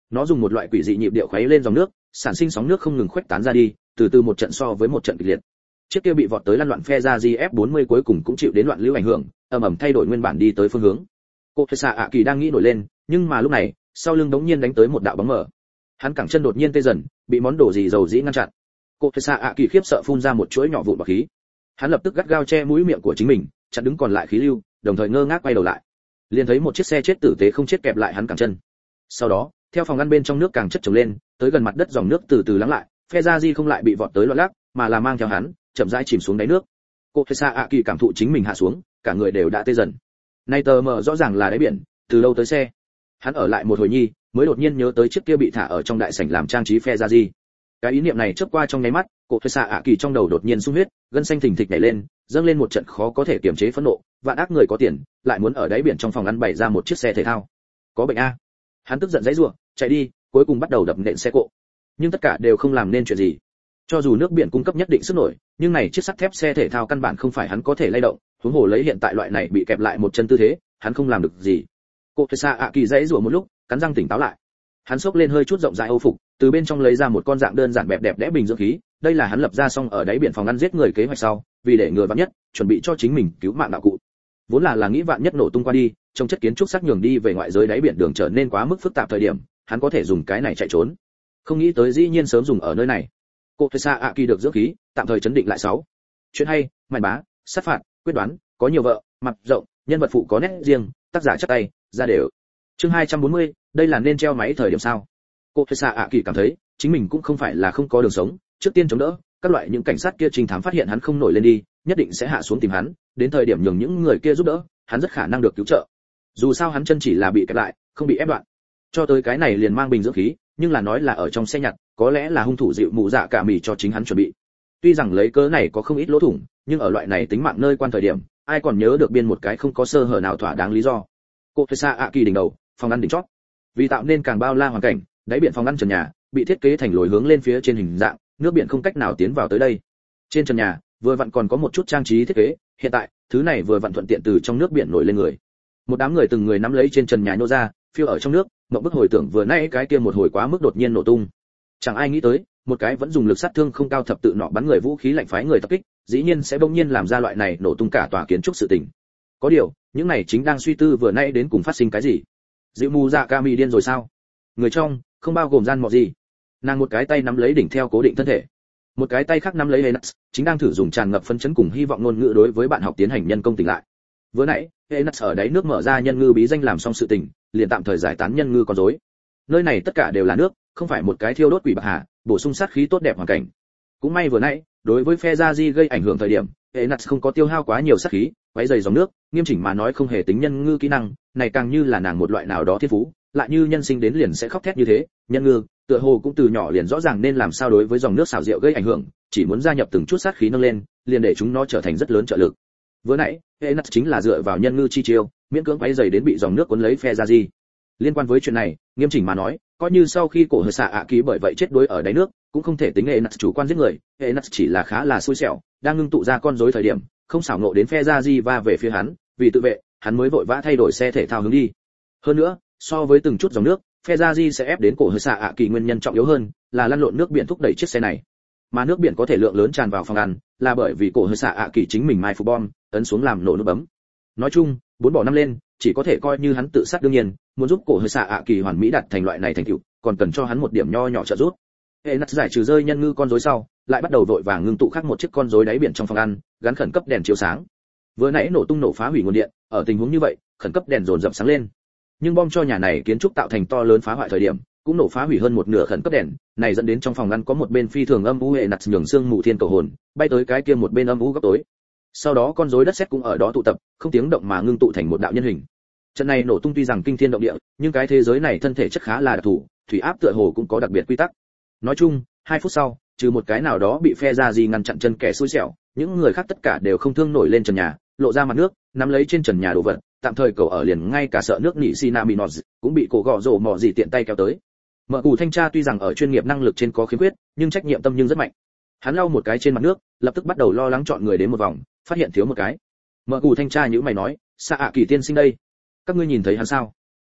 Nó dùng một loại quỷ dị nhịp điệu khuấy lên dòng nước, sản sinh sóng nước không ngừng khuếch tán ra đi, từ từ một trận so với một trận kịch liệt. Chiếc kia bị vọt tới lăn loạn phe ra G F bốn mươi cuối cùng cũng chịu đến loạn lưu ảnh hưởng, ầm ầm thay đổi nguyên bản đi tới phương hướng. Cô Sa ạ kỳ đang nghĩ nổi lên, nhưng mà lúc này, sau lưng đống nhiên đánh tới một đạo bóng mờ. Hắn cẳng chân đột nhiên tê dần, bị món đồ gì dầu dĩ ngăn chặn. Cô Sa ạ kỳ khiếp sợ phun ra một chuỗi nhỏ vụn bọt khí. Hắn lập tức gắt gao che mũi miệng của chính mình, chặn đứng còn lại khí lưu, đồng thời ngơ ngác quay đầu lại. Liền thấy một chiếc xe chết tử tế không chết kẹp lại hắn cẳng chân. Sau đó, theo phòng ngăn bên trong nước càng chất chồng lên, tới gần mặt đất dòng nước từ từ lắng lại, phe ra di không lại bị vọt tới loạn lắc, mà là mang theo hắn, chậm rãi chìm xuống đáy nước. Cô Sa ạ kỳ cảm thụ chính mình hạ xuống, cả người đều đã tê dần. Nay tờ mờ rõ ràng là đáy biển, từ lâu tới xe. Hắn ở lại một hồi nhi, mới đột nhiên nhớ tới chiếc kia bị thả ở trong đại sảnh làm trang trí phe ra di. Cái ý niệm này chớp qua trong nháy mắt, Cô Sa ạ kỳ trong đầu đột nhiên sung huyết, gân xanh thình thịch nhảy lên, dâng lên một trận khó có thể kiềm chế phẫn nộ, vạn ác người có tiền, lại muốn ở đáy biển trong phòng ăn bày ra một chiếc xe thể thao. Có bệnh a. Hắn tức giận giãy giụa, chạy đi, cuối cùng bắt đầu đập nện xe cộ. Nhưng tất cả đều không làm nên chuyện gì. Cho dù nước biển cung cấp nhất định sức nổi, nhưng này chiếc sắt thép xe thể thao căn bản không phải hắn có thể lay động, huống hồ lấy hiện tại loại này bị kẹp lại một chân tư thế, hắn không làm được gì. Cô Sa ạ kỳ giãy giụa một lúc, cắn răng tỉnh táo lại. Hắn xốc lên hơi chút rộng rãi âu phục, từ bên trong lấy ra một con dạng đơn giản bẹp đẹp đẽ bình dưỡng khí, đây là hắn lập ra xong ở đáy biển phòng ăn giết người kế hoạch sau, vì để ngừa vạn nhất, chuẩn bị cho chính mình cứu mạng đạo cụ. Vốn là là nghĩ vạn nhất nổ tung qua đi, trong chất kiến trúc sắc nhường đi về ngoại giới đáy biển đường trở nên quá mức phức tạp thời điểm, hắn có thể dùng cái này chạy trốn. Không nghĩ tới dĩ nhiên sớm dùng ở nơi này. Cô Sa ạ kỳ được dưỡng khí, tạm thời chấn định lại sáu. Chuyện hay, màn bá, sát phạt, quyết đoán, có nhiều vợ, mặt rộng, nhân vật phụ có nét riêng, tác giả chắc tay, ra đều. Chương hai trăm bốn mươi, đây là nên treo máy thời điểm sao? Cô Sa ạ kỳ cảm thấy, chính mình cũng không phải là không có đường sống, trước tiên chống đỡ, các loại những cảnh sát kia trình thám phát hiện hắn không nổi lên đi, nhất định sẽ hạ xuống tìm hắn, đến thời điểm nhường những người kia giúp đỡ, hắn rất khả năng được cứu trợ. Dù sao hắn chân chỉ là bị kẹp lại, không bị ép đoạn. Cho tới cái này liền mang bình dưỡng khí, nhưng là nói là ở trong xe nhặt, có lẽ là hung thủ dịu mụ dạ cả mì cho chính hắn chuẩn bị. Tuy rằng lấy cớ này có không ít lỗ thủng, nhưng ở loại này tính mạng nơi quan thời điểm, ai còn nhớ được biên một cái không có sơ hở nào thỏa đáng lý do. Cô Sa ạ kỳ đỉnh đầu, phòng ăn đỉnh chót. Vì tạo nên càng bao la hoàn cảnh, đáy biển phòng ăn trần nhà bị thiết kế thành lồi hướng lên phía trên hình dạng, nước biển không cách nào tiến vào tới đây. Trên trần nhà, vừa vặn còn có một chút trang trí thiết kế, hiện tại, thứ này vừa vặn thuận tiện từ trong nước biển nổi lên người. Một đám người từng người nắm lấy trên trần nhà nhô ra, phiêu ở trong nước, mộng bức hồi tưởng vừa nãy cái kia một hồi quá mức đột nhiên nổ tung. Chẳng ai nghĩ tới, một cái vẫn dùng lực sát thương không cao thập tự nọ bắn người vũ khí lạnh phái người tập kích, dĩ nhiên sẽ bỗng nhiên làm ra loại này nổ tung cả tòa kiến trúc sự tình. Có điều, những này chính đang suy tư vừa nãy đến cùng phát sinh cái gì. Dịu mù dạ ca mì điên rồi sao? Người trong, không bao gồm gian mọ gì. Nàng một cái tay nắm lấy đỉnh theo cố định thân thể, một cái tay khác nắm lấy Enas, chính đang thử dùng tràn ngập phấn chấn cùng hy vọng ngôn ngữ đối với bạn học tiến hành nhân công tỉnh lại. Vừa nãy, Enas ở đáy nước mở ra nhân ngư bí danh làm xong sự tình, liền tạm thời giải tán nhân ngư con rối. Nơi này tất cả đều là nước, không phải một cái thiêu đốt quỷ bạc hà, bổ sung sát khí tốt đẹp hoàn cảnh. Cũng may vừa nãy, đối với phe gia di gây ảnh hưởng thời điểm, Enas không có tiêu hao quá nhiều sát khí, váy dày dòng nước, nghiêm chỉnh mà nói không hề tính nhân ngư kỹ năng, này càng như là nàng một loại nào đó thiên phú, lại như nhân sinh đến liền sẽ khóc thét như thế, nhân ngư, tựa hồ cũng từ nhỏ liền rõ ràng nên làm sao đối với dòng nước xào rượu gây ảnh hưởng, chỉ muốn gia nhập từng chút sát khí nâng lên, liền để chúng nó trở thành rất lớn trợ lực. Vừa nãy, Enas chính là dựa vào nhân ngư chi chiêu, miễn cưỡng váy dày đến bị dòng nước cuốn lấy phe ra gì. Liên quan với chuyện này, nghiêm chỉnh mà nói, coi như sau khi cổ hơi xạ ạ ký bởi vậy chết đuối ở đáy nước, cũng không thể tính Enas chủ quan giết người, Enas chỉ là khá là xui xẻo, đang ngưng tụ ra con rối thời điểm, không xảo ngộ đến phe ra gì và về phía hắn, vì tự vệ, hắn mới vội vã thay đổi xe thể thao hướng đi. Hơn nữa, so với từng chút dòng nước, phe ra di sẽ ép đến cổ hơi xạ ạ kỳ nguyên nhân trọng yếu hơn là lăn lộn nước biển thúc đẩy chiếc xe này, mà nước biển có thể lượng lớn tràn vào phòng ăn là bởi vì cổ hơi xạ ạ kỳ chính mình mai phục bom ấn xuống làm nổ nút bấm. Nói chung, bốn bỏ năm lên, chỉ có thể coi như hắn tự sát. đương nhiên, muốn giúp cổ hơi xạ ạ kỳ hoàn mỹ đạt thành loại này thành tựu, còn cần cho hắn một điểm nho nhỏ trợ giúp. Enas giải trừ rơi nhân ngư con rối sau, lại bắt đầu vội vàng ngưng tụ khác một chiếc con rối đáy biển trong phòng ăn, gắn khẩn cấp đèn chiếu sáng. Vừa nãy nổ tung nổ phá hủy nguồn điện, ở tình huống như vậy, khẩn cấp đèn dồn dập sáng lên. Nhưng bom cho nhà này kiến trúc tạo thành to lớn phá hoại thời điểm, cũng nổ phá hủy hơn một nửa khẩn cấp đèn, này dẫn đến trong phòng ăn có một bên phi thường âm u hệ nặt nhường xương mù thiên cầu hồn, bay tới cái kia một bên âm u góc tối. Sau đó con rối đất sét cũng ở đó tụ tập, không tiếng động mà ngưng tụ thành một đạo nhân hình. Trận này nổ tung tuy rằng kinh thiên động địa, nhưng cái thế giới này thân thể chất khá là đặc thù, thủy áp tựa hồ cũng có đặc biệt quy tắc. Nói chung, hai phút sau, trừ một cái nào đó bị phe ra gì ngăn chặn chân kẻ xui xẻo, những người khác tất cả đều không thương nổi lên trần nhà, lộ ra mặt nước, nắm lấy trên trần nhà đồ vật, tạm thời cầu ở liền ngay cả sợ nước nỉ Sinaminos cũng bị cổ gọ rổ mò gì tiện tay kéo tới. Mở cù thanh tra tuy rằng ở chuyên nghiệp năng lực trên có khiếm khuyết, nhưng trách nhiệm tâm nhưng rất mạnh. Hắn lau một cái trên mặt nước, lập tức bắt đầu lo lắng chọn người đến một vòng, phát hiện thiếu một cái. Mở cù thanh tra nhíu mày nói, "Sa ạ kỳ tiên sinh đây, các ngươi nhìn thấy hắn sao?"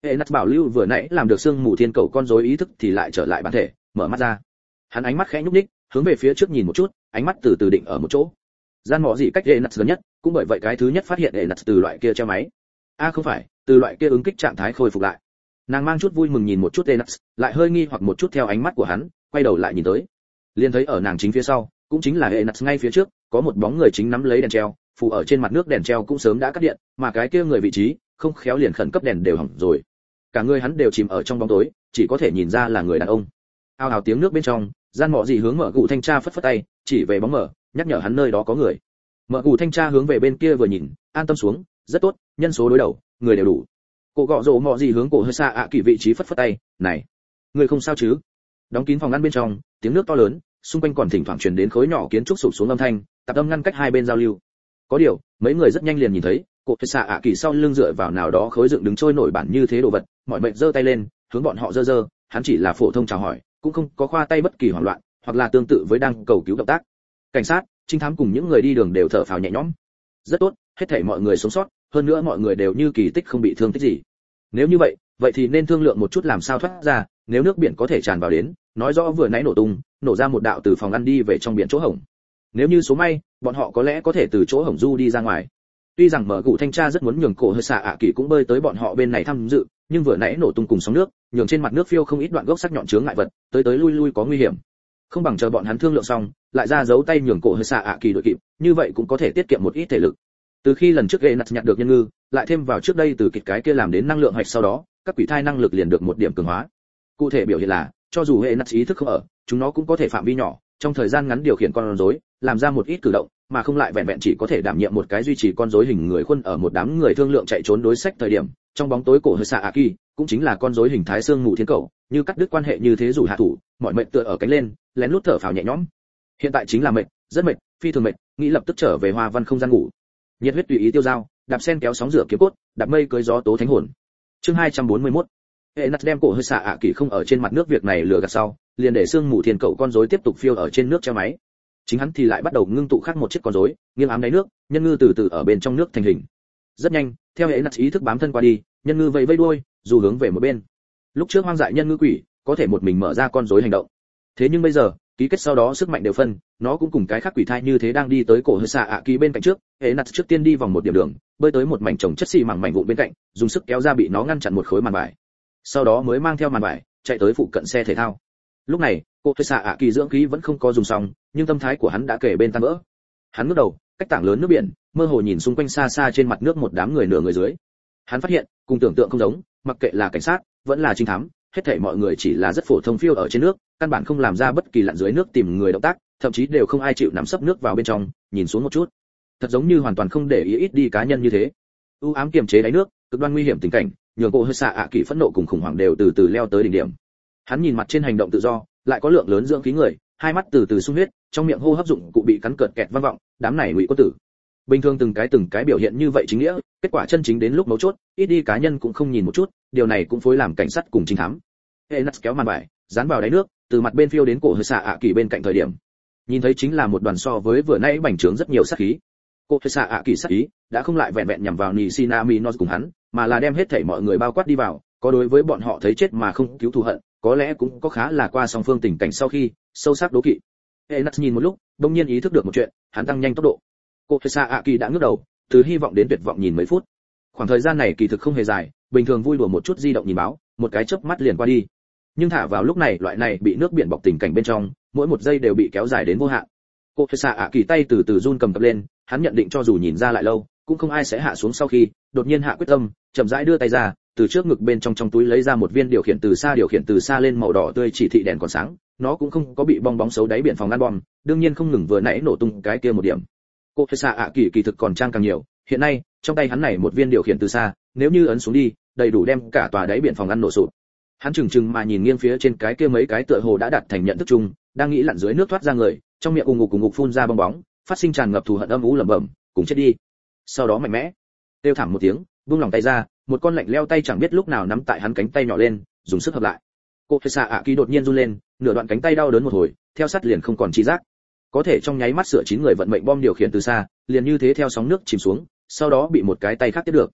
Enas bảo lưu vừa nãy làm được xương mù thiên cầu con rối ý thức thì lại trở lại bản thể, mở mắt ra. Hắn ánh mắt khẽ nhúc nhích, hướng về phía trước nhìn một chút, ánh mắt từ từ định ở một chỗ. Gian mọ gì cách Enas gần nhất, cũng bởi vậy cái thứ nhất phát hiện Enas từ loại kia treo máy. A à không phải, từ loại kia ứng kích trạng thái khôi phục lại. Nàng mang chút vui mừng nhìn một chút Enas, lại hơi nghi hoặc một chút theo ánh mắt của hắn, quay đầu lại nhìn tới. Liền thấy ở nàng chính phía sau, cũng chính là Enas ngay phía trước, có một bóng người chính nắm lấy đèn treo, phủ ở trên mặt nước đèn treo cũng sớm đã cắt điện, mà cái kia người vị trí, không khéo liền khẩn cấp đèn đều hỏng rồi. Cả người hắn đều chìm ở trong bóng tối, chỉ có thể nhìn ra là người đàn ông. Ao ào tiếng nước bên trong, gian mọ gì hướng mở cụ thanh tra phất phất tay, chỉ về bóng mở, nhắc nhở hắn nơi đó có người. Mở cụ thanh tra hướng về bên kia vừa nhìn, an tâm xuống, rất tốt, nhân số đối đầu, người đều đủ. Cô gọ rồ mọ gì hướng cổ hơi xa ạ kỳ vị trí phất phất tay, này, người không sao chứ? Đóng kín phòng ngăn bên trong, tiếng nước to lớn, xung quanh còn thỉnh thoảng truyền đến khối nhỏ kiến trúc sụp xuống âm thanh, tạp âm ngăn cách hai bên giao lưu. Có điều, mấy người rất nhanh liền nhìn thấy, cổ hơi xa ạ kỳ sau lưng dựa vào nào đó khối dựng đứng trôi nổi bản như thế đồ vật, mọi mệnh giơ tay lên, hướng bọn họ giơ giơ, hắn chỉ là phổ thông chào hỏi, cũng không có khoa tay bất kỳ hoảng loạn, hoặc là tương tự với đang cầu cứu động tác. Cảnh sát, trinh thám cùng những người đi đường đều thở phào nhẹ nhõm. Rất tốt, hết thảy mọi người sống sót, hơn nữa mọi người đều như kỳ tích không bị thương tích gì. Nếu như vậy, vậy thì nên thương lượng một chút làm sao thoát ra, nếu nước biển có thể tràn vào đến, nói rõ vừa nãy nổ tung, nổ ra một đạo từ phòng ăn đi về trong biển chỗ hổng. Nếu như số may, bọn họ có lẽ có thể từ chỗ hổng du đi ra ngoài. Tuy rằng mở cụ thanh tra rất muốn nhường cổ hơi xạ ạ kỳ cũng bơi tới bọn họ bên này tham dự, nhưng vừa nãy nổ tung cùng sóng nước, nhường trên mặt nước phiêu không ít đoạn gốc sắc nhọn chướng ngại vật, tới tới lui lui có nguy hiểm. Không bằng chờ bọn hắn thương lượng xong, lại ra giấu tay nhường cổ hơi xạ ạ kỳ đội kịp, như vậy cũng có thể tiết kiệm một ít thể lực. Từ khi lần trước Enas nhặt được nhân ngư, lại thêm vào trước đây từ kịch cái kia làm đến năng lượng hạch sau đó, các quỷ thai năng lực liền được một điểm cường hóa. Cụ thể biểu hiện là, cho dù Enas ý thức không ở, chúng nó cũng có thể phạm vi nhỏ, trong thời gian ngắn điều khiển con rối, làm ra một ít cử động, mà không lại vẹn vẹn chỉ có thể đảm nhiệm một cái duy trì con rối hình người khuôn ở một đám người thương lượng chạy trốn đối sách thời điểm, trong bóng tối cổ hơi xạ aki, cũng chính là con rối hình thái xương mù thiên cầu, như cắt đứt quan hệ như thế rủ hạ thủ, mọi mệnh tựa ở cánh lên, lén lút thở phào nhẹ nhõm. Hiện tại chính là mệt, rất mệt, phi thường mệt, nghĩ lập tức trở về hoa văn không gian ngủ. Nhiệt huyết tùy ý tiêu dao, đạp sen kéo sóng rửa kiếm cốt, đạp mây cưới gió tố thánh hồn. Chương hai trăm bốn mươi mốt. Enas đem cổ hơi xạ ạ kỳ không ở trên mặt nước việc này lừa gạt sau, liền để xương mù thiên cầu con rối tiếp tục phiêu ở trên nước treo máy. Chính hắn thì lại bắt đầu ngưng tụ khác một chiếc con rối, nghiêng ám đáy nước, nhân ngư từ từ ở bên trong nước thành hình. Rất nhanh, theo Enas ý thức bám thân qua đi, nhân ngư vẫy vẫy đuôi, dù hướng về một bên. Lúc trước hoang dại nhân ngư quỷ, có thể một mình mở ra con rối hành động. Thế nhưng bây giờ, ký kết sau đó sức mạnh đều phân, nó cũng cùng cái khác quỷ thai như thế đang đi tới cổ hơi xạ ạ kỳ bên cạnh trước. Enas trước tiên đi vòng một điểm đường, bơi tới một mảnh trồng chất xi mảng mảnh vụn bên cạnh, dùng sức kéo ra bị nó ngăn chặn một khối màn vải. Sau đó mới mang theo màn vải, chạy tới phụ cận xe thể thao. Lúc này, cổ hơi xạ ạ kỳ dưỡng khí vẫn không có dùng xong, nhưng tâm thái của hắn đã kể bên tan vỡ. Hắn ngước đầu, cách tảng lớn nước biển, mơ hồ nhìn xung quanh xa xa trên mặt nước một đám người nửa người dưới. Hắn phát hiện, cùng tưởng tượng không giống, mặc kệ là cảnh sát, vẫn là trinh thám, hết thảy mọi người chỉ là rất phổ thông phiêu ở trên nước, căn bản không làm ra bất kỳ lặn dưới nước tìm người động tác, thậm chí đều không ai chịu nắm sấp nước vào bên trong, nhìn xuống một chút. Thật giống như hoàn toàn không để ý ít đi cá nhân như thế. U ám kiềm chế đáy nước, cực đoan nguy hiểm tình cảnh, nhường cô hơi xạ ạ kỳ phẫn nộ cùng khủng hoảng đều từ từ leo tới đỉnh điểm. Hắn nhìn mặt trên hành động tự do, lại có lượng lớn dưỡng khí người, hai mắt từ từ sung huyết, trong miệng hô hấp dụng cụ bị cắn cợt kẹt vang vọng, đám này ngụy quân tử. Bình thường từng cái từng cái biểu hiện như vậy chính nghĩa, kết quả chân chính đến lúc mấu chốt, ít đi cá nhân cũng không nhìn một chút, điều này cũng phối làm cảnh sát cùng trinh thám. Enas kéo màn vải, dán vào đáy nước, từ mặt bên phiêu đến cổ hơi xạ ạ kỳ bên cạnh thời điểm. Nhìn thấy chính là một đoàn so với vừa nãy bành trướng rất nhiều sát khí. Cổ hơi xạ ạ kỳ sát ý đã không lại vẹn vẹn nhằm vào Nishinami Nos cùng hắn, mà là đem hết thảy mọi người bao quát đi vào, có đối với bọn họ thấy chết mà không cứu thù hận, có lẽ cũng có khá là qua song phương tình cảnh sau khi sâu sắc đố kỵ. Enas nhìn một lúc, đột nhiên ý thức được một chuyện, hắn tăng nhanh tốc độ. Cổ hơi xạ ạ kỳ đã ngước đầu, từ hy vọng đến tuyệt vọng nhìn mấy phút. Khoảng thời gian này kỳ thực không hề dài, bình thường vui đùa một chút di động nhìn báo, một cái chớp mắt liền qua đi. Nhưng thả vào lúc này, loại này bị nước biển bọc tình cảnh bên trong, mỗi một giây đều bị kéo dài đến vô hạn. Cổ hơi xạ ạ kỳ tay từ từ run cầm cập lên, hắn nhận định cho dù nhìn ra lại lâu, cũng không ai sẽ hạ xuống sau khi, đột nhiên hạ quyết tâm, chậm rãi đưa tay ra, từ trước ngực bên trong trong túi lấy ra một viên điều khiển từ xa điều khiển từ xa lên màu đỏ tươi chỉ thị đèn còn sáng, nó cũng không có bị bong bóng xấu đáy biển phòng ngăn bom, đương nhiên không ngừng vừa nãy nổ tung cái kia một điểm. Cổ hơi xạ ạ kỳ kỳ thực còn trang càng nhiều, hiện nay, trong tay hắn này một viên điều khiển từ xa, nếu như ấn xuống đi, đầy đủ đem cả tòa đáy biển phòng ngăn nổ sụp. Hắn chừng chừng mà nhìn nghiêng phía trên cái kia mấy cái tựa hồ đã đạt thành nhận thức chung, đang nghĩ lặn dưới nước thoát ra người, trong miệng ù ngục ù ngục phun ra bong bóng, phát sinh tràn ngập thù hận âm u lẩm bẩm, cùng chết đi. Sau đó mạnh mẽ, kêu thảm một tiếng, buông lòng tay ra, một con lạnh leo tay chẳng biết lúc nào nắm tại hắn cánh tay nhỏ lên, dùng sức hợp lại. Cổ hơi xạ ạ kỳ đột nhiên run lên, nửa đoạn cánh tay đau đớn một hồi, theo sát liền không còn chi giác. Có thể trong nháy mắt sửa chín người vận mệnh bom điều khiển từ xa, liền như thế theo sóng nước chìm xuống, sau đó bị một cái tay khác tiếp được.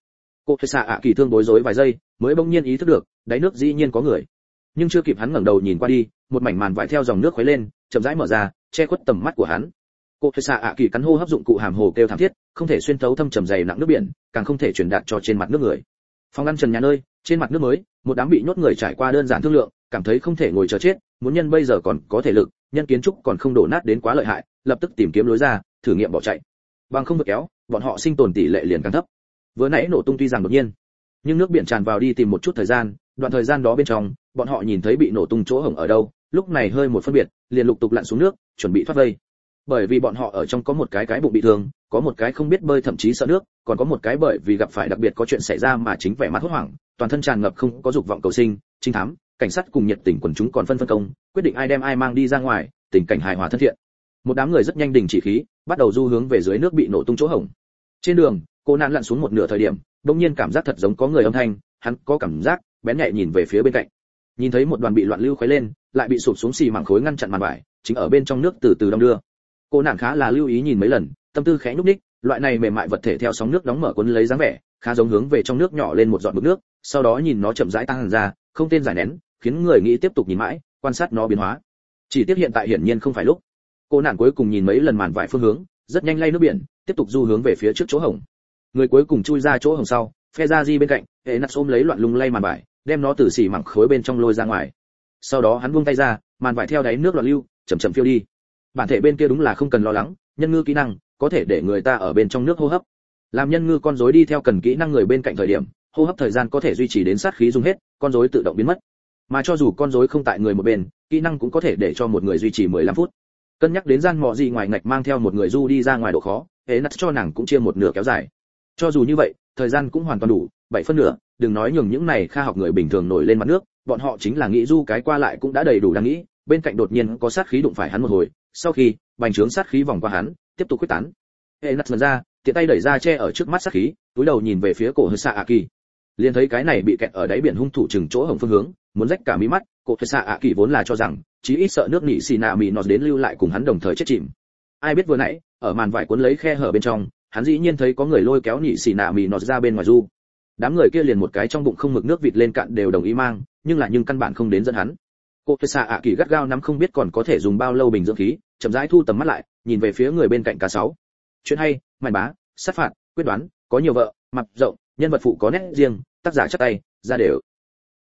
Cô thuê xạ ạ kỳ thương bối rối vài giây mới bỗng nhiên ý thức được đáy nước dĩ nhiên có người, nhưng chưa kịp hắn ngẩng đầu nhìn qua đi, một mảnh màn vải theo dòng nước khuấy lên chậm rãi mở ra che khuất tầm mắt của hắn. Cô thuê xạ ạ kỳ cắn hô hấp dụng cụ hàm hồ kêu thảm thiết, không thể xuyên thấu thâm trầm dày nặng nước biển, càng không thể truyền đạt cho trên mặt nước người. Phòng ngăn trần nhà nơi, trên mặt nước mới, một đám bị nhốt người trải qua đơn giản thương lượng, cảm thấy không thể ngồi chờ chết, muốn nhân bây giờ còn có thể lực, nhân kiến trúc còn không đổ nát đến quá lợi hại, lập tức tìm kiếm lối ra, thử nghiệm bỏ chạy. Bằng không được kéo, bọn họ sinh tồn tỷ lệ liền càng thấp. Vừa nãy nổ tung tuy rằng đột nhiên, nhưng nước biển tràn vào đi tìm một chút thời gian, đoạn thời gian đó bên trong, bọn họ nhìn thấy bị nổ tung chỗ hổng ở đâu, lúc này hơi một phân biệt, liền lục tục lặn xuống nước, chuẩn bị thoát vây. Bởi vì bọn họ ở trong có một cái cái bụng bị thương, có một cái không biết bơi thậm chí sợ nước, còn có một cái bởi vì gặp phải đặc biệt có chuyện xảy ra mà chính vẻ mặt hốt hoảng, toàn thân tràn ngập không có dục vọng cầu sinh, trinh thám, cảnh sát cùng nhiệt tình quần chúng còn phân phân công, quyết định ai đem ai mang đi ra ngoài, tình cảnh hài hòa thân thiện. Một đám người rất nhanh đình chỉ khí, bắt đầu du hướng về dưới nước bị nổ tung chỗ hổng. Trên đường, cô nạn lặn xuống một nửa thời điểm, đột nhiên cảm giác thật giống có người âm thanh, hắn có cảm giác bén nhạy nhìn về phía bên cạnh, nhìn thấy một đoàn bị loạn lưu khuấy lên, lại bị sụp xuống xì mảng khối ngăn chặn màn vải, chính ở bên trong nước từ từ đong đưa. Cô nạn khá là lưu ý nhìn mấy lần, tâm tư khẽ nhúc nhích, loại này mềm mại vật thể theo sóng nước đóng mở cuốn lấy dáng vẻ, khá giống hướng về trong nước nhỏ lên một giọt mực nước, sau đó nhìn nó chậm rãi tăng ra, không tên giải nén, khiến người nghĩ tiếp tục nhìn mãi, quan sát nó biến hóa. Chỉ tiếc hiện tại hiển nhiên không phải lúc. Cô nạn cuối cùng nhìn mấy lần màn vải phương hướng, rất nhanh lay nước biển, tiếp tục du hướng về phía trước chỗ hổng. Người cuối cùng chui ra chỗ hổng sau, phe ra di bên cạnh, hệ nát ôm lấy loạn lung lay màn vải, đem nó từ xì mảng khối bên trong lôi ra ngoài. Sau đó hắn buông tay ra, màn vải theo đáy nước loạn lưu, chậm chậm phiêu đi. Bản thể bên kia đúng là không cần lo lắng, nhân ngư kỹ năng có thể để người ta ở bên trong nước hô hấp. Làm nhân ngư con rối đi theo cần kỹ năng người bên cạnh thời điểm, hô hấp thời gian có thể duy trì đến sát khí dùng hết, con rối tự động biến mất. Mà cho dù con rối không tại người một bên, kỹ năng cũng có thể để cho một người duy trì mười lăm phút. Cân nhắc đến gian mọ gì ngoài ngạch mang theo một người du đi ra ngoài độ khó, hệ nát cho nàng cũng chia một nửa kéo dài. Cho dù như vậy, thời gian cũng hoàn toàn đủ, bảy phân nửa, đừng nói nhường những này kha học người bình thường nổi lên mặt nước, bọn họ chính là nghĩ du cái qua lại cũng đã đầy đủ đang nghĩ, bên cạnh đột nhiên có sát khí đụng phải hắn một hồi, sau khi bành trướng sát khí vòng qua hắn, tiếp tục quyết tán. Hệ nát lần ra, tiện tay đẩy ra che ở trước mắt sát khí, túi đầu nhìn về phía cổ hơi xạ ạ kỳ, liền thấy cái này bị kẹt ở đáy biển hung thủ chừng chỗ hổng phương hướng, muốn rách cả mí mắt. Cổ hơi xạ ạ kỳ vốn là cho rằng chí ít sợ nước nị xì nạ mì nó đến lưu lại cùng hắn đồng thời chết chìm. Ai biết vừa nãy ở màn vải cuốn lấy khe hở bên trong, hắn dĩ nhiên thấy có người lôi kéo nị xì nạ mì nó ra bên ngoài du. Đám người kia liền một cái trong bụng không mực nước vịt lên cạn đều đồng ý mang, nhưng là nhưng căn bản không đến dẫn hắn. Cô Tê Sa ạ kỳ gắt gao nắm không biết còn có thể dùng bao lâu bình dưỡng khí, chậm rãi thu tầm mắt lại, nhìn về phía người bên cạnh cá sáu. Chuyện hay, màn bá, sát phạt, quyết đoán, có nhiều vợ, mặt rộng, nhân vật phụ có nét riêng, tác giả chắc tay, ra đều.